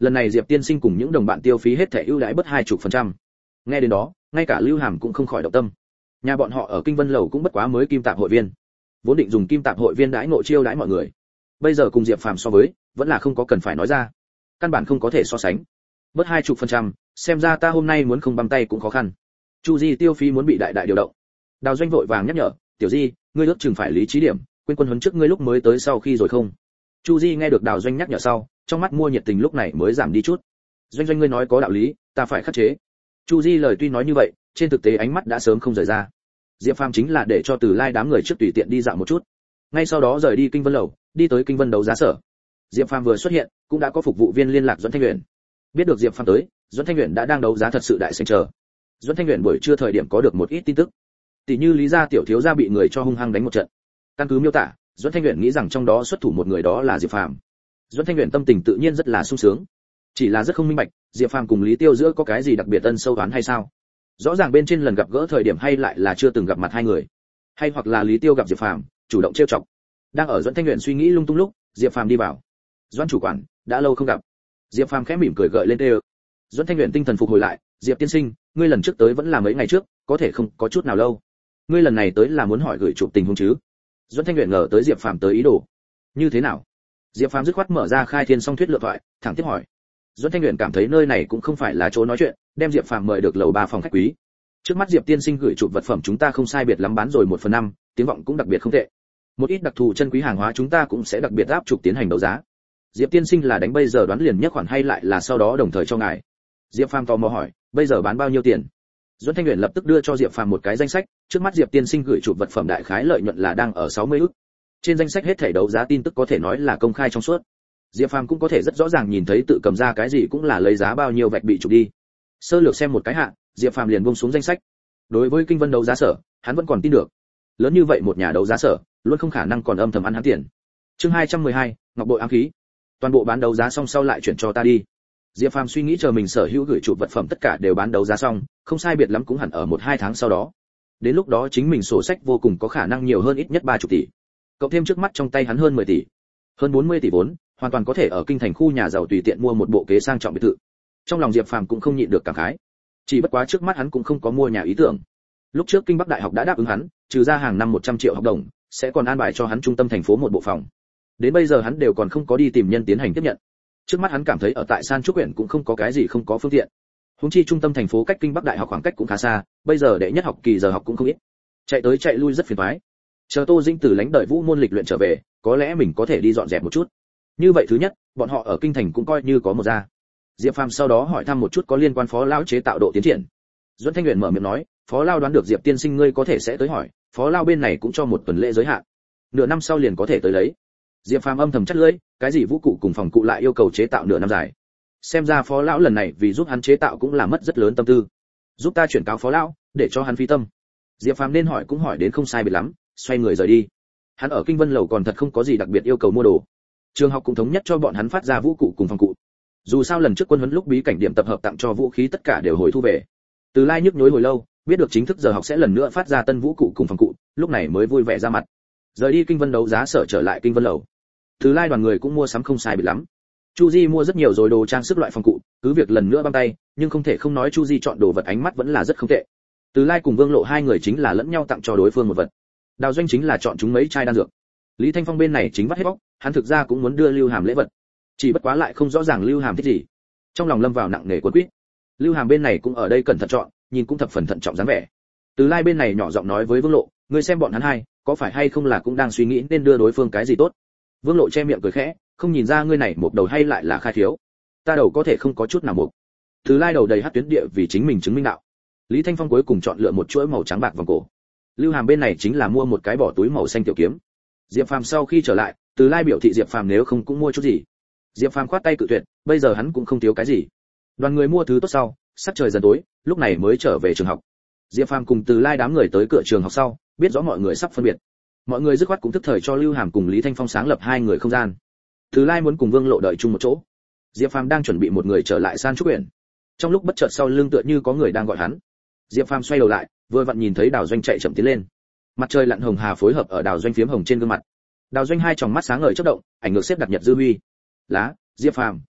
lần này Diệp tiên sinh cùng những đồng bạn tiêu phí hết thẻ ưu đãi bớt 20%. Nghe đến đó, ngay cả Lưu Hàm cũng không khỏi động tâm. Nhà bọn họ ở Kinh Vân lầu cũng bất quá mới kim tạp hội viên, vốn định dùng kim tạp hội viên đãi ngộ chiêu đãi mọi người, bây giờ cùng Diệp Phàm so với, vẫn là không có cần phải nói ra, căn bản không có thể so sánh. Bớt 20%, xem ra ta hôm nay muốn không băm tay cũng khó khăn. Chu Di tiêu phí muốn bị đại đại điều động. Đào Doanh vội vàng nhắc nhở, "Tiểu Di, ngươi ước chừng phải lý trí điểm, quên quân huấn trước ngươi lúc mới tới sau khi rồi không?" Chu Di nghe được Đào Doanh nhắc nhở sau, trong mắt mua nhiệt tình lúc này mới giảm đi chút. "Doanh Doanh ngươi nói có đạo lý, ta phải khắc chế." Chu Di lời tuy nói như vậy, trên thực tế ánh mắt đã sớm không rời ra. Diệp Phàm chính là để cho Từ Lai đám người trước tùy tiện đi dạo một chút. Ngay sau đó rời đi Kinh Vân lầu, đi tới Kinh Vân đấu giá sở. Diệp Phàm vừa xuất hiện, cũng đã có phục vụ viên liên lạc Duẫn Thanh Uyển. Biết được Diệp Phàm tới, Duẫn Thanh Uyển đã đang đấu giá thật sự đại sảnh chờ. Duẫn Thanh Uyển buổi trưa thời điểm có được một ít tin tức. Tỷ như Lý gia tiểu thiếu gia bị người cho hung hăng đánh một trận. Căn cứ miêu tả, Duẫn Thanh Uyển nghĩ rằng trong đó xuất thủ một người đó là Diệp Phàm. Duẫn Thanh Uyển tâm tình tự nhiên rất là sung sướng, chỉ là rất không minh bạch, Diệp Phàm cùng Lý Tiêu giữa có cái gì đặc biệt ân sâu oán hay sao? Rõ ràng bên trên lần gặp gỡ thời điểm hay lại là chưa từng gặp mặt hai người, hay hoặc là Lý Tiêu gặp Diệp Phàm, chủ động trêu chọc. Đang ở Duẫn Thanh Uyển suy nghĩ lung tung lúc, Diệp Phàm đi vào. "Doãn chủ quản, đã lâu không gặp." Diệp Phàm khẽ mỉm cười gợi lên tê. Duẫn Thanh Uyển tinh thần phục hồi lại, "Diệp tiên sinh, ngươi lần trước tới vẫn là mấy ngày trước, có thể không có chút nào lâu. Ngươi lần này tới là muốn hỏi gửi chụp tình huống chứ?" Duẫn Thanh Uyển ngờ tới Diệp Phàm tới ý đồ. "Như thế nào?" Diệp Phàm dứt khoát mở ra khai thiên song thuyết lựa thoại, thẳng tiếp hỏi. Duẫn Thanh Uyển cảm thấy nơi này cũng không phải là chỗ nói chuyện, đem Diệp Phàm mời được lầu 3 phòng khách quý. "Trước mắt Diệp tiên sinh gửi chụp vật phẩm chúng ta không sai biệt lắm bán rồi 1/5, tiếng vọng cũng đặc biệt không tệ. Một ít đặc thù chân quý hàng hóa chúng ta cũng sẽ đặc biệt áp chụp tiến hành đấu giá. Diệp tiên sinh là đánh bây giờ đoán liền nhất khoản hay lại là sau đó đồng thời cho ngài?" Diệp Phàm tò mò hỏi, "Bây giờ bán bao nhiêu tiền?" Duẫn Thanh Uyển lập tức đưa cho Diệp Phàm một cái danh sách, trước mắt Diệp tiên sinh gửi chụp vật phẩm đại khái lợi nhuận là đang ở 60 ức. Trên danh sách hết thảy đấu giá tin tức có thể nói là công khai trong suốt. Diệp Phàm cũng có thể rất rõ ràng nhìn thấy tự cầm ra cái gì cũng là lấy giá bao nhiêu vạch bị chụp đi. Sơ lược xem một cái hạ, Diệp Phàm liền buông xuống danh sách. Đối với Kinh Vân đấu giá sở, hắn vẫn còn tin được. Lớn như vậy một nhà đấu giá sở, luôn không khả năng còn âm thầm ăn hắn tiền. Chương 212, Ngọc bội ám khí. Toàn bộ bán đấu giá xong sau lại chuyển cho ta đi. Diệp Phàm suy nghĩ chờ mình sở hữu gửi chụp vật phẩm tất cả đều bán đấu giá xong, không sai biệt lắm cũng hẳn ở 1-2 tháng sau đó. Đến lúc đó chính mình sổ sách vô cùng có khả năng nhiều hơn ít nhất 30 tỷ. Cộng thêm trước mắt trong tay hắn hơn 10 tỷ, hơn 40 tỷ vốn, hoàn toàn có thể ở kinh thành khu nhà giàu tùy tiện mua một bộ kế sang trọng biệt thự. Trong lòng Diệp Phàm cũng không nhịn được cảm khái. Chỉ bất quá trước mắt hắn cũng không có mua nhà ý tưởng. Lúc trước Kinh Bắc Đại học đã đáp ứng hắn, trừ ra hàng năm 100 triệu học đồng, sẽ còn an bài cho hắn trung tâm thành phố một bộ phòng. Đến bây giờ hắn đều còn không có đi tìm nhân tiến hành tiếp nhận. Trước mắt hắn cảm thấy ở tại San Trúc huyện cũng không có cái gì không có phương tiện. Huống chi trung tâm thành phố cách Kinh Bắc Đại học khoảng cách cũng khá xa, bây giờ đệ nhất học kỳ giờ học cũng không ít. Chạy tới chạy lui rất phiền toái. Chờ Tô Dĩnh Tử lãnh đợi Vũ môn lịch luyện trở về, có lẽ mình có thể đi dọn dẹp một chút. Như vậy thứ nhất, bọn họ ở kinh thành cũng coi như có một gia. Diệp Phàm sau đó hỏi thăm một chút có liên quan Phó lão chế tạo độ tiến triển. Duẫn Thanh Uyển mở miệng nói, Phó lão đoán được Diệp tiên sinh ngươi có thể sẽ tới hỏi, Phó lão bên này cũng cho một tuần lễ giới hạn. Nửa năm sau liền có thể tới lấy. Diệp Phàm âm thầm chắt lưỡi, cái gì vũ cụ cùng phòng cụ lại yêu cầu chế tạo nửa năm dài. Xem ra Phó lão lần này vì giúp hắn chế tạo cũng là mất rất lớn tâm tư. Giúp ta chuyển cáo Phó lão, để cho hắn phi tâm. Diệp Phàm nên hỏi cũng hỏi đến không sai biệt lắm, xoay người rời đi. Hắn ở Kinh Vân lầu còn thật không có gì đặc biệt yêu cầu mua đồ. Trường học cũng thống nhất cho bọn hắn phát ra vũ cụ cùng phòng cụ. Dù sao lần trước quân huấn lúc bí cảnh điểm tập hợp tặng cho vũ khí tất cả đều hồi thu về. Từ Lai nhức nhối hồi lâu, biết được chính thức giờ học sẽ lần nữa phát ra tân vũ cụ cùng phòng cụ, lúc này mới vui vẻ ra mặt. Rời đi Kinh Vân đấu giá sở trở lại Kinh Vân lầu. Từ Lai đoàn người cũng mua sắm không sai biệt lắm. Chu Di mua rất nhiều rồi đồ trang sức loại phòng cụ, cứ việc lần nữa băng tay, nhưng không thể không nói Chu Di chọn đồ vật ánh mắt vẫn là rất không tệ. Từ Lai cùng Vương Lộ hai người chính là lẫn nhau tặng cho đối phương một vật. Đào Doanh chính là chọn chúng mấy chai đan dược. Lý Thanh Phong bên này chính vắt hết bóc, hắn thực ra cũng muốn đưa Lưu Hàm lễ vật, chỉ bất quá lại không rõ ràng Lưu Hàm thích gì. Trong lòng lâm vào nặng nề cuốn quýt. Lưu Hàm bên này cũng ở đây cẩn thận chọn, nhìn cũng thập phần thận trọng dáng vẻ. Từ Lai bên này nhỏ giọng nói với Vương Lộ, ngươi xem bọn hắn hai, có phải hay không là cũng đang suy nghĩ nên đưa đối phương cái gì tốt. Vương Lộ che miệng cười khẽ, không nhìn ra ngươi này một đầu hay lại là khai thiếu. Ta đầu có thể không có chút nào mục. Từ Lai đầu đầy hắc tuyến địa vì chính mình chứng minh đạo. Lý Thanh Phong cuối cùng chọn lựa một chuỗi màu trắng bạc vòng cổ. Lưu Hàm bên này chính là mua một cái bỏ túi màu xanh tiểu kiếm. Diệp Phàm sau khi trở lại, Từ Lai biểu thị Diệp Phàm nếu không cũng mua chút gì. Diệp Phàm khoát tay cự tuyệt, bây giờ hắn cũng không thiếu cái gì. Đoàn người mua thứ tốt sau, sắc trời dần tối, lúc này mới trở về trường học. Diệp Phàm cùng Từ Lai đám người tới cửa trường học sau, biết rõ mọi người sắp phân biệt. Mọi người dứt khoát cũng thức thời cho Lưu Hàm cùng Lý Thanh Phong sáng lập hai người không gian. Từ Lai muốn cùng Vương Lộ đợi chung một chỗ. Diệp Phàm đang chuẩn bị một người trở lại San Trúc huyện. Trong lúc bất chợt sau lưng tựa như có người đang gọi hắn. Diệp Phàm xoay đầu lại, vừa vặn nhìn thấy Đào Doanh chạy chậm tiến lên. Mặt trời lặn hồng hà phối hợp ở Đào Doanh phiếm hồng trên gương mặt. Đào Doanh hai tròng mắt sáng ngời chớp động, ảnh ngược xếp đặt nhật dư huy. Lá, Diệp Phàm,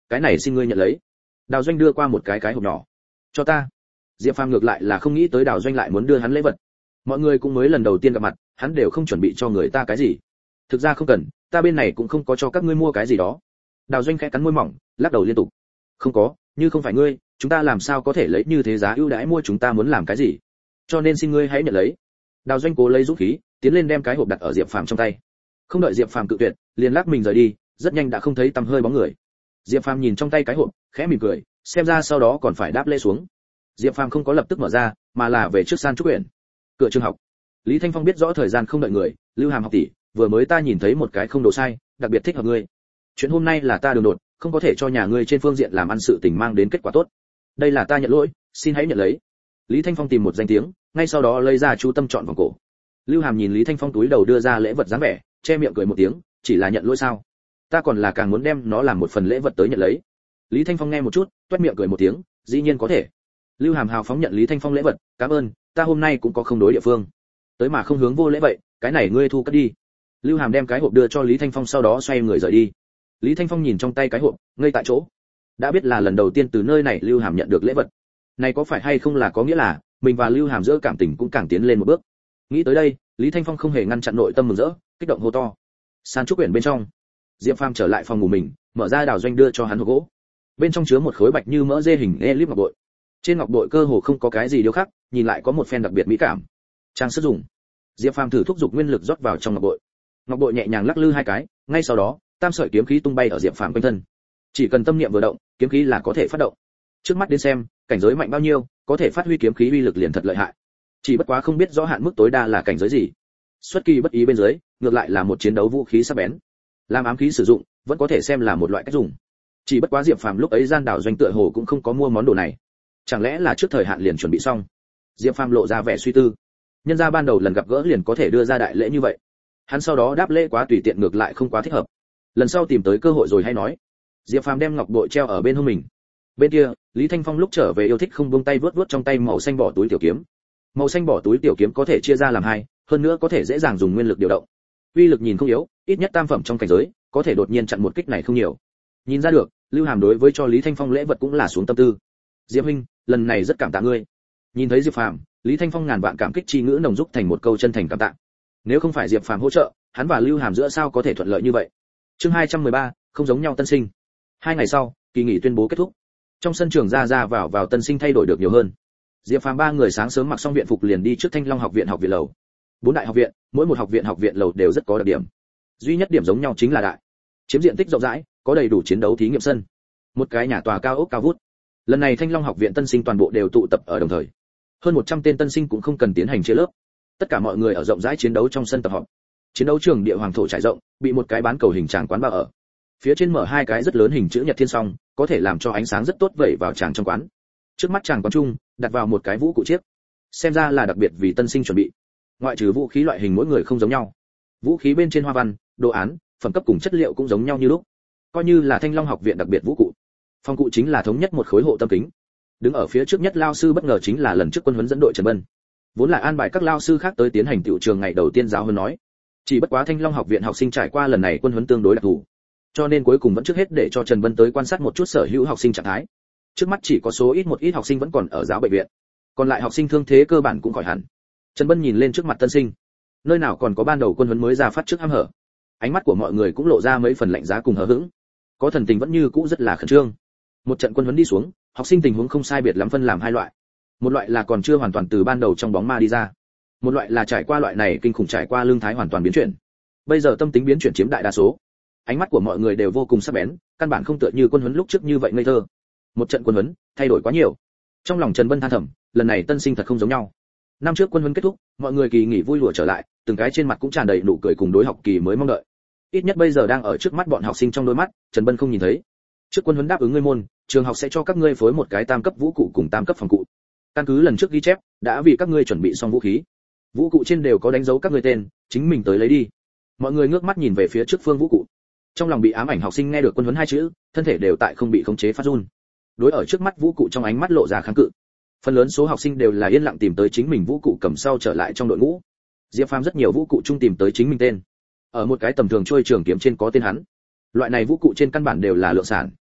cái này xin ngươi nhận lấy. Đào Doanh đưa qua một cái hộp nhỏ. Cho ta. Diệp Phàm ngược lại là không nghĩ tới Đào Doanh lại muốn đưa hắn lễ vật. Mọi người cũng mới lần đầu tiên gặp mặt, hắn đều không chuẩn bị cho người ta cái gì. Thực ra không cần, ta bên này cũng không có cho các ngươi mua cái gì đó. Đào Doanh khẽ cắn môi mỏng, lắc đầu liên tục. Không có, như không phải ngươi, chúng ta làm sao có thể lấy như thế giá ưu đãi mua chúng ta muốn làm cái gì? Cho nên xin ngươi hãy nhận lấy. Đào Doanh cố lấy dũng khí, tiến lên đem cái hộp đặt ở Diệp Phàm trong tay. Không đợi Diệp Phàm cự tuyệt, liền lắc mình rời đi, rất nhanh đã không thấy tăm hơi bóng người. Diệp Phàm nhìn trong tay cái hộp, khẽ mỉm cười, xem ra sau đó còn phải đáp lễ xuống. Diệp Phàm không có lập tức mở ra, mà là về trước San Trúc Uyển. Cửa trường học. Lý Thanh Phong biết rõ thời gian không đợi người, Lưu Hàm học tỷ, vừa mới ta nhìn thấy một cái không độ sai, đặc biệt thích hợp ngươi. Chuyện hôm nay là ta đường đột, không có thể cho nhà ngươi trên phương diện làm ăn sự tình mang đến kết quả tốt. Đây là ta nhận lỗi, xin hãy nhận lấy. Lý Thanh Phong tìm một danh tiếng, ngay sau đó lấy ra chú tâm chọn vòng cổ. Lưu Hàm nhìn Lý Thanh Phong túi đầu đưa ra lễ vật dáng vẻ, che miệng cười một tiếng, chỉ là nhận lỗi sao? Ta còn là càng muốn đem nó làm một phần lễ vật tới nhận lấy. Lý Thanh Phong nghe một chút, toét miệng cười một tiếng, dĩ nhiên có thể. Lưu Hàm hào phóng nhận Lý Thanh Phong lễ vật, cảm ơn, ta hôm nay cũng có không đối địa phương. Tới mà không hướng vô lễ vậy, cái này ngươi thu cất đi. Lưu Hàm đem cái hộp đưa cho Lý Thanh Phong, sau đó xoay người rời đi. Lý Thanh Phong nhìn trong tay cái hộp, ngây tại chỗ. Đã biết là lần đầu tiên từ nơi này Lưu Hàm nhận được lễ vật. Này có phải hay không là có nghĩa là mình và Lưu Hàm giữa cảm tình cũng càng tiến lên một bước. Nghĩ tới đây, Lý Thanh Phong không hề ngăn chặn nội tâm mừng rỡ, kích động hô to. San Trúc Uyển bên trong, Diệp Phàm trở lại phòng ngủ mình, mở ra Đào Doanh đưa cho hắn hộp gỗ. Bên trong chứa một khối bạch như mỡ dê hình elip ngọc bội. Trên ngọc bội cơ hồ không có cái gì điêu khắc, nhìn lại có một phen đặc biệt mỹ cảm. Trang sức dùng. Diệp Phàm thử thúc giục nguyên lực rót vào trong ngọc bội. Ngọc bội nhẹ nhàng lắc lư hai cái, ngay sau đó, tam sợi kiếm khí tung bay ở Diệp Phàm quanh thân. Chỉ cần tâm niệm vừa động, kiếm khí là có thể phát động. Trước mắt đến xem, cảnh giới mạnh bao nhiêu, có thể phát huy kiếm khí uy lực liền thật lợi hại. Chỉ bất quá không biết rõ hạn mức tối đa là cảnh giới gì. Xuất kỳ bất ý bên dưới, ngược lại là một chiến đấu vũ khí sắc bén. Làm ám khí sử dụng, vẫn có thể xem là một loại cách dùng. Chỉ bất quá Diệp Phàm lúc ấy gian Đào Doanh tựa hồ cũng không có mua món đồ này. Chẳng lẽ là trước thời hạn liền chuẩn bị xong? Diệp Phàm lộ ra vẻ suy tư. Nhân ra ban đầu lần gặp gỡ liền có thể đưa ra đại lễ như vậy. Hắn sau đó đáp lễ quá tùy tiện ngược lại không quá thích hợp. Lần sau tìm tới cơ hội rồi hay nói. Diệp Phàm đem ngọc bội treo ở bên hông mình. Bên kia, Lý Thanh Phong lúc trở về yêu thích không buông tay vuốt vuốt trong tay màu xanh bỏ túi tiểu kiếm. Màu xanh bỏ túi tiểu kiếm có thể chia ra làm hai, hơn nữa có thể dễ dàng dùng nguyên lực điều động. Uy lực nhìn không yếu, ít nhất tam phẩm trong cảnh giới, có thể đột nhiên chặn một kích này không nhiều. Nhìn ra được, Lưu Hàm đối với cho Lý Thanh Phong lễ vật cũng là xuống tâm tư. Diệp huynh, lần này rất cảm tạ ngươi. Nhìn thấy Diệp Phàm, Lý Thanh Phong ngàn vạn cảm kích chi ngữ nồng giúp thành một câu chân thành cảm tạ. Nếu không phải Diệp Phàm hỗ trợ, hắn và Lưu Hàm giữa sao có thể thuận lợi như vậy. Chương 213, không giống nhau tân sinh. 2 ngày sau, kỳ nghỉ tuyên bố kết thúc. Trong sân trường ra vào tân sinh thay đổi được nhiều hơn. Diệp Phàm 3 người sáng sớm mặc xong viện phục liền đi trước Thanh Long học viện lầu. 4 đại học viện, mỗi một học viện lầu đều rất có đặc điểm. Duy nhất điểm giống nhau chính là đại, chiếm diện tích rộng rãi, có đầy đủ chiến đấu thí nghiệm sân. Một cái nhà tòa cao ốc cao vút. Lần này Thanh Long học viện tân sinh toàn bộ đều tụ tập ở đồng thời. Hơn 100 tên tân sinh cũng không cần tiến hành chia lớp. Tất cả mọi người ở rộng rãi chiến đấu trong sân tập họp. Chiến đấu trường địa hoàng thổ trải rộng, bị một cái bán cầu hình tràng quán bao ở. Phía trên mở 2 cái rất lớn hình chữ nhật thiên song, có thể làm cho ánh sáng rất tốt vẩy vào tràng trong quán. Trước mắt tràng quán trung, đặt vào một cái vũ cụ chiếc. Xem ra là đặc biệt vì tân sinh chuẩn bị. Ngoại trừ vũ khí loại hình mỗi người không giống nhau. Vũ khí bên trên hoa văn, đồ án, phẩm cấp cùng chất liệu cũng giống nhau như lúc. Coi như là Thanh Long học viện đặc biệt vũ cụ. Phong cụ chính là thống nhất một khối hộ tâm kính. Đứng ở phía trước nhất lao sư bất ngờ chính là lần trước quân huấn dẫn đội Trần Bân. Vốn là an bài các lao sư khác tới tiến hành tiểu trường ngày đầu tiên giáo huấn nói. Chỉ bất quá Thanh Long học viện học sinh trải qua lần này quân huấn tương đối đặc thù, cho nên cuối cùng vẫn trước hết để cho Trần Bân tới quan sát một chút sở hữu học sinh trạng thái. Trước mắt chỉ có số một ít học sinh vẫn còn ở giáo bệnh viện, còn lại học sinh thương thế cơ bản cũng khỏi hẳn. Trần Bân nhìn lên trước mặt tân sinh, nơi nào còn có ban đầu quân huấn mới ra phát trước hăm hở. Ánh mắt của mọi người cũng lộ ra mấy phần lạnh giá cùng hờ hững, có thần tình vẫn như cũ rất là khẩn trương. Một trận quân huấn đi xuống, học sinh tình huống không sai biệt lắm phân làm 2 loại. Một loại là còn chưa hoàn toàn từ ban đầu trong bóng ma đi ra, một loại là trải qua loại này kinh khủng trải qua lương thái hoàn toàn biến chuyển. Bây giờ tâm tính biến chuyển chiếm đại đa số. Ánh mắt của mọi người đều vô cùng sắc bén, căn bản không tựa như quân huấn lúc trước như vậy ngây thơ. Một trận quân huấn, thay đổi quá nhiều. Trong lòng Trần Bân than thầm, lần này tân sinh thật không giống nhau. Năm trước quân huấn kết thúc, mọi người kỳ nghỉ vui lùa trở lại, từng cái trên mặt cũng tràn đầy nụ cười cùng đối học kỳ mới mong đợi. Ít nhất bây giờ đang ở trước mắt bọn học sinh trong đôi mắt, Trần Bân không nhìn thấy. Trước quân huấn đáp ứng ngươi môn, trường học sẽ cho các ngươi phối một cái tam cấp vũ cụ cùng tam cấp phòng cụ. Căn cứ lần trước ghi chép, đã vì các ngươi chuẩn bị xong vũ khí. Vũ cụ trên đều có đánh dấu các ngươi tên, chính mình tới lấy đi. Mọi người ngước mắt nhìn về phía trước phương vũ cụ. Trong lòng bị ám ảnh học sinh nghe được quân huấn 2 chữ, thân thể đều tại không bị khống chế phát run. Đối ở trước mắt vũ cụ trong ánh mắt lộ ra kháng cự. Phần lớn số học sinh đều là yên lặng tìm tới chính mình vũ cụ cầm sau trở lại trong đội ngũ. Diệp Phàm rất nhiều vũ cụ chung tìm tới chính mình tên. Ở một cái tầm thường trôi trường kiếm trên có tên hắn. Loại này vũ cụ trên căn bản đều là lượng sản.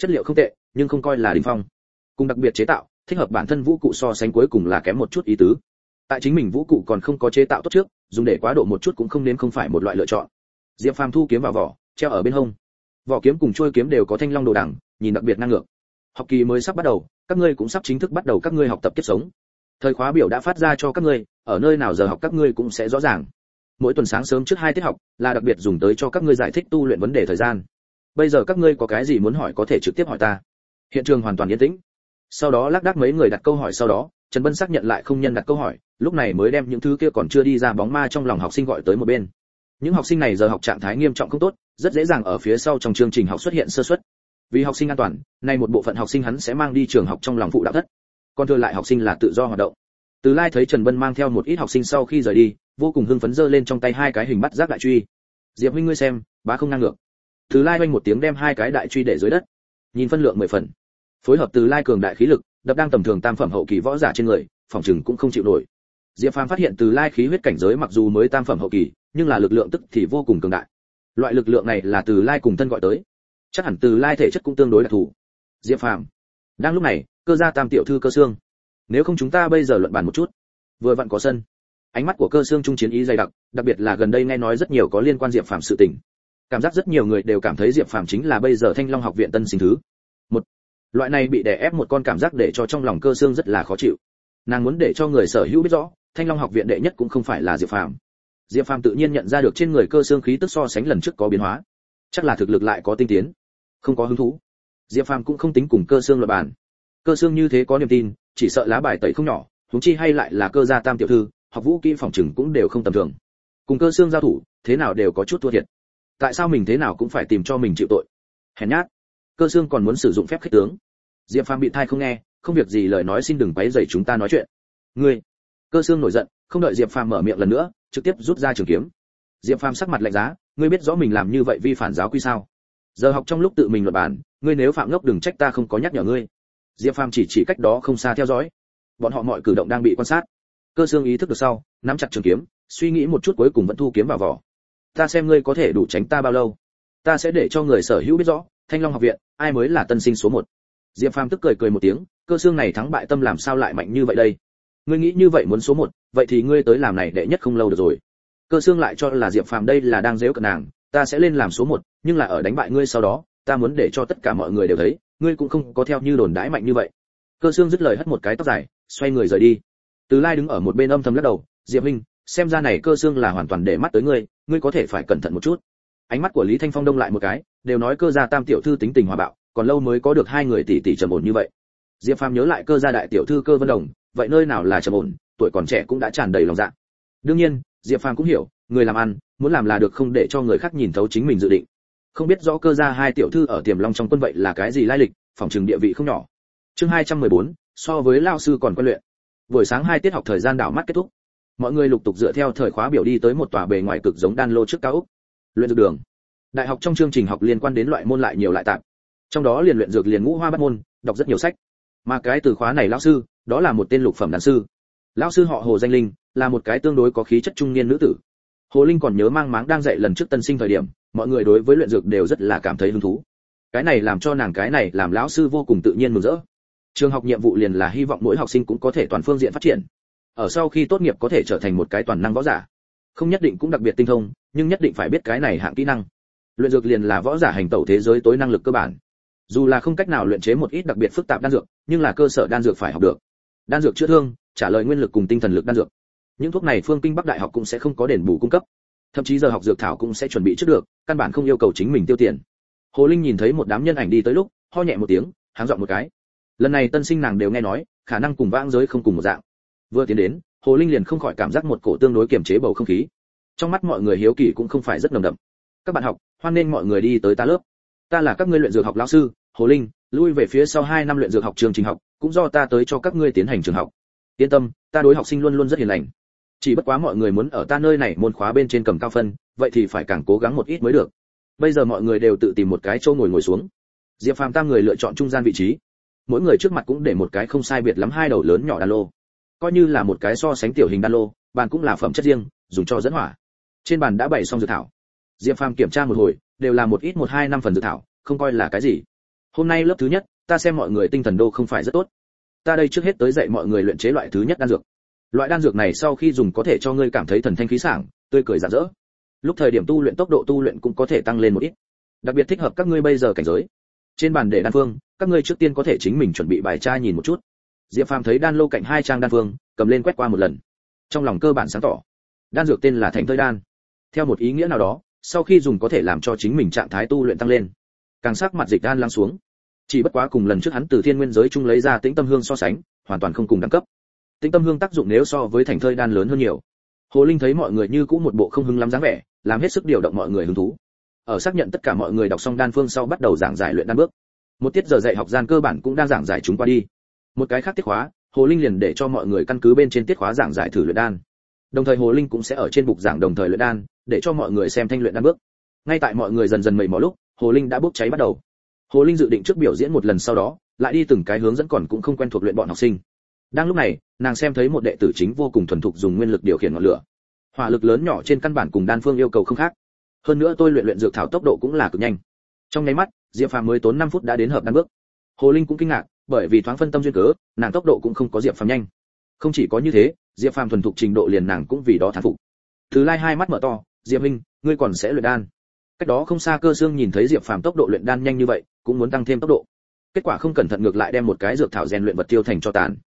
chất liệu không tệ nhưng không coi là đỉnh phong. Cùng đặc biệt chế tạo thích hợp bản thân vũ cụ so sánh cuối cùng là kém một chút ý tứ. Tại chính mình vũ cụ còn không có chế tạo tốt trước, dùng để quá độ một chút cũng không nên không phải một loại lựa chọn. Diệp Phàm thu kiếm vào vỏ, treo ở bên hông. Vỏ kiếm cùng chuôi kiếm đều có thanh long đồ đằng, nhìn đặc biệt năng ngược. Học kỳ mới sắp bắt đầu, các ngươi cũng sắp chính thức bắt đầu các ngươi học tập kiếp sống. Thời khóa biểu đã phát ra cho các ngươi, ở nơi nào giờ học các ngươi cũng sẽ rõ ràng. Mỗi tuần sáng sớm trước 2 tiết học là đặc biệt dùng tới cho các ngươi giải thích tu luyện vấn đề thời gian. Bây giờ các ngươi có cái gì muốn hỏi có thể trực tiếp hỏi ta. Hiện trường hoàn toàn yên tĩnh. Sau đó lác đác mấy người đặt câu hỏi, sau đó Trần Bân xác nhận lại không nhân đặt câu hỏi, lúc này mới đem những thứ kia còn chưa đi ra bóng ma trong lòng học sinh gọi tới một bên. Những học sinh này giờ học trạng thái nghiêm trọng không tốt, rất dễ dàng ở phía sau trong chương trình học xuất hiện sơ suất. Vì học sinh an toàn, nay một bộ phận học sinh hắn sẽ mang đi trường học trong lòng phụ đạo thất. Còn thừa lại học sinh là tự do hoạt động. Từ Lai thấy Trần Bân mang theo một ít học sinh sau khi rời đi, vô cùng hưng phấn giơ lên trong tay 2 cái hình bắt giác đại truy. Diệp huynh ngươi xem, bá không ngang ngược. Từ Lai oanh một tiếng đem 2 cái đại truy để dưới đất. Nhìn phân lượng 10 phần. Phối hợp Từ Lai cường đại khí lực, đập đang tầm thường tam phẩm hậu kỳ võ giả trên người, phòng trừng cũng không chịu nổi. Diệp Phàm phát hiện Từ Lai khí huyết cảnh giới mặc dù mới tam phẩm hậu kỳ, nhưng là lực lượng tức thì vô cùng cường đại. Loại lực lượng này là Từ Lai cùng thân gọi tới. Chắc hẳn Từ Lai thể chất cũng tương đối đặc thù. Diệp Phàm. Đang lúc này, Cơ gia Tam tiểu thư Cơ Xương. Nếu không chúng ta bây giờ luận bàn một chút. Vừa vặn có sân. Ánh mắt của Cơ Xương trung chiến ý dày đặc, đặc biệt là gần đây nghe nói rất nhiều có liên quan Diệp Phàm sự tình. Cảm giác rất nhiều người đều cảm thấy Diệp Phàm chính là bây giờ Thanh Long học viện tân sinh thứ. Một loại này bị đè ép một con cảm giác để cho trong lòng Cơ Xương rất là khó chịu. Nàng muốn để cho người sở hữu biết rõ, Thanh Long học viện đệ nhất cũng không phải là Diệp Phàm. Diệp Phàm tự nhiên nhận ra được trên người Cơ Xương khí tức so sánh lần trước có biến hóa, chắc là thực lực lại có tinh tiến. Không có hứng thú. Diệp Phàm cũng không tính cùng Cơ Xương luận bàn. Cơ Xương như thế có niềm tin, chỉ sợ lá bài tẩy không nhỏ, huống chi hay lại là Cơ gia Tam tiểu thư, học vũ kỹ phòng trừng cũng đều không tầm thường. Cùng Cơ Xương giao thủ, thế nào đều có chút thua thiệt. Tại sao mình thế nào cũng phải tìm cho mình chịu tội? Hèn nhát. Cơ Xương còn muốn sử dụng phép khích tướng. Diệp Phàm bị thai không nghe, không việc gì lời nói xin đừng quấy rầy chúng ta nói chuyện. Ngươi. Cơ Xương nổi giận, không đợi Diệp Phàm mở miệng lần nữa, trực tiếp rút ra trường kiếm. Diệp Phàm sắc mặt lạnh giá, ngươi biết rõ mình làm như vậy vi phản giáo quy sao? Giờ học trong lúc tự mình luận bàn, ngươi nếu phạm ngốc đừng trách ta không có nhắc nhở ngươi. Diệp Phàm chỉ cách đó không xa theo dõi. Bọn họ mọi cử động đang bị quan sát. Cơ Xương ý thức được sau, nắm chặt trường kiếm, suy nghĩ một chút cuối cùng vẫn thu kiếm vào vỏ. Ta xem ngươi có thể đủ tránh ta bao lâu. Ta sẽ để cho người sở hữu biết rõ, Thanh Long học viện, ai mới là tân sinh số 1. Diệp Phàm tức cười một tiếng, Cơ Xương này thắng bại tâm làm sao lại mạnh như vậy đây? Ngươi nghĩ như vậy muốn số 1, vậy thì ngươi tới làm này đệ nhất không lâu được rồi. Cơ Xương lại cho là Diệp Phàm đây là đang giễu cợt nàng, ta sẽ lên làm số 1, nhưng là ở đánh bại ngươi sau đó, ta muốn để cho tất cả mọi người đều thấy, ngươi cũng không có theo như đồn đãi mạnh như vậy. Cơ Xương dứt lời hất một cái tóc dài, xoay người rời đi. Từ Lai đứng ở một bên âm thầm lắc đầu, Diệp huynh, xem ra này Cơ Xương là hoàn toàn để mắt tới ngươi, ngươi có thể phải cẩn thận một chút. Ánh mắt của Lý Thanh Phong đông lại một cái, đều nói Cơ gia Tam tiểu thư tính tình hòa bạo, còn lâu mới có được 2 người tỷ tỷ trầm ổn như vậy. Diệp Phàm nhớ lại Cơ gia đại tiểu thư Cơ Vân Đồng, vậy nơi nào là trầm ổn, tuổi còn trẻ cũng đã tràn đầy lòng dạ. Đương nhiên, Diệp Phàm cũng hiểu, người làm ăn, muốn làm là được không để cho người khác nhìn thấu chính mình dự định. Không biết rõ Cơ gia 2 tiểu thư ở Tiềm Long trong quân vậy là cái gì lai lịch, phòng trường địa vị không nhỏ. Chương 214, so với lao sư còn quen luyện. Buổi sáng 2 tiết học thời gian đảo mắt kết thúc. Mọi người lục tục dựa theo thời khóa biểu đi tới một tòa bề ngoài cực giống đan lô trước cao ốc. Luyện dược đường. Đại học trong chương trình học liên quan đến loại môn lại nhiều lại tạp. Trong đó liền luyện dược liền ngũ hoa bát môn, đọc rất nhiều sách. Mà cái từ khóa này lão sư, đó là một tên lục phẩm đan sư. Lão sư họ Hồ Danh Linh, là một cái tương đối có khí chất trung niên nữ tử. Hồ Linh còn nhớ mang máng đang dạy lần trước tân sinh thời điểm, mọi người đối với luyện dược đều rất là cảm thấy hứng thú. Cái này làm cho nàng cái này làm lão sư vô cùng tự nhiên mừng rỡ. Trường học nhiệm vụ liền là hy vọng mỗi học sinh cũng có thể toàn phương diện phát triển. Ở sau khi tốt nghiệp có thể trở thành một cái toàn năng võ giả. Không nhất định cũng đặc biệt tinh thông, nhưng nhất định phải biết cái này hạng kỹ năng. Luyện dược liền là võ giả hành tẩu thế giới tối năng lực cơ bản. Dù là không cách nào luyện chế một ít đặc biệt phức tạp đan dược, nhưng là cơ sở đan dược phải học được. Đan dược chữa thương, trả lời nguyên lực cùng tinh thần lực đan dược. Những thuốc này Phương Kinh Bắc Đại học cũng sẽ không có đền bù cung cấp. Thậm chí giờ học dược thảo cũng sẽ chuẩn bị trước được, căn bản không yêu cầu chính mình tiêu tiền. Hồ Linh nhìn thấy một đám nhân ảnh đi tới lúc, ho nhẹ một tiếng, háng giọng một cái. Lần này tân sinh nàng đều nghe nói, khả năng cùng vãng giới không cùng một dạng. Vừa tiến đến, Hồ Linh liền không khỏi cảm giác một cổ tương đối kiềm chế bầu không khí. Trong mắt mọi người hiếu kỳ cũng không phải rất nồng đậm. Các bạn học, hoan nên mọi người đi tới ta lớp. Ta là các ngươi luyện dược học lão sư, Hồ Linh, lui về phía sau 2 năm luyện dược học chương trình học, cũng do ta tới cho các ngươi tiến hành trường học. Yên tâm, ta đối học sinh luôn luôn rất hiền lành. Chỉ bất quá mọi người muốn ở ta nơi này môn khóa bên trên cầm cao phân, vậy thì phải càng cố gắng một ít mới được. Bây giờ mọi người đều tự tìm một cái chỗ ngồi xuống. Diệp Phàm tam người lựa chọn trung gian vị trí. Mỗi người trước mặt cũng để một cái không sai biệt lắm 2 đầu lớn nhỏ đan lô. Coi như là một cái so sánh tiểu hình đan lô, bàn cũng là phẩm chất riêng, dùng cho dẫn hỏa. Trên bàn đã bày xong dược thảo. Diệp Phàm kiểm tra một hồi, đều là một ít 1-2 năm phần dược thảo, không coi là cái gì. Hôm nay lớp thứ nhất, ta xem mọi người tinh thần đô không phải rất tốt. Ta đây trước hết tới dạy mọi người luyện chế loại thứ nhất đan dược. Loại đan dược này sau khi dùng có thể cho ngươi cảm thấy thần thanh khí sảng, tươi cười rạng rỡ. Lúc thời điểm tu luyện tốc độ tu luyện cũng có thể tăng lên một ít. Đặc biệt thích hợp các ngươi bây giờ cảnh giới. Trên bàn để đan phương, các ngươi trước tiên có thể chính mình chuẩn bị bài tra nhìn một chút. Diệp Phàm thấy đan lô cạnh hai trang đan phương, cầm lên quét qua một lần. Trong lòng cơ bản sáng tỏ. Đan dược tên là Thành Thơi đan. Theo một ý nghĩa nào đó, sau khi dùng có thể làm cho chính mình trạng thái tu luyện tăng lên. Càng sắc mặt dịch đan lắng xuống. Chỉ bất quá cùng lần trước hắn từ thiên nguyên giới chung lấy ra Tĩnh Tâm Hương so sánh, hoàn toàn không cùng đẳng cấp. Tĩnh Tâm Hương tác dụng nếu so với Thành Thơi đan lớn hơn nhiều. Hồ Linh thấy mọi người như cũ một bộ không hứng lắm dáng vẻ, làm hết sức điều động mọi người hứng thú. Ở xác nhận tất cả mọi người đọc xong đan phương sau bắt đầu giảng giải luyện đan bước. Một tiết giờ dạy học gian cơ bản cũng đang giảng giải chúng qua đi. Một cái khác tiết khóa, Hồ Linh liền để cho mọi người căn cứ bên trên tiết khóa giảng giải thử luyện đan. Đồng thời Hồ Linh cũng sẽ ở trên bục giảng đồng thời luyện đan, để cho mọi người xem thanh luyện đan bước. Ngay tại mọi người dần dần mệt mỏi lúc, Hồ Linh đã bốc cháy bắt đầu. Hồ Linh dự định trước biểu diễn một lần sau đó, lại đi từng cái hướng dẫn còn cũng không quen thuộc luyện bọn học sinh. Đang lúc này, nàng xem thấy một đệ tử chính vô cùng thuần thục dùng nguyên lực điều khiển ngọn lửa. Hỏa lực lớn nhỏ trên căn bản cùng đan phương yêu cầu không khác. Hơn nữa tôi luyện dược thảo tốc độ cũng là cực nhanh. Trong nháy mắt, Diệp Phàm mới tốn 5 phút đã đến hợp đan bước. Hồ Linh cũng kinh ngạc, bởi vì thoáng phân tâm duyên cớ, nàng tốc độ cũng không có Diệp Phàm nhanh. Không chỉ có như thế, Diệp Phàm thuần thục trình độ liền nàng cũng vì đó thán phục. Từ Lai hai mắt mở to, "Diệp huynh, ngươi còn sẽ luyện đan?" Cách đó không xa Cơ Xương nhìn thấy Diệp Phàm tốc độ luyện đan nhanh như vậy, cũng muốn tăng thêm tốc độ. Kết quả không cẩn thận ngược lại đem một cái dược thảo rèn luyện vật tiêu thành cho tàn.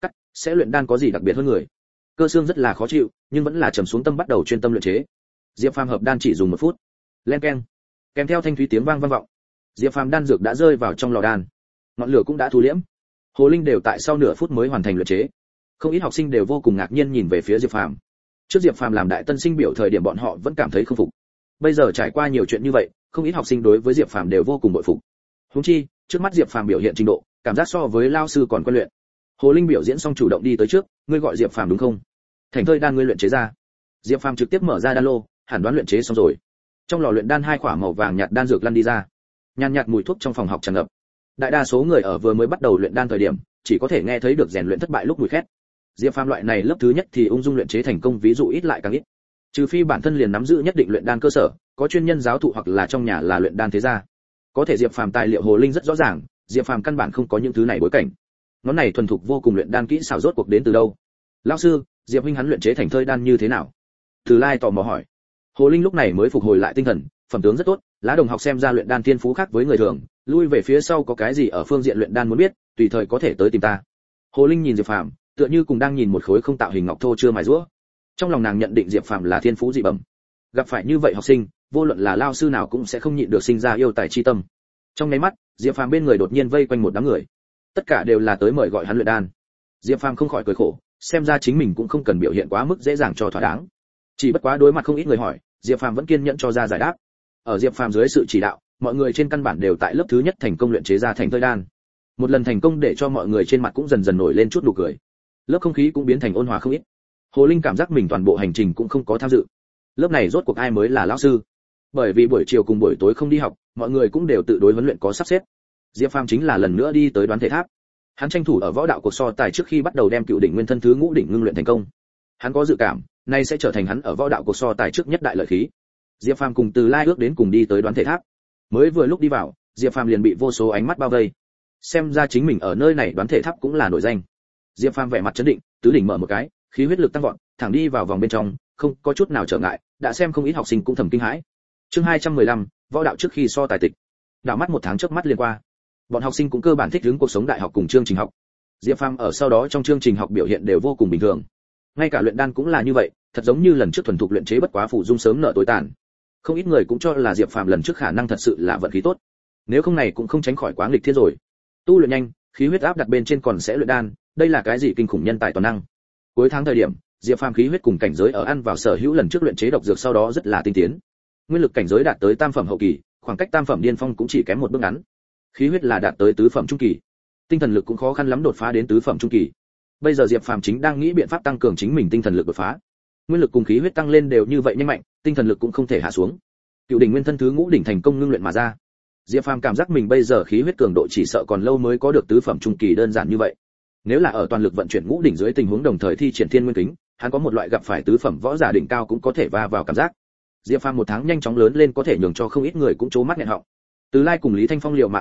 Sẽ luyện đan có gì đặc biệt hơn người? Cơ Xương rất là khó chịu, nhưng vẫn là trầm xuống tâm bắt đầu chuyên tâm luyện chế. Diệp Phàm hợp đan chỉ dùng 1 phút. Len keng. Kèm theo thanh thúy tiếng vang vang vọng. Diệp Phàm đan dược đã rơi vào trong lò đan. Ngọn lửa cũng đã thu liễm. Hồ Linh đều tại sau nửa phút mới hoàn thành luyện chế. Không ít học sinh đều vô cùng ngạc nhiên nhìn về phía Diệp Phàm. Trước Diệp Phàm làm đại tân sinh biểu thời điểm bọn họ vẫn cảm thấy không phục. Bây giờ trải qua nhiều chuyện như vậy, không ít học sinh đối với Diệp Phàm đều vô cùng bội phục. Huống chi, trước mắt Diệp Phàm biểu hiện trình độ, cảm giác so với lao sư còn quen luyện. Hồ Linh biểu diễn xong chủ động đi tới trước, "Ngươi gọi Diệp Phàm đúng không? Thành Thơi đan ngươi luyện chế ra?" Diệp Phàm trực tiếp mở ra đan lô, hẳn đoán luyện chế xong rồi. Trong lò luyện đan 2 quả màu vàng nhạt đan dược lăn đi ra. Nhàn nhạt mùi thuốc trong phòng học tràn ngập. Đại đa số người ở vừa mới bắt đầu luyện đan thời điểm, chỉ có thể nghe thấy được rèn luyện thất bại lúc mùi khét. Diệp Phàm loại này lớp thứ nhất thì ung dung luyện chế thành công ví dụ ít lại càng ít. Trừ phi bản thân liền nắm giữ nhất định luyện đan cơ sở, có chuyên nhân giáo thụ hoặc là trong nhà là luyện đan thế gia. Có thể Diệp Phàm tài liệu Hồ Linh rất rõ ràng, Diệp Phàm căn bản không có những thứ này bối cảnh. Ngón này thuần thục vô cùng luyện đan kỹ xảo rốt cuộc đến từ đâu? Lão sư, Diệp huynh hắn luyện chế Thành Thơi đan như thế nào? Từ Lai tò mò hỏi. Hồ Linh lúc này mới phục hồi lại tinh thần, phẩm tướng rất tốt, lá đồng học xem ra luyện đan thiên phú khác với người thường, lui về phía sau có cái gì ở phương diện luyện đan muốn biết, tùy thời có thể tới tìm ta. Hồ Linh nhìn Diệp Phàm, tựa như cùng đang nhìn một khối không tạo hình ngọc thô chưa mài rũa. Trong lòng nàng nhận định Diệp Phàm là thiên phú dị bẩm. Gặp phải như vậy học sinh, vô luận là lao sư nào cũng sẽ không nhịn được sinh ra yêu tài chi tâm. Trong nháy mắt, Diệp Phàm bên người đột nhiên vây quanh một đám người. Tất cả đều là tới mời gọi hắn luyện đan. Diệp Phàm không khỏi cười khổ, xem ra chính mình cũng không cần biểu hiện quá mức dễ dàng cho thỏa đáng. Chỉ bất quá đối mặt không ít người hỏi, Diệp Phàm vẫn kiên nhẫn cho ra giải đáp. Ở Diệp Phàm dưới sự chỉ đạo, mọi người trên căn bản đều tại lớp thứ nhất thành công luyện chế ra Thành Thơi đan. Một lần thành công để cho mọi người trên mặt cũng dần dần nổi lên chút nụ cười. Lớp không khí cũng biến thành ôn hòa không ít. Hồ Linh cảm giác mình toàn bộ hành trình cũng không có tham dự. Lớp này rốt cuộc ai mới là lão sư? Bởi vì buổi chiều cùng buổi tối không đi học, mọi người cũng đều tự đối huấn luyện có sắp xếp. Diệp Phàm chính là lần nữa đi tới Đoán Thể Tháp. Hắn tranh thủ ở võ đạo cuộc so tài trước khi bắt đầu đem Cựu đỉnh nguyên thân thứ ngũ đỉnh ngưng luyện thành công. Hắn có dự cảm, nay sẽ trở thành hắn ở võ đạo cuộc so tài trước nhất đại lợi khí. Diệp Phàm cùng Từ Lai ước đến cùng đi tới Đoán Thể Tháp. Mới vừa lúc đi vào, Diệp Phàm liền bị vô số ánh mắt bao vây. Xem ra chính mình ở nơi này Đoán Thể Tháp cũng là nổi danh. Diệp Phàm vẻ mặt trấn định, tứ đỉnh mở một cái, khí huyết lực tăng vọt, thẳng đi vào vòng bên trong, không có chút nào trở ngại, đã xem không ít học sinh cũng thầm kinh hãi. Chương 215, võ đạo trước khi so tài tịch. Đảo mắt 1 tháng chớp mắt liền qua. Bọn học sinh cũng cơ bản thích ứng cuộc sống đại học cùng chương trình học. Diệp Phàm ở sau đó trong chương trình học biểu hiện đều vô cùng bình thường. Ngay cả luyện đan cũng là như vậy, thật giống như lần trước thuần thục luyện chế bất quá phủ dung sớm nợ tối tàn. Không ít người cũng cho là Diệp Phàm lần trước khả năng thật sự là vận khí tốt. Nếu không này cũng không tránh khỏi quá nghịch thiên rồi. Tu luyện nhanh, khí huyết áp đặt bên trên còn sẽ luyện đan, đây là cái gì kinh khủng nhân tài toàn năng. Cuối tháng thời điểm, Diệp Phàm khí huyết cùng cảnh giới ở ăn vào sở hữu lần trước luyện chế độc dược sau đó rất là tinh tiến. Nguyên lực cảnh giới đạt tới tam phẩm hậu kỳ, khoảng cách tam phẩm điên phong cũng chỉ kém một bước ngắn. Khí huyết là đạt tới tứ phẩm trung kỳ. Tinh thần lực cũng khó khăn lắm đột phá đến tứ phẩm trung kỳ. Bây giờ Diệp Phàm chính đang nghĩ biện pháp tăng cường chính mình tinh thần lực đột phá. Nguyên lực cùng khí huyết tăng lên đều như vậy nhanh mạnh, tinh thần lực cũng không thể hạ xuống. Cựu đỉnh nguyên thân thứ ngũ đỉnh thành công ngưng luyện mà ra. Diệp Phàm cảm giác mình bây giờ khí huyết cường độ chỉ sợ còn lâu mới có được tứ phẩm trung kỳ đơn giản như vậy. Nếu là ở toàn lực vận chuyển ngũ đỉnh dưới tình huống đồng thời thi triển thiên nguyên kính, hắn có một loại gặp phải tứ phẩm võ giả đỉnh cao cũng có thể va vào cảm giác. Diệp Phàm 1 tháng nhanh chóng lớn lên có thể nhường cho không ít người cũng chố mắt nghẹn họng. Từ Lai cùng Lý Thanh Phong liều mạng tu luyện,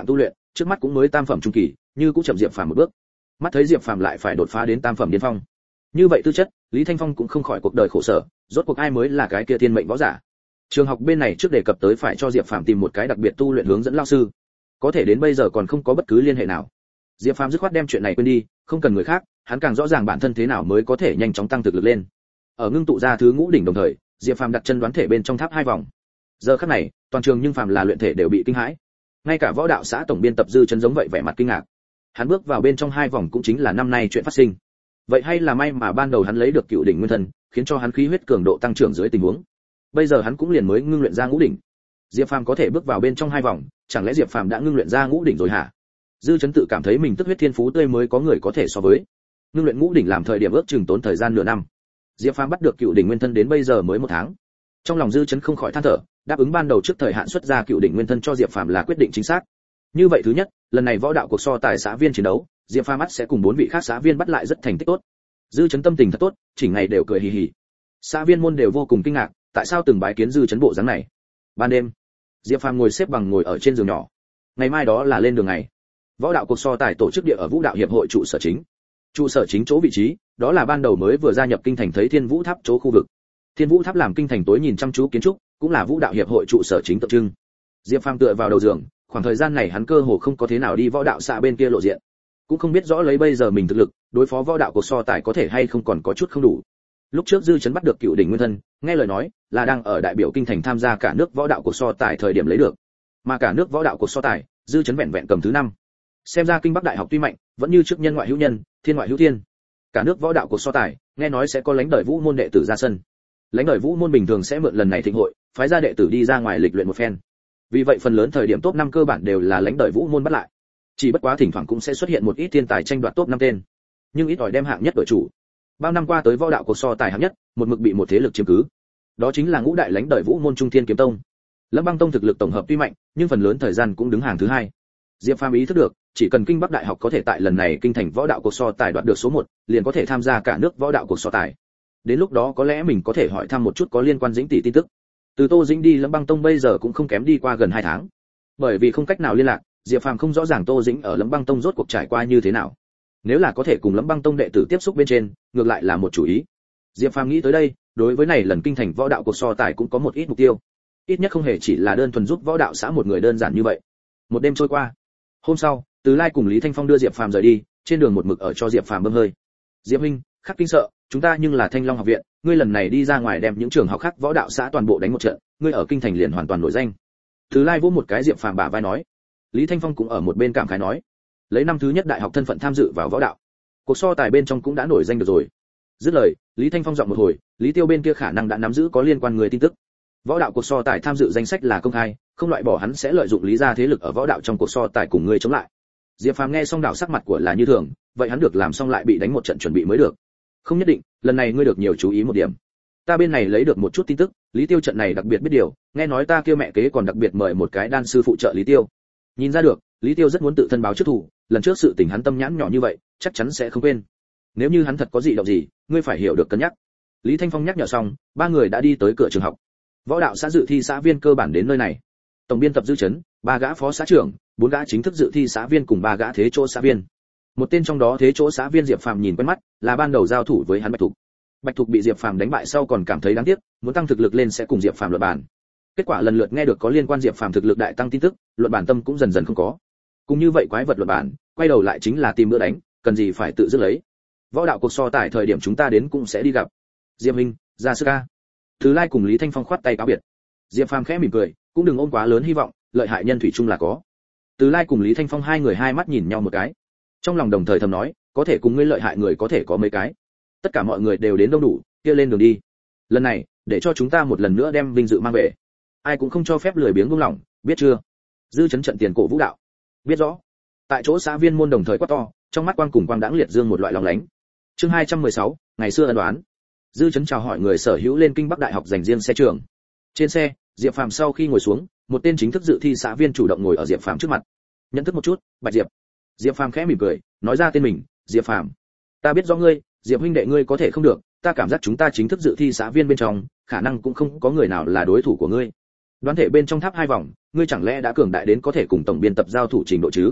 trước mắt cũng mới tam phẩm trung kỳ, như cũng chậm Diệp Phàm một bước. Mắt thấy Diệp Phàm lại phải đột phá đến tam phẩm điên phong. Như vậy tư chất, Lý Thanh Phong cũng không khỏi cuộc đời khổ sở, rốt cuộc ai mới là cái kia thiên mệnh võ giả. Trường học bên này trước đề cập tới phải cho Diệp Phàm tìm một cái đặc biệt tu luyện hướng dẫn lão sư. Có thể đến bây giờ còn không có bất cứ liên hệ nào. Diệp Phàm dứt khoát đem chuyện này quên đi, không cần người khác, hắn càng rõ ràng bản thân thế nào mới có thể nhanh chóng tăng thực lực lên. Ở ngưng tụ ra thứ ngũ đỉnh đồng thời, Diệp Phàm đặt chân đoán thể bên trong tháp 2 vòng. Giờ khắc này, toàn trường nhưng phàm là luyện thể đều bị kinh hãi. Ngay cả võ đạo xã tổng biên tập Dư Chấn giống vậy vẻ mặt kinh ngạc. Hắn bước vào bên trong 2 vòng cũng chính là năm nay chuyện phát sinh. Vậy hay là may mà ban đầu hắn lấy được cựu đỉnh nguyên thần, khiến cho hắn khí huyết cường độ tăng trưởng dưới tình huống. Bây giờ hắn cũng liền mới ngưng luyện ra ngũ đỉnh. Diệp Phàm có thể bước vào bên trong 2 vòng, chẳng lẽ Diệp Phàm đã ngưng luyện ra ngũ đỉnh rồi hả? Dư Chấn tự cảm thấy mình tức huyết thiên phú tươi mới có người có thể so với. Ngưng luyện ngũ đỉnh làm thời điểm ước chừng tốn thời gian nửa năm. Diệp Phàm bắt được cựu đỉnh nguyên thân đến bây giờ mới 1 tháng. Trong lòng Dư Chấn không khỏi than thở, đáp ứng ban đầu trước thời hạn xuất ra cựu đỉnh nguyên thân cho Diệp Phàm là quyết định chính xác. Như vậy thứ nhất, lần này võ đạo cuộc so tài xã viên chiến đấu, Diệp Phàm sẽ cùng 4 vị khác xã viên bắt lại rất thành tích tốt. Dư Chấn tâm tình thật tốt, chỉnh ngày đều cười hì hì. Xã viên môn đều vô cùng kinh ngạc, tại sao từng bái kiến Dư Chấn bộ dáng này. Ban đêm, Diệp Phàm ngồi xếp bằng ngồi ở trên giường nhỏ. Ngày mai đó là lên đường ngày. Võ đạo cuộc so tài tổ chức địa ở Vũ đạo hiệp hội trụ sở chính. Trụ sở chính chỗ vị trí, đó là ban đầu mới vừa gia nhập kinh thành thấy Thiên Vũ Tháp chỗ khu vực. Thiên Vũ Tháp làm kinh thành tối nhìn chăm chú kiến trúc, cũng là Vũ đạo hiệp hội trụ sở chính tượng trưng. Diệp Phàm tựa vào đầu giường, khoảng thời gian này hắn cơ hồ không có thế nào đi võ đạo xã bên kia lộ diện, cũng không biết rõ lấy bây giờ mình thực lực, đối phó võ đạo cuộc so tài có thể hay không còn có chút không đủ. Lúc trước Dư Chấn bắt được cựu đỉnh nguyên thân, nghe lời nói là đang ở đại biểu kinh thành tham gia cả nước võ đạo cuộc so tài thời điểm lấy được, mà cả nước võ đạo cuộc so tài, Dư Chấn vẹn vẹn cầm thứ 5. Xem ra kinh Bắc đại học tuy mạnh, vẫn như trước nhân ngoại hữu nhân, thiên ngoại hữu thiên. Cả nước võ đạo cuộc so tài, nghe nói sẽ có lãnh đời vũ môn đệ tử ra sân. Lãnh đời vũ môn bình thường sẽ mượn lần này thịnh hội, phái ra đệ tử đi ra ngoài lịch luyện một phen. Vì vậy phần lớn thời điểm top 5 cơ bản đều là lãnh đời vũ môn bắt lại. Chỉ bất quá thỉnh thoảng cũng sẽ xuất hiện một ít thiên tài tranh đoạt top 5 tên, nhưng ít ỏi đem hạng nhất đội chủ. Bao năm qua tới võ đạo cuộc so tài hạng nhất, một mực bị một thế lực chiếm cứ. Đó chính là ngũ đại lãnh đời vũ môn Trung Thiên Kiếm Tông. Lâm Băng Tông thực lực tổng hợp tuy mạnh, nhưng phần lớn thời gian cũng đứng hàng thứ 2. Diệp Phàm ý thức được, chỉ cần Kinh Bắc Đại học có thể tại lần này kinh thành võ đạo cuộc so tài đoạt được số 1, liền có thể tham gia cả nước võ đạo cuộc so tài. Đến lúc đó có lẽ mình có thể hỏi thăm một chút có liên quan Dĩnh tỷ tin tức. Từ Tô Dĩnh đi Lâm Băng Tông bây giờ cũng không kém đi qua gần 2 tháng. Bởi vì không cách nào liên lạc, Diệp Phàm không rõ ràng Tô Dĩnh ở Lâm Băng Tông rốt cuộc trải qua như thế nào. Nếu là có thể cùng Lâm Băng Tông đệ tử tiếp xúc bên trên, ngược lại là một chủ ý. Diệp Phàm nghĩ tới đây, đối với này lần kinh thành võ đạo cuộc so tài cũng có một ít mục tiêu. Ít nhất không hề chỉ là đơn thuần giúp võ đạo xã một người đơn giản như vậy. Một đêm trôi qua. Hôm sau, Từ Lai cùng Lý Thanh Phong đưa Diệp Phàm rời đi, trên đường một mực ở cho Diệp Phàm bơm hơi. Diệp huynh, khắc kinh sợ, chúng ta nhưng là Thanh Long học viện, ngươi lần này đi ra ngoài đem những trường học khác võ đạo xã toàn bộ đánh một trận, ngươi ở kinh thành liền hoàn toàn nổi danh. Từ Lai vỗ một cái Diệp Phàm bả vai nói. Lý Thanh Phong cũng ở một bên cảm khái nói, lấy năm thứ nhất đại học thân phận tham dự vào võ đạo, cuộc so tài bên trong cũng đã nổi danh được rồi. Dứt lời, Lý Thanh Phong giọng một hồi, Lý Tiêu bên kia khả năng đã nắm giữ có liên quan người tin tức. Võ đạo cuộc so tài tham dự danh sách là công khai, không loại bỏ hắn sẽ lợi dụng lý gia thế lực ở võ đạo trong cuộc so tài cùng người chống lại. Diệp Phàm nghe xong đảo sắc mặt của là như thường, vậy hắn được làm xong lại bị đánh một trận chuẩn bị mới được. Không nhất định, lần này ngươi được nhiều chú ý một điểm. Ta bên này lấy được một chút tin tức, Lý Tiêu trận này đặc biệt biết điều, nghe nói ta kêu mẹ kế còn đặc biệt mời một cái đan sư phụ trợ Lý Tiêu. Nhìn ra được, Lý Tiêu rất muốn tự thân báo trước thù, lần trước sự tình hắn tâm nhãn nhỏ như vậy, chắc chắn sẽ không quên. Nếu như hắn thật có dị động gì, ngươi phải hiểu được cân nhắc. Lý Thanh Phong nhắc nhở xong, 3 người đã đi tới cửa trường học. Võ đạo xã dự thi xã viên cơ bản đến nơi này. Tổng biên tập Dư Chấn, 3 gã phó xã trưởng, 4 gã chính thức dự thi xã viên cùng 3 gã thế chỗ xã viên. Một tên trong đó thế chỗ xã viên Diệp Phàm nhìn quen mắt, là ban đầu giao thủ với hắn Bạch Thục. Bạch Thục bị Diệp Phàm đánh bại sau còn cảm thấy đáng tiếc, muốn tăng thực lực lên sẽ cùng Diệp Phàm luận bàn. Kết quả lần lượt nghe được có liên quan Diệp Phàm thực lực đại tăng tin tức, luận bàn tâm cũng dần dần không có. Cùng như vậy quái vật luận bàn, quay đầu lại chính là tìm bữa đánh, cần gì phải tự dứt lấy. Võ đạo cuộc so tài thời điểm chúng ta đến cũng sẽ đi gặp. Diệp huynh, ra sư ca. Thứ Lai cùng Lý Thanh Phong khoát tay cáo biệt. Diệp Phàm khẽ mỉm cười, cũng đừng ôm quá lớn hy vọng, lợi hại nhân thủy chung là có. Từ Lai cùng Lý Thanh Phong hai người hai mắt nhìn nhau một cái, trong lòng đồng thời thầm nói, có thể cùng ngươi lợi hại người có thể có mấy cái. Tất cả mọi người đều đến đông đủ, kia lên đường đi. Lần này, để cho chúng ta một lần nữa đem vinh dự mang về. Ai cũng không cho phép lười biếng buông lỏng, biết chưa? Dư Chấn trận tiền cổ vũ đạo. Biết rõ. Tại chỗ xã viên môn đồng thời quát to, trong mắt quang cùng quang đãng liệt dương một loại lòng lánh. Chương 216, ngày xưa ân đoán. Dư Chấn chào hỏi người sở hữu lên Kinh Bắc Đại học dành riêng xe trường. Trên xe, Diệp Phàm sau khi ngồi xuống, một tên chính thức dự thi xã viên chủ động ngồi ở Diệp Phàm trước mặt. Nhận thức một chút, Bạch Diệp. Diệp Phàm khẽ mỉm cười, nói ra tên mình, Diệp Phàm. Ta biết rõ ngươi, Diệp huynh đệ ngươi có thể không được, ta cảm giác chúng ta chính thức dự thi xã viên bên trong, khả năng cũng không có người nào là đối thủ của ngươi. Đoán thể bên trong tháp 2 vòng, ngươi chẳng lẽ đã cường đại đến có thể cùng tổng biên tập giao thủ trình độ chứ?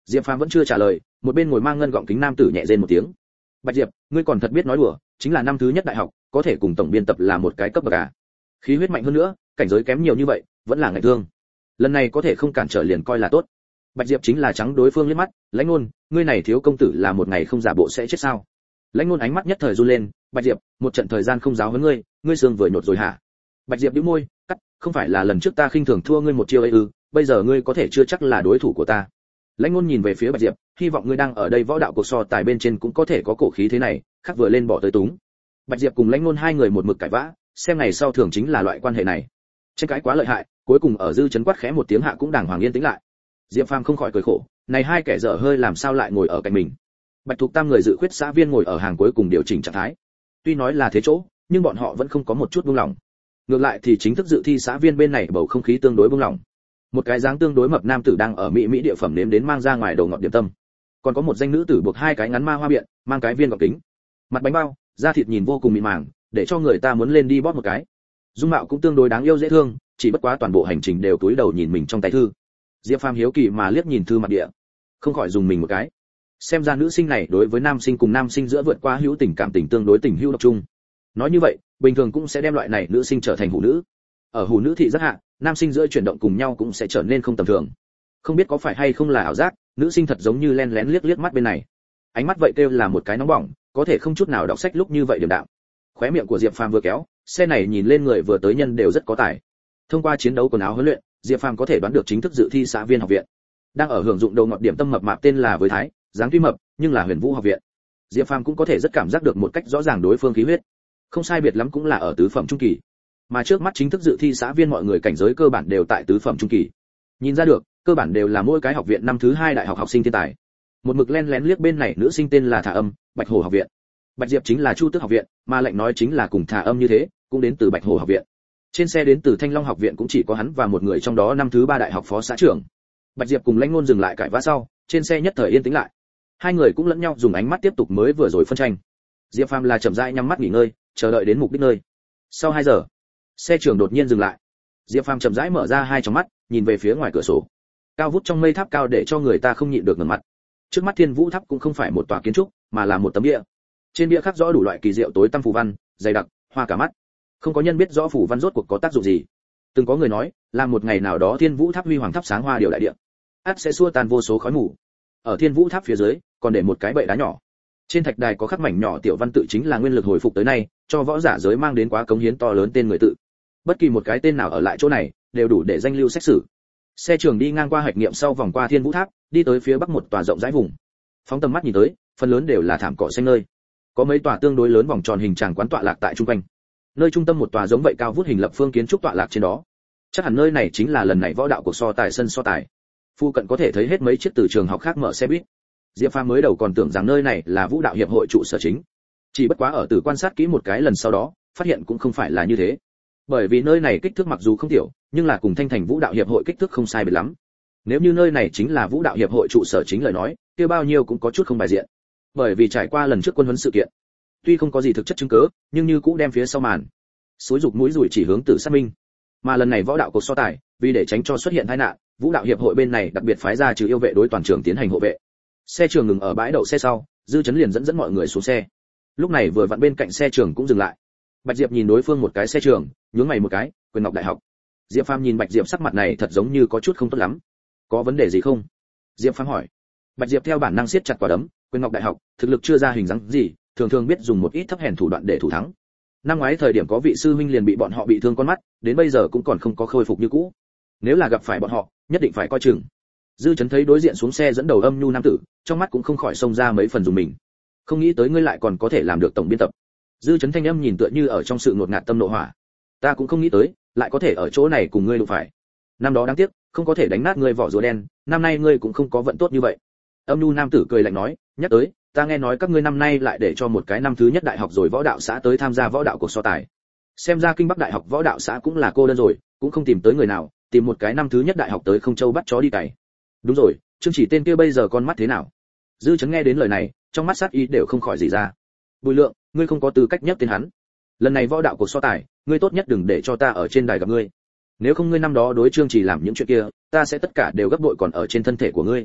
Diệp Phàm vẫn chưa trả lời, một bên ngồi mang ngân gọng kính nam tử nhẹ rên một tiếng. Bạch Diệp, ngươi còn thật biết nói đùa, chính là năm thứ nhất đại học, có thể cùng tổng biên tập là một cái cấp bậc à? Khí huyết mạnh hơn nữa, cảnh giới kém nhiều như vậy, vẫn là ngại thương. Lần này có thể không cản trở liền coi là tốt. Bạch Diệp chính là trắng đối phương liếc mắt, Lãnh Nôn, ngươi này thiếu công tử là một ngày không giả bộ sẽ chết sao? Lãnh Nôn ánh mắt nhất thời run lên, Bạch Diệp, một trận thời gian không giáo huấn ngươi, ngươi xương vừa nhột rồi hả? Bạch Diệp bĩu môi, cắt, không phải là lần trước ta khinh thường thua ngươi một chiêu ấy ư, bây giờ ngươi có thể chưa chắc là đối thủ của ta. Lãnh Nôn nhìn về phía Bạch Diệp, hy vọng ngươi đang ở đây võ đạo cuộc so tài bên trên cũng có thể có cổ khí thế này, khác vừa lên bỏ tới túng. Bạch Diệp cùng Lãnh Nôn hai người một mực cãi vã, xem ngày sau thường chính là loại quan hệ này. Tranh cãi quá lợi hại, cuối cùng ở dư chấn quát khẽ một tiếng hạ cũng đàng hoàng yên tĩnh lại. Diệp Phàm không khỏi cười khổ, này hai kẻ dở hơi làm sao lại ngồi ở cạnh mình. Bạch Thục Tam người dự khuyết xã viên ngồi ở hàng cuối cùng điều chỉnh trạng thái. Tuy nói là thế chỗ, nhưng bọn họ vẫn không có một chút buông lỏng. Ngược lại thì chính thức dự thi xã viên bên này bầu không khí tương đối buông lỏng. Một cái dáng tương đối mập nam tử đang ở mỹ địa phẩm nếm đến mang ra ngoài đầu ngọt điểm tâm. Còn có một danh nữ tử buộc hai cái ngắn ma hoa biện, mang cái viên gọng kính. Mặt bánh bao, da thịt nhìn vô cùng mịn màng, để cho người ta muốn lên đi bóp một cái. Dung mạo cũng tương đối đáng yêu dễ thương, chỉ bất quá toàn bộ hành trình đều cúi đầu nhìn mình trong tay thư. Diệp Phàm hiếu kỳ mà liếc nhìn thư mặt địa, không khỏi dùng mình một cái. Xem ra nữ sinh này đối với nam sinh cùng nam sinh giữa vượt qua hữu tình cảm tình tương đối tình hữu độc chung. Nói như vậy, bình thường cũng sẽ đem loại này nữ sinh trở thành hủ nữ. Ở hủ nữ thị rất hạ, nam sinh giữa chuyển động cùng nhau cũng sẽ trở nên không tầm thường. Không biết có phải hay không là ảo giác, nữ sinh thật giống như len lén liếc mắt bên này. Ánh mắt vậy kêu là một cái nóng bỏng, có thể không chút nào đọc sách lúc như vậy điểm đạm. Khóe miệng của Diệp Phàm vừa kéo, xe này nhìn lên người vừa tới nhân đều rất có tài. Thông qua chiến đấu quần áo huấn luyện, Diệp Phàm có thể đoán được chính thức dự thi xã viên học viện. Đang ở hưởng dụng đầu ngọt điểm tâm mập mạp tên là với Thái, dáng tuy mập, nhưng là Huyền Vũ học viện. Diệp Phàm cũng có thể rất cảm giác được một cách rõ ràng đối phương khí huyết. Không sai biệt lắm cũng là ở tứ phẩm trung kỳ. Mà trước mắt chính thức dự thi xã viên mọi người cảnh giới cơ bản đều tại tứ phẩm trung kỳ. Nhìn ra được, cơ bản đều là mỗi cái học viện năm thứ hai đại học học sinh thiên tài. Một mực len lén liếc bên này nữ sinh tên là Thả Âm, Bạch Hồ học viện. Bạch Diệp chính là Chu Tước học viện, mà lệnh nói chính là cùng Thả Âm như thế, cũng đến từ Bạch Hồ học viện. Trên xe đến từ Thanh Long học viện cũng chỉ có hắn và một người trong đó năm thứ ba đại học phó xã trưởng. Bạch Diệp cùng Lãnh Nôn dừng lại cãi vã sau, trên xe nhất thời yên tĩnh lại. Hai người cũng lẫn nhau dùng ánh mắt tiếp tục mới vừa rồi phân tranh. Diệp Phàm là chậm rãi nhắm mắt nghỉ ngơi, chờ đợi đến mục đích nơi. Sau 2 giờ, xe trưởng đột nhiên dừng lại. Diệp Phàm chậm rãi mở ra hai tròng mắt, nhìn về phía ngoài cửa sổ. Cao vút trong mây tháp cao để cho người ta không nhịn được ngẩng mặt. Trước mắt Thiên Vũ tháp cũng không phải một tòa kiến trúc, mà là một tấm bia. Trên bia khắc rõ đủ loại kỳ diệu tối tăm phù văn, dày đặc, hoa cả mắt. Không có nhân biết rõ phù văn rốt cuộc có tác dụng gì. Từng có người nói, làm một ngày nào đó Thiên Vũ tháp huy hoàng thắp sáng hoa điều đại địa, ắt sẽ xua tan vô số khói mù. Ở Thiên Vũ tháp phía dưới, còn để một cái bệ đá nhỏ. Trên thạch đài có khắc mảnh nhỏ tiểu văn tự chính là nguyên lực hồi phục tới nay, cho võ giả giới mang đến quá cống hiến to lớn tên người tự. Bất kỳ một cái tên nào ở lại chỗ này, đều đủ để danh lưu xét xử. Xe trường đi ngang qua hạch nghiệm sau vòng qua Thiên Vũ tháp, đi tới phía bắc một tòa rộng rãi vùng. Phóng tầm mắt nhìn tới, phần lớn đều là thảm cỏ xanh nơi. Có mấy tòa tương đối lớn vòng tròn hình tràng quán tọa lạc tại trung quanh. Nơi trung tâm một tòa giống vậy cao vút hình lập phương kiến trúc tọa lạc trên đó. Chắc hẳn nơi này chính là lần này võ đạo cuộc so tài sân so tài. Phu cận có thể thấy hết mấy chiếc từ trường học khác mở xe buýt. Diệp Phàm mới đầu còn tưởng rằng nơi này là vũ đạo hiệp hội trụ sở chính. Chỉ bất quá ở từ quan sát kỹ một cái lần sau đó, phát hiện cũng không phải là như thế. Bởi vì nơi này kích thước mặc dù không tiểu, nhưng là cùng Thanh Thành Vũ đạo hiệp hội kích thước không sai biệt lắm. Nếu như nơi này chính là vũ đạo hiệp hội trụ sở chính lời nói, kia bao nhiêu cũng có chút không bài diện. Bởi vì trải qua lần trước quân huấn sự kiện, tuy không có gì thực chất chứng cứ, nhưng như cũng đem phía sau màn xúi dục mũi rủi chỉ hướng Tử Sát Minh. Mà lần này võ đạo cuộc so tài, vì để tránh cho xuất hiện tai nạn, vũ đạo hiệp hội bên này đặc biệt phái ra trừ yêu vệ đối toàn trường tiến hành hộ vệ. Xe trường ngừng ở bãi đậu xe sau, Dư Chấn liền dẫn mọi người xuống xe. Lúc này vừa vặn bên cạnh xe trường cũng dừng lại. Bạch Diệp nhìn đối phương một cái xe trường, nhướng mày một cái, Quyền Ngọc đại học. Diệp Phàm nhìn Bạch Diệp sắc mặt này thật giống như có chút không tốt lắm. Có vấn đề gì không? Diệp Phàm hỏi. Bạch Diệp theo bản năng siết chặt quả đấm, Quyền Ngọc đại học, thực lực chưa ra hình dáng gì, thường thường biết dùng một ít thấp hèn thủ đoạn để thủ thắng. Năm ngoái thời điểm có vị sư huynh liền bị bọn họ bị thương con mắt, đến bây giờ cũng còn không có khôi phục như cũ. Nếu là gặp phải bọn họ, nhất định phải coi chừng. Dư Chấn thấy đối diện xuống xe dẫn đầu âm nhu nam tử, trong mắt cũng không khỏi xông ra mấy phần dùng mình. Không nghĩ tới ngươi lại còn có thể làm được tổng biên tập. Dư Chấn thanh âm nhìn tựa như ở trong sự ngột ngạt tâm nộ hỏa. Ta cũng không nghĩ tới, lại có thể ở chỗ này cùng ngươi đụng phải. Năm đó đáng tiếc, không có thể đánh nát ngươi vỏ rùa đen, năm nay ngươi cũng không có vận tốt như vậy. Âm nhu nam tử cười lạnh nói, nhắc tới, ta nghe nói các ngươi năm nay lại để cho một cái năm thứ nhất đại học rồi võ đạo xã tới tham gia võ đạo cuộc so tài. Xem ra Kinh Bắc đại học võ đạo xã cũng là cô đơn rồi, cũng không tìm tới người nào, tìm một cái năm thứ nhất đại học tới không châu bắt chó đi cày. Đúng rồi, Trương Chỉ tên kia bây giờ con mắt thế nào? Dư Chấn nghe đến lời này, trong mắt sát ý đều không khỏi gì ra. Bùi Lượng, ngươi không có tư cách nhắc tên hắn. Lần này võ đạo cuộc so tài, ngươi tốt nhất đừng để cho ta ở trên đài gặp ngươi. Nếu không ngươi năm đó đối Trương Chỉ làm những chuyện kia, ta sẽ tất cả đều gấp bội còn ở trên thân thể của ngươi.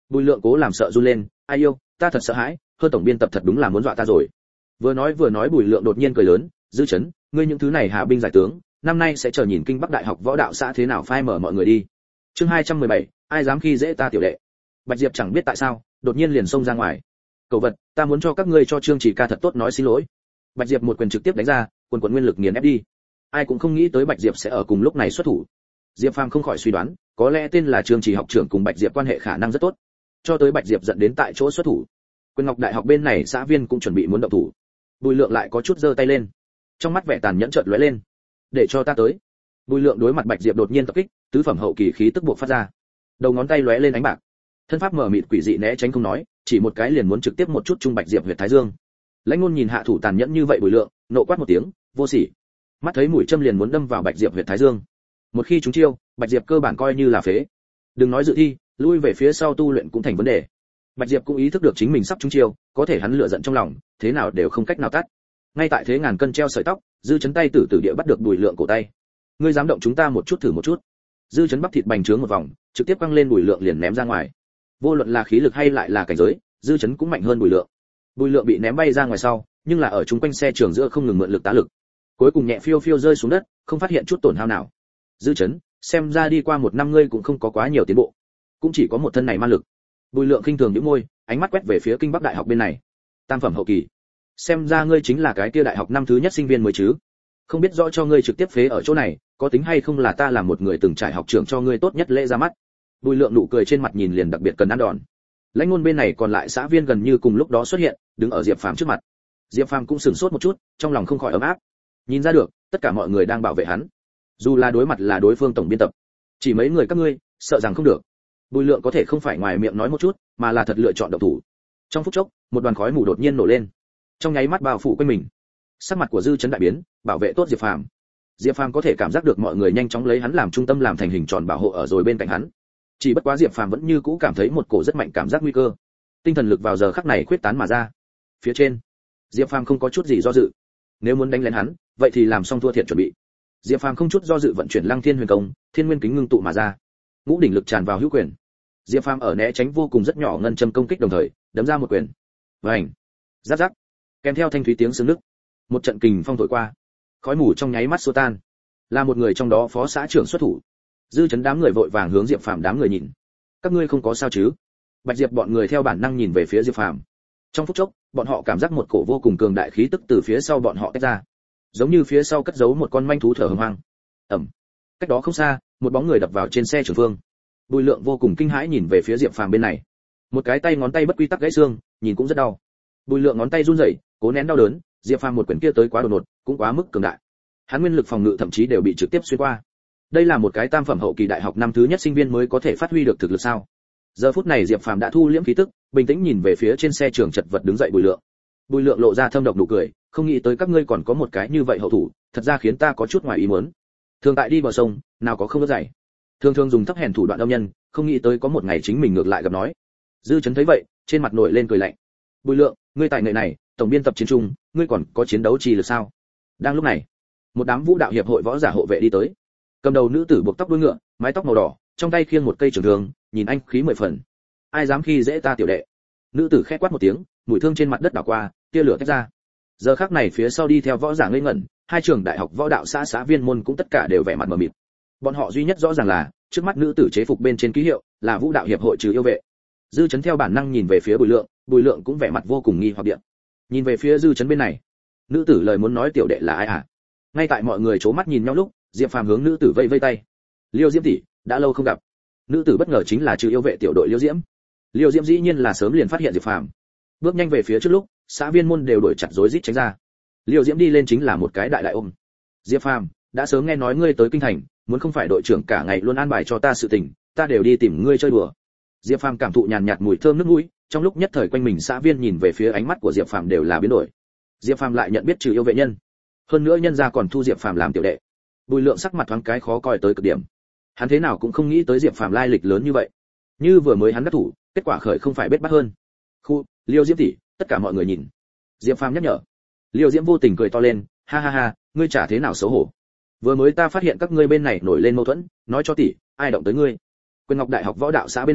Bùi Lượng cố làm sợ run lên, ai yêu, ta thật sợ hãi, hơn tổng biên tập thật đúng là muốn dọa ta rồi. Vừa nói Bùi Lượng đột nhiên cười lớn, Dư Chấn, ngươi những thứ này hạ binh giải tướng, năm nay sẽ chờ nhìn Kinh Bắc Đại học Võ Đạo xã thế nào phai mở mọi người đi. Chương 217, ai dám khi dễ ta tiểu đệ. Bạch Diệp chẳng biết tại sao, đột nhiên liền xông ra ngoài. Cậu vật, ta muốn cho các ngươi cho Trương Chỉ Ca thật tốt nói xin lỗi. Bạch Diệp một quyền trực tiếp đánh ra, quần nguyên lực nghiền ép đi. Ai cũng không nghĩ tới Bạch Diệp sẽ ở cùng lúc này xuất thủ. Diệp Phàm không khỏi suy đoán, có lẽ tên là Trương Chỉ học trưởng cùng Bạch Diệp quan hệ khả năng rất tốt. Cho tới Bạch Diệp dẫn đến tại chỗ xuất thủ. Quyền Ngọc Đại học bên này xã viên cũng chuẩn bị muốn động thủ. Bùi Lượng lại có chút giơ tay lên. Trong mắt vẻ tàn nhẫn chợt lóe lên. Để cho ta tới. Bùi Lượng đối mặt Bạch Diệp đột nhiên tập kích, tứ phẩm hậu kỳ khí tức buộc phát ra. Đầu ngón tay lóe lên ánh bạc. Thân pháp mở mịt quỷ dị né tránh không nói, chỉ một cái liền muốn trực tiếp một chút trung Bạch Diệp huyệt thái dương. Lãnh Ngôn nhìn hạ thủ tàn nhẫn như vậy Bùi Lượng, nộ quát một tiếng, vô sỉ. Mắt thấy mũi châm liền muốn đâm vào Bạch Diệp huyệt thái dương. Một khi trúng chiêu, Bạch Diệp cơ bản coi như là phế. Đừng nói dự thi, lui về phía sau tu luyện cũng thành vấn đề. Bạch Diệp cũng ý thức được chính mình sắp trúng chiêu, có thể hắn lửa giận trong lòng, thế nào đều không cách nào tắt. Ngay tại thế ngàn cân treo sợi tóc, Dư Chấn tay tử địa bắt được Bùi Lượng cổ tay. Ngươi dám động chúng ta một chút thử một chút. Dư Chấn bắp thịt bành trướng một vòng, trực tiếp quăng lên Bùi Lượng liền ném ra ngoài. Vô luận là khí lực hay lại là cảnh giới, Dư Chấn cũng mạnh hơn Bùi Lượng. Bùi Lượng bị ném bay ra ngoài sau, nhưng là ở chung quanh xe trường giữa không ngừng mượn lực tá lực. Cuối cùng nhẹ phiêu phiêu rơi xuống đất, không phát hiện chút tổn hao nào. Dư Chấn, xem ra đi qua một năm ngươi cũng không có quá nhiều tiến bộ, cũng chỉ có một thân này man lực. Bùi Lượng khinh thường nhíu môi, ánh mắt quét về phía Kinh Bắc Đại học bên này. Tam phẩm hậu kỳ, xem ra ngươi chính là cái kia đại học năm thứ nhất sinh viên mới chứ. Không biết rõ cho ngươi trực tiếp phế ở chỗ này, có tính hay không là ta làm một người từng trải học trưởng cho ngươi tốt nhất lễ ra mắt. Bùi Lượng nụ cười trên mặt nhìn liền đặc biệt cần ăn đòn. Lãnh Ngôn bên này còn lại xã viên gần như cùng lúc đó xuất hiện, đứng ở Diệp Phàm trước mặt. Diệp Phàm cũng sửng sốt một chút, trong lòng không khỏi ấm áp. Nhìn ra được, tất cả mọi người đang bảo vệ hắn. Dù là đối mặt là đối phương tổng biên tập, chỉ mấy người các ngươi, sợ rằng không được. Bùi Lượng có thể không phải ngoài miệng nói một chút, mà là thật lựa chọn động thủ. Trong phút chốc, một đoàn khói mù đột nhiên nổ lên, trong nháy mắt bao phủ quanh mình. Sắc mặt của Dư Chấn đại biến, bảo vệ tốt Diệp Phàm. Diệp Phàm có thể cảm giác được mọi người nhanh chóng lấy hắn làm trung tâm làm thành hình tròn bảo hộ ở rồi bên cạnh hắn. Chỉ bất quá Diệp Phàm vẫn như cũ cảm thấy một cổ rất mạnh cảm giác nguy cơ. Tinh thần lực vào giờ khắc này khuyết tán mà ra. Phía trên, Diệp Phàm không có chút gì do dự. Nếu muốn đánh lén hắn, vậy thì làm xong thua thiệt chuẩn bị. Diệp Phàm không chút do dự vận chuyển Lăng Thiên Huyền Công, Thiên Nguyên Kính ngưng tụ mà ra. Ngũ đỉnh lực tràn vào hữu quyền. Diệp Phàm ở né tránh vô cùng rất nhỏ ngân châm công kích đồng thời, đấm ra một quyền. Vành, rắc rắc, kèm theo thanh thúy tiếng xương nứt. Một trận kình phong thổi qua, khói mù trong nháy mắt xua tan. Là một người trong đó phó xã trưởng xuất thủ. Dư Chấn đám người vội vàng hướng Diệp Phàm đám người nhìn. Các ngươi không có sao chứ? Bạch Diệp bọn người theo bản năng nhìn về phía Diệp Phàm. Trong phút chốc, bọn họ cảm giác một cổ vô cùng cường đại khí tức từ phía sau bọn họ tách ra, giống như phía sau cất giấu một con manh thú thở hổn hển. Ầm. Cách đó không xa, một bóng người đập vào trên xe trưởng phương. Bùi Lượng vô cùng kinh hãi nhìn về phía Diệp Phàm bên này. Một cái tay ngón tay bất quy tắc gãy xương, nhìn cũng rất đau. Bùi Lượng ngón tay run rẩy, cố nén đau đớn, Diệp Phàm một quyền kia tới quá đột ngột, cũng quá mức cường đại. Hắn nguyên lực phòng ngự thậm chí đều bị trực tiếp xuyên qua. Đây là một cái tam phẩm hậu kỳ đại học năm thứ nhất sinh viên mới có thể phát huy được thực lực sao? Giờ phút này Diệp Phàm đã thu liễm khí tức, bình tĩnh nhìn về phía trên xe trường chật vật đứng dậy Bùi Lượng. Bùi Lượng lộ ra thâm độc nụ cười, không nghĩ tới các ngươi còn có một cái như vậy hậu thủ, thật ra khiến ta có chút ngoài ý muốn. Thường tại đi bờ sông, nào có không có dày. Thường dùng thấp hèn thủ đoạn âm nhân, không nghĩ tới có một ngày chính mình ngược lại gặp nói. Dư Chấn thấy vậy, trên mặt nổi lên cười lạnh. Bùi Lượng, ngươi tài nghệ này, tổng biên tập chiến trung, ngươi còn có chiến đấu chi lực sao? Đang lúc này, một đám vũ đạo hiệp hội võ giả hộ vệ đi tới. Cầm đầu nữ tử buộc tóc đuôi ngựa, mái tóc màu đỏ, trong tay khiêng một cây trường thương, nhìn anh khí mười phần. Ai dám khi dễ ta tiểu đệ? Nữ tử khẽ quát một tiếng, mũi thương trên mặt đất đảo qua, tia lửa tách ra. Giờ khắc này phía sau đi theo võ giả ngây ngẩn, hai trường đại học võ đạo xã viên môn cũng tất cả đều vẻ mặt mờ mịt. Bọn họ duy nhất rõ ràng là, trước mắt nữ tử chế phục bên trên ký hiệu là vũ đạo hiệp hội trừ yêu vệ. Dư Chấn theo bản năng nhìn về phía Bùi Lượng cũng vẻ mặt vô cùng nghi hoặc điện. Nhìn về phía Dư Chấn bên này, nữ tử lời muốn nói tiểu đệ là ai à? Ngay tại mọi người chố mắt nhìn nhau lúc, Diệp Phàm hướng nữ tử vây vây tay. Liêu Diễm tỷ, đã lâu không gặp. Nữ tử bất ngờ chính là trừ yêu vệ tiểu đội Liêu Diễm. Liêu Diễm dĩ nhiên là sớm liền phát hiện Diệp Phàm, bước nhanh về phía trước lúc, xã viên môn đều đuổi chặt rối rít tránh ra. Liêu Diễm đi lên chính là một cái đại đại ôm. Diệp Phàm, đã sớm nghe nói ngươi tới kinh thành, muốn không phải đội trưởng cả ngày luôn an bài cho ta sự tình, ta đều đi tìm ngươi chơi đùa. Diệp Phàm cảm thụ nhàn nhạt mùi thơm nước mũi, trong lúc nhất thời quanh mình xã viên nhìn về phía ánh mắt của Diệp Phàm đều là biến đổi. Diệp Phàm lại nhận biết trừ yêu vệ nhân, hơn nữa nhân gia còn thu Diệp Phàm làm tiểu đệ. Bùi Lượng sắc mặt thoáng cái khó coi tới cực điểm. Hắn thế nào cũng không nghĩ tới Diệp Phàm lai lịch lớn như vậy. Như vừa mới hắn đắc thủ, kết quả khởi không phải bết bát hơn. Khu, Liêu Diễm tỷ, tất cả mọi người nhìn. Diệp Phàm nhắc nhở. Liêu Diễm vô tình cười to lên, ha ha ha, ngươi chả thế nào xấu hổ. Vừa mới ta phát hiện các ngươi bên này nổi lên mâu thuẫn, nói cho tỷ, ai động tới ngươi. Quyền Ngọc Đại học võ đạo xã bên này,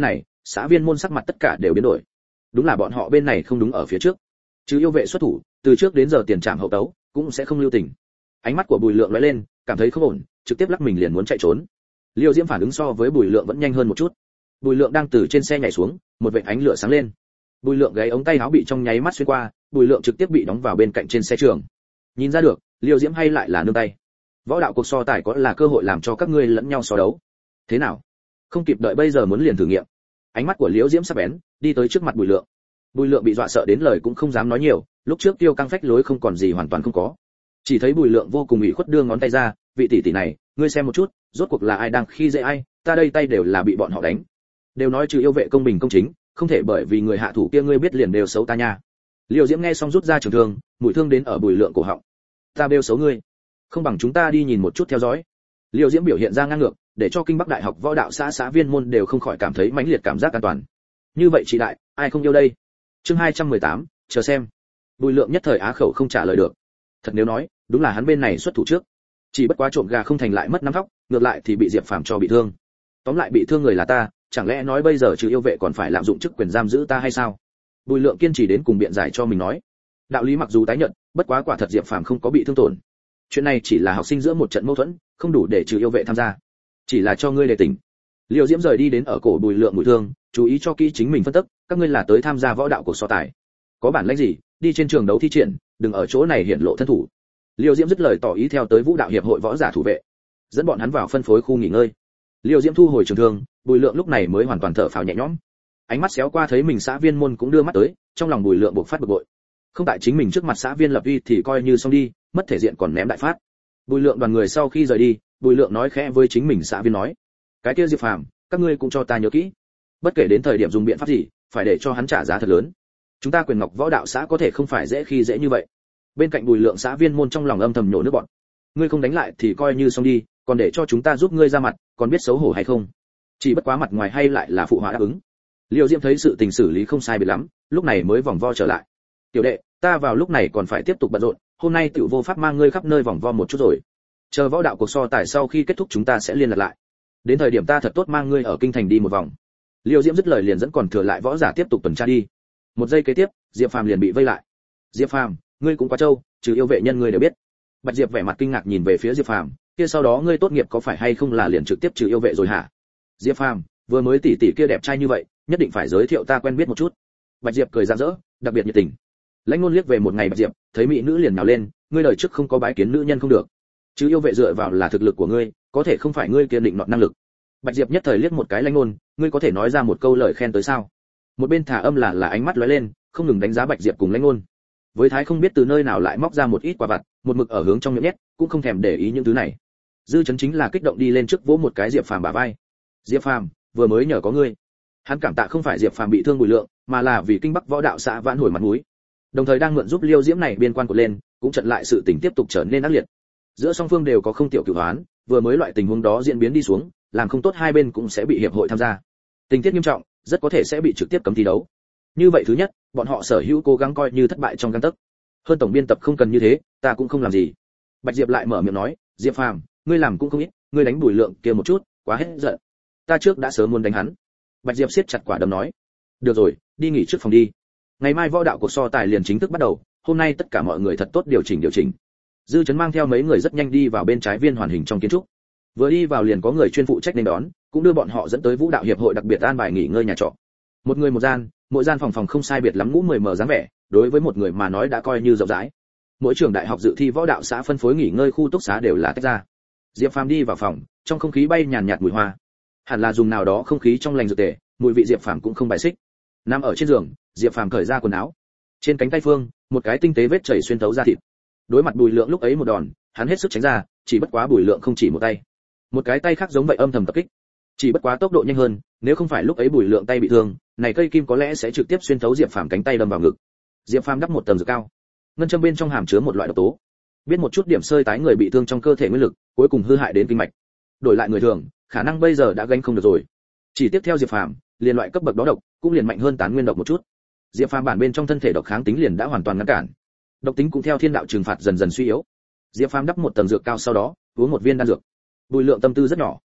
xã viên môn sắc mặt tất cả đều biến đổi. Đúng là bọn họ bên này không đúng ở phía trước. Chứ yêu vệ xuất thủ, từ trước đến giờ tiền trảm hậu tấu, cũng sẽ không lưu tình. Ánh mắt của Bùi Lượng lóe lên, cảm thấy không ổn, trực tiếp lắc mình liền muốn chạy trốn. Liêu Diễm phản ứng so với Bùi Lượng vẫn nhanh hơn một chút. Bùi Lượng đang từ trên xe nhảy xuống, một vệt ánh lửa sáng lên. Bùi Lượng gáy ống tay áo bị trong nháy mắt xuyên qua, Bùi Lượng trực tiếp bị đóng vào bên cạnh trên xe trường. Nhìn ra được, Liêu Diễm hay lại là nương tay. Võ đạo cuộc so tài có là cơ hội làm cho các ngươi lẫn nhau so đấu. Thế nào? Không kịp đợi bây giờ muốn liền thử nghiệm. Ánh mắt của Liêu Diễm sắc bén, đi tới trước mặt Bùi Lượng. Bùi Lượng bị dọa sợ đến lời cũng không dám nói nhiều, lúc trước tiêu căng phách lối không còn gì hoàn toàn không có. Chỉ thấy Bùi Lượng vô cùng ủy khuất đưa ngón tay ra, vị tỷ tỷ này, ngươi xem một chút, rốt cuộc là ai đang khi dễ ai, ta đây tay đều là bị bọn họ đánh. Đều nói trừ yêu vệ công bình công chính, không thể bởi vì người hạ thủ kia ngươi biết liền đều xấu ta nha. Liêu Diễm nghe xong rút ra trường thương, mũi thương đến ở Bùi Lượng cổ họng. Ta bêu xấu ngươi, không bằng chúng ta đi nhìn một chút theo dõi. Liêu Diễm biểu hiện ra ngang ngược, để cho Kinh Bắc Đại học võ đạo xã viên môn đều không khỏi cảm thấy mãnh liệt cảm giác an toàn. Như vậy chị đại, ai không yêu đây? Chương 218, chờ xem. Bùi Lượng nhất thời á khẩu không trả lời được. Thật nếu nói, đúng là hắn bên này xuất thủ trước. Chỉ bất quá trộm gà không thành lại mất nắm tóc, ngược lại thì bị Diệp Phàm cho bị thương. Tóm lại bị thương người là ta, chẳng lẽ nói bây giờ trừ yêu vệ còn phải lạm dụng chức quyền giam giữ ta hay sao? Bùi Lượng kiên trì đến cùng biện giải cho mình nói. Đạo lý mặc dù tái nhận, bất quá quả thật Diệp Phàm không có bị thương tổn. Chuyện này chỉ là học sinh giữa một trận mâu thuẫn, không đủ để trừ yêu vệ tham gia. Chỉ là cho ngươi để tỉnh. Liêu Diễm rời đi đến ở cổ Bùi Lượng mũi thương, chú ý cho kỹ chính mình phân tích, các ngươi là tới tham gia võ đạo cuộc so tài. Có bản lĩnh gì, đi trên trường đấu thi triển, đừng ở chỗ này hiện lộ thân thủ. Liêu Diễm dứt lời tỏ ý theo tới Vũ đạo hiệp hội võ giả thủ vệ, dẫn bọn hắn vào phân phối khu nghỉ ngơi. Liêu Diễm thu hồi trường thương, Bùi Lượng lúc này mới hoàn toàn thở phào nhẹ nhõm. Ánh mắt xéo qua thấy mình xã viên môn cũng đưa mắt tới, trong lòng Bùi Lượng bộc phát bực bội. Không tại chính mình trước mặt xã viên lập uy thì coi như xong đi, mất thể diện còn ném đại phát. Bùi Lượng đoàn người sau khi rời đi, Bùi Lượng nói khẽ với chính mình xã viên nói: cái kia Diệp Phàm, các ngươi cũng cho ta nhớ kỹ, bất kể đến thời điểm dùng biện pháp gì, phải để cho hắn trả giá thật lớn. Chúng ta Quyền Ngọc võ đạo xã có thể không phải dễ khi dễ như vậy. Bên cạnh Bùi Lượng xã viên môn trong lòng âm thầm nhổ nước bọt. Ngươi không đánh lại thì coi như xong đi, còn để cho chúng ta giúp ngươi ra mặt, còn biết xấu hổ hay không? Chỉ bất quá mặt ngoài hay lại là phụ họa đáp ứng. Liêu Diễm thấy sự tình xử lý không sai biệt lắm, lúc này mới vòng vo trở lại. Tiểu đệ, ta vào lúc này còn phải tiếp tục bận rộn, hôm nay tiểu vô pháp mang ngươi khắp nơi vòng vo một chút rồi. Chờ võ đạo cuộc so tài sau khi kết thúc chúng ta sẽ liên lạc lại. Đến thời điểm ta thật tốt mang ngươi ở kinh thành đi một vòng. Liêu Diễm dứt lời liền dẫn còn thừa lại võ giả tiếp tục tuần tra đi. Một giây kế tiếp, Diệp Phàm liền bị vây lại. Diệp Phàm, ngươi cũng quá trâu, trừ yêu vệ nhân ngươi đều biết. Bạch Diệp vẻ mặt kinh ngạc nhìn về phía Diệp Phàm, kia sau đó ngươi tốt nghiệp có phải hay không là liền trực tiếp trừ yêu vệ rồi hả? Diệp Phàm, vừa mới tỷ tỷ kia đẹp trai như vậy, nhất định phải giới thiệu ta quen biết một chút. Bạch Diệp cười rạng rỡ, đặc biệt nhiệt tình. Lãnh Ngôn liếc về một ngày Bạch Diệp, thấy mỹ nữ liền nhào lên, ngươi đời trước không có bái kiến nữ nhân không được. Chứ yêu vệ dựa vào là thực lực của ngươi, có thể không phải ngươi kia định nọt năng lực. Bạch Diệp nhất thời liếc một cái Lãnh Ngôn, ngươi có thể nói ra một câu lời khen tới sao? Một bên thả âm là ánh mắt lóe lên, không ngừng đánh giá Bạch Diệp cùng Lãnh Ngôn. Với thái không biết từ nơi nào lại móc ra một ít quả vặt, một mực ở hướng trong miệng nhét, cũng không thèm để ý những thứ này. Dư Chấn chính là kích động đi lên trước vỗ một cái Diệp Phàm bả vai. Diệp Phàm, vừa mới nhờ có ngươi. Hắn cảm tạ không phải Diệp Phàm bị thương Bùi Lượng, mà là vì Kinh Bắc võ đạo xã vãn hồi mặt mũi. Đồng thời đang mượn giúp Liêu Diễm này biên quan cột lên, cũng chặn lại sự tình tiếp tục trở nên ác liệt. Giữa song phương đều có không tiểu cửu hoán, vừa mới loại tình huống đó diễn biến đi xuống, làm không tốt hai bên cũng sẽ bị hiệp hội tham gia. Tình tiết nghiêm trọng, rất có thể sẽ bị trực tiếp cấm thi đấu. Như vậy thứ nhất, bọn họ sở hữu cố gắng coi như thất bại trong gang tấc. Hơn tổng biên tập không cần như thế, ta cũng không làm gì. Bạch Diệp lại mở miệng nói, Diệp Phàm, ngươi làm cũng không ít, ngươi đánh Bùi Lượng kia một chút, quá hết giận. Ta trước đã sớm muốn đánh hắn. Bạch Diệp siết chặt quả đấm nói, được rồi, đi nghỉ trước phòng đi. Ngày mai võ đạo cuộc so tài liền chính thức bắt đầu, hôm nay tất cả mọi người thật tốt điều chỉnh. Dư Chấn mang theo mấy người rất nhanh đi vào bên trái viên hoàn hình trong kiến trúc. Vừa đi vào liền có người chuyên phụ trách nên đón, cũng đưa bọn họ dẫn tới Vũ đạo hiệp hội đặc biệt an bài nghỉ ngơi nhà trọ. Một người một gian, mỗi gian phòng không sai biệt lắm ngũ 10m dáng vẻ, đối với một người mà nói đã coi như rộng rãi. Mỗi trường đại học dự thi võ đạo xã phân phối nghỉ ngơi khu túc xá đều là tách ra. Diệp Phàm đi vào phòng, trong không khí bay nhàn nhạt mùi hoa. Hẳn là dùng nào đó không khí trong lành dược tề, mùi vị Diệp Phàm cũng không bài xích. Nằm ở trên giường, Diệp Phàm cởi ra quần áo. Trên cánh tay phương, một cái tinh tế vết chảy xuyên thấu ra thịt. Đối mặt Bùi Lượng lúc ấy một đòn, hắn hết sức tránh ra, chỉ bất quá Bùi Lượng không chỉ một tay. Một cái tay khác giống vậy âm thầm tập kích. Chỉ bất quá tốc độ nhanh hơn, nếu không phải lúc ấy Bùi Lượng tay bị thương, này cây kim có lẽ sẽ trực tiếp xuyên thấu Diệp Phàm cánh tay đâm vào ngực. Diệp Phàm đắp một tầng dược cao. Ngân châm bên trong hàm chứa một loại độc tố. Biết một chút điểm sơi tái người bị thương trong cơ thể nguyên lực, cuối cùng hư hại đến kinh mạch. Đổi lại người thường, khả năng bây giờ đã gánh không được rồi. Chỉ tiếp theo Diệp Phàm, liền loại cấp bậc đó độc, cũng liền mạnh hơn tán nguyên độc một chút. Diệp Phàm bản bên trong thân thể độc kháng tính liền đã hoàn toàn ngăn cản. Độc tính cũng theo thiên đạo trừng phạt dần dần suy yếu. Diệp Phàm đắp một tầng dược cao sau đó, uống một viên đan dược. Bùi Lượng tâm tư rất nhỏ.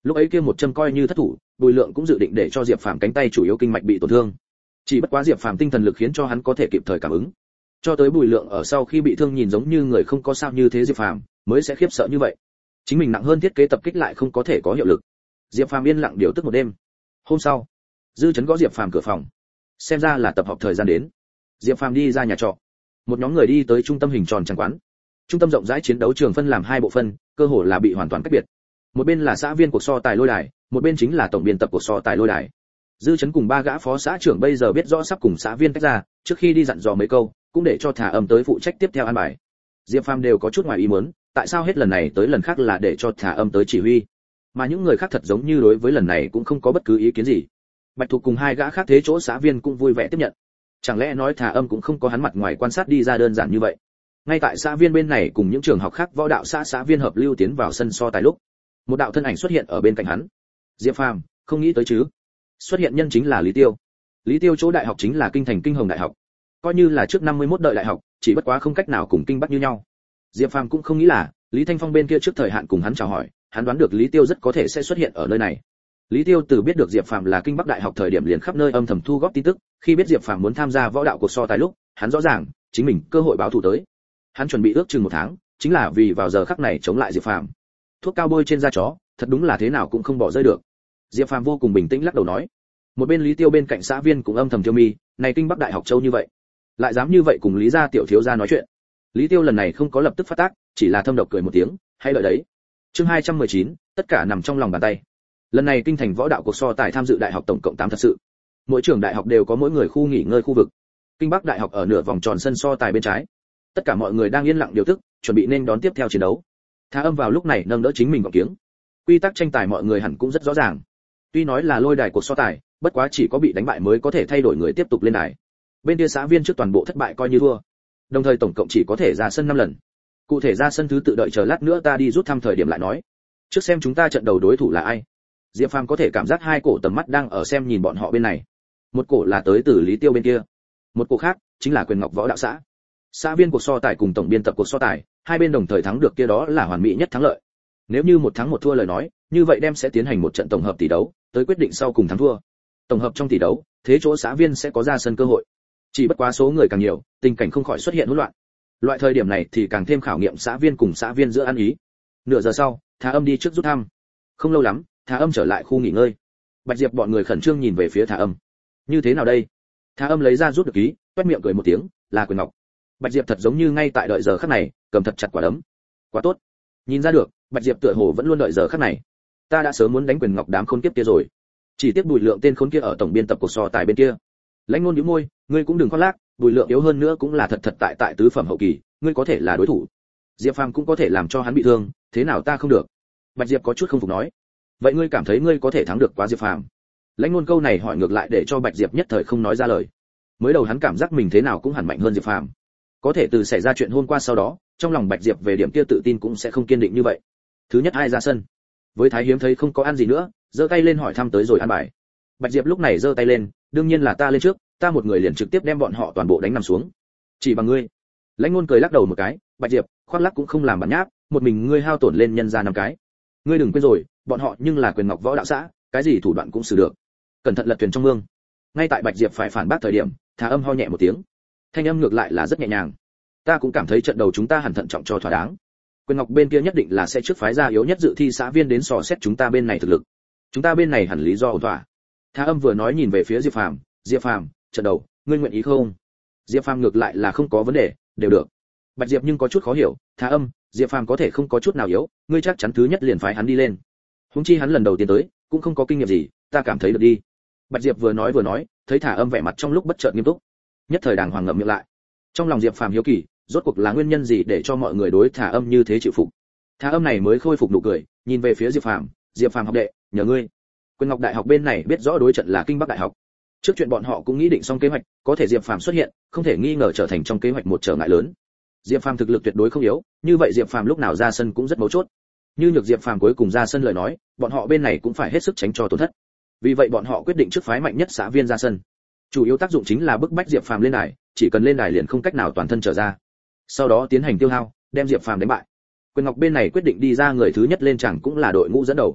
Lúc ấy kia một châm coi như thất thủ, Bùi Lượng cũng dự định để cho Diệp Phàm cánh tay chủ yếu kinh mạch bị tổn thương. Chỉ bất quá Diệp Phàm tinh thần lực khiến cho hắn có thể kịp thời cảm ứng. Cho tới Bùi Lượng ở sau khi bị thương nhìn giống như người không có sao như thế Diệp Phàm mới sẽ khiếp sợ như vậy. Chính mình nặng hơn thiết kế tập kích lại không có thể có hiệu lực. Diệp Phàm yên lặng điều tức một đêm. Hôm sau, Dư Chấn gõ Diệp Phàm cửa phòng. Xem ra là tập hợp thời gian đến. Diệp Phàm đi ra nhà trọ. Một nhóm người đi tới trung tâm hình tròn tràng quán. Trung tâm rộng rãi chiến đấu trường phân làm hai bộ phân, cơ hồ là bị hoàn toàn cách biệt. Một bên là xã viên cuộc so tài lôi đài, một bên chính là tổng biên tập cuộc so tài lôi đài. Dư Chấn cùng ba gã phó xã trưởng bây giờ biết rõ sắp cùng xã viên tách ra, trước khi đi dặn dò mấy câu, cũng để cho Thả Âm tới phụ trách tiếp theo an bài. Diệp Phàm đều có chút ngoài ý muốn, tại sao hết lần này tới lần khác là để cho Thả Âm tới chỉ huy, mà những người khác thật giống như đối với lần này cũng không có bất cứ ý kiến gì. Bạch Thục cùng hai gã khác thế chỗ xã viên cũng vui vẻ tiếp nhận. Chẳng lẽ nói Thả Âm cũng không có hắn mặt ngoài quan sát đi ra đơn giản như vậy? Ngay tại xã viên bên này cùng những trường học khác võ đạo xã viên hợp lưu tiến vào sân so tài lúc, một đạo thân ảnh xuất hiện ở bên cạnh hắn. Diệp Phàm, không nghĩ tới chứ? Xuất hiện nhân chính là Lý Tiêu. Lý Tiêu chỗ đại học chính là Kinh Thành Kinh Hồng đại học, coi như là trước 51 đợi đại học, chỉ bất quá không cách nào cùng Kinh Bắc như nhau. Diệp Phàm cũng không nghĩ là Lý Thanh Phong bên kia trước thời hạn cùng hắn chào hỏi, hắn đoán được Lý Tiêu rất có thể sẽ xuất hiện ở nơi này. Lý Tiêu từ biết được Diệp Phàm là Kinh Bắc đại học thời điểm liền khắp nơi âm thầm thu góp tin tức, khi biết Diệp Phàm muốn tham gia võ đạo cuộc so tài lúc, hắn rõ ràng chính mình cơ hội báo thù tới. Hắn chuẩn bị ước chừng 1 tháng, chính là vì vào giờ khắc này chống lại Diệp Phàm. Thuốc cao bôi trên da chó, thật đúng là thế nào cũng không bỏ rơi được. Diệp Phàm vô cùng bình tĩnh lắc đầu nói. Một bên Lý Tiêu bên cạnh xã viên cũng âm thầm tiêu mi, này Kinh Bắc đại học châu như vậy, lại dám như vậy cùng Lý gia tiểu thiếu gia nói chuyện. Lý Tiêu lần này không có lập tức phát tác, chỉ là thâm độc cười một tiếng, hay lợi đấy. Chương 219, tất cả nằm trong lòng bàn tay. Lần này Kinh Thành võ đạo cuộc so tài tham dự đại học tổng cộng 8 thật sự. Mỗi trường đại học đều có mỗi người khu nghỉ ngơi khu vực. Kinh Bắc đại học ở nửa vòng tròn sân so tài bên trái. Tất cả mọi người đang yên lặng điều tức, chuẩn bị nên đón tiếp theo chiến đấu. Thả Âm vào lúc này nâng đỡ chính mình gọng kiếng. Quy tắc tranh tài mọi người hẳn cũng rất rõ ràng. Tuy nói là lôi đài cuộc so tài, bất quá chỉ có bị đánh bại mới có thể thay đổi người tiếp tục lên đài. Bên kia xã viên trước toàn bộ thất bại coi như thua. Đồng thời tổng cộng chỉ có thể ra sân 5 lần. Cụ thể ra sân thứ tự đợi chờ lát nữa ta đi rút thăm thời điểm lại nói. Trước xem chúng ta trận đầu đối thủ là ai. Diệp Phàm có thể cảm giác hai cổ tầm mắt đang ở xem nhìn bọn họ bên này. Một cổ là tới từ Lý Tiêu bên kia, một cổ khác chính là Quyền Ngọc võ đạo xã. Xã viên cuộc so tài cùng tổng biên tập cuộc so tài, hai bên đồng thời thắng được kia đó là hoàn mỹ nhất thắng lợi. Nếu như 1 thắng 1 thua lời nói, như vậy đem sẽ tiến hành một trận tổng hợp tỷ đấu, tới quyết định sau cùng thắng thua. Tổng hợp trong tỷ đấu, thế chỗ xã viên sẽ có ra sân cơ hội. Chỉ bất quá số người càng nhiều, tình cảnh không khỏi xuất hiện hỗn loạn. Loại thời điểm này thì càng thêm khảo nghiệm xã viên cùng xã viên giữa ăn ý. Nửa giờ sau, Thả Âm đi trước rút thăm. Không lâu lắm, Thả Âm trở lại khu nghỉ ngơi. Bạch Diệp bọn người khẩn trương nhìn về phía Thả Âm. Như thế nào đây? Thả Âm lấy ra rút được ký, toét miệng cười một tiếng, là Quyền Ngọc. Bạch Diệp thật giống như ngay tại đợi giờ khắc này, cầm thật chặt quả đấm. Quá tốt. Nhìn ra được, Bạch Diệp tựa hồ vẫn luôn đợi giờ khắc này. Ta đã sớm muốn đánh Quyền Ngọc đám khốn kiếp kia rồi. Chỉ tiếc Bùi Lượng tên khốn kia ở tổng biên tập cuộc so tài bên kia. Lãnh Nôn nhíu môi, ngươi cũng đừng khoác lác, Bùi Lượng yếu hơn nữa cũng là thật tại tứ phẩm hậu kỳ, ngươi có thể là đối thủ. Diệp Phàm cũng có thể làm cho hắn bị thương, thế nào ta không được? Bạch Diệp có chút không phục nói. Vậy ngươi cảm thấy ngươi có thể thắng được quá Diệp Phàm? Lãnh Nôn câu này hỏi ngược lại để cho Bạch Diệp nhất thời không nói ra lời. Mới đầu hắn cảm giác mình thế nào cũng hẳn mạnh hơn Diệp Phàm. Có thể từ xảy ra chuyện hôm qua sau đó, trong lòng Bạch Diệp về điểm kia tự tin cũng sẽ không kiên định như vậy. Thứ nhất ai ra sân? Với Thái Hiếm thấy không có ăn gì nữa, giơ tay lên hỏi thăm tới rồi ăn bài. Bạch Diệp lúc này giơ tay lên, đương nhiên là ta lên trước, ta một người liền trực tiếp đem bọn họ toàn bộ đánh nằm xuống. Chỉ bằng ngươi? Lãnh Nôn cười lắc đầu một cái, Bạch Diệp, khoác lác cũng không làm bản nháp, một mình ngươi hao tổn lên nhân ra 5 cái. Ngươi đừng quên rồi, bọn họ nhưng là Quyền Ngọc võ đạo xã, cái gì thủ đoạn cũng xử được. Cẩn thận lật thuyền trong mương. Ngay tại Bạch Diệp phải phản bác thời điểm, Thả Âm ho nhẹ một tiếng. Thanh âm ngược lại là rất nhẹ nhàng. Ta cũng cảm thấy trận đầu chúng ta hẳn thận trọng cho thỏa đáng. Quyền Ngọc bên kia nhất định là sẽ trước phái ra yếu nhất dự thi xã viên đến dò xét chúng ta bên này thực lực. Chúng ta bên này hẳn lý do ổn thỏa. Thả Âm vừa nói nhìn về phía Diệp Phàm, Diệp Phàm, trận đầu, ngươi nguyện ý không? Diệp Phàm ngược lại là không có vấn đề, đều được. Bạch Diệp nhưng có chút khó hiểu, Thả Âm, Diệp Phàm có thể không có chút nào yếu, ngươi chắc chắn thứ nhất liền phái hắn đi lên. Huống chi hắn lần đầu tiên tới, cũng không có kinh nghiệm gì, ta cảm thấy được đi. Bạch Diệp vừa nói, thấy Thả Âm vẻ mặt trong lúc bất chợt nghiêm túc, nhất thời đàng hoàng ngậm miệng lại. Trong lòng Diệp Phàm hiếu kỳ, rốt cuộc là nguyên nhân gì để cho mọi người đối Thả Âm như thế chịu phục. Thả Âm này mới khôi phục nụ cười, nhìn về phía Diệp Phàm học đệ, nhờ ngươi. Quyền Ngọc đại học bên này biết rõ đối trận là Kinh Bắc đại học. Trước chuyện bọn họ cũng nghĩ định xong kế hoạch, có thể Diệp Phàm xuất hiện, không thể nghi ngờ trở thành trong kế hoạch một trở ngại lớn. Diệp Phàm thực lực tuyệt đối không yếu, như vậy Diệp Phàm lúc nào ra sân cũng rất mấu chốt. Như nhược Diệp Phàm cuối cùng ra sân lời nói, bọn họ bên này cũng phải hết sức tránh cho tổn thất. Vì vậy bọn họ quyết định trước phái mạnh nhất xã viên ra sân. Chủ yếu tác dụng chính là bức bách Diệp Phàm lên đài, chỉ cần lên đài liền không cách nào toàn thân trở ra. Sau đó tiến hành tiêu hao, đem Diệp Phàm đánh bại. Quyền Ngọc bên này quyết định đi ra người thứ nhất lên chẳng cũng là đội ngũ dẫn đầu.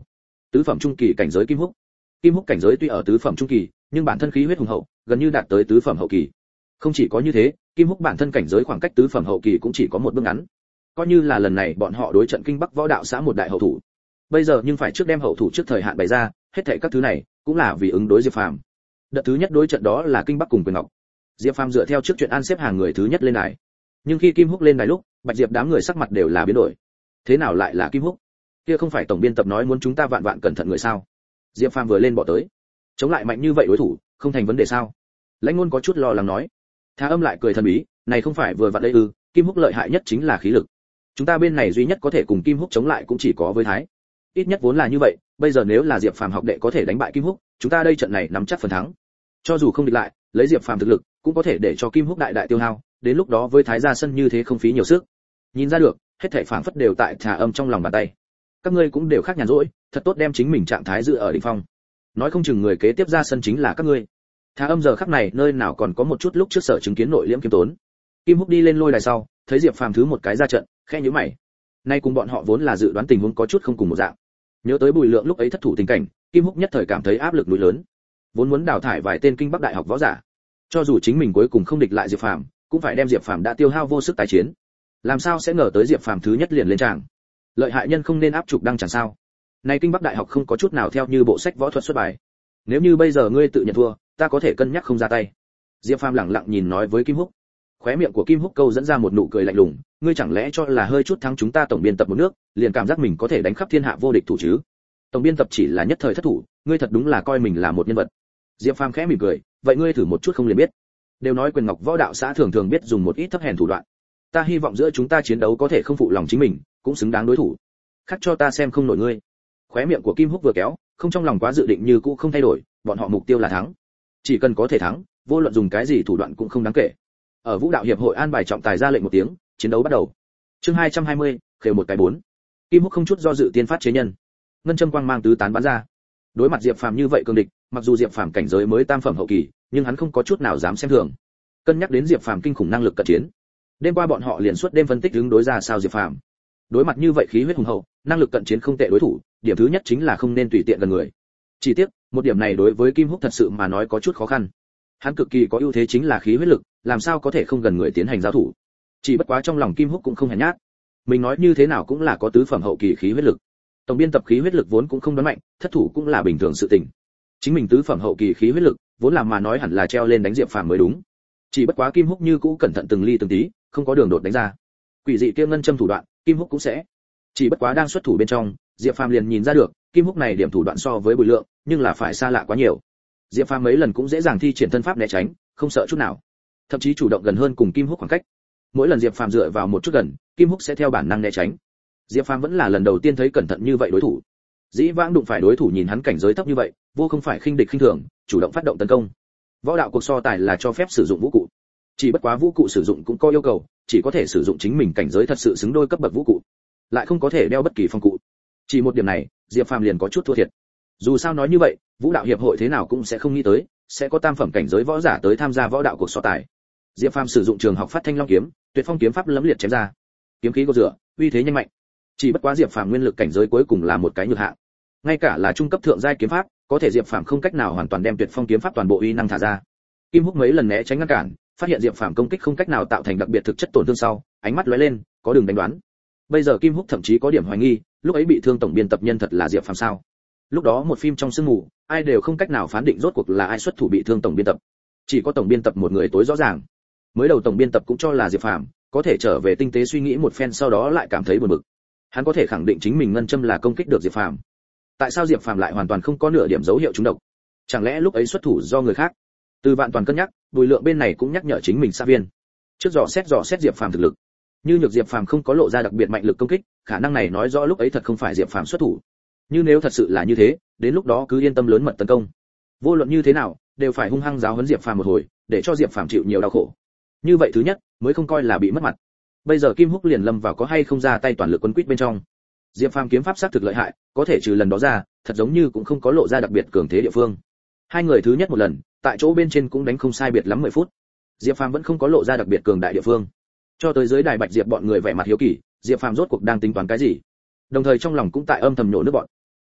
tứ phẩm trung kỳ cảnh giới Kim Húc. Kim Húc cảnh giới tuy ở tứ phẩm trung kỳ, nhưng bản thân khí huyết hùng hậu, gần như đạt tới tứ phẩm hậu kỳ. Không chỉ có như thế, Kim Húc bản thân cảnh giới khoảng cách tứ phẩm hậu kỳ cũng chỉ có một bước ngắn. Coi như là lần này bọn họ đối trận Kinh Bắc Võ Đạo xã một đại hậu thủ. Bây giờ nhưng phải trước đem hậu thủ trước thời hạn bày ra, hết thảy các thứ này cũng là vì ứng đối Diệp Phàm. Đợt thứ nhất đối trận đó là Kinh Bắc cùng Quyền Ngọc. Diệp Phàm dựa theo trước chuyện an xếp hàng người thứ nhất lên đài. Nhưng khi Kim Húc lên đài lúc, Bạch Diệp đám người sắc mặt đều là biến đổi. Thế nào lại là Kim Húc? Kia không phải tổng biên tập nói muốn chúng ta vạn vạn cẩn thận người sao? Diệp Phàm vừa lên bỏ tới, chống lại mạnh như vậy đối thủ, không thành vấn đề sao? Lãnh Ngôn có chút lo lắng nói. Thá Âm lại cười thần bí, này không phải vừa vặn đây ư? Kim Húc lợi hại nhất chính là khí lực. Chúng ta bên này duy nhất có thể cùng Kim Húc chống lại cũng chỉ có với Thái. Ít nhất vốn là như vậy, bây giờ nếu là Diệp Phàm học đệ có thể đánh bại Kim Húc, chúng ta đây trận này nắm chắc phần thắng. Cho dù không địch lại, lấy Diệp Phàm thực lực, cũng có thể để cho Kim Húc đại đại tiêu hao, đến lúc đó với Thái ra sân như thế không phí nhiều sức. Nhìn ra được, hết thảy phảng phất đều tại Thả Âm trong lòng bàn tay. Các ngươi cũng đều khác nhàn rỗi, thật tốt đem chính mình trạng thái giữ ở đỉnh phong. Nói không chừng người kế tiếp ra sân chính là các ngươi. Thả Âm giờ khắc này nơi nào còn có một chút lúc trước sở chứng kiến nội liễm kiêm tốn. Kim Húc đi lên lôi đài sau, thấy Diệp Phàm thứ một cái ra trận, khẽ nhíu mày. Nay cùng bọn họ vốn là dự đoán tình huống có chút không cùng một dạng. Nhớ tới Bùi Lượng lúc ấy thất thủ tình cảnh, Kim Húc nhất thời cảm thấy áp lực núi lớn. Vốn muốn đào thải vài tên Kinh Bắc đại học võ giả, cho dù chính mình cuối cùng không địch lại Diệp Phàm, cũng phải đem Diệp Phàm đã tiêu hao vô sức tái chiến. Làm sao sẽ ngờ tới Diệp Phàm thứ nhất liền lên tràng? Lợi hại nhân không nên áp trục đăng chẳng sao? Này Kinh Bắc đại học không có chút nào theo như bộ sách võ thuật xuất bài. Nếu như bây giờ ngươi tự nhận thua, ta có thể cân nhắc không ra tay. Diệp Phàm lẳng lặng nhìn nói với Kim Húc. Khóe miệng của Kim Húc câu dẫn ra một nụ cười lạnh lùng, ngươi chẳng lẽ cho là hơi chút thắng chúng ta tổng biên tập một nước, liền cảm giác mình có thể đánh khắp thiên hạ vô địch thủ chứ? Tổng biên tập chỉ là nhất thời thất thủ, ngươi thật đúng là coi mình là một nhân vật. Diệp Phàm khẽ mỉm cười, vậy ngươi thử một chút không liền biết. Đều nói Quyền Ngọc Võ Đạo xã thường thường biết dùng một ít thấp hèn thủ đoạn. Ta hy vọng giữa chúng ta chiến đấu có thể không phụ lòng chính mình, cũng xứng đáng đối thủ. Khắc cho ta xem không nổi ngươi. Khóe miệng của Kim Húc vừa kéo, không trong lòng quá dự định như cũ không thay đổi, bọn họ mục tiêu là thắng. Chỉ cần có thể thắng, vô luận dùng cái gì thủ đoạn cũng không đáng kể. Ở Vũ đạo hiệp hội an bài trọng tài ra lệnh một tiếng, chiến đấu bắt đầu. Chương 220, khều một cái 4. Kim Húc không chút do dự tiên phát chế nhân. Ngân châm quang mang tứ tán bắn ra. Đối mặt Diệp Phàm như vậy cường địch, mặc dù Diệp Phàm cảnh giới mới tam phẩm hậu kỳ, nhưng hắn không có chút nào dám xem thường. Cân nhắc đến Diệp Phàm kinh khủng năng lực cận chiến, đêm qua bọn họ liền suốt đêm phân tích ứng đối ra sao Diệp Phàm. Đối mặt như vậy khí huyết hùng hậu, năng lực cận chiến không tệ đối thủ, điểm thứ nhất chính là không nên tùy tiện gần người. Chỉ tiếc, một điểm này đối với Kim Húc thật sự mà nói có chút khó khăn. Hắn cực kỳ có ưu thế chính là khí huyết lực, làm sao có thể không gần người tiến hành giao thủ. Chỉ bất quá trong lòng Kim Húc cũng không hèn nhát. Mình nói như thế nào cũng là có tứ phẩm hậu kỳ khí huyết lực. Tổng biên tập khí huyết lực vốn cũng không đoán mạnh, thất thủ cũng là bình thường sự tình. Chính mình tứ phẩm hậu kỳ khí huyết lực, vốn là mà nói hẳn là treo lên đánh Diệp Phàm mới đúng. Chỉ bất quá Kim Húc như cũ cẩn thận từng ly từng tí, không có đường đột đánh ra. Quỷ dị kia ngân châm thủ đoạn, Kim Húc cũng sẽ. Chỉ bất quá đang xuất thủ bên trong, Diệp Phàm liền nhìn ra được, Kim Húc này điểm thủ đoạn so với Bùi Lượng, nhưng là phải xa lạ quá nhiều. Diệp Phàm mấy lần cũng dễ dàng thi triển thân pháp né tránh, không sợ chút nào. Thậm chí chủ động gần hơn cùng Kim Húc khoảng cách. Mỗi lần Diệp Phàm dựa vào một chút gần, Kim Húc sẽ theo bản năng né tránh. Diệp Phàm vẫn là lần đầu tiên thấy cẩn thận như vậy đối thủ. Dĩ vãng đụng phải đối thủ nhìn hắn cảnh giới thấp như vậy, vô không phải khinh địch khinh thường, chủ động phát động tấn công. Võ đạo cuộc so tài là cho phép sử dụng vũ cụ. Chỉ bất quá vũ cụ sử dụng cũng có yêu cầu, chỉ có thể sử dụng chính mình cảnh giới thật sự xứng đôi cấp bậc vũ cụ, lại không có thể đeo bất kỳ phong cụ. Chỉ một điểm này, Diệp Phàm liền có chút thua thiệt. Dù sao nói như vậy, Vũ đạo hiệp hội thế nào cũng sẽ không nghĩ tới, sẽ có tam phẩm cảnh giới võ giả tới tham gia võ đạo cuộc so tài. Diệp Phàm sử dụng trường học phát thanh long kiếm, tuyệt phong kiếm pháp lẫm liệt chém ra. Kiếm khí có rửa, uy thế nhanh mạnh. Chỉ bất quá Diệp Phàm nguyên lực cảnh giới cuối cùng là một cái nhược hạng. Ngay cả là trung cấp thượng giai kiếm pháp, có thể Diệp Phàm không cách nào hoàn toàn đem tuyệt phong kiếm pháp toàn bộ uy năng thả ra. Kim Húc mấy lần né tránh ngăn cản, phát hiện Diệp Phàm công kích không cách nào tạo thành đặc biệt thực chất tổn thương sau, ánh mắt lóe lên, có đường đánh đoán. Bây giờ Kim Húc thậm chí có điểm hoài nghi, lúc ấy bị thương tổng biên tập nhân thật là Diệp Phàm sao? Lúc đó một phim trong sương mù, ai đều không cách nào phán định rốt cuộc là ai xuất thủ bị thương tổng biên tập. Chỉ có tổng biên tập một người tối rõ ràng. Mới đầu tổng biên tập cũng cho là Diệp Phàm, có thể trở về tinh tế suy nghĩ một phen sau đó lại cảm thấy buồn bực. Hắn có thể khẳng định chính mình ngân châm là công kích được Diệp Phàm. Tại sao Diệp Phàm lại hoàn toàn không có nửa điểm dấu hiệu trúng độc? Chẳng lẽ lúc ấy xuất thủ do người khác? Từ Vạn Toàn cân nhắc, Bùi Lượng bên này cũng nhắc nhở chính mình xã viên. Trước dò xét Diệp Phàm thực lực. Như nhược Diệp Phàm không có lộ ra đặc biệt mạnh lực công kích, khả năng này nói rõ lúc ấy thật không phải Diệp Phàm xuất thủ. Nhưng nếu thật sự là như thế, đến lúc đó cứ yên tâm lớn mật tấn công. Vô luận như thế nào, đều phải hung hăng giáo huấn Diệp Phàm một hồi, để cho Diệp Phàm chịu nhiều đau khổ. Như vậy thứ nhất, mới không coi là bị mất mặt. Bây giờ Kim Húc liền lâm vào có hay không ra tay toàn lực quấn quýt bên trong. Diệp Phàm kiếm pháp sát thực lợi hại, có thể trừ lần đó ra, thật giống như cũng không có lộ ra đặc biệt cường thế địa phương. Hai người thứ nhất một lần, tại chỗ bên trên cũng đánh không sai biệt lắm 10 phút. Diệp Phàm vẫn không có lộ ra đặc biệt cường đại địa phương. Cho tới dưới đài Bạch Diệp bọn người vẻ mặt hiếu kỳ, Diệp Phàm rốt cuộc đang tính toán cái gì? Đồng thời trong lòng cũng tại âm thầm nhổ nước bọn.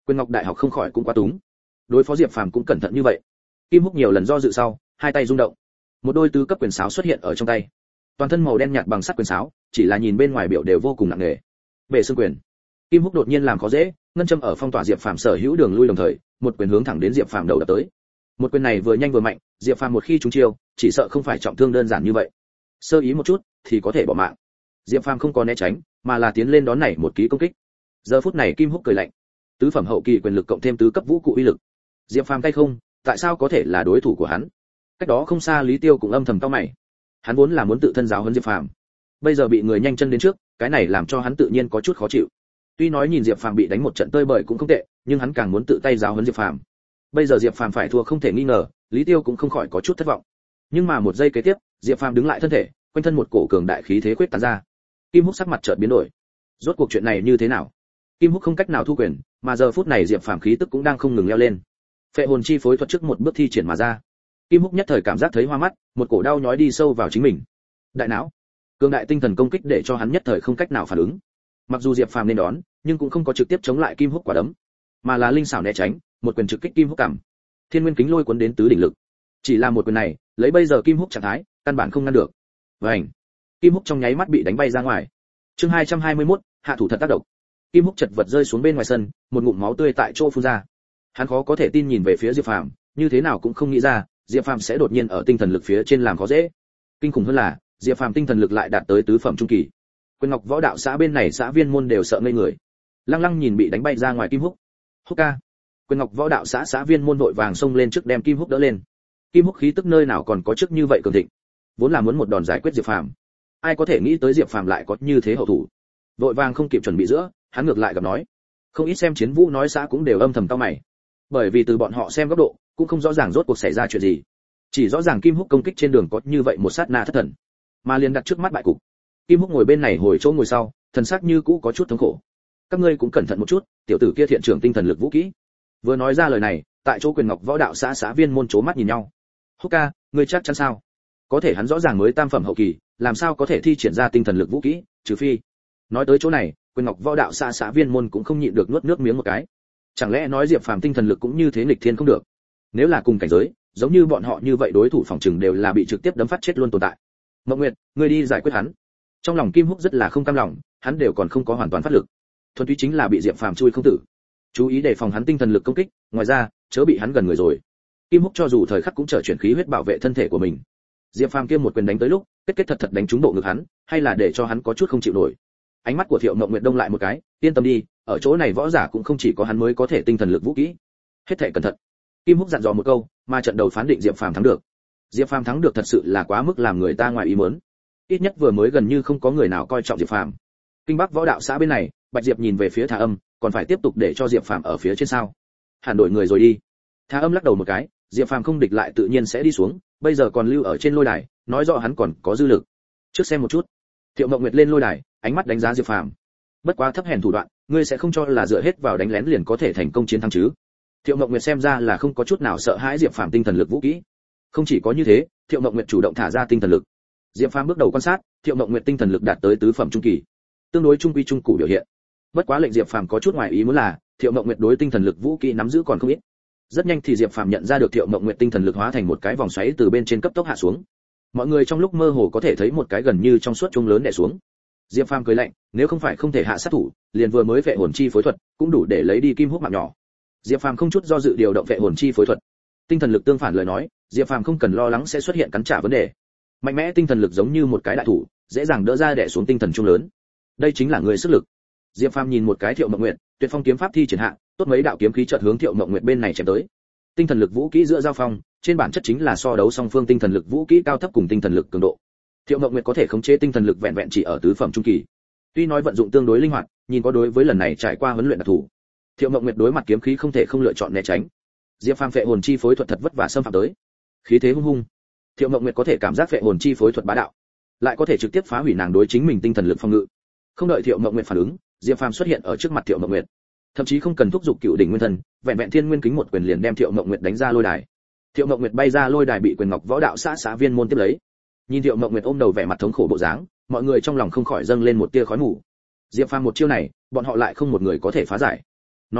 Quyền Ngọc Đại học không khỏi cũng quá túng. Đối phó Diệp Phàm cũng cẩn thận như vậy. Kim Húc nhiều lần do dự sau, hai tay rung động. Một đôi tứ cấp quyền sáo xuất hiện ở trong tay. Toàn thân màu đen nhạt bằng sắt quyền sáo, chỉ là nhìn bên ngoài biểu đều vô cùng nặng nề. Bệ xương quyền. Kim Húc đột nhiên làm khó dễ, ngân châm ở phong tỏa Diệp Phàm sở hữu đường lui đồng thời, một quyền hướng thẳng đến Diệp Phàm đầu đập tới. Một quyền này vừa nhanh vừa mạnh, Diệp Phàm một khi trúng chiêu, chỉ sợ không phải trọng thương đơn giản như vậy. Sơ ý một chút thì có thể bỏ mạng. Diệp Phàm không có né tránh, mà là tiến lên đón này một ký công kích. Giờ phút này Kim Húc cười lạnh. Tứ phẩm hậu kỳ quyền lực cộng thêm tứ cấp vũ cụ uy lực. Diệp Phàm tay không, tại sao có thể là đối thủ của hắn? Cách đó không xa Lý Tiêu cũng âm thầm cau mày. Hắn vốn là muốn tự thân giáo huấn Diệp Phàm, bây giờ bị người nhanh chân đến trước, cái này làm cho hắn tự nhiên có chút khó chịu. Tuy nói nhìn Diệp Phàm bị đánh một trận tơi bời cũng không tệ, nhưng hắn càng muốn tự tay giáo huấn Diệp Phàm. Bây giờ Diệp Phàm phải thua không thể nghi ngờ, Lý Tiêu cũng không khỏi có chút thất vọng. Nhưng mà một giây kế tiếp, Diệp Phàm đứng lại thân thể, quanh thân một cổ cường đại khí thế quyết tán ra. Kim Húc sắc mặt chợt biến đổi. Rốt cuộc chuyện này như thế nào? Kim Húc không cách nào thu quyền, mà giờ phút này Diệp Phàm khí tức cũng đang không ngừng leo lên. Phệ hồn chi phối thuật trước một bước thi triển mà ra. Kim Húc nhất thời cảm giác thấy hoa mắt, một cổ đau nhói đi sâu vào chính mình. Đại não, cường đại tinh thần công kích để cho hắn nhất thời không cách nào phản ứng. Mặc dù Diệp Phàm nên đón, nhưng cũng không có trực tiếp chống lại Kim Húc quả đấm, mà là linh xảo né tránh, một quyền trực kích Kim Húc cằm. Thiên Nguyên kính lôi cuốn đến tứ đỉnh lực. Chỉ là một quyền này, lấy bây giờ Kim Húc trạng thái, căn bản không ngăn được. Vành. Kim Húc trong nháy mắt bị đánh bay ra ngoài. Chương 221, hạ thủ thật tác động. Kim Húc chật vật rơi xuống bên ngoài sân, một ngụm máu tươi tại chỗ phun ra. Hắn khó có thể tin nhìn về phía Diệp Phàm, như thế nào cũng không nghĩ ra, Diệp Phàm sẽ đột nhiên ở tinh thần lực phía trên làm khó dễ. Kinh khủng hơn là, Diệp Phàm tinh thần lực lại đạt tới tứ phẩm trung kỳ. Quyền Ngọc Võ Đạo xã bên này xã viên môn đều sợ ngây người. Lăng Lăng nhìn bị đánh bay ra ngoài Kim Húc. Húc ca. Quyền Ngọc Võ Đạo xã xã viên môn vội vàng xông lên trước đem Kim Húc đỡ lên. Kim Húc khí tức nơi nào còn có trước như vậy cường thịnh. Vốn là muốn một đòn giải quyết Diệp Phàm. Ai có thể nghĩ tới Diệp Phàm lại có như thế hậu thủ. Vội vàng không kịp chuẩn bị giữa, hắn ngược lại gặp nói. Không ít xem chiến vũ nói xã cũng đều âm thầm cau mày. Bởi vì từ bọn họ xem góc độ, cũng không rõ ràng rốt cuộc xảy ra chuyện gì. Chỉ rõ ràng Kim Húc công kích trên đường có như vậy một sát na thất thần, mà liền đặt trước mắt bại cục. Kim Húc ngồi bên này hồi chỗ ngồi sau, thần sắc như cũ có chút thống khổ. Các ngươi cũng cẩn thận một chút, tiểu tử kia thiện trưởng tinh thần lực vũ kỹ. Vừa nói ra lời này, tại chỗ Quyền Ngọc Võ Đạo xã xã viên môn chố mắt nhìn nhau. Húc ca, ngươi chắc chắn sao? Có thể hắn rõ ràng mới tam phẩm hậu kỳ, làm sao có thể thi triển ra tinh thần lực vũ kỹ, trừ phi. Nói tới chỗ này, Quyền Ngọc Võ Đạo xã xã viên môn cũng không nhịn được nuốt nước miếng một cái. Chẳng lẽ nói Diệp Phàm tinh thần lực cũng như thế nghịch thiên không được? Nếu là cùng cảnh giới, giống như bọn họ như vậy đối thủ phòng trừng đều là bị trực tiếp đấm phát chết luôn tồn tại. Mộng Nguyệt, ngươi đi giải quyết hắn. Trong lòng Kim Húc rất là không cam lòng, hắn đều còn không có hoàn toàn phát lực, thuần túy chính là bị Diệp Phàm chui không tử. Chú ý đề phòng hắn tinh thần lực công kích, ngoài ra, chớ bị hắn gần người rồi. Kim Húc cho dù thời khắc cũng trở chuyển khí huyết bảo vệ thân thể của mình. Diệp Phàm kia một quyền đánh tới lúc, kết thật thật đánh trúng bộ ngực hắn, hay là để cho hắn có chút không chịu nổi. Ánh mắt của Thiệu Mộng Nguyệt đông lại một cái, yên tâm đi, ở chỗ này võ giả cũng không chỉ có hắn mới có thể tinh thần lực vũ kỹ. Hết thảy cẩn thận. Kim Húc dặn dò một câu, mà trận đầu phán định Diệp Phàm thắng được. Diệp Phàm thắng được thật sự là quá mức làm người ta ngoài ý muốn. Ít nhất vừa mới gần như không có người nào coi trọng Diệp Phàm. Kinh Bắc Võ Đạo xã bên này, Bạch Diệp nhìn về phía Thả Âm, còn phải tiếp tục để cho Diệp Phàm ở phía trên sao? Hẳn đổi người rồi đi. Thả Âm lắc đầu một cái, Diệp Phàm không địch lại tự nhiên sẽ đi xuống, bây giờ còn lưu ở trên lôi đài, nói rõ hắn còn có dư lực. Trước xem một chút. Thiệu Mộng Nguyệt lên lôi đài, ánh mắt đánh giá Diệp Phàm. Bất quá thấp hèn thủ đoạn, ngươi sẽ không cho là dựa hết vào đánh lén liền có thể thành công chiến thắng chứ? Thiệu Mộng Nguyệt xem ra là không có chút nào sợ hãi Diệp Phàm tinh thần lực vũ kỹ. Không chỉ có như thế, Thiệu Mộng Nguyệt chủ động thả ra tinh thần lực. Diệp Phàm bước đầu quan sát, Thiệu Mộng Nguyệt tinh thần lực đạt tới tứ phẩm trung kỳ, tương đối trung quy trung cụ biểu hiện. Bất quá lệnh Diệp Phàm có chút ngoài ý muốn là, Thiệu Mộng Nguyệt đối tinh thần lực vũ kỹ nắm giữ còn không ít. Rất nhanh thì Diệp Phàm nhận ra được Thiệu Mộng Nguyệt tinh thần lực hóa thành một cái vòng xoáy từ bên trên cấp tốc hạ xuống. Mọi người trong lúc mơ hồ có thể thấy một cái gần như trong suốt chuông lớn đè xuống. Diệp Phàm cười lạnh, nếu không phải không thể hạ sát thủ, liền vừa mới vệ hồn chi phối thuật, cũng đủ để lấy đi Kim Húc mạng nhỏ. Diệp Phàm không chút do dự điều động vệ hồn chi phối thuật. Tinh thần lực tương phản lời nói, Diệp Phàm không cần lo lắng sẽ xuất hiện cắn trả vấn đề. Mạnh mẽ tinh thần lực giống như một cái đại thủ, dễ dàng đỡ ra đè xuống tinh thần trung lớn. Đây chính là người sức lực. Diệp Phàm nhìn một cái Thiệu Mộng Nguyệt, Tuyệt Phong kiếm pháp thi triển hạ, tốt mấy đạo kiếm khí chợt hướng Thiệu Mộng Nguyệt bên này chém tới. Tinh thần lực vũ kỹ giữa giao phong, trên bản chất chính là so đấu song phương tinh thần lực vũ kỹ cao thấp cùng tinh thần lực cường độ. Thiệu Mộng Nguyệt có thể khống chế tinh thần lực vẹn vẹn chỉ ở tứ phẩm trung kỳ. Tuy nói vận dụng tương đối linh hoạt, nhìn có đối với lần này trải qua huấn luyện đặc thù. Thiệu Mộng Nguyệt đối mặt kiếm khí không thể không lựa chọn né tránh. Diệp Phàm phệ hồn chi phối thuật thật vất vả xâm phạm tới. Khí thế hung hung. Thiệu Mộng Nguyệt có thể cảm giác phệ hồn chi phối thuật bá đạo, lại có thể trực tiếp phá hủy nàng đối chính mình tinh thần lực phòng ngự. Không đợi Thiệu Mộng Nguyệt phản ứng, Diệp Phàm xuất hiện ở trước mặt Thiệu Mộng Nguyệt. Thậm chí không cần thúc giục cựu đỉnh nguyên thần, vẹn vẹn thiên nguyên kính một quyền liền đem Thiệu Mộng Nguyệt đánh ra lôi đài. Thiệu Mộng Nguyệt bay ra lôi đài bị Quyền Ngọc Võ Đạo xã xã viên môn tiếp lấy. Nhìn Thiệu Mộng Nguyệt ôm đầu vẻ mặt thống khổ bộ dáng, mọi người trong lòng không khỏi dâng lên một tia khói mù. Diệp Phàm một chiêu này, bọn họ lại không một người có thể phá giải. Nói cách khác,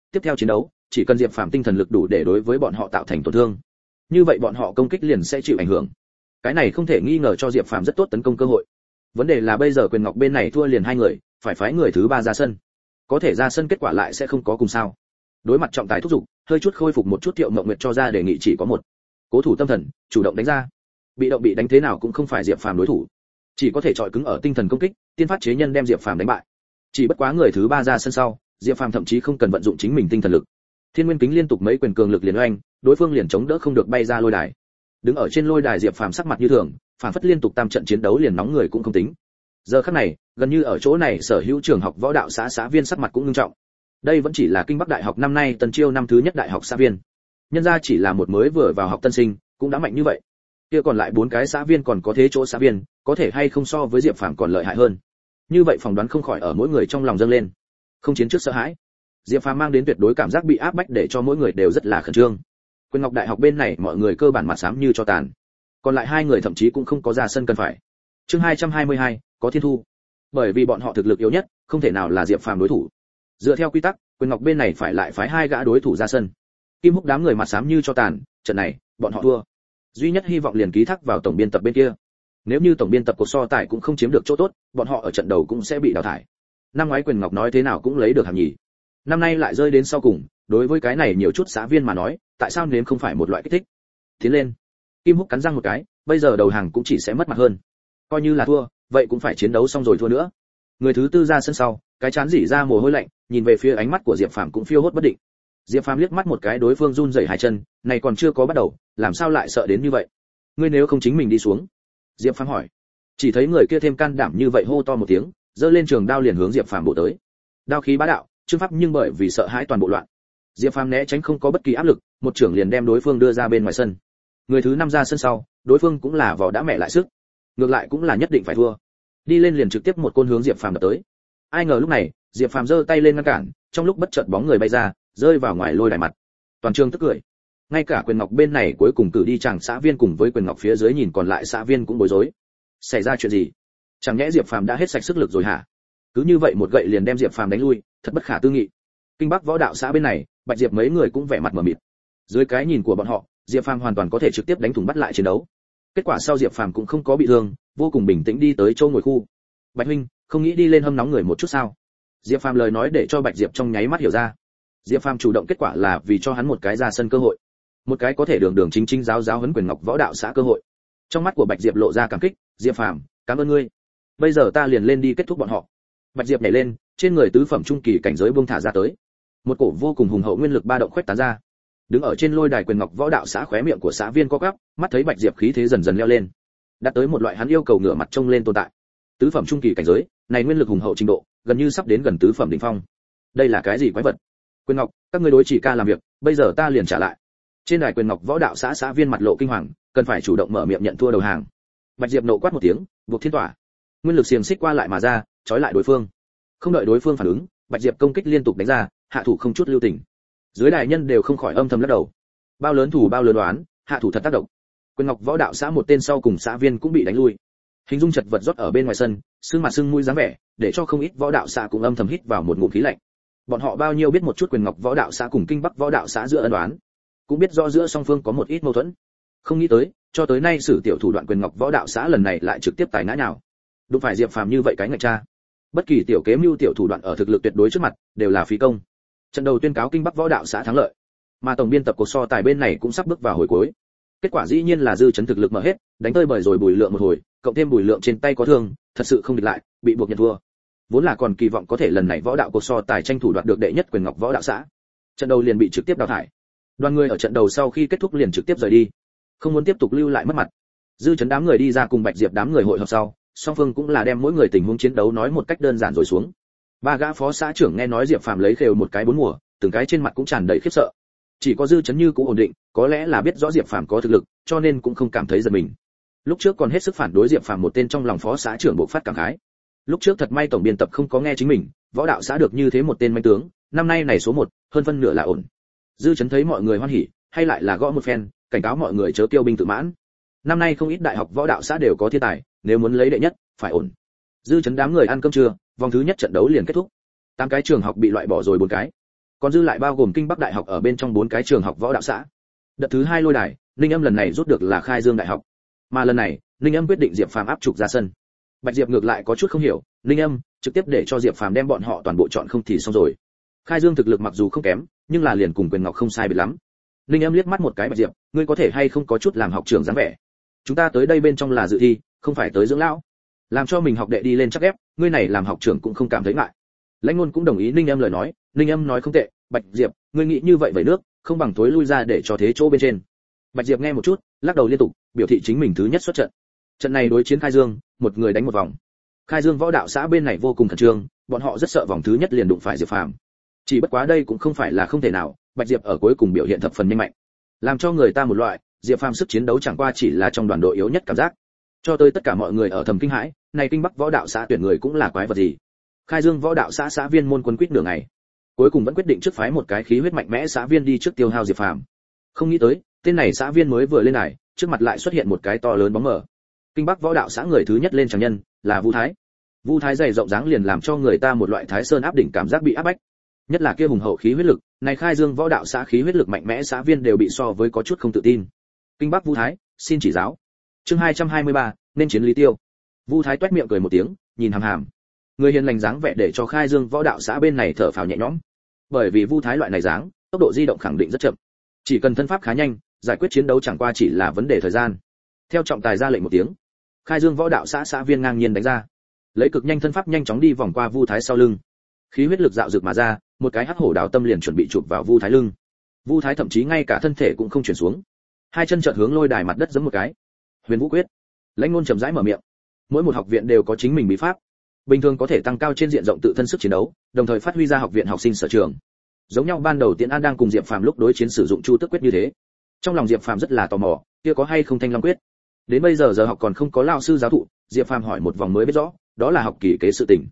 tiếp theo chiến đấu, chỉ cần Diệp Phàm tinh thần lực đủ để đối với bọn họ tạo thành tổn thương, như vậy bọn họ công kích liền sẽ chịu ảnh hưởng. Cái này không thể nghi ngờ cho Diệp Phàm rất tốt tấn công cơ hội. Vấn đề là bây giờ Quyền Ngọc bên này thua liền 2 người, phải phái người thứ 3 ra sân. Có thể ra sân kết quả lại sẽ không có cùng sao. Đối mặt trọng tài thúc giục, hơi chút khôi phục một chút Thiệu Mộng Nguyệt cho ra đề nghị chỉ có một. Cố thủ tâm thần, chủ động đánh ra. Bị động bị đánh thế nào cũng không phải Diệp Phàm đối thủ, chỉ có thể chọi cứng ở tinh thần công kích, tiên phát chế nhân đem Diệp Phàm đánh bại. Chỉ bất quá người thứ 3 ra sân sau, Diệp Phàm thậm chí không cần vận dụng chính mình tinh thần lực. Thiên Nguyên Kính liên tục mấy quyền cường lực liền oanh, đối phương liền chống đỡ không được bay ra lôi đài. Đứng ở trên lôi đài Diệp Phàm sắc mặt như thường, phản phất liên tục tam trận chiến đấu liền nóng người cũng không tính. Giờ khắc này, gần như ở chỗ này sở hữu trường học võ đạo xã viên sắc mặt cũng nghiêm trọng. Đây vẫn chỉ là Kinh Bắc Đại học năm nay tân chiêu năm thứ nhất đại học xã viên. Nhân ra chỉ là một mới vừa vào học tân sinh, cũng đã mạnh như vậy. Kia còn lại 4 cái xã viên còn có thế chỗ xã viên, có thể hay không so với Diệp Phàm còn lợi hại hơn. Như vậy phỏng đoán không khỏi ở mỗi người trong lòng dâng lên. Không chiến trước sợ hãi. Diệp Phàm mang đến tuyệt đối cảm giác bị áp bách để cho mỗi người đều rất là khẩn trương. Quyền Ngọc Đại học bên này mọi người cơ bản mặt xám như cho tàn. Còn lại 2 người thậm chí cũng không có ra sân cần phải. Chương 222, có Thiên Thu. Bởi vì bọn họ thực lực yếu nhất, không thể nào là Diệp Phàm đối thủ. Dựa theo quy tắc, Quyền Ngọc bên này phải lại phái 2 gã đối thủ ra sân. Kim Húc đám người mặt xám như cho tàn, trận này, bọn họ thua. Duy nhất hy vọng liền ký thác vào tổng biên tập bên kia. Nếu như tổng biên tập cuộc so tài cũng không chiếm được chỗ tốt, bọn họ ở trận đầu cũng sẽ bị đào thải. Năm ngoái Quyền Ngọc nói thế nào cũng lấy được hạng nhì. Năm nay lại rơi đến sau cùng, đối với cái này nhiều chút xã viên mà nói, tại sao nếm không phải một loại kích thích? Tiến lên. Kim Húc cắn răng một cái, bây giờ đầu hàng cũng chỉ sẽ mất mặt hơn. Coi như là thua, vậy cũng phải chiến đấu xong rồi thua nữa. Người thứ 4 ra sân sau, cái chán rỉ ra mồ hôi lạnh, nhìn về phía ánh mắt của Diệp Phàm cũng phiêu hốt bất định. Diệp Phàm liếc mắt một cái đối phương run rẩy 2 chân, này còn chưa có bắt đầu, làm sao lại sợ đến như vậy? Ngươi nếu không chính mình đi xuống. Diệp Phàm hỏi. Chỉ thấy người kia thêm can đảm như vậy hô to một tiếng, giơ lên trường đao liền hướng Diệp Phàm bổ tới. Đao khí bá đạo, chương pháp nhưng bởi vì sợ hãi toàn bộ loạn. Diệp Phàm né tránh không có bất kỳ áp lực, một chưởng liền đem đối phương đưa ra bên ngoài sân. Người thứ 5 ra sân sau, đối phương cũng là vỏ đã mẹ lại sức, ngược lại cũng là nhất định phải thua. Đi lên liền trực tiếp một côn hướng Diệp Phàm đập tới. Ai ngờ lúc này, Diệp Phàm giơ tay lên ngăn cản, trong lúc bất chợt bóng người bay ra, rơi vào ngoài lôi đài mặt. Toàn trường tức cười. Ngay cả Quyền Ngọc bên này cuối cùng cử đi chàng xã viên cùng với Quyền Ngọc phía dưới nhìn còn lại xã viên cũng bối rối. Xảy ra chuyện gì? Chẳng nhẽ Diệp Phàm đã hết sạch sức lực rồi hả? Cứ như vậy một gậy liền đem Diệp Phàm đánh lui, thật bất khả tư nghị. Kinh Bắc võ đạo xã bên này, Bạch Diệp mấy người cũng vẻ mặt mờ mịt. Dưới cái nhìn của bọn họ, Diệp Phàm hoàn toàn có thể trực tiếp đánh thủng bắt lại chiến đấu. Kết quả sau Diệp Phàm cũng không có bị thương, vô cùng bình tĩnh đi tới chỗ ngồi khu. Bạch huynh, không nghĩ đi lên hâm nóng người một chút sao? Diệp Phàm lời nói để cho Bạch Diệp trong nháy mắt hiểu ra. Diệp Phàm chủ động kết quả là vì cho hắn một cái ra sân cơ hội, một cái có thể đường đường chính chính giáo huấn Quyền Ngọc võ đạo xã cơ hội. Trong mắt của Bạch Diệp lộ ra cảm kích, Diệp Phàm, cảm ơn ngươi. Bây giờ ta liền lên đi kết thúc bọn họ. Bạch Diệp nhảy lên, trên người tứ phẩm trung kỳ cảnh giới buông thả ra tới. Một cổ vô cùng hùng hậu nguyên lực ba động khuếch tán ra. Đứng ở trên lôi đài Quyền Ngọc võ đạo xã khóe miệng của xã viên co quắp, mắt thấy Bạch Diệp khí thế dần dần leo lên, đạt tới một loại hắn yêu cầu ngửa mặt trông lên tồn tại. Tứ phẩm trung kỳ cảnh giới, này nguyên lực hùng hậu trình độ, gần như sắp đến gần tứ phẩm đỉnh phong. Đây là cái gì quái vật? Quyền Ngọc, các ngươi đối chỉ ca làm việc, bây giờ ta liền trả lại. Trên đài Quyền Ngọc võ đạo xã xã viên mặt lộ kinh hoàng, cần phải chủ động mở miệng nhận thua đầu hàng. Bạch Diệp nộ quát một tiếng, buộc thiên tỏa. Nguyên lực xiềng xích qua lại mà ra, trói lại đối phương. Không đợi đối phương phản ứng, Bạch Diệp công kích liên tục đánh ra, hạ thủ không chút lưu tình. Dưới đài nhân đều không khỏi âm thầm lắc đầu. Bao lớn thủ bao lớn đoán, hạ thủ thật tác động. Quyền Ngọc võ đạo xã một tên sau cùng xã viên cũng bị đánh lui. Hình dung chật vật rót ở bên ngoài sân, sưng mặt sưng mũi dáng vẻ, để cho không ít võ đạo xã cũng âm thầm hít vào một ngụm khí lạnh. Bọn họ bao nhiêu biết một chút Quyền Ngọc võ đạo xã cùng Kinh Bắc võ đạo xã giữa ân oán, cũng biết rõ giữa song phương có một ít mâu thuẫn. Không nghĩ tới, cho tới nay sử tiểu thủ đoạn Quyền Ngọc võ đạo xã lần này lại trực tiếp tài ngã nhào. Đúng phải Diệp Phàm như vậy cái ngạch cha. Bất kỳ tiểu kế mưu tiểu thủ đoạn ở thực lực tuyệt đối trước mặt đều là phí công. Trận đầu tuyên cáo Kinh Bắc võ đạo xã thắng lợi, mà tổng biên tập cuộc so tài bên này cũng sắp bước vào hồi cuối. Kết quả dĩ nhiên là dư chấn thực lực mở hết, đánh tơi bời rồi Bùi Lượng một hồi, cộng thêm Bùi Lượng trên tay có thương, thật sự không địch lại, bị buộc nhận thua. Vốn là còn kỳ vọng có thể lần này võ đạo cuộc so tài tranh thủ đoạt được đệ nhất Quyền Ngọc võ đạo xã. Trận đầu liền bị trực tiếp đào thải. Đoàn người ở trận đầu sau khi kết thúc liền trực tiếp rời đi, không muốn tiếp tục lưu lại mất mặt. Dư chấn đám người đi ra cùng Bạch Diệp đám người hội họp sau, song phương cũng là đem mỗi người tình huống chiến đấu nói một cách đơn giản rồi xuống. 3 gã phó xã trưởng nghe nói Diệp Phàm lấy khều một cái 4 mùa, từng cái trên mặt cũng tràn đầy khiếp sợ. Chỉ có Dư chấn như cũ ổn định, có lẽ là biết rõ Diệp Phàm có thực lực, cho nên cũng không cảm thấy giật mình. Lúc trước còn hết sức phản đối Diệp Phàm một tên trong lòng phó xã trưởng bộ phát cảm khái. Lúc trước thật may tổng biên tập không có nghe chính mình, võ đạo xã được như thế một tên manh tướng, năm nay này số 1, hơn phân nửa là ổn. Dư chấn thấy mọi người hoan hỉ, hay lại là gõ một phen, cảnh cáo mọi người chớ kiêu binh tự mãn. Năm nay không ít đại học võ đạo xã đều có thiên tài, nếu muốn lấy đệ nhất, phải ổn. Dư chấn đám người ăn cơm trưa, vòng thứ nhất trận đấu liền kết thúc. 8 cái trường học bị loại bỏ rồi 4 cái. còn dư lại bao gồm kinh bắc đại học ở bên trong 4 cái trường học võ đạo xã. Đợt thứ 2 lôi đài, Ninh Âm lần này rút được là Khai Dương đại học, mà lần này Ninh Âm quyết định Diệp Phàm áp trục ra sân. Bạch Diệp ngược lại có chút không hiểu, Ninh Âm trực tiếp để cho Diệp Phàm đem bọn họ toàn bộ chọn không thì xong rồi. Khai Dương thực lực mặc dù không kém, nhưng là liền cùng Quyền Ngọc không sai biệt lắm. Ninh Âm liếc mắt một cái Bạch Diệp, ngươi có thể hay không có chút làm học trưởng dáng vẻ? Chúng ta tới đây bên trong là dự thi, không phải tới dưỡng lão. Làm cho mình học đệ đi lên chắc ép, ngươi này làm học trưởng cũng không cảm thấy ngại. Lãnh Ngôn cũng đồng ý Ninh Âm lời nói, Ninh Âm nói không tệ, Bạch Diệp, ngươi nghĩ như vậy vậy nước, không bằng tối lui ra để cho thế chỗ bên trên. Bạch Diệp nghe một chút, lắc đầu liên tục, biểu thị chính mình thứ nhất xuất trận. Trận này đối chiến Khai Dương, một người đánh một vòng. Khai Dương võ đạo xã bên này vô cùng khẩn trương, bọn họ rất sợ vòng thứ nhất liền đụng phải Diệp Phàm. Chỉ bất quá đây cũng không phải là không thể nào, Bạch Diệp ở cuối cùng biểu hiện thập phần nhanh mạnh, làm cho người ta một loại Diệp Phàm sức chiến đấu chẳng qua chỉ là trong đoàn đội yếu nhất cảm giác. Cho tới tất cả mọi người ở thầm kinh hãi, này kinh bắc võ đạo xã tuyển người cũng là quái vật gì. Khai Dương võ đạo xã xã viên môn quân quýt nửa ngày, cuối cùng vẫn quyết định trước phái một cái khí huyết mạnh mẽ xã viên đi trước tiêu hao Diệp Phàm. Không nghĩ tới, tên này xã viên mới vừa lên đài, trước mặt lại xuất hiện một cái to lớn bóng mờ. Kinh bắc võ đạo xã người thứ nhất lên tràng nhân là Vu Thái. Vu Thái dày rộng dáng liền làm cho người ta một loại Thái Sơn áp đỉnh cảm giác bị áp bách. Nhất là kia hùng hậu khí huyết lực, này Khai Dương võ đạo xã khí huyết lực mạnh mẽ xã viên đều bị so với có chút không tự tin. Kinh bắc Vu Thái, xin chỉ giáo. Chương 223, nên chiến Lý Tiêu. Vu Thái toét miệng cười một tiếng, nhìn hàm hàm. Người hiền lành dáng vẻ để cho Khai Dương võ đạo xã bên này thở phào nhẹ nhõm. Bởi vì Vu Thái loại này dáng, tốc độ di động khẳng định rất chậm. Chỉ cần thân pháp khá nhanh, giải quyết chiến đấu chẳng qua chỉ là vấn đề thời gian. Theo trọng tài ra lệnh một tiếng, Khai Dương võ đạo xã xã viên ngang nhiên đánh ra, lấy cực nhanh thân pháp nhanh chóng đi vòng qua Vu Thái sau lưng. Khí huyết lực dạo dực mà ra, một cái hắc hổ đào tâm liền chuẩn bị chụp vào Vu Thái lưng. Vu Thái thậm chí ngay cả thân thể cũng không chuyển xuống, hai chân chợt hướng lôi đài mặt đất giẫm một cái. Huyền Vũ quyết. Lãnh Ngôn chậm rãi mở miệng. Mỗi một học viện đều có chính mình bí pháp, bình thường có thể tăng cao trên diện rộng tự thân sức chiến đấu, đồng thời phát huy ra học viện học sinh sở trường. Giống nhau ban đầu Tiễn An đang cùng Diệp Phàm lúc đối chiến sử dụng Chu Tức quyết như thế. Trong lòng Diệp Phàm rất là tò mò, kia có hay không Thanh Long quyết. Đến bây giờ giờ học còn không có lão sư giáo thụ, Diệp Phàm hỏi một vòng mới biết rõ, đó là học kỳ kế sự tình.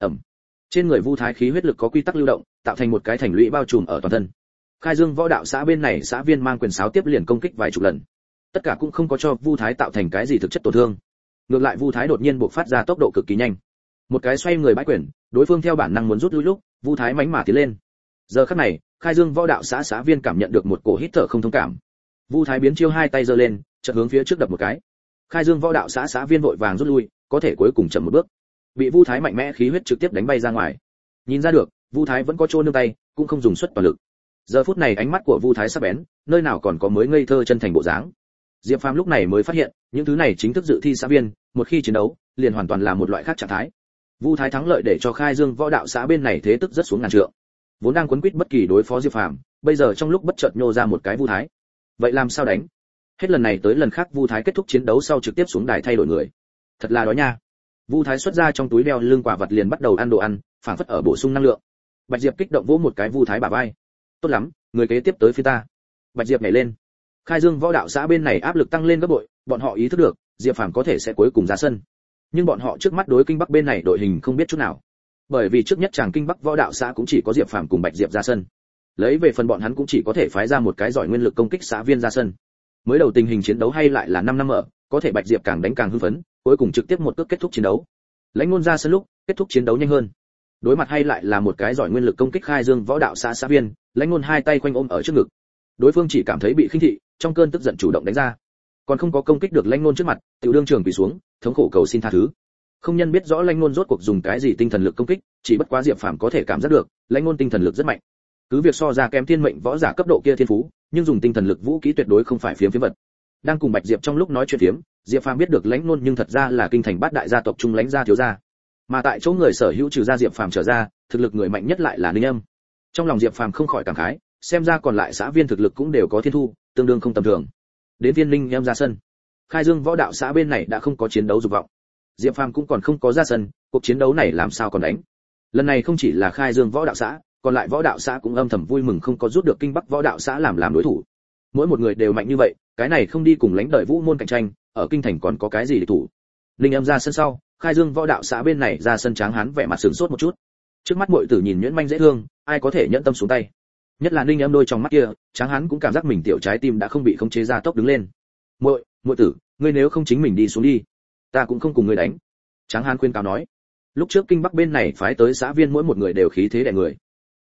Trên người Vu Thái khí huyết lực có quy tắc lưu động, tạo thành một cái thành lũy bao trùm ở toàn thân. Khai Dương võ đạo xã bên này xã viên mang quyền sáo tiếp liền công kích vài chục lần, tất cả cũng không có cho Vu Thái tạo thành cái gì thực chất tổn thương. Ngược lại Vu Thái đột nhiên bộc phát ra tốc độ cực kỳ nhanh, một cái xoay người bãi quyền, đối phương theo bản năng muốn rút lui lúc, Vu Thái mánh mà tiến lên. Giờ khắc này, Khai Dương võ đạo xã xã viên cảm nhận được một cổ hít thở không thông cảm. Vu Thái biến chiêu hai tay giơ lên, chợt hướng phía trước đập một cái. Khai Dương võ đạo xã xã viên vội vàng rút lui, có thể cuối cùng chậm một bước, bị Vu Thái mạnh mẽ khí huyết trực tiếp đánh bay ra ngoài. Nhìn ra được, Vu Thái vẫn có chỗ nương tay, cũng không dùng suất toàn lực. Giờ phút này ánh mắt của Vu Thái sắc bén, nơi nào còn có mới ngây thơ chân thành bộ dáng. Diệp Phàm lúc này mới phát hiện, những thứ này chính thức dự thi xã viên, một khi chiến đấu, liền hoàn toàn là một loại khác trạng thái. Vu Thái thắng lợi để cho Khai Dương võ đạo xã bên này thế tức rất xuống ngàn trượng. Vốn đang quấn quýt bất kỳ đối phó Diệp Phàm, bây giờ trong lúc bất chợt nhô ra một cái Vu Thái. Vậy làm sao đánh? Hết lần này tới lần khác Vu Thái kết thúc chiến đấu sau trực tiếp xuống đài thay đổi người. Thật là đói nha. Vu Thái xuất ra trong túi đeo lưng quả vật liền bắt đầu ăn đồ ăn, phảng phất ở bổ sung năng lượng. Bạch Diệp kích động vỗ một cái Vu Thái bả vai. Tốt lắm, người kế tiếp tới phía ta. Bạch Diệp nhảy lên. Khai Dương võ đạo xã bên này áp lực tăng lên gấp bội, bọn họ ý thức được, Diệp Phàm có thể sẽ cuối cùng ra sân. Nhưng bọn họ trước mắt đối kinh Bắc bên này đội hình không biết chút nào. Bởi vì trước nhất chàng kinh Bắc võ đạo xã cũng chỉ có Diệp Phàm cùng Bạch Diệp ra sân. Lấy về phần bọn hắn cũng chỉ có thể phái ra một cái giỏi nguyên lực công kích xã viên ra sân. Mới đầu tình hình chiến đấu hay lại là 5 năm ở, có thể Bạch Diệp càng đánh càng hưng phấn, cuối cùng trực tiếp một cước kết thúc chiến đấu. Lãnh Ngôn ra sân lúc, kết thúc chiến đấu nhanh hơn. Đối mặt hay lại là một cái giỏi nguyên lực công kích Khai Dương võ đạo xã xã viên, Lãnh Ngôn hai tay quanh ôm ở trước ngực. Đối phương chỉ cảm thấy bị khinh thị, trong cơn tức giận chủ động đánh ra. Còn không có công kích được Lãnh Ngôn trước mặt, tiểu đương trường quỳ xuống, thống khổ cầu xin tha thứ. Không nhân biết rõ Lãnh Ngôn rốt cuộc dùng cái gì tinh thần lực công kích, chỉ bất quá Diệp Phàm có thể cảm giác được, Lãnh Ngôn tinh thần lực rất mạnh. Cứ việc so ra kém thiên mệnh võ giả cấp độ kia thiên phú, nhưng dùng tinh thần lực vũ khí tuyệt đối không phải phiếm vật. Đang cùng Bạch Diệp trong lúc nói chuyện phiếm, Diệp Phàm biết được Lãnh Ngôn nhưng thật ra là kinh thành bát đại gia tộc trung lãnh gia thiếu gia. Mà tại chỗ người sở hữu trừ ra Diệp Phàm trở ra, thực lực người mạnh nhất lại là Ninh Âm. Trong lòng Diệp Phàm không khỏi cảm khái, xem ra còn lại xã viên thực lực cũng đều có thiên thu, tương đương không tầm thường. Đến viên Ninh Âm ra sân. Khai Dương võ đạo xã bên này đã không có chiến đấu dục vọng. Diệp Phàm cũng còn không có ra sân, cuộc chiến đấu này làm sao còn đánh. Lần này không chỉ là Khai Dương võ đạo xã, còn lại võ đạo xã cũng âm thầm vui mừng không có rút được kinh Bắc võ đạo xã làm đối thủ. Mỗi một người đều mạnh như vậy, cái này không đi cùng lãnh đợi vũ môn cạnh tranh, ở kinh thành còn có cái gì để thủ. Ninh Âm ra sân sau, Khai Dương võ đạo xã bên này ra sân tráng hán vẻ mặt sửng sốt một chút. Trước mắt muội tử nhìn nhuyễn manh dễ thương, ai có thể nhẫn tâm xuống tay. Nhất là Ninh Âm đôi trong mắt kia, tráng hán cũng cảm giác mình tiểu trái tim đã không bị khống chế ra tốc đứng lên. Muội tử, ngươi nếu không chính mình đi xuống đi, ta cũng không cùng ngươi đánh. Tráng hán khuyên cáo nói. Lúc trước kinh Bắc bên này phái tới xã viên mỗi một người đều khí thế đè người.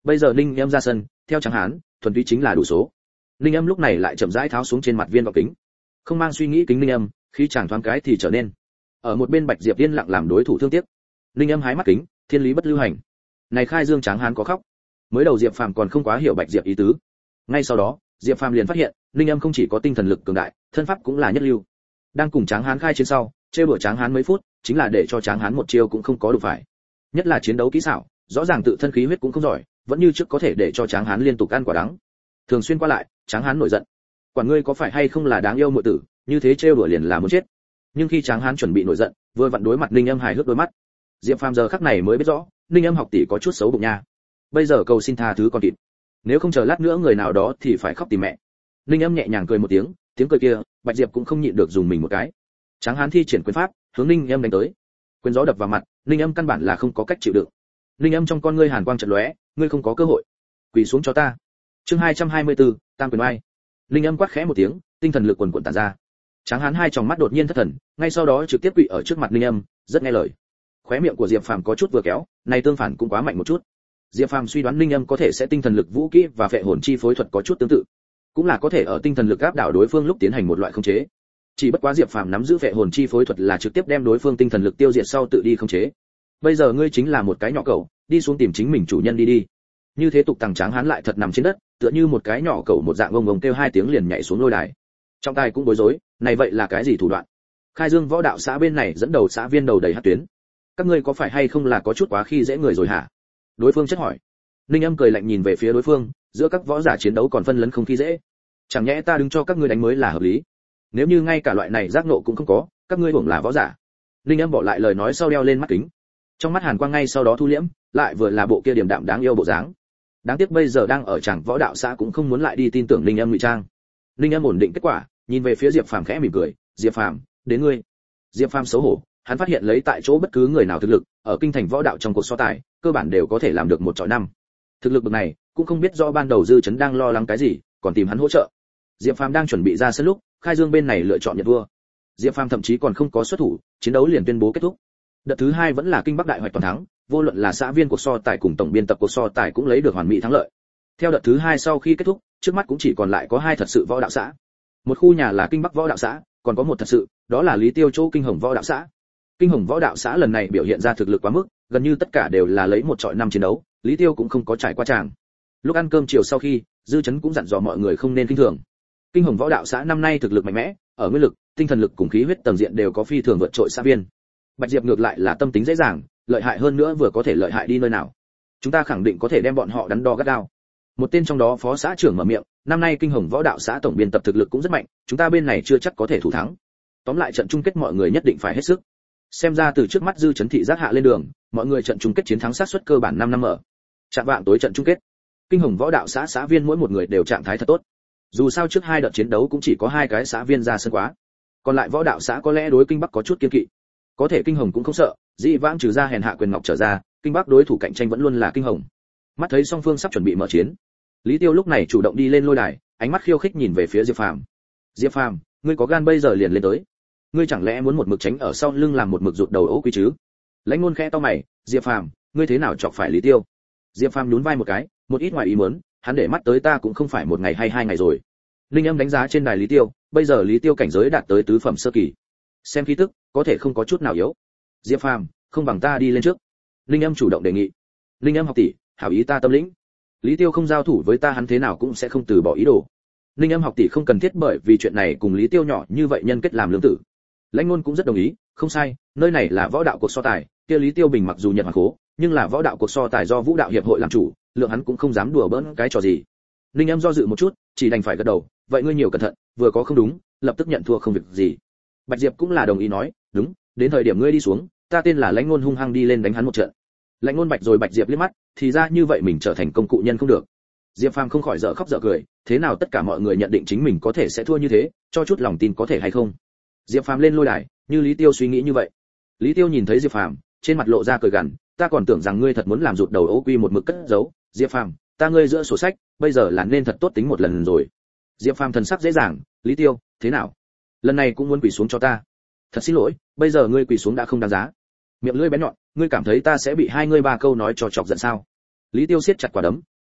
Bây giờ Ninh Âm ra sân, theo Tráng Hán, thuần túy chính là đủ số. Ninh Âm lúc này lại chậm rãi tháo xuống trên mặt viên gọng kính, không mang suy nghĩ kính Ninh Âm, khi chàng thoáng cái thì trở nên. Ở một bên Bạch Diệp yên lặng làm đối thủ thương tiếc. Ninh Âm hái mắt kính, thiên lý bất lưu hành. Này khai dương Tráng Hán có khóc. Mới đầu Diệp Phàm còn không quá hiểu Bạch Diệp ý tứ. Ngay sau đó, Diệp Phàm liền phát hiện, Ninh Âm không chỉ có tinh thần lực cường đại, thân pháp cũng là nhất lưu. Đang cùng Tráng Hán khai chiến sau, trêu đùa Tráng Hán mấy phút, chính là để cho Tráng Hán một chiêu cũng không có đủ phải. Nhất là chiến đấu kỹ xảo, rõ ràng tự thân khí huyết cũng không giỏi, vẫn như trước có thể để cho Tráng Hán liên tục ăn quả đắng. Thường xuyên qua lại, Tráng Hán nổi giận. Quản ngươi có phải hay không là đáng yêu muội tử, như thế trêu đùa liền là muốn chết. Nhưng khi Tráng Hán chuẩn bị nổi giận, vừa vặn đối mặt Ninh Âm hài hước đôi mắt. Diệp Phàm giờ khắc này mới biết rõ, Ninh Âm học tỷ có chút xấu bụng nha. Bây giờ cầu xin tha thứ còn kịp. Nếu không chờ lát nữa người nào đó thì phải khóc tìm mẹ. Ninh Âm nhẹ nhàng cười một tiếng, tiếng cười kia, Bạch Diệp cũng không nhịn được dùng mình một cái. Tráng Hán thi triển quyền pháp, hướng Ninh Âm đánh tới. Quyền gió đập vào mặt, Ninh Âm căn bản là không có cách chịu đựng. Ninh Âm trong con ngươi hàn quang chợt lóe, ngươi không có cơ hội. Quỳ xuống cho ta. Chương 224, Tam quyền oai. Ninh Âm quát khẽ một tiếng, tinh thần lực quần quần tản ra. Tráng Hán hai tròng mắt đột nhiên thất thần, ngay sau đó trực tiếp quỳ ở trước mặt Ninh Âm, rất nghe lời. Khóe miệng của Diệp Phàm có chút vừa kéo, này tương phản cũng quá mạnh một chút. Diệp Phàm suy đoán Ninh Âm có thể sẽ tinh thần lực vũ kỹ và phệ hồn chi phối thuật có chút tương tự, cũng là có thể ở tinh thần lực áp đảo đối phương lúc tiến hành một loại khống chế. Chỉ bất quá Diệp Phàm nắm giữ phệ hồn chi phối thuật là trực tiếp đem đối phương tinh thần lực tiêu diệt sau tự đi khống chế. Bây giờ ngươi chính là một cái nhỏ cẩu, đi xuống tìm chính mình chủ nhân đi đi. Như thế tục tằng Tráng Hán lại thật nằm trên đất, tựa như một cái nhỏ cẩu một dạng ông ông kêu hai tiếng liền nhảy xuống lôi đài. Trong tay cũng bối rối, này vậy là cái gì thủ đoạn? Khai Dương Võ Đạo xã bên này dẫn đầu xã viên đầu đầy hắc tuyến. Các ngươi có phải hay không là có chút quá khi dễ người rồi hả? Đối phương chất hỏi. Ninh Âm cười lạnh nhìn về phía đối phương, giữa các võ giả chiến đấu còn phân lấn không khi dễ. Chẳng nhẽ ta đứng cho các ngươi đánh mới là hợp lý? Nếu như ngay cả loại này giác ngộ cũng không có, các ngươi hưởng là võ giả. Ninh Âm bỏ lại lời nói sau đeo lên mắt kính. Trong mắt hàn quang ngay sau đó thu liễm, lại vừa là bộ kia điềm đạm đáng yêu bộ dáng. Đáng tiếc bây giờ đang ở Tràng Võ Đạo xã cũng không muốn lại đi tin tưởng Ninh Âm ngụy trang. Ninh Âm ổn định kết quả, nhìn về phía Diệp Phàm khẽ mỉm cười, "Diệp Phàm, đến ngươi." Diệp Phàm xấu hổ, hắn phát hiện lấy tại chỗ bất cứ người nào thực lực, ở kinh thành võ đạo trong cuộc so tài, cơ bản đều có thể làm được 1-5. Thực lực bậc này, cũng không biết rõ ban đầu Dư Chấn đang lo lắng cái gì, còn tìm hắn hỗ trợ. Diệp Phàm đang chuẩn bị ra sân lúc, Khai Dương bên này lựa chọn nhận vua. Diệp Phàm thậm chí còn không có xuất thủ, chiến đấu liền tuyên bố kết thúc. Đợt thứ 2 vẫn là kinh Bắc đại hoạch toàn thắng, vô luận là xã viên cuộc so tài cùng tổng biên tập cuộc so tài cũng lấy được hoàn mỹ thắng lợi. Theo đợt thứ 2 sau khi kết thúc, trước mắt cũng chỉ còn lại có 2 thật sự võ đạo xã. Một khu nhà là kinh Bắc võ đạo xã, còn có một thật sự, đó là Lý Tiêu chỗ kinh Hồng võ đạo xã. Kinh Hồng võ đạo xã lần này biểu hiện ra thực lực quá mức, gần như tất cả đều là lấy 1-5 chiến đấu, Lý Tiêu cũng không có trải qua tràng. Lúc ăn cơm chiều sau khi, Dư Chấn cũng dặn dò mọi người không nên kinh thường. Kinh Hồng võ đạo xã năm nay thực lực mạnh mẽ, ở nguyên lực, tinh thần lực cùng khí huyết tầng diện đều có phi thường vượt trội xã viên. Bạch Diệp ngược lại là tâm tính dễ dàng, lợi hại hơn nữa vừa có thể lợi hại đi nơi nào. Chúng ta khẳng định có thể đem bọn họ đắn đo gắt gao. Một tên trong đó phó xã trưởng mở miệng, năm nay Kinh Hồng võ đạo xã tổng biên tập thực lực cũng rất mạnh, chúng ta bên này chưa chắc có thể thủ thắng. Tóm lại trận chung kết mọi người nhất định phải hết sức. Xem ra từ trước mắt Dư Chấn thị giác hạ lên đường, mọi người trận chung kết chiến thắng xác suất cơ bản 5 ở. Chạm vạng tối trận chung kết, Kinh Hồng võ đạo xã xã viên mỗi một người đều trạng thái thật tốt. Dù sao trước 2 đợt chiến đấu cũng chỉ có 2 cái xã viên ra sân quá, còn lại võ đạo xã có lẽ đối Kinh Bắc có chút kiêng kỵ. Có thể Kinh Hồng cũng không sợ, dĩ vãng trừ ra hèn hạ quyền ngọc trở ra, Kinh Bắc đối thủ cạnh tranh vẫn luôn là Kinh Hồng. Mắt thấy song phương sắp chuẩn bị mở chiến, Lý Tiêu lúc này chủ động đi lên lôi đài, ánh mắt khiêu khích nhìn về phía Diệp Phàm. "Diệp Phàm, ngươi có gan bây giờ liền lên tới. Ngươi chẳng lẽ muốn một mực tránh ở sau lưng làm một mực rụt đầu ố quý chứ?" Lãnh Ngôn khẽ to mày, "Diệp Phàm, ngươi thế nào chọc phải Lý Tiêu?" Diệp Phàm nhún vai một cái, một ít ngoài ý muốn, hắn để mắt tới ta cũng không phải một ngày hay 2 ngày rồi. Linh Âm đánh giá trên đài Lý Tiêu, bây giờ Lý Tiêu cảnh giới đạt tới tứ phẩm sơ kỳ. Xem khí tức, có thể không có chút nào yếu. Diệp Phàm, không bằng ta đi lên trước. Linh Âm chủ động đề nghị. Linh Âm học tỷ, hảo ý ta tâm lĩnh. Lý Tiêu không giao thủ với ta hắn thế nào cũng sẽ không từ bỏ ý đồ. Linh Âm học tỷ không cần thiết bởi vì chuyện này cùng Lý Tiêu nhỏ như vậy nhân kết làm lương tử. Lãnh Ngôn cũng rất đồng ý, không sai, nơi này là võ đạo cuộc so tài, kia Lý Tiêu bình mặc dù nhận hoàng khố, nhưng là võ đạo cuộc so tài do Vũ đạo hiệp hội làm chủ, lượng hắn cũng không dám đùa bỡn cái trò gì. Linh Âm do dự một chút, chỉ đành phải gật đầu, vậy ngươi nhiều cẩn thận, vừa có không đúng, lập tức nhận thua không việc gì. Bạch Diệp cũng là đồng ý nói, đúng, đến thời điểm ngươi đi xuống, ta tên là Lãnh Ngôn hung hăng đi lên đánh hắn một trận. Lãnh Ngôn bạch rồi Bạch Diệp liếc mắt, thì ra như vậy mình trở thành công cụ nhân không được. Diệp Phàm không khỏi dở khóc dở cười, thế nào tất cả mọi người nhận định chính mình có thể sẽ thua như thế, cho chút lòng tin có thể hay không. Diệp Phàm lên lôi đài, như Lý Tiêu suy nghĩ như vậy. Lý Tiêu nhìn thấy Diệp Phàm, trên mặt lộ ra cười gằn, ta còn tưởng rằng ngươi thật muốn làm rụt đầu ố quy một mực cất giấu, Diệp Phàm, ta ngươi giữa sổ sách, bây giờ là nên thật tốt tính một lần rồi. Diệp Phàm thần sắc dễ dàng, Lý Tiêu, thế nào? Lần này cũng muốn quỳ xuống cho ta. Thật xin lỗi, bây giờ ngươi quỳ xuống đã không đáng giá. Miệng lưỡi bén nhọn, ngươi cảm thấy ta sẽ bị hai ngươi ba câu nói cho chọc giận sao? Lý Tiêu siết chặt quả đấm,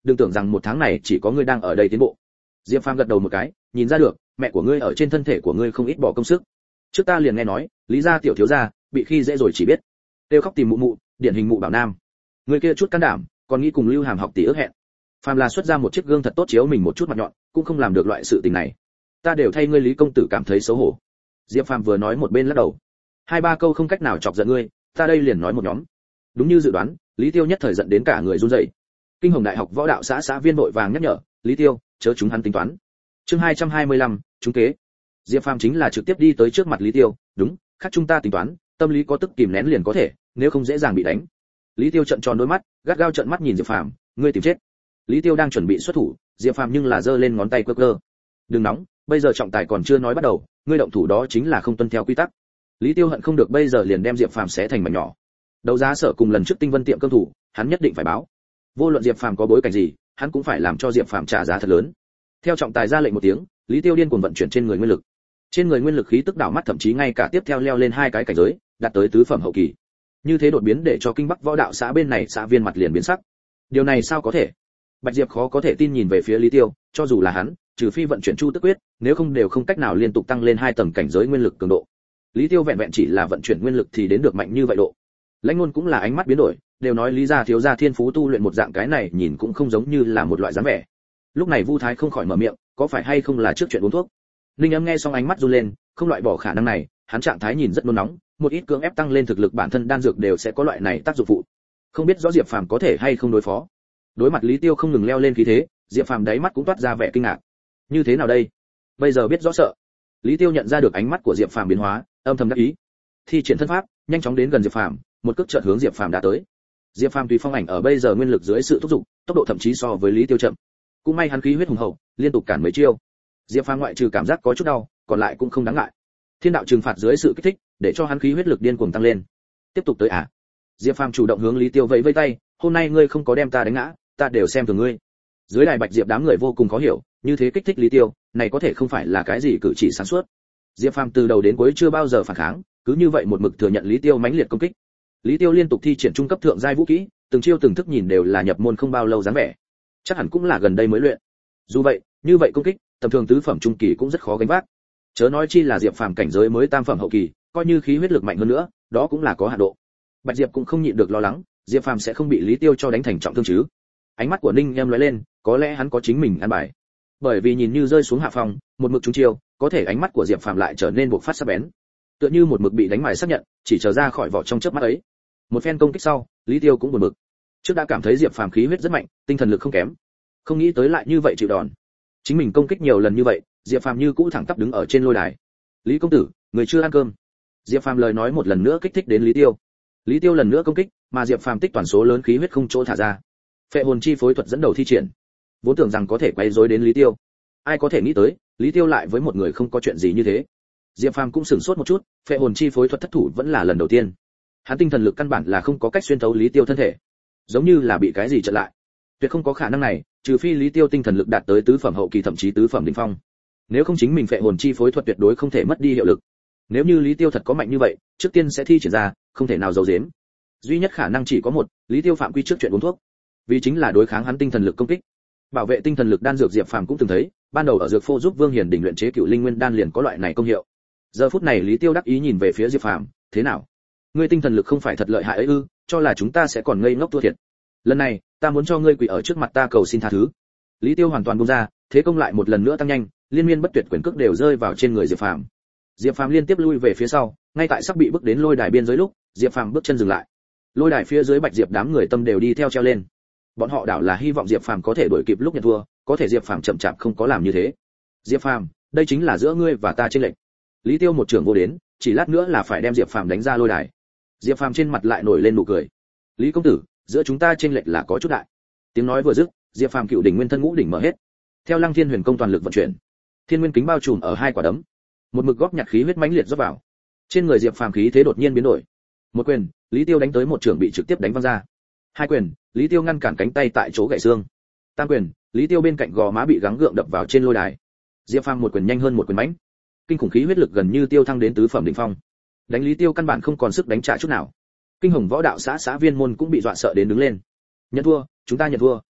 đừng tưởng rằng một tháng này chỉ có ngươi đang ở đây tiến bộ. Diệp Phàm gật đầu một cái, nhìn ra được, mẹ của ngươi ở trên thân thể của ngươi không ít bỏ công sức. Trước ta liền nghe nói, Lý gia tiểu thiếu gia bị khi dễ rồi chỉ biết kêu khóc tìm mụ mụ, điển hình mụ bảo nam. Người kia chút can đảm, còn nghĩ cùng Lưu Hàm học tỷ ước hẹn. Phàm là xuất ra một chiếc gương thật tốt chiếu mình một chút mặt nhọn, cũng không làm được loại sự tình này. Ta đều thay ngươi Lý công tử cảm thấy xấu hổ. Diệp Phàm vừa nói một bên lắc đầu. Hai ba câu không cách nào chọc giận ngươi, ta đây liền nói một nhóm. Đúng như dự đoán, Lý Tiêu nhất thời giận đến cả người run rẩy. Kinh Hồng Đại học Võ đạo xã viên vội vàng nhắc nhở, Lý Tiêu, chớ chúng hắn tính toán. Chương 225, trúng kế. Diệp Phàm chính là trực tiếp đi tới trước mặt Lý Tiêu, đúng, khác chúng ta tính toán, tâm lý có tức kìm nén liền có thể, nếu không dễ dàng bị đánh. Lý Tiêu trợn tròn đôi mắt, gắt gao trợn mắt nhìn Diệp Phàm, ngươi tìm chết. Lý Tiêu đang chuẩn bị xuất thủ, Diệp Phàm nhưng là giơ lên ngón tay cơ cơ. Đừng nóng, bây giờ trọng tài còn chưa nói bắt đầu, ngươi động thủ đó chính là không tuân theo quy tắc. Lý Tiêu hận không được bây giờ liền đem Diệp Phàm xé thành mảnh nhỏ. Đấu giá sở cùng lần trước Tinh Vân tiệm cơm thủ, hắn nhất định phải báo. Vô luận Diệp Phàm có bối cảnh gì, hắn cũng phải làm cho Diệp Phàm trả giá thật lớn. Theo trọng tài ra lệnh một tiếng, Lý Tiêu điên cuồng vận chuyển trên người nguyên lực. Trên người nguyên lực khí tức đảo mắt, thậm chí ngay cả tiếp theo leo lên hai cái cảnh giới, đạt tới tứ phẩm hậu kỳ. Như thế đột biến để cho Kinh Bắc Võ đạo xã bên này xã viên mặt liền biến sắc. Điều này sao có thể? Bạch Diệp khó có thể tin nhìn về phía Lý Tiêu, cho dù là hắn, trừ phi vận chuyển Chu Tức Quyết, nếu không đều không cách nào liên tục tăng lên hai tầng cảnh giới nguyên lực cường độ. Lý Tiêu vẹn vẹn chỉ là vận chuyển nguyên lực thì đến được mạnh như vậy độ. Lãnh Ngôn cũng là ánh mắt biến đổi, đều nói Lý gia thiếu gia thiên phú tu luyện một dạng cái này nhìn cũng không giống như là một loại dáng vẻ. Lúc này Vu Thái không khỏi mở miệng, có phải hay không là trước chuyện uống thuốc? Ninh Âm nghe xong ánh mắt run lên, không loại bỏ khả năng này, hắn trạng thái nhìn rất nôn nóng, một ít cưỡng ép tăng lên thực lực bản thân đan dược đều sẽ có loại này tác dụng phụ. Không biết rõ Diệp Phàm có thể hay không đối phó. Đối mặt Lý Tiêu không ngừng leo lên khí thế, Diệp Phàm đáy mắt cũng toát ra vẻ kinh ngạc. Như thế nào đây? Bây giờ biết rõ sợ. Lý Tiêu nhận ra được ánh mắt của Diệp Phàm biến hóa, âm thầm đắc ý. Thi triển thân pháp, nhanh chóng đến gần Diệp Phàm, một cước chợt hướng Diệp Phàm đã tới. Diệp Phàm tùy phong ảnh ở bây giờ nguyên lực dưới sự thúc giục, tốc độ thậm chí so với Lý Tiêu chậm. Cũng may hắn khí huyết hùng hậu, liên tục cản mấy chiêu. Diệp Phàm ngoại trừ cảm giác có chút đau, còn lại cũng không đáng ngại. Thiên đạo trừng phạt dưới sự kích thích, để cho hắn khí huyết lực điên cuồng tăng lên. Tiếp tục tới à? Diệp Phàm chủ động hướng Lý Tiêu vẫy vẫy tay, hôm nay ngươi không có đem ta đánh ngã, ta đều xem thường ngươi. Dưới đài Bạch Diệp đám người vô cùng khó hiểu, như thế kích thích Lý Tiêu, này có thể không phải là cái gì cử chỉ sáng suốt. Diệp Phàm từ đầu đến cuối chưa bao giờ phản kháng, cứ như vậy một mực thừa nhận Lý Tiêu mãnh liệt công kích. Lý Tiêu liên tục thi triển trung cấp thượng giai vũ kỹ, từng chiêu từng thức nhìn đều là nhập môn không bao lâu dáng vẻ. Chắc hẳn cũng là gần đây mới luyện. Dù vậy, như vậy công kích, tầm thường tứ phẩm trung kỳ cũng rất khó gánh vác. Chớ nói chi là Diệp Phàm cảnh giới mới tam phẩm hậu kỳ, coi như khí huyết lực mạnh hơn nữa, đó cũng là có hạn độ. Bạch Diệp cũng không nhịn được lo lắng, Diệp Phàm sẽ không bị Lý Tiêu cho đánh thành trọng thương chứ? Ánh mắt của Ninh Em lóe lên, có lẽ hắn có chính mình ăn bài. Bởi vì nhìn như rơi xuống hạ phòng, một mực trúng chiêu, có thể ánh mắt của Diệp Phàm lại trở nên bộc phát sắc bén. Tựa như một mực bị đánh mài xác nhận, chỉ chờ ra khỏi vỏ trong chớp mắt ấy. Một phen công kích sau, Lý Tiêu cũng buồn bực. Trước đã cảm thấy Diệp Phàm khí huyết rất mạnh, tinh thần lực không kém, không nghĩ tới lại như vậy chịu đòn. Chính mình công kích nhiều lần như vậy, Diệp Phàm như cũ thẳng tắp đứng ở trên lôi đài. Lý công tử, người chưa ăn cơm. Diệp Phàm lời nói một lần nữa kích thích đến Lý Tiêu. Lý Tiêu lần nữa công kích, mà Diệp Phàm tích toàn số lớn khí huyết không chỗ thả ra. Phệ hồn chi phối thuật dẫn đầu thi triển, vốn tưởng rằng có thể quấy rối đến Lý Tiêu, ai có thể nghĩ tới, Lý Tiêu lại với một người không có chuyện gì như thế. Diệp Phàm cũng sửng sốt một chút, phệ hồn chi phối thuật thất thủ vẫn là lần đầu tiên. Hắn tinh thần lực căn bản là không có cách xuyên thấu Lý Tiêu thân thể, giống như là bị cái gì chặn lại. Tuyệt không có khả năng này, trừ phi Lý Tiêu tinh thần lực đạt tới tứ phẩm hậu kỳ thậm chí tứ phẩm đỉnh phong. Nếu không chính mình phệ hồn chi phối thuật tuyệt đối không thể mất đi hiệu lực. Nếu như Lý Tiêu thật có mạnh như vậy, trước tiên sẽ thi triển ra, không thể nào giấu giếm. Duy nhất khả năng chỉ có một, Lý Tiêu phạm quy trước chuyện uống thuốc, vì chính là đối kháng hắn tinh thần lực công kích. Bảo vệ tinh thần lực đan dược Diệp Phàm cũng từng thấy, ban đầu ở dược phô giúp Vương Hiền đỉnh luyện chế Cựu Linh Nguyên đan liền có loại này công hiệu. Giờ phút này Lý Tiêu đắc ý nhìn về phía Diệp Phàm, thế nào? Ngươi tinh thần lực không phải thật lợi hại ấy ư? Cho là chúng ta sẽ còn ngây ngốc thua thiệt. Lần này, ta muốn cho ngươi quỳ ở trước mặt ta cầu xin tha thứ. Lý Tiêu hoàn toàn buông ra, thế công lại một lần nữa tăng nhanh, liên miên bất tuyệt quyền cước đều rơi vào trên người Diệp Phàm. Diệp Phàm liên tiếp lui về phía sau, ngay tại sắp bị bước đến lôi đài biên giới lúc, Diệp Phàm bước chân dừng lại. Lôi đài phía dưới Bạch Diệp đám người tâm đều đi theo treo lên. Bọn họ đảo là hy vọng Diệp Phàm có thể đuổi kịp lúc nhận thua, có thể Diệp Phàm chậm chạp không có làm như thế. Diệp Phàm, đây chính là giữa ngươi và ta chênh lệch. Lý Tiêu một trưởng vô đến, chỉ lát nữa là phải đem Diệp Phàm đánh ra lôi đài. Diệp Phàm trên mặt lại nổi lên nụ cười. Lý công tử, giữa chúng ta chênh lệch là có chút đại. Tiếng nói vừa dứt, Diệp Phàm cựu đỉnh nguyên thân ngũ đỉnh mở hết. Theo Lăng Thiên Huyền công toàn lực vận chuyển, thiên nguyên kính bao trùm ở hai quả đấm, một mực góp nhặt khí huyết mãnh liệt rót vào. Trên người Diệp Phàm khí thế đột nhiên biến đổi. Một quyền, Lý Tiêu đánh tới một trưởng bị trực tiếp đánh văng ra. Hai quyền, Lý Tiêu ngăn cản cánh tay tại chỗ gãy xương. Tam quyền, Lý Tiêu bên cạnh gò má bị gắng gượng đập vào trên lôi đài. Diệp Phàm một quyền nhanh hơn một quyền mãnh, kinh khủng khí huyết lực gần như tiêu thăng đến tứ phẩm đỉnh phong. Đánh Lý Tiêu căn bản không còn sức đánh trả chút nào. Kinh Hồng Võ đạo xã viên môn cũng bị dọa sợ đến đứng lên. Nhận thua, chúng ta nhận thua.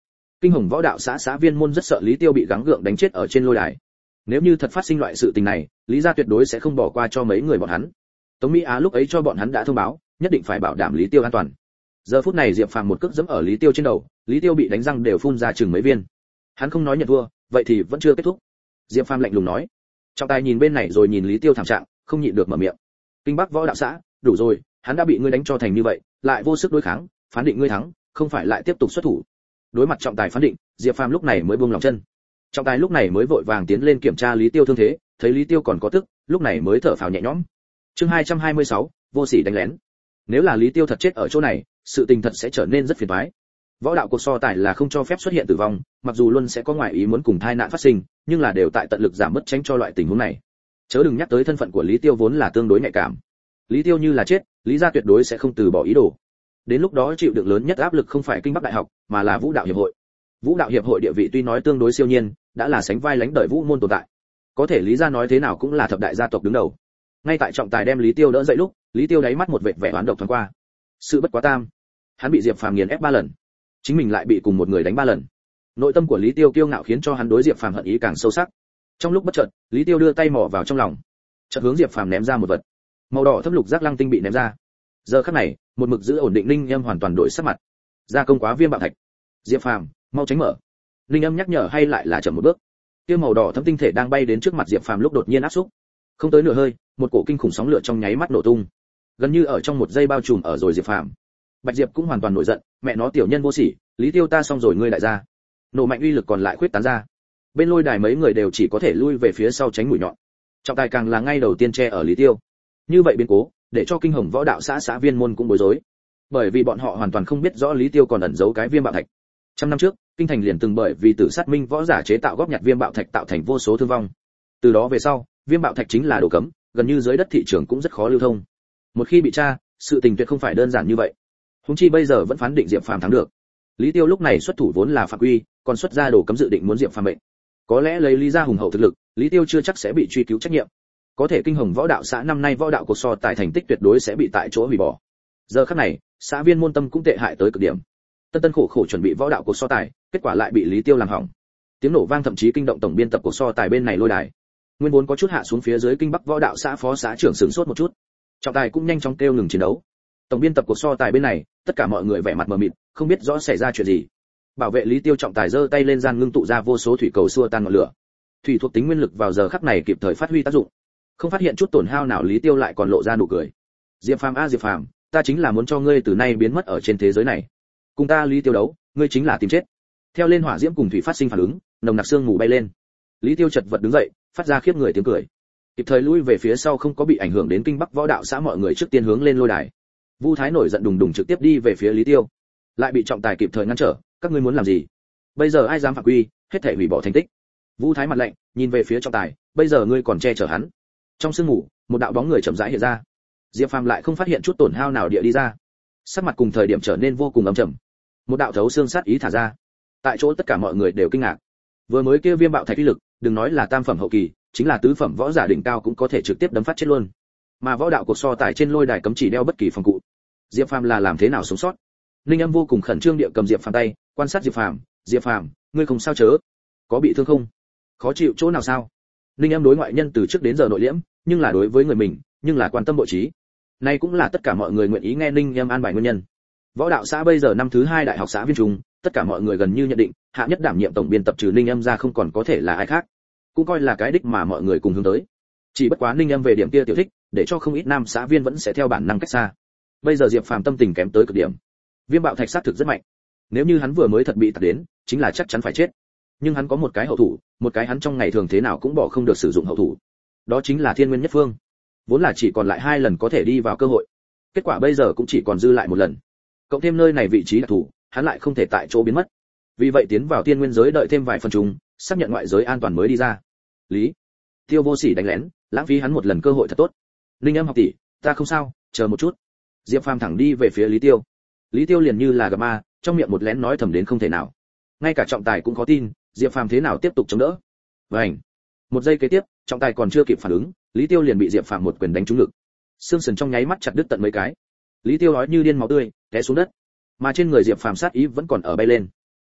Kinh Hồng Võ Đạo xã xã viên môn rất sợ Lý Tiêu bị gắng gượng đánh chết ở trên lôi đài. Nếu như thật phát sinh loại sự tình này, Lý gia tuyệt đối sẽ không bỏ qua cho mấy người bọn hắn. Tống Mỹ Á lúc ấy cho bọn hắn đã thông báo, nhất định phải bảo đảm Lý Tiêu an toàn. Giờ phút này Diệp Phàm một cước giẫm ở Lý Tiêu trên đầu, Lý Tiêu bị đánh răng đều phun ra chừng mấy viên. Hắn không nói nhận thua, vậy thì vẫn chưa kết thúc. Diệp Phàm lạnh lùng nói. Trọng tài nhìn bên này rồi nhìn Lý Tiêu thảm trạng, không nhịn được mở miệng. Kinh Bắc Võ Đạo xã, đủ rồi, hắn đã bị ngươi đánh cho thành như vậy, lại vô sức đối kháng, phán định ngươi thắng, không phải lại tiếp tục xuất thủ. Đối mặt trọng tài phán định, Diệp Phàm lúc này mới buông lòng chân. Trọng tài lúc này mới vội vàng tiến lên kiểm tra Lý Tiêu thương thế, thấy Lý Tiêu còn có tức, lúc này mới thở phào nhẹ nhõm. Chương 226, vô sỉ đánh lén. Nếu là Lý Tiêu thật chết ở chỗ này, sự tình thật sẽ trở nên rất phiền toái. Võ đạo cuộc so tài là không cho phép xuất hiện tử vong, mặc dù luôn sẽ có ngoại ý muốn cùng tai nạn phát sinh, nhưng là đều tại tận lực giảm bớt tránh cho loại tình huống này. Chớ đừng nhắc tới thân phận của Lý Tiêu vốn là tương đối nhạy cảm. Lý Tiêu như là chết, Lý gia tuyệt đối sẽ không từ bỏ ý đồ. Đến lúc đó chịu đựng lớn nhất áp lực không phải Kinh Bắc Đại học, mà là Vũ đạo hiệp hội. Vũ đạo hiệp hội địa vị tuy nói tương đối siêu nhiên, đã là sánh vai lãnh đời Vũ môn tồn tại. Có thể Lý gia nói thế nào cũng là thập đại gia tộc đứng đầu. Ngay tại trọng tài đem Lý Tiêu đỡ dậy lúc, Lý Tiêu đáy mắt một vệt vẻ oán độc thoáng qua. Sự bất quá tam, hắn bị Diệp Phàm nghiền ép 3 lần, chính mình lại bị cùng một người đánh 3 lần. Nội tâm của Lý Tiêu kiêu ngạo khiến cho hắn đối Diệp Phàm hận ý càng sâu sắc. Trong lúc bất chợt, Lý Tiêu đưa tay mò vào trong lòng, chợt hướng Diệp Phàm ném ra một vật. Màu đỏ thâm lục giác lăng tinh bị ném ra. Giờ khắc này, một mực giữ ổn định Ninh Âm hoàn toàn đổi sắc mặt. Gia công quá viêm bạo thạch. Diệp Phàm, mau tránh mở. Ninh Âm nhắc nhở hay lại là chậm một bước. Kia màu đỏ thâm tinh thể đang bay đến trước mặt Diệp Phàm lúc đột nhiên áp xúc. Không tới nửa hơi, một cổ kinh khủng sóng lửa trong nháy mắt nổ tung. Gần như ở trong một giây bao trùm ở rồi Diệp Phàm. Bạch Diệp cũng hoàn toàn nổi giận, mẹ nó tiểu nhân vô sỉ, Lý Tiêu ta xong rồi ngươi đại gia. Nổ mạnh uy lực còn lại khuyết tán ra. Bên lôi đài mấy người đều chỉ có thể lui về phía sau tránh mũi nhọn. Trọng tài càng là ngay đầu tiên che ở Lý Tiêu. Như vậy biến cố, để cho Kinh Hồng Võ Đạo xã xã viên môn cũng bối rối. Bởi vì bọn họ hoàn toàn không biết rõ Lý Tiêu còn ẩn giấu cái viêm bạo thạch. Trăm năm trước, kinh thành liền từng bởi vì tử sát minh võ giả chế tạo góp nhặt viêm bạo thạch tạo thành vô số thương vong. Từ đó về sau, viêm bạo thạch chính là đồ cấm, gần như dưới đất thị trường cũng rất khó lưu thông. Một khi bị tra, sự tình tuyệt không phải đơn giản như vậy. Huống chi bây giờ vẫn phán định Diệp Phàm thắng được. Lý Tiêu lúc này xuất thủ vốn là phạm quy, còn xuất ra đồ cấm dự định muốn Diệp Phàm mệnh. Có lẽ lấy Lý gia hùng hậu thực lực, Lý Tiêu chưa chắc sẽ bị truy cứu trách nhiệm. Có thể Kinh Hồng Võ Đạo xã năm nay võ đạo cuộc so tài thành tích tuyệt đối sẽ bị tại chỗ hủy bỏ. Giờ khắc này, xã viên môn tâm cũng tệ hại tới cực điểm. Tân khổ khổ chuẩn bị võ đạo cuộc so tài, kết quả lại bị Lý Tiêu làm hỏng. Tiếng nổ vang thậm chí kinh động tổng biên tập cuộc so tài bên này lôi đài. Nguyên vốn có chút hạ xuống phía dưới Kinh Bắc Võ Đạo xã phó xã trưởng sửng sốt một chút. Trọng tài cũng nhanh chóng kêu ngừng chiến đấu. Tổng biên tập cuộc so tài bên này, tất cả mọi người vẻ mặt mờ mịt, không biết rõ xảy ra chuyện gì. Bảo vệ Lý Tiêu trọng tài giơ tay lên gian ngưng tụ ra vô số thủy cầu xua tan ngọn lửa. Thủy thuộc tính nguyên lực vào giờ khắc này kịp thời phát huy tác dụng. Không phát hiện chút tổn hao nào, Lý Tiêu lại còn lộ ra nụ cười. Diệp Phàm a Diệp Phàm, ta chính là muốn cho ngươi từ nay biến mất ở trên thế giới này. Cùng ta Lý Tiêu đấu, ngươi chính là tìm chết. Theo lên hỏa diễm cùng thủy phát sinh phản ứng, nồng nặc sương mù bay lên. Lý Tiêu chật vật đứng dậy, phát ra khiếp người tiếng cười. Kịp thời lui về phía sau không có bị ảnh hưởng đến Kinh Bắc Võ Đạo xã mọi người trước tiên hướng lên lôi đài. Vu Thái nổi giận đùng đùng trực tiếp đi về phía Lý Tiêu, lại bị trọng tài kịp thời ngăn trở. Các ngươi muốn làm gì? Bây giờ ai dám phạm quy, hết thảy hủy bỏ thành tích. Vu Thái mặt lạnh, nhìn về phía trọng tài, bây giờ ngươi còn che chở hắn. Trong sương mù, một đạo bóng người chậm rãi hiện ra. Diệp Phàm lại không phát hiện chút tổn hao nào địa đi ra. Sắc mặt cùng thời điểm trở nên vô cùng ấm trầm. Một đạo thấu xương sát ý thả ra. Tại chỗ tất cả mọi người đều kinh ngạc. Vừa mới kia viêm bạo thạch uy lực, đừng nói là tam phẩm hậu kỳ, chính là tứ phẩm võ giả đỉnh cao cũng có thể trực tiếp đấm phát chết luôn. Mà võ đạo cuộc so tài trên lôi đài cấm chỉ đeo bất kỳ phòng cụ. Diệp Phàm là làm thế nào sống sót? Ninh Âm vô cùng khẩn trương địa cầm Diệp Phàm tay, quan sát Diệp Phàm, "Diệp Phàm, ngươi không sao chớ? Có bị thương không? Khó chịu chỗ nào sao?" Ninh Âm đối ngoại nhân từ trước đến giờ nội liễm, nhưng là đối với người mình, nhưng là quan tâm bộ trí. Nay cũng là tất cả mọi người nguyện ý nghe Ninh Âm an bài nguyên nhân. Võ đạo xã bây giờ năm thứ 2 đại học xã viên trung, tất cả mọi người gần như nhận định, hạ nhất đảm nhiệm tổng biên tập trừ Ninh Âm ra không còn có thể là ai khác. Cũng coi là cái đích mà mọi người cùng hướng tới. Chỉ bất quá Ninh Âm về điểm kia tiểu thích, để cho không ít nam xã viên vẫn sẽ theo bản năng cách xa. Bây giờ Diệp Phàm tâm tình kém tới cực điểm. Viêm bạo thạch sát thực rất mạnh. Nếu như hắn vừa mới thật bị tạt đến, chính là chắc chắn phải chết. Nhưng hắn có một cái hậu thủ, một cái hắn trong ngày thường thế nào cũng bỏ không được sử dụng hậu thủ. Đó chính là Thiên Nguyên Nhất Phương. Vốn là chỉ còn lại 2 lần có thể đi vào cơ hội. Kết quả bây giờ cũng chỉ còn dư lại 1 lần. Cộng thêm nơi này vị trí đặc thù, hắn lại không thể tại chỗ biến mất. Vì vậy tiến vào Thiên Nguyên giới đợi thêm vài phần trùng, xác nhận ngoại giới an toàn mới đi ra. Lý Tiêu vô sỉ đánh lén, lãng phí hắn 1 lần cơ hội thật tốt. Linh Âm học tỷ, ta không sao, chờ một chút. Diệp Phàm thẳng đi về phía Lý Tiêu. Lý Tiêu liền như là gặp ma, trong miệng một lén nói thầm đến không thể nào. Ngay cả trọng tài cũng khó tin, Diệp Phàm thế nào tiếp tục chống đỡ. Vành. Một giây kế tiếp, trọng tài còn chưa kịp phản ứng, Lý Tiêu liền bị Diệp Phàm một quyền đánh trúng ngực. Xương sườn trong nháy mắt chặt đứt tận mấy cái. Lý Tiêu nói như điên máu tươi, té xuống đất. Mà trên người Diệp Phàm sát ý vẫn còn ở bay lên.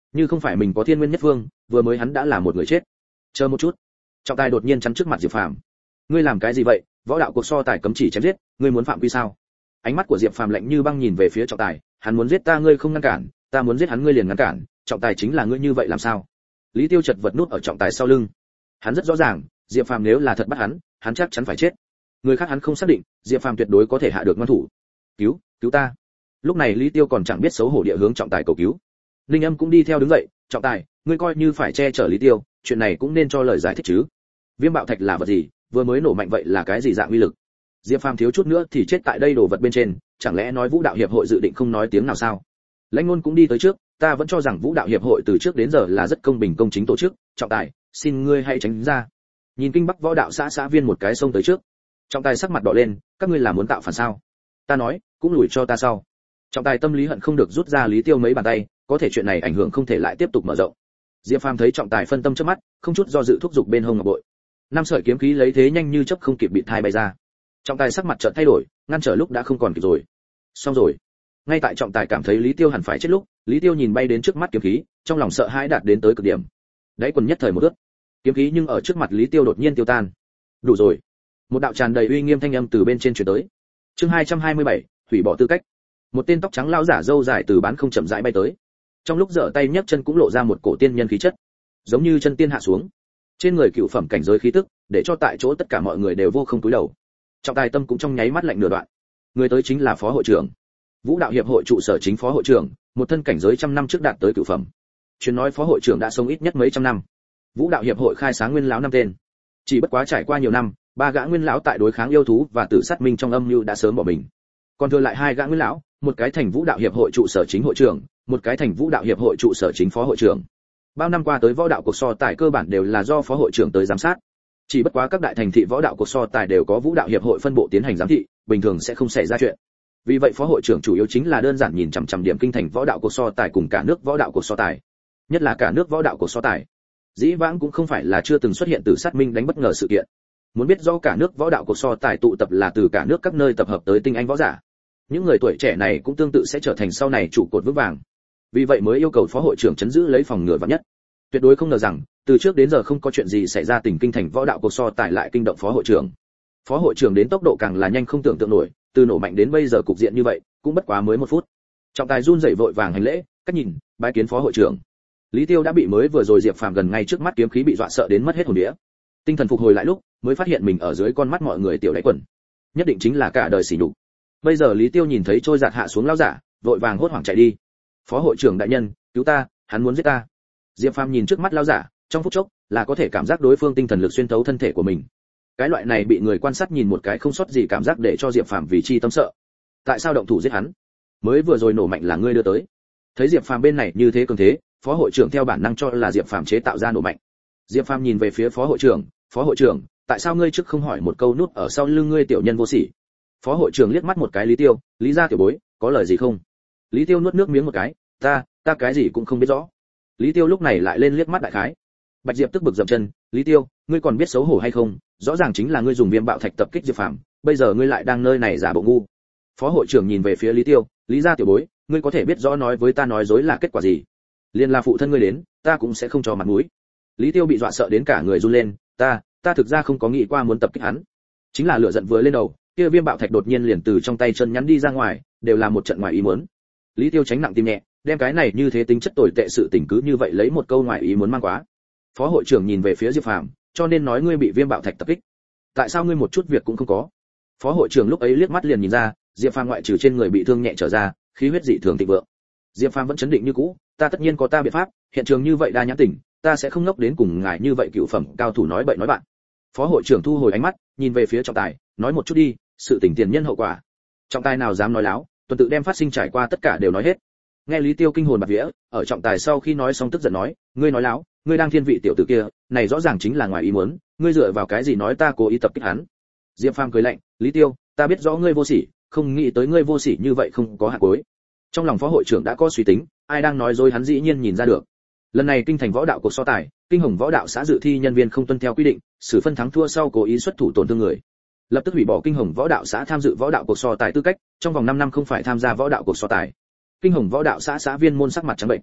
Như không phải mình có thiên nguyên nhất phương, vừa mới hắn đã là một người chết. Chờ một chút. Trọng tài đột nhiên chắn trước mặt Diệp Phàm. Ngươi làm cái gì vậy? Võ đạo cuộc so tài cấm chỉ chém giết, ngươi muốn phạm quy sao? Ánh mắt của Diệp Phàm lạnh như băng nhìn về phía trọng tài, hắn muốn giết ta ngươi không ngăn cản, ta muốn giết hắn ngươi liền ngăn cản, trọng tài chính là ngươi như vậy làm sao? Lý Tiêu chật vật nút ở trọng tài sau lưng. Hắn rất rõ ràng, Diệp Phàm nếu là thật bắt hắn chắc chắn phải chết. Người khác hắn không xác định, Diệp Phàm tuyệt đối có thể hạ được ngoan thủ. Cứu ta. Lúc này Lý Tiêu còn chẳng biết xấu hổ địa hướng trọng tài cầu cứu. Linh Âm cũng đi theo đứng dậy, trọng tài, ngươi coi như phải che chở Lý Tiêu, chuyện này cũng nên cho lời giải thích chứ. Viêm bạo thạch là vật gì, vừa mới nổ mạnh vậy là cái gì dạng uy lực? Diệp Phàm thiếu chút nữa thì chết tại đây đồ vật bên trên, chẳng lẽ nói Vũ đạo hiệp hội dự định không nói tiếng nào sao? Lãnh Nôn cũng đi tới trước, ta vẫn cho rằng Vũ đạo hiệp hội từ trước đến giờ là rất công bình công chính tổ chức, trọng tài, xin ngươi hãy tránh ra. Nhìn Kinh Bắc võ đạo xã viên một cái xông tới trước. Trọng tài sắc mặt đỏ lên, các ngươi là muốn tạo phản sao? Ta nói, cũng lùi cho ta sau. Trọng tài tâm lý hận không được rút ra Lý Tiêu mấy bàn tay, có thể chuyện này ảnh hưởng không thể lại tiếp tục mở rộng. Diệp Phàm thấy trọng tài phân tâm trước mắt, không chút do dự thúc giục bên hông ngọc bội. Năm sợi kiếm khí lấy thế nhanh như chớp không kịp bị thai bay ra. Trọng tài sắc mặt chợt thay đổi, ngăn trở lúc đã không còn kịp rồi. Xong rồi. Ngay tại trọng tài cảm thấy Lý Tiêu hẳn phải chết lúc, Lý Tiêu nhìn bay đến trước mắt kiếm khí, trong lòng sợ hãi đạt đến tới cực điểm. Đáy quần nhất thời một ướt. Kiếm khí nhưng ở trước mặt Lý Tiêu đột nhiên tiêu tan. Đủ rồi. Một đạo tràn đầy uy nghiêm thanh âm từ bên trên truyền tới. Chương 227, hủy bỏ tư cách. Một tên tóc trắng lão giả râu dài từ bán không chậm rãi bay tới. Trong lúc giở tay nhấc chân cũng lộ ra một cổ tiên nhân khí chất, giống như chân tiên hạ xuống. Trên người cựu phẩm cảnh giới khí tức, để cho tại chỗ tất cả mọi người đều vô không cúi đầu. Trọng tài tâm cũng trong nháy mắt lạnh nửa đoạn. Người tới chính là phó hội trưởng, Vũ đạo hiệp hội trụ sở chính phó hội trưởng, một thân cảnh giới trăm năm trước đạt tới cửu phẩm. Truyền nói phó hội trưởng đã sống ít nhất mấy trăm năm. Vũ đạo hiệp hội khai sáng nguyên lão năm tên, chỉ bất quá trải qua nhiều năm, ba gã nguyên lão tại đối kháng yêu thú và tử sát minh trong âm mưu đã sớm bỏ mình. Còn thừa lại hai gã nguyên lão, một cái thành Vũ đạo hiệp hội trụ sở chính hội trưởng, một cái thành Vũ đạo hiệp hội trụ sở chính phó hội trưởng. Bao năm qua tới võ đạo cuộc so tài cơ bản đều là do phó hội trưởng tới giám sát. Chỉ bất quá các đại thành thị võ đạo cuộc so tài đều có Vũ đạo hiệp hội phân bộ tiến hành giám thị, bình thường sẽ không xảy ra chuyện. Vì vậy phó hội trưởng chủ yếu chính là đơn giản nhìn chằm chằm điểm kinh thành võ đạo cuộc so tài cùng cả nước võ đạo cuộc so tài, nhất là cả nước võ đạo cuộc so tài. Dĩ vãng cũng không phải là chưa từng xuất hiện từ sát minh đánh bất ngờ sự kiện. Muốn biết do cả nước võ đạo cuộc so tài tụ tập là từ cả nước các nơi tập hợp tới tinh anh võ giả. Những người tuổi trẻ này cũng tương tự sẽ trở thành sau này trụ cột vững vàng. Vì vậy mới yêu cầu phó hội trưởng chấn giữ lấy phòng ngừa vạn nhất. Tuyệt đối không ngờ rằng, từ trước đến giờ không có chuyện gì xảy ra tình kinh thành võ đạo cuộc so tài lại kinh động phó hội trưởng. Phó hội trưởng đến tốc độ càng là nhanh không tưởng tượng nổi, từ nổ mạnh đến bây giờ cục diện như vậy, cũng bất quá mới 1 phút. Trọng tài run rẩy vội vàng hành lễ, cách nhìn, bái kiến phó hội trưởng. Lý Tiêu đã bị mới vừa rồi Diệp Phàm gần ngay trước mắt kiếm khí bị dọa sợ đến mất hết hồn vía. Tinh thần phục hồi lại lúc, mới phát hiện mình ở dưới con mắt mọi người tiểu đáy quần. Nhất định chính là cả đời sỉ nhục. Bây giờ Lý Tiêu nhìn thấy trôi giạt hạ xuống lão giả, vội vàng hốt hoảng chạy đi. Phó hội trưởng đại nhân, cứu ta, hắn muốn giết ta. Diệp Phàm nhìn trước mắt lão giả, trong phút chốc là có thể cảm giác đối phương tinh thần lực xuyên thấu thân thể của mình. Cái loại này bị người quan sát nhìn một cái không sót gì cảm giác để cho Diệp Phàm vì chi tâm sợ. Tại sao động thủ giết hắn? Mới vừa rồi nổ mạnh là ngươi đưa tới. Thấy Diệp Phàm bên này như thế cường thế, phó hội trưởng theo bản năng cho là Diệp Phàm chế tạo ra nổ mạnh. Diệp Phàm nhìn về phía phó hội trưởng, tại sao ngươi trước không hỏi một câu nút ở sau lưng ngươi tiểu nhân vô sỉ? Phó hội trưởng liếc mắt một cái Lý Tiêu, Lý gia tiểu bối, có lời gì không? Lý Tiêu nuốt nước miếng một cái, ta cái gì cũng không biết rõ. Lý Tiêu lúc này lại lên liếc mắt đại khái. Bạch Diệp tức bực dậm chân, Lý Tiêu, ngươi còn biết xấu hổ hay không? Rõ ràng chính là ngươi dùng viêm bạo thạch tập kích Diệp Phàm, bây giờ ngươi lại đang nơi này giả bộ ngu. Phó hội trưởng nhìn về phía Lý Tiêu, Lý gia tiểu bối, ngươi có thể biết rõ nói với ta nói dối là kết quả gì? Liên là phụ thân ngươi đến, ta cũng sẽ không cho mặt mũi. Lý Tiêu bị dọa sợ đến cả người run lên, ta thực ra không có nghĩ qua muốn tập kích hắn. Chính là lửa giận vừa lên đầu, kia viêm bạo thạch đột nhiên liền từ trong tay chân nhắn đi ra ngoài, đều là một trận ngoài ý muốn. Lý Tiêu tránh nặng tim nhẹ, đem cái này như thế tính chất tồi tệ sự tình cứ như vậy lấy một câu ngoài ý muốn mang quá. Phó hội trưởng nhìn về phía Diệp Phàm, cho nên nói ngươi bị viêm bạo thạch tập kích. Tại sao ngươi một chút việc cũng không có? Phó hội trưởng lúc ấy liếc mắt liền nhìn ra, Diệp Phàm ngoại trừ trên người bị thương nhẹ trở ra, khí huyết dị thường thịnh vượng. Diệp Phàm vẫn chấn định như cũ, ta tất nhiên có ta biện pháp, hiện trường như vậy đa nhãn tỉnh, ta sẽ không ngốc đến cùng ngài như vậy cựu phẩm cao thủ nói bậy nói bạn. Phó hội trưởng thu hồi ánh mắt, nhìn về phía trọng tài, nói một chút đi, sự tình tiền nhân hậu quả. Trọng tài nào dám nói láo, tuần tự đem phát sinh trải qua tất cả đều nói hết. Nghe Lý Tiêu kinh hồn bạt vía, ở trọng tài sau khi nói xong tức giận nói, ngươi nói láo, ngươi đang thiên vị tiểu tử kia, này rõ ràng chính là ngoài ý muốn, ngươi dựa vào cái gì nói ta cố ý tập kích hắn? Diệp Phàm cười lạnh, Lý Tiêu, ta biết rõ ngươi vô sỉ, không nghĩ tới ngươi vô sỉ như vậy không có hạt cuối. Trong lòng phó hội trưởng đã có suy tính, ai đang nói dối hắn dĩ nhiên nhìn ra được. Lần này kinh thành võ đạo cuộc so tài, kinh hồng võ đạo xã dự thi nhân viên không tuân theo quy định, xử phân thắng thua sau cố ý xuất thủ tổn thương người, lập tức hủy bỏ kinh hồng võ đạo xã tham dự võ đạo cuộc so tài tư cách, trong vòng 5 năm không phải tham gia võ đạo cuộc so tài. Kinh hồng võ đạo xã xã viên môn sắc mặt trắng bệnh.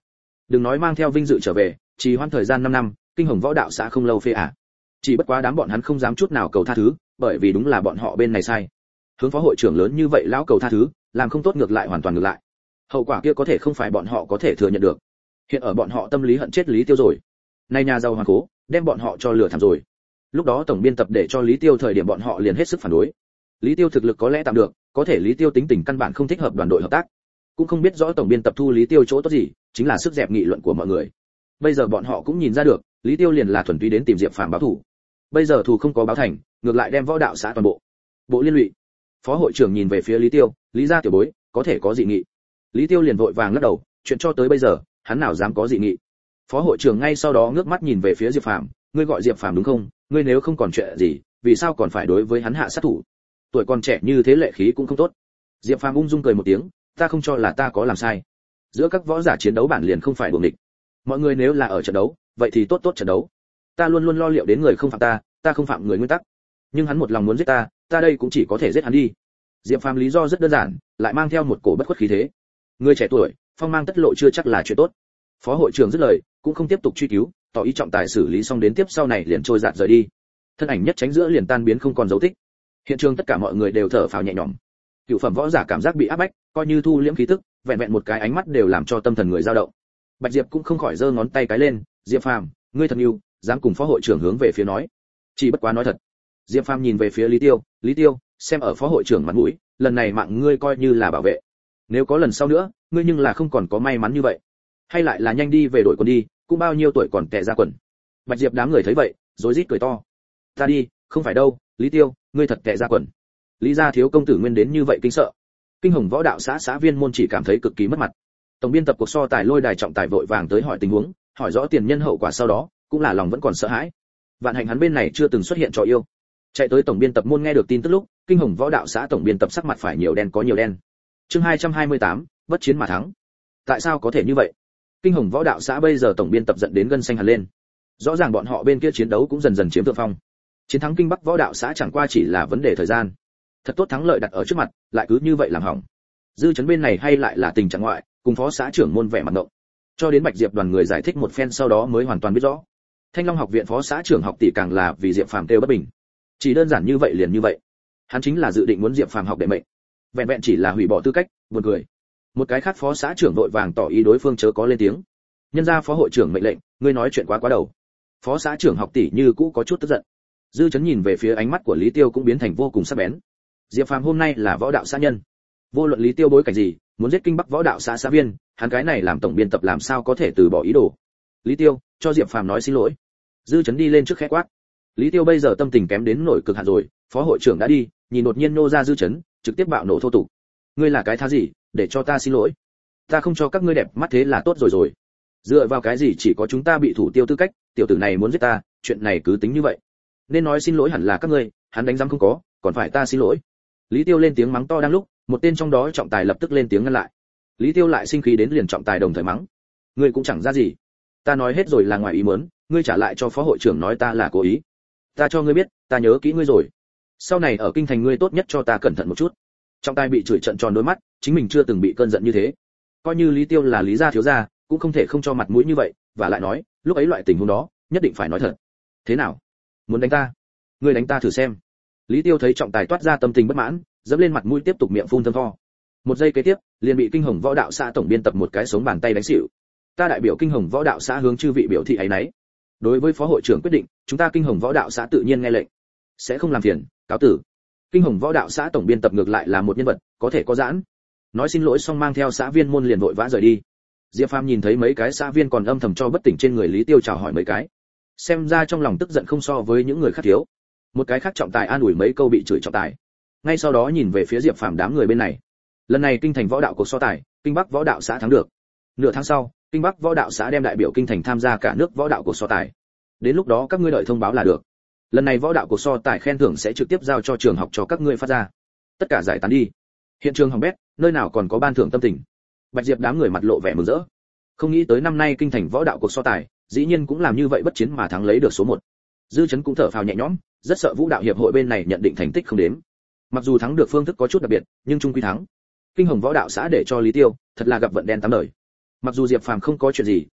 Đừng nói mang theo vinh dự trở về, trì hoãn thời gian 5 năm, kinh hồng võ đạo xã không lâu phê à. Chỉ bất quá đám bọn hắn không dám chút nào cầu tha thứ, bởi vì đúng là bọn họ bên này sai. Hướng phó hội trưởng lớn như vậy lão cầu tha thứ, làm không tốt ngược lại hoàn toàn ngược lại. Hậu quả kia có thể không phải bọn họ có thể thừa nhận được. Hiện ở bọn họ tâm lý hận chết Lý Tiêu rồi. Nay nhà giàu hoàn cố, đem bọn họ cho lừa thảm rồi. Lúc đó tổng biên tập để cho Lý Tiêu thời điểm bọn họ liền hết sức phản đối. Lý Tiêu thực lực có lẽ tạm được, có thể Lý Tiêu tính tình căn bản không thích hợp đoàn đội hợp tác. Cũng không biết rõ tổng biên tập thu Lý Tiêu chỗ tốt gì, chính là sức dẹp nghị luận của mọi người. Bây giờ bọn họ cũng nhìn ra được, Lý Tiêu liền là thuần túy đến tìm Diệp Phàm báo thù. Bây giờ thù không có báo thành, ngược lại đem võ đạo xã toàn bộ liên lụy. Phó hội trưởng nhìn về phía Lý Tiêu, Lý gia tiểu bối, có thể có dị nghị. Lý Tiêu liền vội vàng lắc đầu, chuyện cho tới bây giờ, hắn nào dám có dị nghị. Phó hội trưởng ngay sau đó ngước mắt nhìn về phía Diệp Phàm, ngươi gọi Diệp Phàm đúng không? Ngươi nếu không còn chuyện gì, vì sao còn phải đối với hắn hạ sát thủ? Tuổi còn trẻ như thế lệ khí cũng không tốt. Diệp Phàm ung dung cười một tiếng, ta không cho là ta có làm sai. Giữa các võ giả chiến đấu bản liền không phải đùa nghịch. Mọi người nếu là ở trận đấu, vậy thì tốt trận đấu. Ta luôn luôn lo liệu đến người không phạm ta không phạm người nguyên tắc. Nhưng hắn một lòng muốn giết ta đây cũng chỉ có thể giết hắn đi. Diệp Phàm lý do rất đơn giản, lại mang theo một cổ bất khuất khí thế. Người trẻ tuổi, phong mang tất lộ chưa chắc là chuyện tốt. Phó hội trưởng dứt lời, cũng không tiếp tục truy cứu, tỏ ý trọng tài xử lý xong đến tiếp sau này liền trôi dạt rời đi. Thân ảnh nhất tránh giữa liền tan biến không còn dấu tích. Hiện trường tất cả mọi người đều thở phào nhẹ nhõm. Cửu phẩm võ giả cảm giác bị áp bách, coi như thu liễm khí tức, vẹn vẹn một cái ánh mắt đều làm cho tâm thần người dao động. Bạch Diệp cũng không khỏi giơ ngón tay cái lên, Diệp Phàm, ngươi thật yêu, dám cùng phó hội trưởng hướng về phía nói. Chỉ bất quá nói thật. Diệp Phàm nhìn về phía Lý Tiêu, xem ở phó hội trưởng mặt mũi, lần này mạng ngươi coi như là bảo vệ. Nếu có lần sau nữa, ngươi nhưng là không còn có may mắn như vậy. Hay lại là nhanh đi về đội quân đi, cũng bao nhiêu tuổi còn tè ra quần. Bạch Diệp đám người thấy vậy, rối rít cười to. Ta đi, không phải đâu, Lý Tiêu, ngươi thật tè ra quần. Lý gia thiếu công tử nguyên đến như vậy kinh sợ. Kinh hồng võ đạo xã viên môn chỉ cảm thấy cực kỳ mất mặt. Tổng biên tập cuộc so tài lôi đài trọng tài vội vàng tới hỏi tình huống, hỏi rõ tiền nhân hậu quả sau đó, cũng là lòng vẫn còn sợ hãi. Vạn hạnh hắn bên này chưa từng xuất hiện trò yêu. Chạy tới tổng biên tập môn nghe được tin tức lúc, kinh hồng võ đạo xã tổng biên tập sắc mặt phải nhiều đen có nhiều đen. Chương 228, bất chiến mà thắng. Tại sao có thể như vậy? Kinh hồng võ đạo xã bây giờ tổng biên tập giận đến gân xanh hẳn lên. Rõ ràng bọn họ bên kia chiến đấu cũng dần dần chiếm thượng phong. Chiến thắng kinh bắc võ đạo xã chẳng qua chỉ là vấn đề thời gian. Thật tốt thắng lợi đặt ở trước mặt, lại cứ như vậy làm hỏng. Dư chấn bên này hay lại là tình trạng ngoại, cùng phó xã trưởng môn vẻ mặt ngộng. Cho đến Bạch Diệp đoàn người giải thích một phen sau đó mới hoàn toàn biết rõ. Thanh Long học viện phó xã trưởng học tỷ càng là vì Diệp Phàm kêu bất bình. Chỉ đơn giản như vậy liền như vậy. Hắn chính là dự định muốn Diệp Phàm học đệ mệnh. Vẹn vẹn chỉ là hủy bỏ tư cách, buồn cười. Một cái khác phó xã trưởng vội vàng tỏ ý đối phương chớ có lên tiếng. Nhân ra phó hội trưởng mệnh lệnh, ngươi nói chuyện quá đầu. Phó xã trưởng học tỷ như cũ có chút tức giận. Dư chấn nhìn về phía ánh mắt của Lý Tiêu cũng biến thành vô cùng sắc bén. Diệp Phàm hôm nay là võ đạo xã nhân, vô luận Lý Tiêu bối cảnh gì, muốn giết kinh bắc võ đạo xã viên, hắn cái này làm tổng biên tập làm sao có thể từ bỏ ý đồ. Lý Tiêu, cho Diệp Phàm nói xin lỗi. Dư chấn đi lên trước khẽ quát. Lý Tiêu bây giờ tâm tình kém đến nổi cực hạn rồi, phó hội trưởng đã đi, nhìn đột nhiên nô ra Dư chấn, trực tiếp bạo nổ thô tục. Ngươi là cái thá gì, để cho ta xin lỗi? Ta không cho các ngươi đẹp mắt thế là tốt rồi. Dựa vào cái gì chỉ có chúng ta bị thủ tiêu tư cách, tiểu tử này muốn giết ta, chuyện này cứ tính như vậy. Nên nói xin lỗi hẳn là các ngươi, hắn đánh rắm không có, còn phải ta xin lỗi. Lý Tiêu lên tiếng mắng to đang lúc, một tên trong đó trọng tài lập tức lên tiếng ngăn lại. Lý Tiêu lại sinh khí đến liền trọng tài đồng thời mắng. Ngươi cũng chẳng ra gì. Ta nói hết rồi là ngoài ý muốn, ngươi trả lại cho phó hội trưởng nói ta là cố ý. Ta cho ngươi biết, ta nhớ kỹ ngươi rồi. Sau này ở kinh thành ngươi tốt nhất cho ta cẩn thận một chút. Trọng tài bị chửi trợn tròn đôi mắt, chính mình chưa từng bị cơn giận như thế. Coi như Lý Tiêu là Lý gia thiếu gia, cũng không thể không cho mặt mũi như vậy, và lại nói, lúc ấy loại tình huống đó, nhất định phải nói thật. Thế nào? Muốn đánh ta? Ngươi đánh ta thử xem. Lý Tiêu thấy trọng tài toát ra tâm tình bất mãn, dẫm lên mặt mũi tiếp tục miệng phun thơm tho. Một giây kế tiếp, liền bị kinh hồng võ đạo xã tổng biên tập một cái sống bàn tay đánh xỉu. Ta đại biểu kinh hồng võ đạo xã hướng chư vị biểu thị ấy nấy. Đối với phó hội trưởng quyết định, chúng ta kinh hồng võ đạo xã tự nhiên nghe lệnh, sẽ không làm phiền, cáo tử. Kinh hồng võ đạo xã tổng biên tập ngược lại là một nhân vật, có thể có giãn. Nói xin lỗi xong mang theo xã viên môn liền vội vã rời đi. Diệp Phàm nhìn thấy mấy cái xã viên còn âm thầm cho bất tỉnh trên người Lý Tiêu chào hỏi mấy cái. Xem ra trong lòng tức giận không so với những người khác thiếu. Một cái khác trọng tài an ủi mấy câu bị chửi trọng tài. Ngay sau đó nhìn về phía Diệp Phàm đám người bên này. Lần này kinh thành võ đạo cuộc so tài, kinh bắc võ đạo xã thắng được. Nửa tháng sau, kinh bắc võ đạo xã đem đại biểu kinh thành tham gia cả nước võ đạo cuộc so tài. Đến lúc đó các ngươi đợi thông báo là được. Lần này võ đạo cuộc so tài khen thưởng sẽ trực tiếp giao cho trường học cho các ngươi phát ra. Tất cả giải tán đi. Hiện trường hỏng bét, nơi nào còn có ban thưởng tâm tình. Bạch Diệp đám người mặt lộ vẻ mừng rỡ. Không nghĩ tới năm nay kinh thành võ đạo cuộc so tài, dĩ nhiên cũng làm như vậy bất chiến mà thắng lấy được số 1. Dư chấn cũng thở phào nhẹ nhõm, rất sợ vũ đạo hiệp hội bên này nhận định thành tích không đếm. Mặc dù thắng được phương thức có chút đặc biệt, nhưng chung quy thắng. Kinh hồng võ đạo xã để cho Lý Tiêu, thật là gặp vận đen tám đời. Mặc dù Diệp Phàm không có chuyện gì,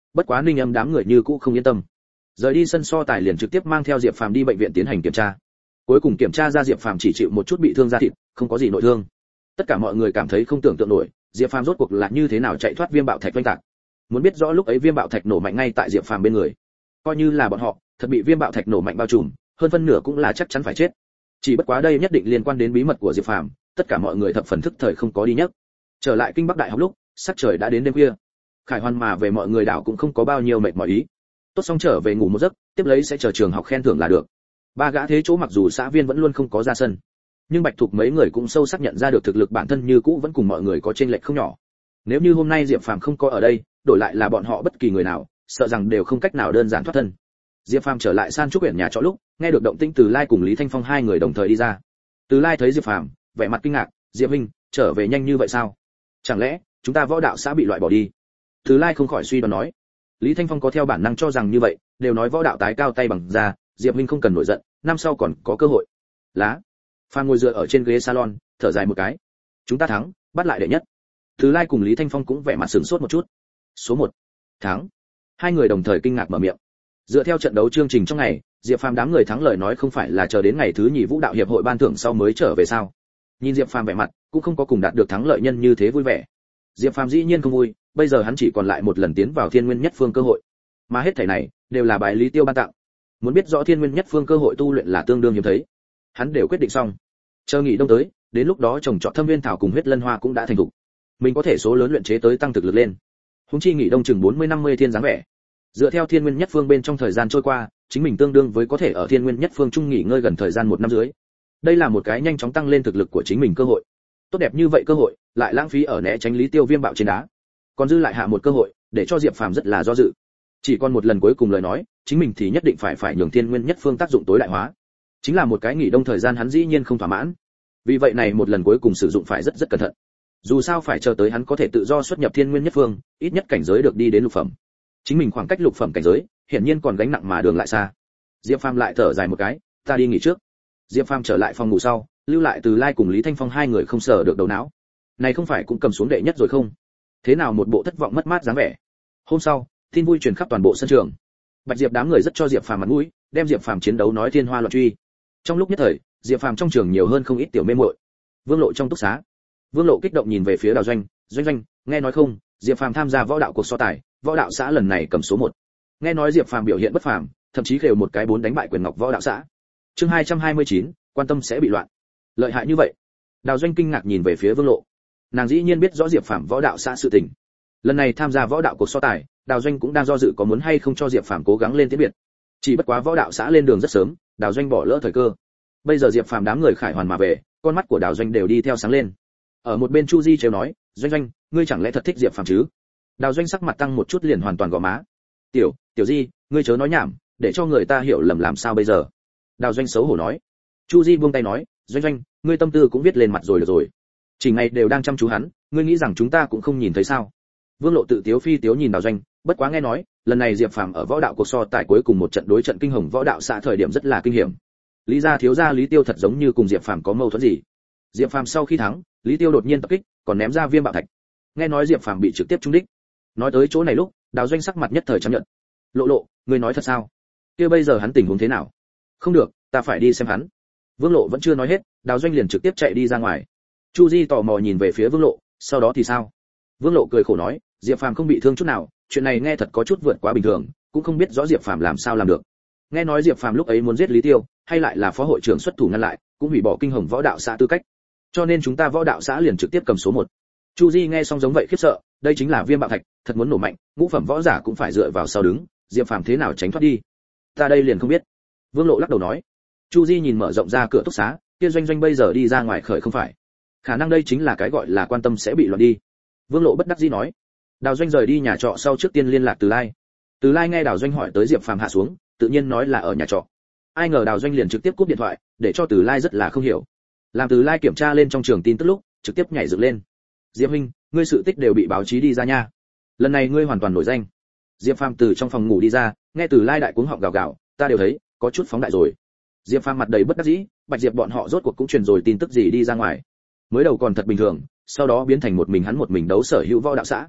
bất quá Ninh Âm đám người như cũ không yên tâm. Rời đi sân so tài liền trực tiếp mang theo Diệp Phàm đi bệnh viện tiến hành kiểm tra. Cuối cùng kiểm tra ra Diệp Phàm chỉ chịu một chút bị thương da thịt, không có gì nội thương. Tất cả mọi người cảm thấy không tưởng tượng nổi, Diệp Phàm rốt cuộc là như thế nào chạy thoát viêm bạo thạch vây tạc. Muốn biết rõ lúc ấy viêm bạo thạch nổ mạnh ngay tại Diệp Phàm bên người. Coi như là bọn họ, thật bị viêm bạo thạch nổ mạnh bao trùm, hơn phân nửa cũng là chắc chắn phải chết. Chỉ bất quá đây nhất định liên quan đến bí mật của Diệp Phàm, tất cả mọi người thập phần thức thời không có đi nhắc. Trở lại Kinh Bắc Đại học lúc, sắc trời đã đến đêm khuya. Khải Hoàn mà về mọi người đảo cũng không có bao nhiêu mệt mỏi ý. Tốt xong trở về ngủ một giấc, tiếp lấy sẽ chờ trường học khen thưởng là được. Ba gã thế chỗ mặc dù xã viên vẫn luôn không có ra sân, nhưng Bạch Thục mấy người cũng sâu sắc nhận ra được thực lực bản thân như cũ vẫn cùng mọi người có chênh lệch không nhỏ. Nếu như hôm nay Diệp Phàm không có ở đây, đổi lại là bọn họ bất kỳ người nào, sợ rằng đều không cách nào đơn giản thoát thân. Diệp Phàm trở lại San Trúc huyện nhà trọ lúc, nghe được động tĩnh Từ Lai cùng Lý Thanh Phong hai người đồng thời đi ra. Từ Lai thấy Diệp Phàm, vẻ mặt kinh ngạc, "Diệp huynh, trở về nhanh như vậy sao? Chẳng lẽ chúng ta võ đạo xã bị loại bỏ đi?" Từ Lai không khỏi suy đoán nói. Lý Thanh Phong có theo bản năng cho rằng như vậy, đều nói võ đạo tái cao tay bằng da, Diệp huynh không cần nổi giận, năm sau còn có cơ hội. Lá. Phan ngồi dựa ở trên ghế salon, thở dài một cái. Chúng ta thắng, bắt lại đệ nhất. Từ Lai cùng Lý Thanh Phong cũng vẻ mặt sửng sốt một chút. Số 1. Thắng. Hai người đồng thời kinh ngạc mở miệng. Dựa theo trận đấu chương trình trong ngày, Diệp Phàm đám người thắng lời nói không phải là chờ đến ngày thứ nhì vũ đạo hiệp hội ban thưởng sau mới trở về sao? Nhìn Diệp Phàm vẻ mặt, cũng không có cùng đạt được thắng lợi nhân như thế vui vẻ. Diệp Phàm dĩ nhiên không vui, bây giờ hắn chỉ còn lại một lần tiến vào Thiên Nguyên Nhất Phương cơ hội. Mà hết thảy này đều là bài Lý Tiêu ban tặng. Muốn biết rõ Thiên Nguyên Nhất Phương cơ hội tu luyện là tương đương hiếm thấy. Hắn đều quyết định xong, chờ nghỉ đông tới, đến lúc đó trồng trọt Thâm Viên thảo cùng huyết lân hoa cũng đã thành thục. Mình có thể số lớn luyện chế tới tăng thực lực lên. Huống chi nghỉ đông chừng 40-50 thiên dáng vẻ. Dựa theo Thiên Nguyên Nhất Phương bên trong thời gian trôi qua, chính mình tương đương với có thể ở Thiên Nguyên Nhất Phương trung nghỉ ngơi gần thời gian 1 năm dưới. Đây là một cái nhanh chóng tăng lên thực lực của chính mình cơ hội. Tốt đẹp như vậy cơ hội, lại lãng phí ở né tránh Lý Tiêu viêm bạo trên đá. Còn dư lại hạ một cơ hội, để cho Diệp Phàm rất là do dự. Chỉ còn một lần cuối cùng lời nói, chính mình thì nhất định phải nhường Thiên Nguyên Nhất Phương tác dụng tối đại hóa. Chính là một cái nghỉ đông thời gian hắn dĩ nhiên không thỏa mãn. Vì vậy này một lần cuối cùng sử dụng phải rất cẩn thận. Dù sao phải chờ tới hắn có thể tự do xuất nhập Thiên Nguyên Nhất Phương, ít nhất cảnh giới được đi đến lục phẩm. Chính mình khoảng cách lục phẩm cảnh giới, hiển nhiên còn gánh nặng mà đường lại xa. Diệp Phàm lại thở dài một cái, ta đi nghỉ trước. Diệp Phàm trở lại phòng ngủ sau, lưu lại Từ Lai cùng Lý Thanh Phong hai người không sờ được đầu não. Này không phải cũng cầm xuống đệ nhất rồi không? Thế nào một bộ thất vọng mất mát dáng vẻ. Hôm sau, tin vui truyền khắp toàn bộ sân trường. Bạch Diệp đám người rất cho Diệp Phàm mặt mũi, đem Diệp Phàm chiến đấu nói thiên hoa loạn truy. Trong lúc nhất thời, Diệp Phàm trong trường nhiều hơn không ít tiểu mê muội. Vương Lộ trong túc xá. Vương Lộ kích động nhìn về phía Đào Doanh, "Doanh, nghe nói không, Diệp Phàm tham gia võ đạo cuộc so tài, võ đạo xã lần này cầm số 1. Nghe nói Diệp Phàm biểu hiện bất phàm, thậm chí khều một cái 4 đánh bại Quyền Ngọc võ đạo xã." Chương 229, quan tâm sẽ bị loạn. Lợi hại như vậy? Đào Doanh kinh ngạc nhìn về phía Vương Lộ. Nàng dĩ nhiên biết rõ Diệp Phàm võ đạo xã sự tình. Lần này tham gia võ đạo cuộc so tài, Đào Doanh cũng đang do dự có muốn hay không cho Diệp Phàm cố gắng lên tiến biệt. Chỉ bất quá võ đạo xã lên đường rất sớm, Đào Doanh bỏ lỡ thời cơ. Bây giờ Diệp Phàm đám người khải hoàn mà về, con mắt của Đào Doanh đều đi theo sáng lên. Ở một bên Chu Di trêu nói, Doanh, ngươi chẳng lẽ thật thích Diệp Phàm chứ? Đào Doanh sắc mặt tăng một chút liền hoàn toàn gò má. Tiểu Di, ngươi chớ nói nhảm, để cho người ta hiểu lầm làm sao bây giờ? Đào Doanh xấu hổ nói. Chu Di buông tay nói, Doanh, ngươi tâm tư cũng viết lên mặt rồi được rồi. Chỉ ngày đều đang chăm chú hắn, ngươi nghĩ rằng chúng ta cũng không nhìn thấy sao? Vương Lộ tự tiếu phi tiếu nhìn Đào Doanh, bất quá nghe nói, lần này Diệp Phàm ở võ đạo cuộc so tài cuối cùng một trận đối trận kinh hồng võ đạo xã thời điểm rất là kinh hiểm. Lý gia thiếu gia Lý Tiêu thật giống như cùng Diệp Phàm có mâu thuẫn gì. Diệp Phàm sau khi thắng, Lý Tiêu đột nhiên tập kích, còn ném ra viêm bạo thạch. Nghe nói Diệp Phàm bị trực tiếp trúng đích. Nói tới chỗ này lúc, Đào Doanh sắc mặt nhất thời chấp nhận. Lộ, ngươi nói thật sao? Kia bây giờ hắn tình huống thế nào? Không được, ta phải đi xem hắn. Vương Lộ vẫn chưa nói hết, Đào Doanh liền trực tiếp chạy đi ra ngoài. Chu Di tò mò nhìn về phía Vương Lộ, sau đó thì sao? Vương Lộ cười khổ nói, Diệp Phàm không bị thương chút nào, chuyện này nghe thật có chút vượt quá bình thường, cũng không biết rõ Diệp Phàm làm sao làm được. Nghe nói Diệp Phàm lúc ấy muốn giết Lý Tiêu, hay lại là phó hội trưởng xuất thủ ngăn lại, cũng hủy bỏ kinh hồng võ đạo xã tư cách. Cho nên chúng ta võ đạo xã liền trực tiếp cầm số 1. Chu Di nghe xong giống vậy khiếp sợ, đây chính là viêm bạo thạch, thật muốn nổ mạnh, ngũ phẩm võ giả cũng phải dựa vào sau đứng, Diệp Phàm thế nào tránh thoát đi? Ta đây liền không biết. Vương Lộ lắc đầu nói. Chu Di nhìn mở rộng ra cửa túc xá, kia Doanh bây giờ đi ra ngoài khởi không phải. Khả năng đây chính là cái gọi là quan tâm sẽ bị loạn đi. Vương Lộ bất đắc dĩ nói. Đào Doanh rời đi nhà trọ sau trước tiên liên lạc Từ Lai. Từ Lai nghe Đào Doanh hỏi tới Diệp Phàm hạ xuống, tự nhiên nói là ở nhà trọ. Ai ngờ Đào Doanh liền trực tiếp cúp điện thoại, để cho Từ Lai rất là không hiểu. Làm Từ Lai kiểm tra lên trong trường tin tức lúc, trực tiếp nhảy dựng lên. Diệp huynh, ngươi sự tích đều bị báo chí đi ra nha. Lần này ngươi hoàn toàn nổi danh. Diệp Phàm từ trong phòng ngủ đi ra, nghe Từ Lai đại cuống họng gào gào, ta đều thấy, có chút phóng đại rồi. Diệp Phàm mặt đầy bất đắc dĩ, Bạch Diệp bọn họ rốt cuộc cũng truyền rồi tin tức gì đi ra ngoài. Mới đầu còn thật bình thường, sau đó biến thành một mình hắn một mình đấu sở hữu võ đạo xã.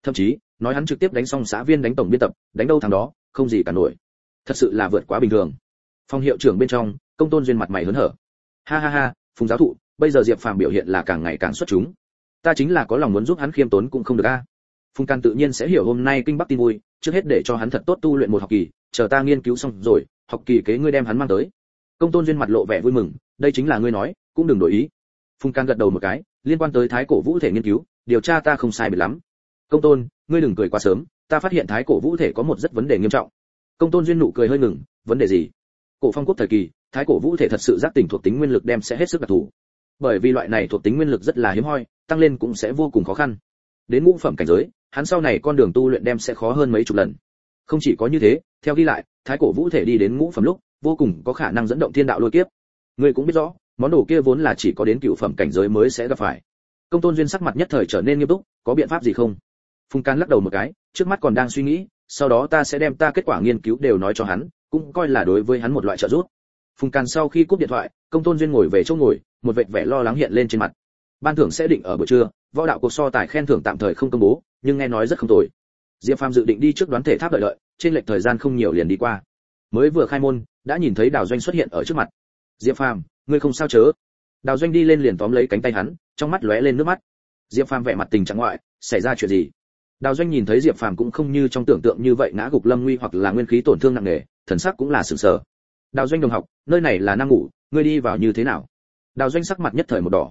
thậm chí nói hắn trực tiếp đánh xong xã viên đánh tổng biên tập, đánh đâu thằng đó, không gì cả nổi. Thật sự là vượt quá bình thường. Phòng hiệu trưởng bên trong, Công Tôn Duyên mặt mày hớn hở. Ha ha ha, Phùng giáo thụ, bây giờ Diệp Phàm biểu hiện là càng ngày càng xuất chúng. Ta chính là có lòng muốn giúp hắn khiêm tốn cũng không được a. Phùng Can tự nhiên sẽ hiểu hôm nay kinh bắc tin vui, trước hết để cho hắn thật tốt tu luyện một học kỳ, chờ ta nghiên cứu xong rồi, học kỳ kế ngươi đem hắn mang tới. Công Tôn Duyên mặt lộ vẻ vui mừng, đây chính là ngươi nói, cũng đừng đổi ý. Phùng Can gật đầu một cái, liên quan tới thái cổ vũ thể nghiên cứu, điều tra ta không sai biệt lắm. Công Tôn, ngươi đừng cười quá sớm, ta phát hiện thái cổ vũ thể có một rất vấn đề nghiêm trọng. Công Tôn Duyên nụ cười hơi ngừng, vấn đề gì? Cổ phong quốc thời kỳ, thái cổ vũ thể thật sự giác tỉnh thuộc tính nguyên lực đem sẽ hết sức đặc thù. Bởi vì loại này thuộc tính nguyên lực rất là hiếm hoi, tăng lên cũng sẽ vô cùng khó khăn. Đến ngũ phẩm cảnh giới, hắn sau này con đường tu luyện đem sẽ khó hơn mấy chục lần. Không chỉ có như thế, theo ghi lại, thái cổ vũ thể đi đến ngũ phẩm lúc, vô cùng có khả năng dẫn động thiên đạo lôi kiếp. Ngươi cũng biết rõ, món đồ kia vốn là chỉ có đến cửu phẩm cảnh giới mới sẽ gặp phải. Công Tôn Duyên sắc mặt nhất thời trở nên nghiêm túc, có biện pháp gì không? Phùng Can lắc đầu một cái, trước mắt còn đang suy nghĩ, sau đó ta sẽ đem ta kết quả nghiên cứu đều nói cho hắn, cũng coi là đối với hắn một loại trợ giúp. Phùng Can sau khi cúp điện thoại, Công Tôn Duyên ngồi về chỗ ngồi, một vệt vẻ lo lắng hiện lên trên mặt. Ban thưởng sẽ định ở buổi trưa, võ đạo cuộc so tài khen thưởng tạm thời không công bố, nhưng nghe nói rất không tồi. Diệp Phàm dự định đi trước đoán thể tháp đợi, trên lệch thời gian không nhiều liền đi qua. Mới vừa khai môn, đã nhìn thấy Đào Doanh xuất hiện ở trước mặt. Diệp Phàm, ngươi không sao chớ? Đào Doanh đi lên liền tóm lấy cánh tay hắn, trong mắt lóe lên nước mắt. Diệp Phàm vẻ mặt tình trạng ngoại, xảy ra chuyện gì? Đào Doanh nhìn thấy Diệp Phàm cũng không như trong tưởng tượng như vậy ngã gục lâm nguy hoặc là nguyên khí tổn thương nặng nề, thần sắc cũng là sửng sờ. Đào Doanh đồng học, nơi này là Nam Ngủ, ngươi đi vào như thế nào? Đào Doanh sắc mặt nhất thời một đỏ.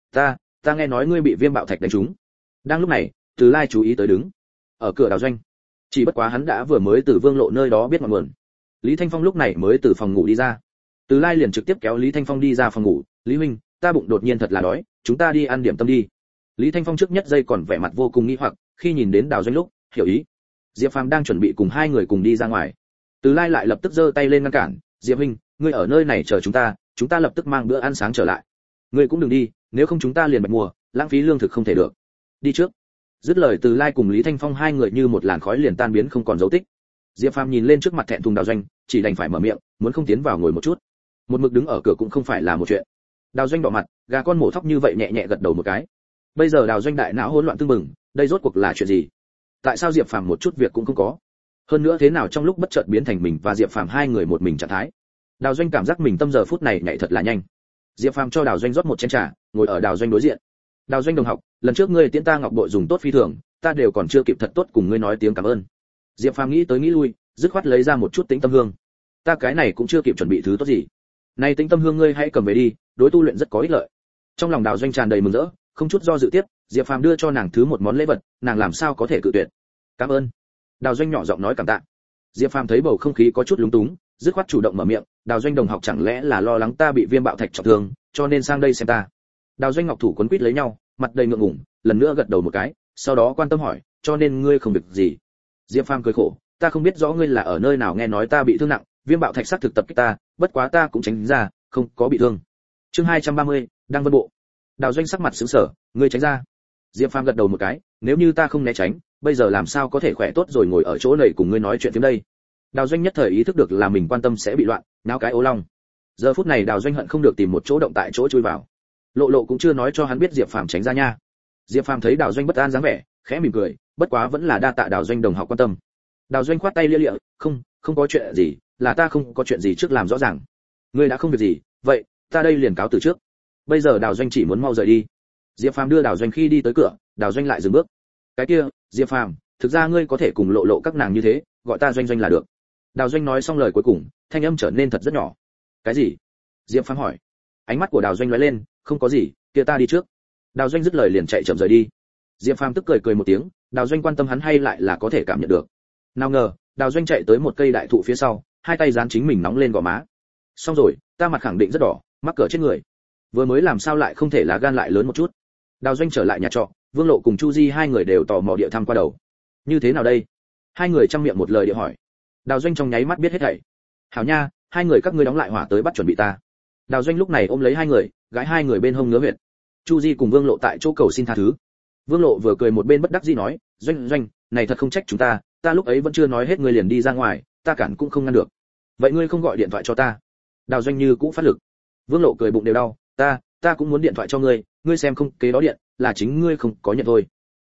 Ta nghe nói ngươi bị viêm bạo thạch đánh trúng. Đang lúc này, Từ Lai chú ý tới đứng ở cửa Đào Doanh. Chỉ bất quá hắn đã vừa mới từ Vương Lộ nơi đó biết ngọn nguồn. Lý Thanh Phong lúc này mới từ phòng ngủ đi ra. Từ Lai liền trực tiếp kéo Lý Thanh Phong đi ra phòng ngủ, "Lý huynh, ta bụng đột nhiên thật là đói, chúng ta đi ăn điểm tâm đi." Lý Thanh Phong trước nhất giây còn vẻ mặt vô cùng nghi hoặc, khi nhìn đến Đào Doanh lúc, hiểu ý. Diệp Phàm đang chuẩn bị cùng hai người cùng đi ra ngoài. Từ Lai lại lập tức giơ tay lên ngăn cản, "Diệp huynh, ngươi ở nơi này chờ chúng ta lập tức mang bữa ăn sáng trở lại. Ngươi cũng đừng đi, nếu không chúng ta liền bạch mùa, lãng phí lương thực không thể được. Đi trước." Dứt lời, Từ Lai cùng Lý Thanh Phong hai người như một làn khói liền tan biến không còn dấu tích. Diệp Phàm nhìn lên trước mặt thẹn thùng Đào Doanh, chỉ đành phải mở miệng, muốn không tiến vào ngồi một chút. Một mực đứng ở cửa cũng không phải là một chuyện. Đào Doanh đỏ mặt, gà con mổ thóc như vậy nhẹ nhẹ gật đầu một cái. Bây giờ Đào Doanh đại não hỗn loạn tương mừng, đây rốt cuộc là chuyện gì? Tại sao Diệp Phàm một chút việc cũng không có? Hơn nữa thế nào trong lúc bất chợt biến thành mình và Diệp Phàm hai người một mình trạng thái? Đào Doanh cảm giác mình tâm giờ phút này nhảy thật là nhanh. Diệp Phàm cho Đào Doanh rót một chén trà, ngồi ở Đào Doanh đối diện. "Đào Doanh đồng học, lần trước ngươi tiễn ta ngọc bội dùng tốt phi thường, ta đều còn chưa kịp thật tốt cùng ngươi nói tiếng cảm ơn." Diệp Phàm nghĩ tới nghĩ lui, dứt khoát lấy ra một chút tĩnh tâm hương. "Ta cái này cũng chưa kịp chuẩn bị thứ tốt gì. Này tĩnh tâm hương ngươi hãy cầm về đi, đối tu luyện rất có ích lợi." Trong lòng Đào Doanh tràn đầy mừng rỡ, không chút do dự tiếp, Diệp Phàm đưa cho nàng thứ một món lễ vật, nàng làm sao có thể cự tuyệt. "Cảm ơn." Đào Doanh nhỏ giọng nói cảm tạ. Diệp Phàm thấy bầu không khí có chút lúng túng, dứt khoát chủ động mở miệng, "Đào Doanh đồng học chẳng lẽ là lo lắng ta bị viêm bạo thạch trọng thương, cho nên sang đây xem ta?" Đào Doanh ngọc thủ quấn quýt lấy nhau, mặt đầy ngượng ngùng, lần nữa gật đầu một cái, sau đó quan tâm hỏi, "Cho nên ngươi không việc gì?" Diệp Phàm cười khổ, "Ta không biết rõ ngươi là ở nơi nào nghe nói ta bị thương nặng, viêm bạo thạch sát thực tập kích ta, bất quá ta cũng tránh ra, không có bị thương." Chương 230, đang vân bộ. Đào Doanh sắc mặt sững sờ, "Ngươi tránh ra?" Diệp Phàm gật đầu một cái, "Nếu như ta không né tránh, bây giờ làm sao có thể khỏe tốt rồi ngồi ở chỗ này cùng ngươi nói chuyện phim đây?" Đào Doanh nhất thời ý thức được là mình quan tâm sẽ bị loạn, náo cái ố long. Giờ phút này Đào Doanh hận không được tìm một chỗ động tại chỗ chui vào. Lộ Lộ cũng chưa nói cho hắn biết Diệp Phàm tránh ra nha. Diệp Phàm thấy Đào Doanh bất an dáng vẻ, khẽ mỉm cười, bất quá vẫn là đa tạ Đào Doanh đồng học quan tâm. Đào Doanh khoát tay lia lịa, không có chuyện gì, là ta không có chuyện gì trước làm rõ ràng. Ngươi đã không việc gì, vậy ta đây liền cáo từ trước. Bây giờ Đào Doanh chỉ muốn mau rời đi. Diệp Phàm đưa Đào Doanh khi đi tới cửa, Đào Doanh lại dừng bước. "Cái kia, Diệp Phàm, thực ra ngươi có thể cùng Lộ Lộ các nàng như thế, gọi ta Doanh Doanh là được." Đào Doanh nói xong lời cuối cùng, thanh âm trở nên thật rất nhỏ. "Cái gì?" Diệp Phàm hỏi. Ánh mắt của Đào Doanh lóe lên, "Không có gì, kia ta đi trước." Đào Doanh dứt lời liền chạy chậm rời đi. Diệp Phàm tức cười cười một tiếng, Đào Doanh quan tâm hắn hay lại là có thể cảm nhận được. Nào ngờ, Đào Doanh chạy tới một cây đại thụ phía sau, hai tay dán chính mình nóng lên gò má. "Xong rồi, ta mặt khẳng định rất đỏ, mắc cỡ chết người. Vừa mới làm sao lại không thể lá gan lại lớn một chút." Đào Doanh trở lại nhà trọ, Vương Lộ cùng Chu Di hai người đều tò mò địa thăm qua đầu. "Như thế nào đây?" Hai người trong miệng một lời địa hỏi. Đào Doanh trong nháy mắt biết hết thảy. "Hảo nha, hai người các ngươi đóng lại hỏa tới bắt chuẩn bị ta." Đào Doanh lúc này ôm lấy hai người, gái hai người bên hông ngứa huyệt. Chu Di cùng Vương Lộ tại chỗ cầu xin tha thứ. Vương Lộ vừa cười một bên bất đắc dĩ nói, Doanh, này thật không trách chúng ta lúc ấy vẫn chưa nói hết ngươi liền đi ra ngoài, ta cản cũng không ngăn được. Vậy ngươi không gọi điện thoại cho ta?" Đào Doanh như cũ phát lực. Vương Lộ cười bụng đều đau, ta cũng muốn điện thoại cho ngươi xem không kế đó điện, là chính ngươi không có nhận thôi."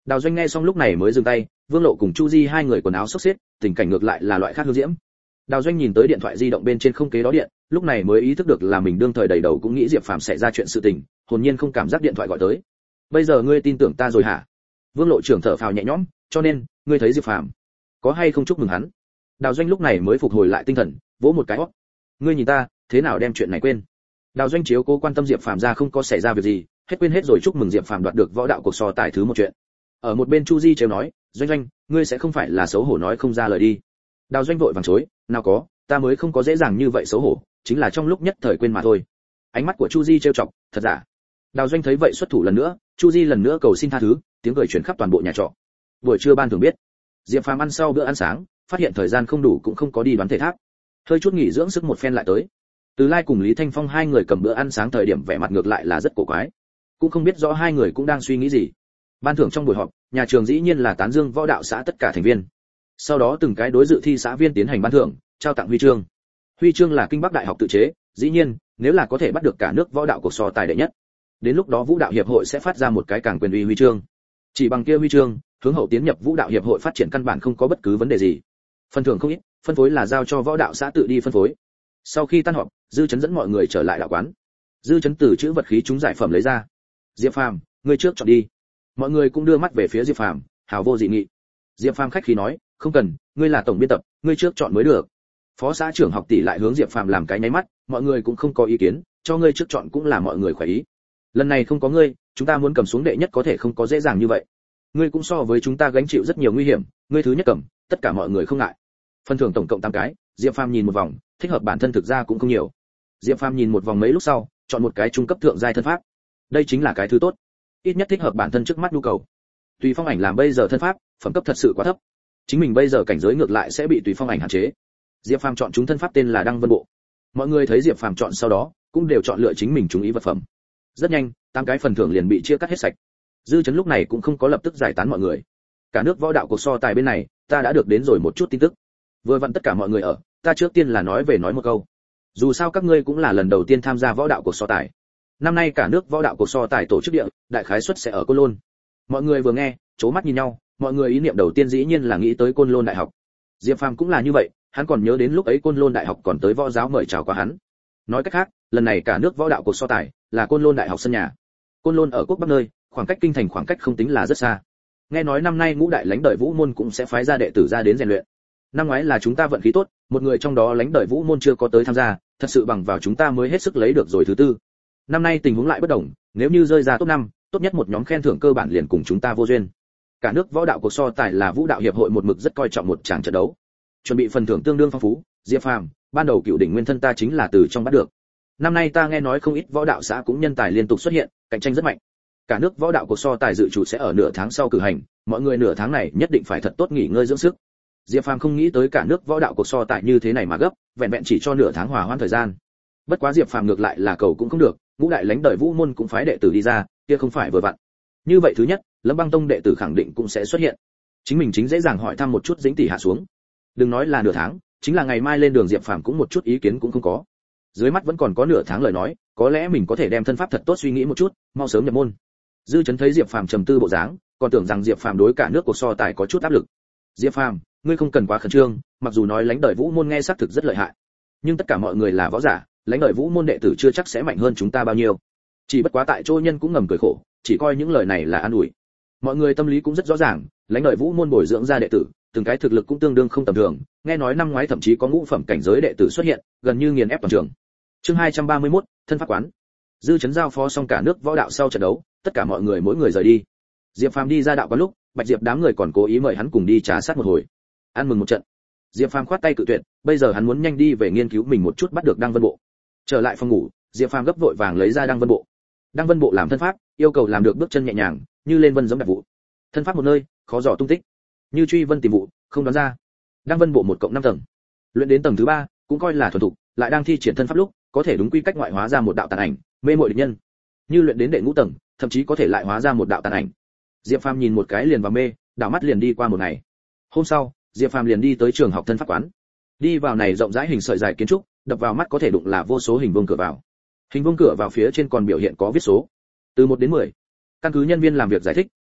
Đào Doanh nghe xong lúc này mới dừng tay, Vương Lộ cùng Chu Di hai người quần áo xốc xếch, tình cảnh ngược lại là loại khác hương diễm. Đào Doanh nhìn tới điện thoại di động bên trên không kế đó điện, lúc này mới ý thức được là mình đương thời đầy đầu cũng nghĩ Diệp Phàm sẽ ra chuyện sự tình, hồn nhiên không cảm giác điện thoại gọi tới. Bây giờ ngươi tin tưởng ta rồi hả? Vương Lộ trưởng thở phào nhẹ nhõm, cho nên ngươi thấy Diệp Phàm có hay không chúc mừng hắn? Đào Doanh lúc này mới phục hồi lại tinh thần, vỗ một cái hót. Ngươi nhìn ta, thế nào đem chuyện này quên? Đào Doanh chiếu cố quan tâm Diệp Phàm ra không có xảy ra việc gì, hết quên hết rồi chúc mừng Diệp Phàm đoạt được võ đạo cuộc so tài thứ một chuyện. Ở một bên Chu Di trêu nói, Doanh Doanh, ngươi sẽ không phải là xấu hổ nói không ra lời đi. Đào Doanh vội vàng chối, nào có, ta mới không có dễ dàng như vậy xấu hổ, chính là trong lúc nhất thời quên mà thôi. Ánh mắt của Chu Di trêu chọc, thật giả. Đào Doanh thấy vậy xuất thủ lần nữa, Chu Di lần nữa cầu xin tha thứ, tiếng cười truyền khắp toàn bộ nhà trọ. Buổi trưa ban thường biết, Diệp Phàm ăn sau bữa ăn sáng, phát hiện thời gian không đủ cũng không có đi đoán thể tháp. Hơi chút nghỉ dưỡng sức một phen lại tới. Từ Lai cùng Lý Thanh Phong hai người cầm bữa ăn sáng thời điểm vẻ mặt ngược lại là rất cổ quái, cũng không biết rõ hai người cũng đang suy nghĩ gì. Ban thưởng trong buổi họp, nhà trường dĩ nhiên là tán dương võ đạo xã tất cả thành viên. Sau đó từng cái đối dự thi xã viên tiến hành ban thưởng, trao tặng huy chương. Huy chương là Kinh Bắc Đại học tự chế, dĩ nhiên, nếu là có thể bắt được cả nước võ đạo cuộc so tài đệ nhất, đến lúc đó Vũ đạo hiệp hội sẽ phát ra một cái càng quyền uy huy chương. Chỉ bằng kia huy chương, hướng hậu tiến nhập Vũ đạo hiệp hội phát triển căn bản không có bất cứ vấn đề gì. Phần thưởng không ít, phân phối là giao cho võ đạo xã tự đi phân phối. Sau khi tan họp, Dư Chấn dẫn mọi người trở lại đạo quán. Dư Chấn từ chữ vật khí chúng giải phẩm lấy ra. Diệp Phàm, ngươi trước chọn đi. Mọi người cũng đưa mắt về phía Diệp Phàm, hào vô dị nghị. Diệp Phàm khách khí nói, không cần, ngươi là tổng biên tập, ngươi trước chọn mới được. Phó xã trưởng Học tỷ lại hướng Diệp Phàm làm cái nháy mắt, mọi người cũng không có ý kiến, cho ngươi trước chọn cũng là mọi người khỏe ý. Lần này không có ngươi, chúng ta muốn cầm xuống đệ nhất có thể không có dễ dàng như vậy. Ngươi cũng so với chúng ta gánh chịu rất nhiều nguy hiểm, ngươi thứ nhất cầm, tất cả mọi người không ngại. Phần thưởng tổng cộng 8 cái, Diệp Phàm nhìn một vòng, thích hợp bản thân thực ra cũng không nhiều. Diệp Phàm nhìn một vòng mấy lúc sau, chọn một cái trung cấp thượng giai thân pháp. Đây chính là cái thứ tốt, ít nhất thích hợp bản thân trước mắt nhu cầu. Tùy Phong Ảnh làm bây giờ thân pháp, phẩm cấp thật sự quá thấp. Chính mình bây giờ cảnh giới ngược lại sẽ bị Tùy Phong Ảnh hạn chế. Diệp Phàm chọn chúng thân pháp tên là Đăng Vân Bộ. Mọi người thấy Diệp Phàm chọn sau đó, cũng đều chọn lựa chính mình trúng ý vật phẩm. Rất nhanh, 8 cái phần thưởng liền bị chia cắt hết sạch. Dư Chấn lúc này cũng không có lập tức giải tán mọi người. Cả nước võ đạo cuộc so tài bên này, ta đã được đến rồi một chút tin tức. Vừa vặn tất cả mọi người ở, ta trước tiên là nói một câu. Dù sao các ngươi cũng là lần đầu tiên tham gia võ đạo cuộc so tài. Năm nay cả nước võ đạo cuộc so tài tổ chức địa, đại khái suất sẽ ở Côn Lôn. Mọi người vừa nghe, chố mắt nhìn nhau, mọi người ý niệm đầu tiên dĩ nhiên là nghĩ tới Côn Lôn Đại học. Diệp Phàm cũng là như vậy, hắn còn nhớ đến lúc ấy Côn Lôn Đại học còn tới võ giáo mời chào qua hắn. Nói cách khác, lần này cả nước võ đạo cuộc so tài là Côn Lôn Đại học sân nhà. Côn Lôn ở quốc Bắc nơi, khoảng cách kinh thành khoảng cách không tính là rất xa. Nghe nói năm nay ngũ đại lãnh đời vũ môn cũng sẽ phái ra đệ tử ra đến rèn luyện. Năm ngoái là chúng ta vận khí tốt, một người trong đó lãnh đời vũ môn chưa có tới tham gia, thật sự bằng vào chúng ta mới hết sức lấy được rồi thứ tư. Năm nay tình huống lại bất đồng, nếu như rơi ra top 5, tốt nhất một nhóm khen thưởng cơ bản liền cùng chúng ta vô duyên. Cả nước võ đạo cuộc so tài là Vũ đạo hiệp hội một mực rất coi trọng một tràng trận đấu. Chuẩn bị phần thưởng tương đương phong phú, Diệp Phàm, ban đầu cựu đỉnh nguyên thân ta chính là từ trong bắt được. Năm nay ta nghe nói không ít võ đạo xã cũng nhân tài liên tục xuất hiện, cạnh tranh rất mạnh. Cả nước võ đạo cuộc so tài dự chủ sẽ ở nửa tháng sau cử hành, mọi người nửa tháng này nhất định phải thật tốt nghỉ ngơi dưỡng sức. Diệp Phàm không nghĩ tới cả nước võ đạo cuộc so tài như thế này mà gấp, vẹn vẹn chỉ cho nửa tháng hòa hoãn thời gian. Bất quá Diệp Phàm ngược lại là cầu cũng không được, ngũ đại lãnh đời vũ môn cũng phái đệ tử đi ra, kia không phải vừa vặn. Như vậy thứ nhất, Lâm Băng Tông đệ tử khẳng định cũng sẽ xuất hiện. Chính mình chính dễ dàng hỏi thăm một chút Dĩnh tỷ hạ xuống. Đừng nói là nửa tháng, chính là ngày mai lên đường Diệp Phàm cũng một chút ý kiến cũng không có. Dưới mắt vẫn còn có nửa tháng lời nói, có lẽ mình có thể đem thân pháp thật tốt suy nghĩ một chút, mau sớm nhập môn. Dư Chấn thấy Diệp Phàm trầm tư bộ dáng, còn tưởng rằng Diệp Phàm đối cả nước cuộc so tài có chút áp lực. Diệp Phàm, ngươi không cần quá khẩn trương, mặc dù nói lãnh đời vũ môn nghe xác thực rất lợi hại, nhưng tất cả mọi người là võ giả, lãnh đời vũ môn đệ tử chưa chắc sẽ mạnh hơn chúng ta bao nhiêu. Chỉ bất quá tại chỗ nhân cũng ngầm cười khổ, chỉ coi những lời này là an ủi. Mọi người tâm lý cũng rất rõ ràng, lãnh đời vũ môn bồi dưỡng ra đệ tử, từng cái thực lực cũng tương đương không tầm thường, nghe nói năm ngoái thậm chí có ngũ phẩm cảnh giới đệ tử xuất hiện, gần như nghiền ép toàn trường. Chương 231, thân pháp quán. Dư Chấn giao phó xong cả nước võ đạo sau trận đấu, tất cả mọi người mỗi người rời đi. Diệp Phàm đi ra đạo quán lúc, Bạch Diệp đám người còn cố ý mời hắn cùng đi trà sát một hồi, ăn mừng một trận. Diệp Phàm khoát tay cự tuyệt, bây giờ hắn muốn nhanh đi về nghiên cứu mình một chút bắt được Đăng Vân Bộ. Trở lại phòng ngủ, Diệp Phàm gấp vội vàng lấy ra Đăng Vân Bộ. Đăng Vân Bộ làm thân pháp, yêu cầu làm được bước chân nhẹ nhàng, như lên vân giống đạp vụ. Thân pháp một nơi, khó dò tung tích, như truy vân tìm vụ, không đoán ra. Đăng Vân Bộ 1 cộng 5 tầng. Luyện đến tầng thứ 3, cũng coi là thuần thục, lại đang thi triển thân pháp lúc, có thể đúng quy cách ngoại hóa ra một đạo tàn ảnh, mê muội địch nhân. Như luyện đến đệ ngũ tầng, thậm chí có thể lại hóa ra một đạo tàn ảnh. Diệp Phàm nhìn một cái liền vào mê, đảo mắt liền đi qua một ngày. Hôm sau, Diệp Phàm liền đi tới trường học thân pháp quán. Đi vào này rộng rãi hình sợi dài kiến trúc, đập vào mắt có thể đụng là vô số hình vuông cửa vào. Hình vuông cửa vào phía trên còn biểu hiện có viết số, từ 1 đến 10. Căn cứ nhân viên làm việc giải thích,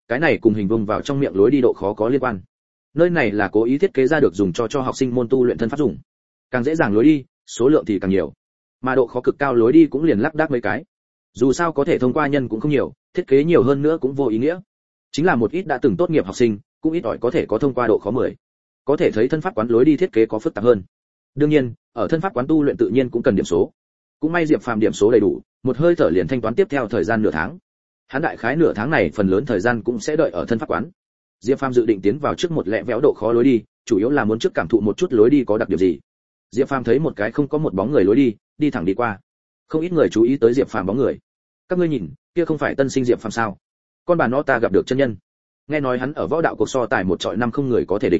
cái này cùng hình vuông vào trong miệng lối đi độ khó có liên quan. Nơi này là cố ý thiết kế ra được dùng cho học sinh môn tu luyện thân pháp dùng. Càng dễ dàng lối đi, số lượng thì càng nhiều. Mà độ khó cực cao lối đi cũng liền lác đác mấy cái. Dù sao có thể thông qua nhân cũng không nhiều, thiết kế nhiều hơn nữa cũng vô ý nghĩa. Chính là một ít đã từng tốt nghiệp học sinh, cũng ít ỏi có thể có thông qua độ khó 10. Có thể thấy thân pháp quán lối đi thiết kế có phức tạp hơn. Đương nhiên, ở thân pháp quán tu luyện tự nhiên cũng cần điểm số. Cũng may Diệp Phàm điểm số đầy đủ, một hơi thở liền thanh toán tiếp theo thời gian nửa tháng. Hắn đại khái nửa tháng này phần lớn thời gian cũng sẽ đợi ở thân pháp quán. Diệp Phàm dự định tiến vào trước một lẹ véo độ khó lối đi, chủ yếu là muốn trước cảm thụ một chút lối đi có đặc điểm gì. Diệp Phàm thấy một cái không có một bóng người lối đi, đi thẳng đi qua. Không ít người chú ý tới Diệp Phàm bóng người. Các ngươi nhìn, kia không phải tân sinh Diệp Phàm sao? Con bà nó ta gặp được chân nhân. Nghe nói hắn ở võ đạo cuộc so tài một trọi năm không người có thể địch.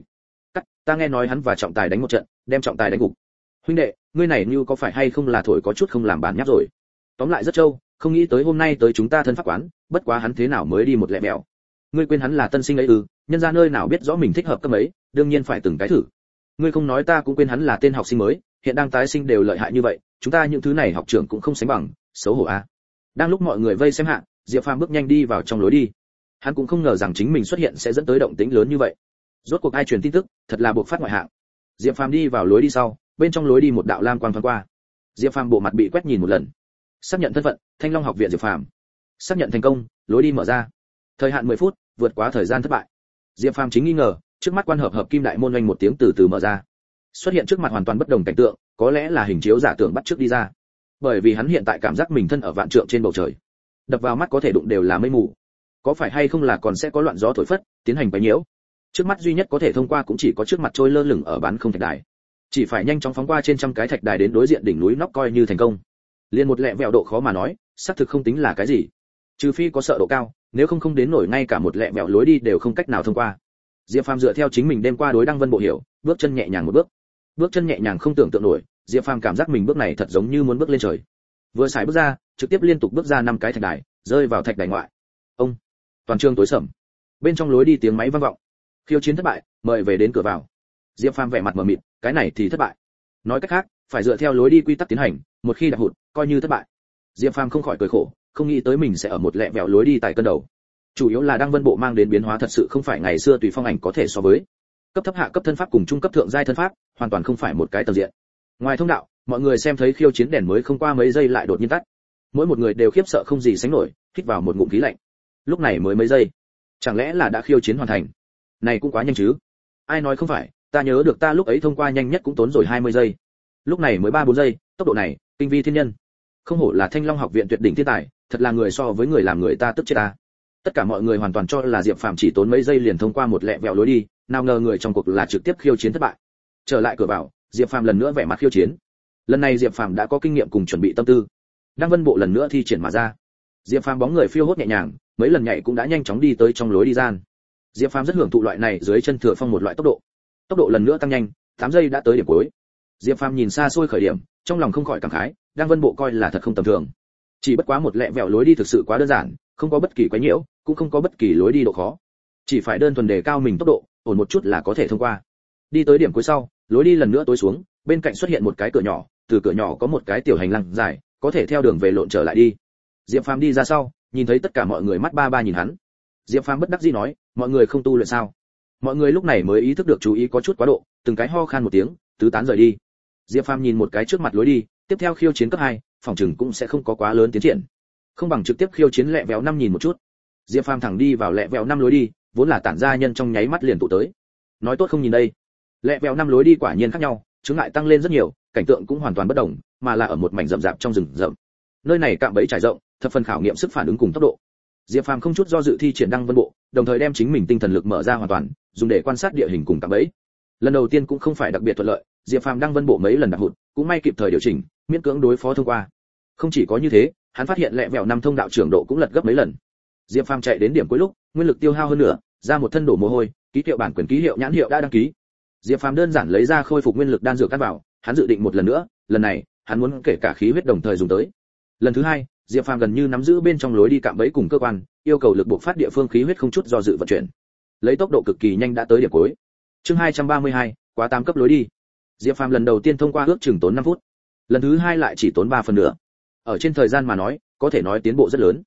Ta nghe nói hắn và trọng tài đánh một trận, đem trọng tài đánh gục. Huynh đệ, ngươi này như có phải hay không là thổi có chút không làm bản nháp rồi. Tóm lại rất trâu, không nghĩ tới hôm nay tới chúng ta thân pháp quán, bất quá hắn thế nào mới đi một lẹ mèo. Ngươi quên hắn là tân sinh ấy ư? Nhân ra nơi nào biết rõ mình thích hợp cấp ấy, đương nhiên phải từng cái thử. Ngươi không nói ta cũng quên hắn là tên học sinh mới, hiện đang tái sinh đều lợi hại như vậy, chúng ta những thứ này học trưởng cũng không sánh bằng, xấu hổ a. Đang lúc mọi người vây xem hạ, Diệp Phàm bước nhanh đi vào trong lối đi. Hắn cũng không ngờ rằng chính mình xuất hiện sẽ dẫn tới động tĩnh lớn như vậy. Rốt cuộc ai truyền tin tức, thật là buộc phát ngoại hạng. Diệp Phàm đi vào lối đi sau, bên trong lối đi một đạo lam quang thoáng qua. Diệp Phàm bộ mặt bị quét nhìn một lần. Xác nhận thân phận, Thanh Long học viện Diệp Phàm. Xác nhận thành công, lối đi mở ra. Thời hạn 10 phút, vượt quá thời gian thất bại. Diệp Phàm chính nghi ngờ, trước mắt quan hợp kim đại môn oanh một tiếng từ từ mở ra. Xuất hiện trước mặt hoàn toàn bất đồng cảnh tượng, có lẽ là hình chiếu giả tưởng bắt trước đi ra. Bởi vì hắn hiện tại cảm giác mình thân ở vạn trượng trên bầu trời. Đập vào mắt có thể đụng đều là mây mù. Có phải hay không là còn sẽ có loạn gió thổi phất, tiến hành quấy nhiễu. Trước mắt duy nhất có thể thông qua cũng chỉ có trước mặt trôi lơ lửng ở bán không thạch đài. Chỉ phải nhanh chóng phóng qua trên trăm cái thạch đài đến đối diện đỉnh núi nóc coi như thành công. Liên một lẹ vẹo độ khó mà nói, xác thực không tính là cái gì. Trừ phi có sợ độ cao, nếu không đến nổi ngay cả một lẹ vẹo lối đi đều không cách nào thông qua. Diệp Phàm dựa theo chính mình đêm qua đối Đăng Vân Bộ hiểu, bước chân nhẹ nhàng một bước. Bước chân nhẹ nhàng không tưởng tượng nổi, Diệp Phàm cảm giác mình bước này thật giống như muốn bước lên trời. Vừa xài bước ra, trực tiếp liên tục bước ra 5 cái thạch đài, rơi vào thạch đài ngoại. Ông, toàn trường tối sầm. Bên trong lối đi tiếng máy vang vọng. Khiêu chiến thất bại, mời về đến cửa vào. Diệp Phàm vẻ mặt mờ mịt, cái này thì thất bại. Nói cách khác, phải dựa theo lối đi quy tắc tiến hành, một khi đạp hụt, coi như thất bại. Diệp Phàm không khỏi cười khổ, không nghĩ tới mình sẽ ở một lẹ vẹo lối đi tại cân đầu. Chủ yếu là Đăng Vân Bộ mang đến biến hóa thật sự không phải ngày xưa tùy phong ảnh có thể so với. Cấp thấp hạ cấp thân pháp cùng trung cấp thượng giai thân pháp, hoàn toàn không phải một cái tầng diện. Ngoài thông đạo, mọi người xem thấy khiêu chiến đèn mới không qua mấy giây lại đột nhiên tắt. Mỗi một người đều khiếp sợ không gì sánh nổi, hít vào một ngụm khí lạnh. Lúc này mới mấy giây, chẳng lẽ là đã khiêu chiến hoàn thành? Này cũng quá nhanh chứ? Ai nói không phải, ta nhớ được ta lúc ấy thông qua nhanh nhất cũng tốn rồi 20 giây. Lúc này mới 3-4 giây, tốc độ này, kinh vi thiên nhân. Không hổ là Thanh Long học viện tuyệt đỉnh thiên tài, thật là người so với người làm người ta tức chết ta. Tất cả mọi người hoàn toàn cho là Diệp Phàm chỉ tốn mấy giây liền thông qua một lẹ vẹo lối đi, nào ngờ người trong cuộc là trực tiếp khiêu chiến thất bại. Trở lại cửa vào, Diệp Phàm lần nữa vẻ mặt khiêu chiến. Lần này Diệp Phàm đã có kinh nghiệm cùng chuẩn bị tâm tư. Đăng Vân Bộ lần nữa thi triển mà ra. Diệp Phàm bóng người phiêu hốt nhẹ nhàng, mấy lần nhảy cũng đã nhanh chóng đi tới trong lối đi gian. Diệp Phàm rất hưởng thụ loại này dưới chân thừa phong một loại tốc độ. Tốc độ lần nữa tăng nhanh, 8 giây đã tới điểm cuối. Diệp Phàm nhìn xa xôi khởi điểm, trong lòng không khỏi cảm khái, Đăng Vân Bộ coi là thật không tầm thường. Chỉ bất quá một lẹ vẹo lối đi thực sự quá đơn giản, không có bất kỳ quấy nhiễu, cũng không có bất kỳ lối đi độ khó. Chỉ phải đơn thuần đề cao mình tốc độ, ổn một chút là có thể thông qua. Đi tới điểm cuối sau, lối đi lần nữa tối xuống, bên cạnh xuất hiện một cái cửa nhỏ, từ cửa nhỏ có một cái tiểu hành lang dài, có thể theo đường về lộn trở lại đi. Diệp Phàm đi ra sau, nhìn thấy tất cả mọi người mắt ba ba nhìn hắn. Diệp Phàm bất đắc dĩ nói, mọi người không tu luyện sao? Mọi người lúc này mới ý thức được chú ý có chút quá độ, từng cái ho khan một tiếng, tứ tán rời đi. Diệp Phàm nhìn một cái trước mặt lối đi, tiếp theo khiêu chiến cấp 2, phòng chừng cũng sẽ không có quá lớn tiến triển. Không bằng trực tiếp khiêu chiến lẹ vẹo 5 nhìn một chút. Diệp Phàm thẳng đi vào lẹ vẹo 5 lối đi, vốn là tản ra nhân trong nháy mắt liền tụ tới. Nói tốt không nhìn đây. Lẹ vẹo 5 lối đi quả nhiên khác nhau, chướng ngại tăng lên rất nhiều, cảnh tượng cũng hoàn toàn bất đồng, mà là ở một mảnh rậm rạp trong rừng rậm. Nơi này cạm bẫy trải rộng, thập phần khảo nghiệm sức phản ứng cùng tốc độ. Diệp Phàm không chút do dự thi triển Đăng Vân Bộ, đồng thời đem chính mình tinh thần lực mở ra hoàn toàn, dùng để quan sát địa hình cùng cạm bẫy. Lần đầu tiên cũng không phải đặc biệt thuận lợi, Diệp Phàm Đăng Vân Bộ mấy lần đạp hụt, cũng may kịp thời điều chỉnh, miễn cưỡng đối phó thông qua. Không chỉ có như thế, hắn phát hiện lẹ vẹo 5 thông đạo trưởng độ cũng lật gấp mấy lần. Diệp Phàm chạy đến điểm cuối lúc, nguyên lực tiêu hao hơn nữa, ra một thân đổ mồ hôi, ký hiệu bản quyền ký hiệu nhãn hiệu đã đăng ký. Diệp Phàm đơn giản lấy ra khôi phục nguyên lực đan dược cắt vào, hắn dự định một lần nữa, lần này, hắn muốn kể cả khí huyết đồng thời dùng tới. Lần thứ 2, Diệp Phàm gần như nắm giữ bên trong lối đi cạm bẫy cùng cơ quan, yêu cầu lực buộc phát địa phương khí huyết không chút do dự vận chuyển. Lấy tốc độ cực kỳ nhanh đã tới điểm cuối. Chương 232, quá 8 cấp lối đi. Diệp Phàm lần đầu tiên thông qua ước chừng tốn 5 phút. Lần thứ 2 lại chỉ tốn 3 phần nữa. Ở trên thời gian mà nói, có thể nói tiến bộ rất lớn.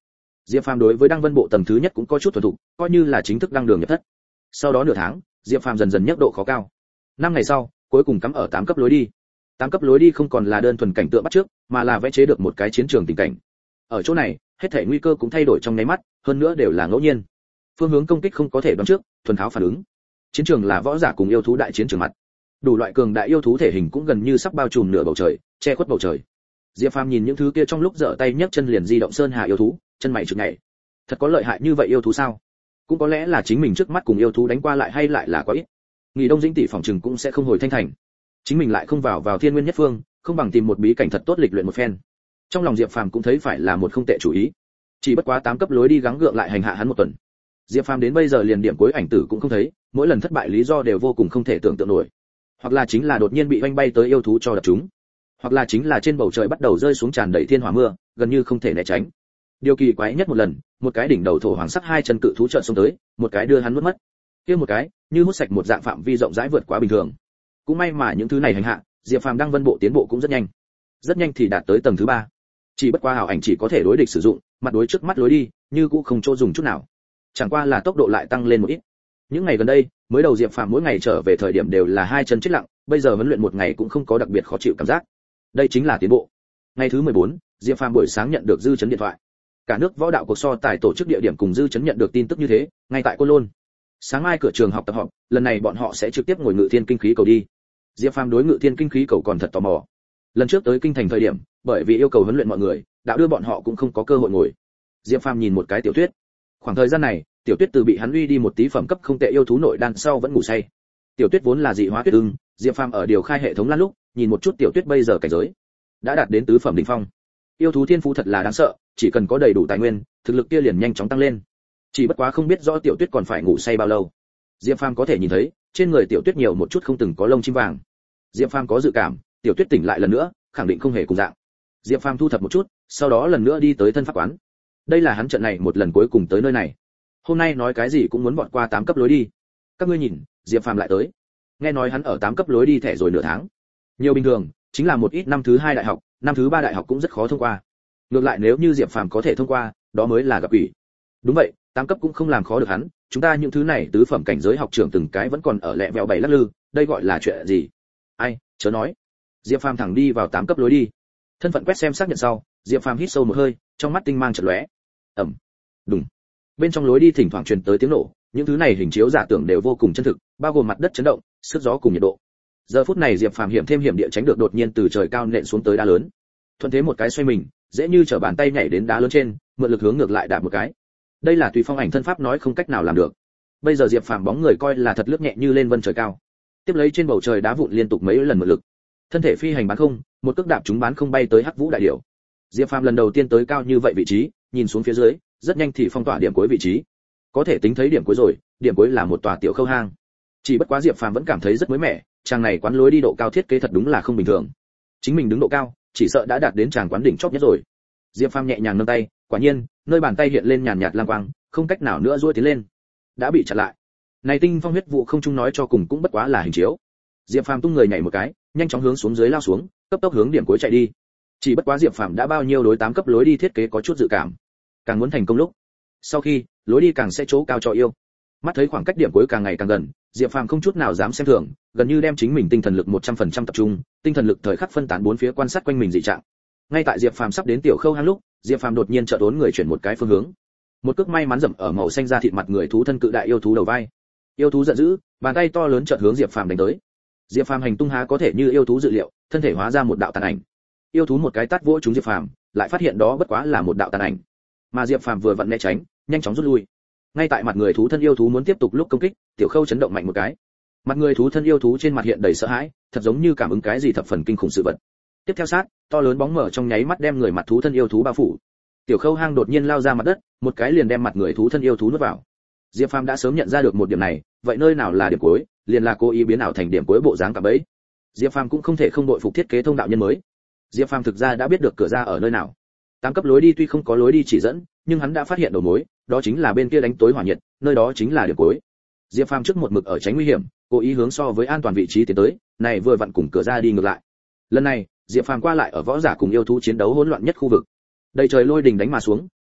Diệp Phàm đối với đăng vân bộ tầng thứ nhất cũng có chút thuần thục, coi như là chính thức đăng đường nhập thất. Sau đó nửa tháng, Diệp Phàm dần dần nhấc độ khó cao. 5 ngày sau, cuối cùng cắm ở 8 cấp lối đi. 8 cấp lối đi không còn là đơn thuần cảnh tượng bắt trước, mà là vẽ chế được một cái chiến trường tình cảnh. Ở chỗ này, hết thảy nguy cơ cũng thay đổi trong nháy mắt, hơn nữa đều là ngẫu nhiên. Phương hướng công kích không có thể đoán trước, thuần tháo phản ứng. Chiến trường là võ giả cùng yêu thú đại chiến trường mặt. Đủ loại cường đại yêu thú thể hình cũng gần như sắp bao trùm nửa bầu trời, che khuất bầu trời. Diệp Phàm nhìn những thứ kia trong lúc giở tay nhấc chân liền di động sơn hà yêu thú, chân mày chực nhảy. Thật có lợi hại như vậy yêu thú sao? Cũng có lẽ là chính mình trước mắt cùng yêu thú đánh qua lại hay lại là quá ít. Nghỉ Đông Dĩnh tỷ phòng trừng cũng sẽ không hồi thanh thành. Chính mình lại không vào thiên nguyên nhất phương, không bằng tìm một bí cảnh thật tốt lịch luyện một phen. Trong lòng Diệp Phàm cũng thấy phải là một không tệ chủ ý. Chỉ bất quá 8 cấp lối đi gắng gượng lại hành hạ hắn một tuần. Diệp Phàm đến bây giờ liền điểm cuối ảnh tử cũng không thấy, mỗi lần thất bại lý do đều vô cùng không thể tưởng tượng nổi. Hoặc là chính là đột nhiên bị oanh bay tới yêu thú cho đập chúng, hoặc là chính là trên bầu trời bắt đầu rơi xuống tràn đầy thiên hỏa mưa, gần như không thể né tránh. Điều kỳ quái nhất một lần, một cái đỉnh đầu thổ hoàng sắc hai chân cự thú chợt xông tới, một cái đưa hắn nuốt mất. Kia một cái, như hút sạch một dạng phạm vi rộng rãi vượt quá bình thường. Cũng may mà những thứ này hành hạ, Diệp Phàm đăng vân bộ tiến bộ cũng rất nhanh. Rất nhanh thì đạt tới tầng thứ 3. Chỉ bất qua ảo ảnh chỉ có thể đối địch sử dụng, mặt đối trước mắt lối đi, như cũng không chỗ dùng chút nào. Chẳng qua là tốc độ lại tăng lên một ít. Những ngày gần đây, mới đầu Diệp Phàm mỗi ngày trở về thời điểm đều là hai chân chết lặng, bây giờ huấn luyện một ngày cũng không có đặc biệt khó chịu cảm giác. Đây chính là tiến bộ. Ngày thứ 14, Diệp Phàm buổi sáng nhận được dư chấn điện thoại. Cả nước võ đạo cuộc so tài tổ chức địa điểm cùng dư chấn nhận được tin tức như thế, ngay tại Côn Lôn. Sáng mai cửa trường học tập họp, lần này bọn họ sẽ trực tiếp ngồi Ngự Thiên Kinh khí cầu đi. Diệp Phàm đối Ngự Thiên Kinh khí cầu còn thật tò mò. Lần trước tới kinh thành thời điểm, bởi vì yêu cầu huấn luyện mọi người, đã đưa bọn họ cũng không có cơ hội ngồi. Diệp Phàm nhìn một cái Tiểu Tuyết. Khoảng thời gian này, Tiểu Tuyết từ bị hắn uy đi một tí phẩm cấp không tệ yêu thú nội đan sau vẫn ngủ say. Tiểu Tuyết vốn là dị hóa tuyết ưng, Diệp Phàm ở điều khai hệ thống lan lúc, nhìn một chút Tiểu Tuyết bây giờ cảnh giới đã đạt đến tứ phẩm đỉnh phong. Yêu thú thiên phú thật là đáng sợ, chỉ cần có đầy đủ tài nguyên, thực lực kia liền nhanh chóng tăng lên. Chỉ bất quá không biết rõ Tiểu Tuyết còn phải ngủ say bao lâu. Diệp Phàm có thể nhìn thấy, trên người Tiểu Tuyết nhiều một chút không từng có lông chim vàng. Diệp Phàm có dự cảm, Tiểu Tuyết tỉnh lại lần nữa, khẳng định không hề cùng dạng. Diệp Phàm thu thập một chút, sau đó lần nữa đi tới thân pháp quán. Đây là hắn trận này một lần cuối cùng tới nơi này. Hôm nay nói cái gì cũng muốn vọt qua 8 cấp lối đi. Các ngươi nhìn, Diệp Phàm lại tới. Nghe nói hắn ở 8 cấp lối đi thẻ rồi nửa tháng. Nhiều bình thường, chính là một ít năm thứ 2 đại học, năm thứ 3 đại học cũng rất khó thông qua. Ngược lại nếu như Diệp Phàm có thể thông qua, đó mới là gặp ủy. Đúng vậy, 8 cấp cũng không làm khó được hắn, chúng ta những thứ này tứ phẩm cảnh giới học trưởng từng cái vẫn còn ở lẹ vẹo bảy lắc lư, đây gọi là chuyện gì? Ai, chớ nói. Diệp Phàm thẳng đi vào 8 cấp lối đi. Thân phận quét xem xác nhận sau, Diệp Phàm hít sâu một hơi, trong mắt tinh mang chợt lóe. Ầm. Đùng. Bên trong lối đi thỉnh thoảng truyền tới tiếng nổ, những thứ này hình chiếu giả tưởng đều vô cùng chân thực, bao gồm mặt đất chấn động, sức gió cùng nhiệt độ. Giờ phút này Diệp Phàm hiểm thêm hiểm địa tránh được đột nhiên từ trời cao nện xuống tới đá lớn. Thuận thế một cái xoay mình, dễ như trở bàn tay nhảy đến đá lớn trên, mượn lực hướng ngược lại đạp một cái. Đây là tùy phong ảnh thân pháp nói không cách nào làm được. Bây giờ Diệp Phàm bóng người coi là thật lướt nhẹ như lên vân trời cao. Tiếp lấy trên bầu trời đá vụn liên tục mấy lần mượn lực. Thân thể phi hành bán không, một cước đạp chúng bán không bay tới Hắc Vũ đại điểu. Diệp Phàm lần đầu tiên tới cao như vậy vị trí, nhìn xuống phía dưới, rất nhanh thì phong tỏa điểm cuối vị trí. Có thể tính thấy điểm cuối rồi, điểm cuối là một tòa tiểu khâu hang. Chỉ bất quá Diệp Phàm vẫn cảm thấy rất mới mẻ, trang này quán lối đi độ cao thiết kế thật đúng là không bình thường. Chính mình đứng độ cao, chỉ sợ đã đạt đến tràng quán đỉnh chóp nhất rồi. Diệp Phàm nhẹ nhàng nâng tay, quả nhiên, nơi bàn tay hiện lên nhàn nhạt lam quang, không cách nào nữa duỗi tiến lên. Đã bị chặn lại. Này tinh phong huyết vụ không chung nói cho cùng cũng bất quá là hình chiếu. Diệp Phàm tung người nhảy một cái, nhanh chóng hướng xuống dưới lao xuống, cấp tốc hướng điểm cuối chạy đi. Chỉ bất quá Diệp Phàm đã bao nhiêu đối 8 cấp lối đi thiết kế có chút dự cảm. Càng muốn thành công lúc, sau khi, lối đi càng sẽ chỗ cao cho yêu. Mắt thấy khoảng cách điểm cuối càng ngày càng gần, Diệp Phàm không chút nào dám xem thường, gần như đem chính mình tinh thần lực 100% tập trung, tinh thần lực thời khắc phân tán bốn phía quan sát quanh mình dị trạng. Ngay tại Diệp Phàm sắp đến tiểu khâu hang lúc, Diệp Phàm đột nhiên chợt uốn người chuyển một cái phương hướng. Một cước may mắn dẫm ở màu xanh da thịt mặt người thú thân cự đại yêu thú đầu vai. Yêu thú giận dữ, bàn tay to lớn chợt hướng Diệp Phàm đánh tới. Diệp Phàm hành tung há có thể như yêu thú dự liệu, thân thể hóa ra một đạo tàn ảnh. Yêu thú một cái tát vỗ trúng Diệp Phàm, lại phát hiện đó bất quá là một đạo tàn ảnh. Mà Diệp Phàm vừa vặn né tránh, nhanh chóng rút lui. Ngay tại mặt người thú thân yêu thú muốn tiếp tục lúc công kích, tiểu khâu chấn động mạnh một cái. Mặt người thú thân yêu thú trên mặt hiện đầy sợ hãi, thật giống như cảm ứng cái gì thập phần kinh khủng sự vật. Tiếp theo sát, to lớn bóng mở trong nháy mắt đem người mặt thú thân yêu thú bao phủ. Tiểu khâu hang đột nhiên lao ra mặt đất, một cái liền đem mặt người thú thân yêu thú nuốt vào. Diệp Phàm đã sớm nhận ra được một điểm này, vậy nơi nào là điểm cuối, liền là cố ý biến ảo thành điểm cuối bộ dáng cả bấy. Diệp Phàm cũng không thể không đội phục thiết kế thông đạo nhân mới. Diệp Phàm thực ra đã biết được cửa ra ở nơi nào. 8 cấp lối đi tuy không có lối đi chỉ dẫn, nhưng hắn đã phát hiện đầu mối, đó chính là bên kia đánh tối hỏa nhiệt, nơi đó chính là điểm cuối. Diệp Phàm trước một mực ở tránh nguy hiểm, cố ý hướng so với an toàn vị trí tiến tới, này vừa vặn cùng cửa ra đi ngược lại. Lần này, Diệp Phàm qua lại ở võ giả cùng yêu thú chiến đấu hỗn loạn nhất khu vực. Đầy trời lôi đình đánh mà xuống,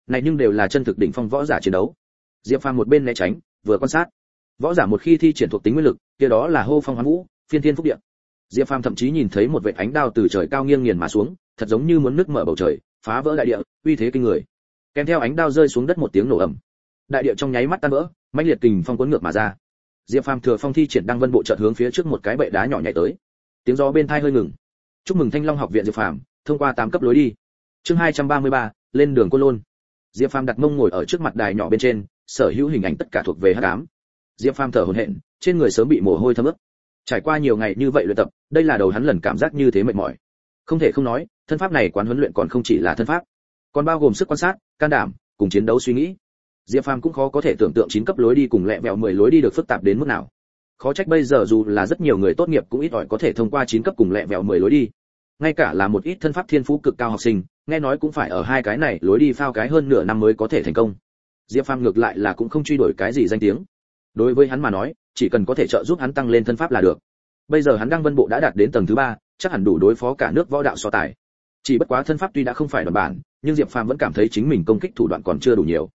này nhưng đều là chân thực đỉnh phong võ giả chiến đấu. Diệp Phàm một bên né tránh, vừa quan sát. Võ giả một khi thi triển thuộc tính nguyên lực, kia đó là hô phong hoán vũ, phiên thiên phúc địa. Diệp Phàm thậm chí nhìn thấy một vệt ánh đao từ trời cao nghiêng nghiền mà xuống, thật giống như muốn nứt mở bầu trời, phá vỡ đại địa, uy thế kinh người. Kèm theo ánh đao rơi xuống đất một tiếng nổ ầm, đại địa trong nháy mắt tan vỡ, mãnh liệt kình phong cuốn ngược mà ra. Diệp Phàm thừa phong thi triển đăng vân bộ chợt hướng phía trước một cái bệ đá nhỏ nhảy tới. Tiếng gió bên tai hơi ngừng. Chúc mừng Thanh Long học viện Diệp Phàm thông qua 8 cấp lối đi. Chương 233, lên đường Côn Lôn. Diệp Phàm đặt mông ngồi ở trước mặt đài nhỏ bên trên, sở hữu hình ảnh tất cả thuộc về hắc ám. Diệp Phàm thở hổn hển, trên người sớm bị mồ hôi thấm ướt. Trải qua nhiều ngày như vậy luyện tập, đây là đầu hắn lần cảm giác như thế mệt mỏi. Không thể không nói, thân pháp này quán huấn luyện còn không chỉ là thân pháp, còn bao gồm sức quan sát, can đảm, cùng chiến đấu suy nghĩ. Diệp Phàm cũng khó có thể tưởng tượng 9 cấp lối đi cùng lẹ vẹo 10 lối đi được phức tạp đến mức nào. Khó trách bây giờ dù là rất nhiều người tốt nghiệp cũng ít ỏi có thể thông qua 9 cấp cùng lẹ vẹo 10 lối đi. Ngay cả là một ít thân pháp thiên phú cực cao học sinh, nghe nói cũng phải ở hai cái này lối đi phao cái hơn nửa năm mới có thể thành công. Diệp Phàm ngược lại là cũng không truy đuổi cái gì danh tiếng. Đối với hắn mà nói, chỉ cần có thể trợ giúp hắn tăng lên thân pháp là được. Bây giờ hắn đang vân bộ đã đạt đến tầng thứ 3, chắc hẳn đủ đối phó cả nước võ đạo so tài. Chỉ bất quá thân pháp tuy đã không phải đoạn bản, nhưng Diệp Phàm vẫn cảm thấy chính mình công kích thủ đoạn còn chưa đủ nhiều.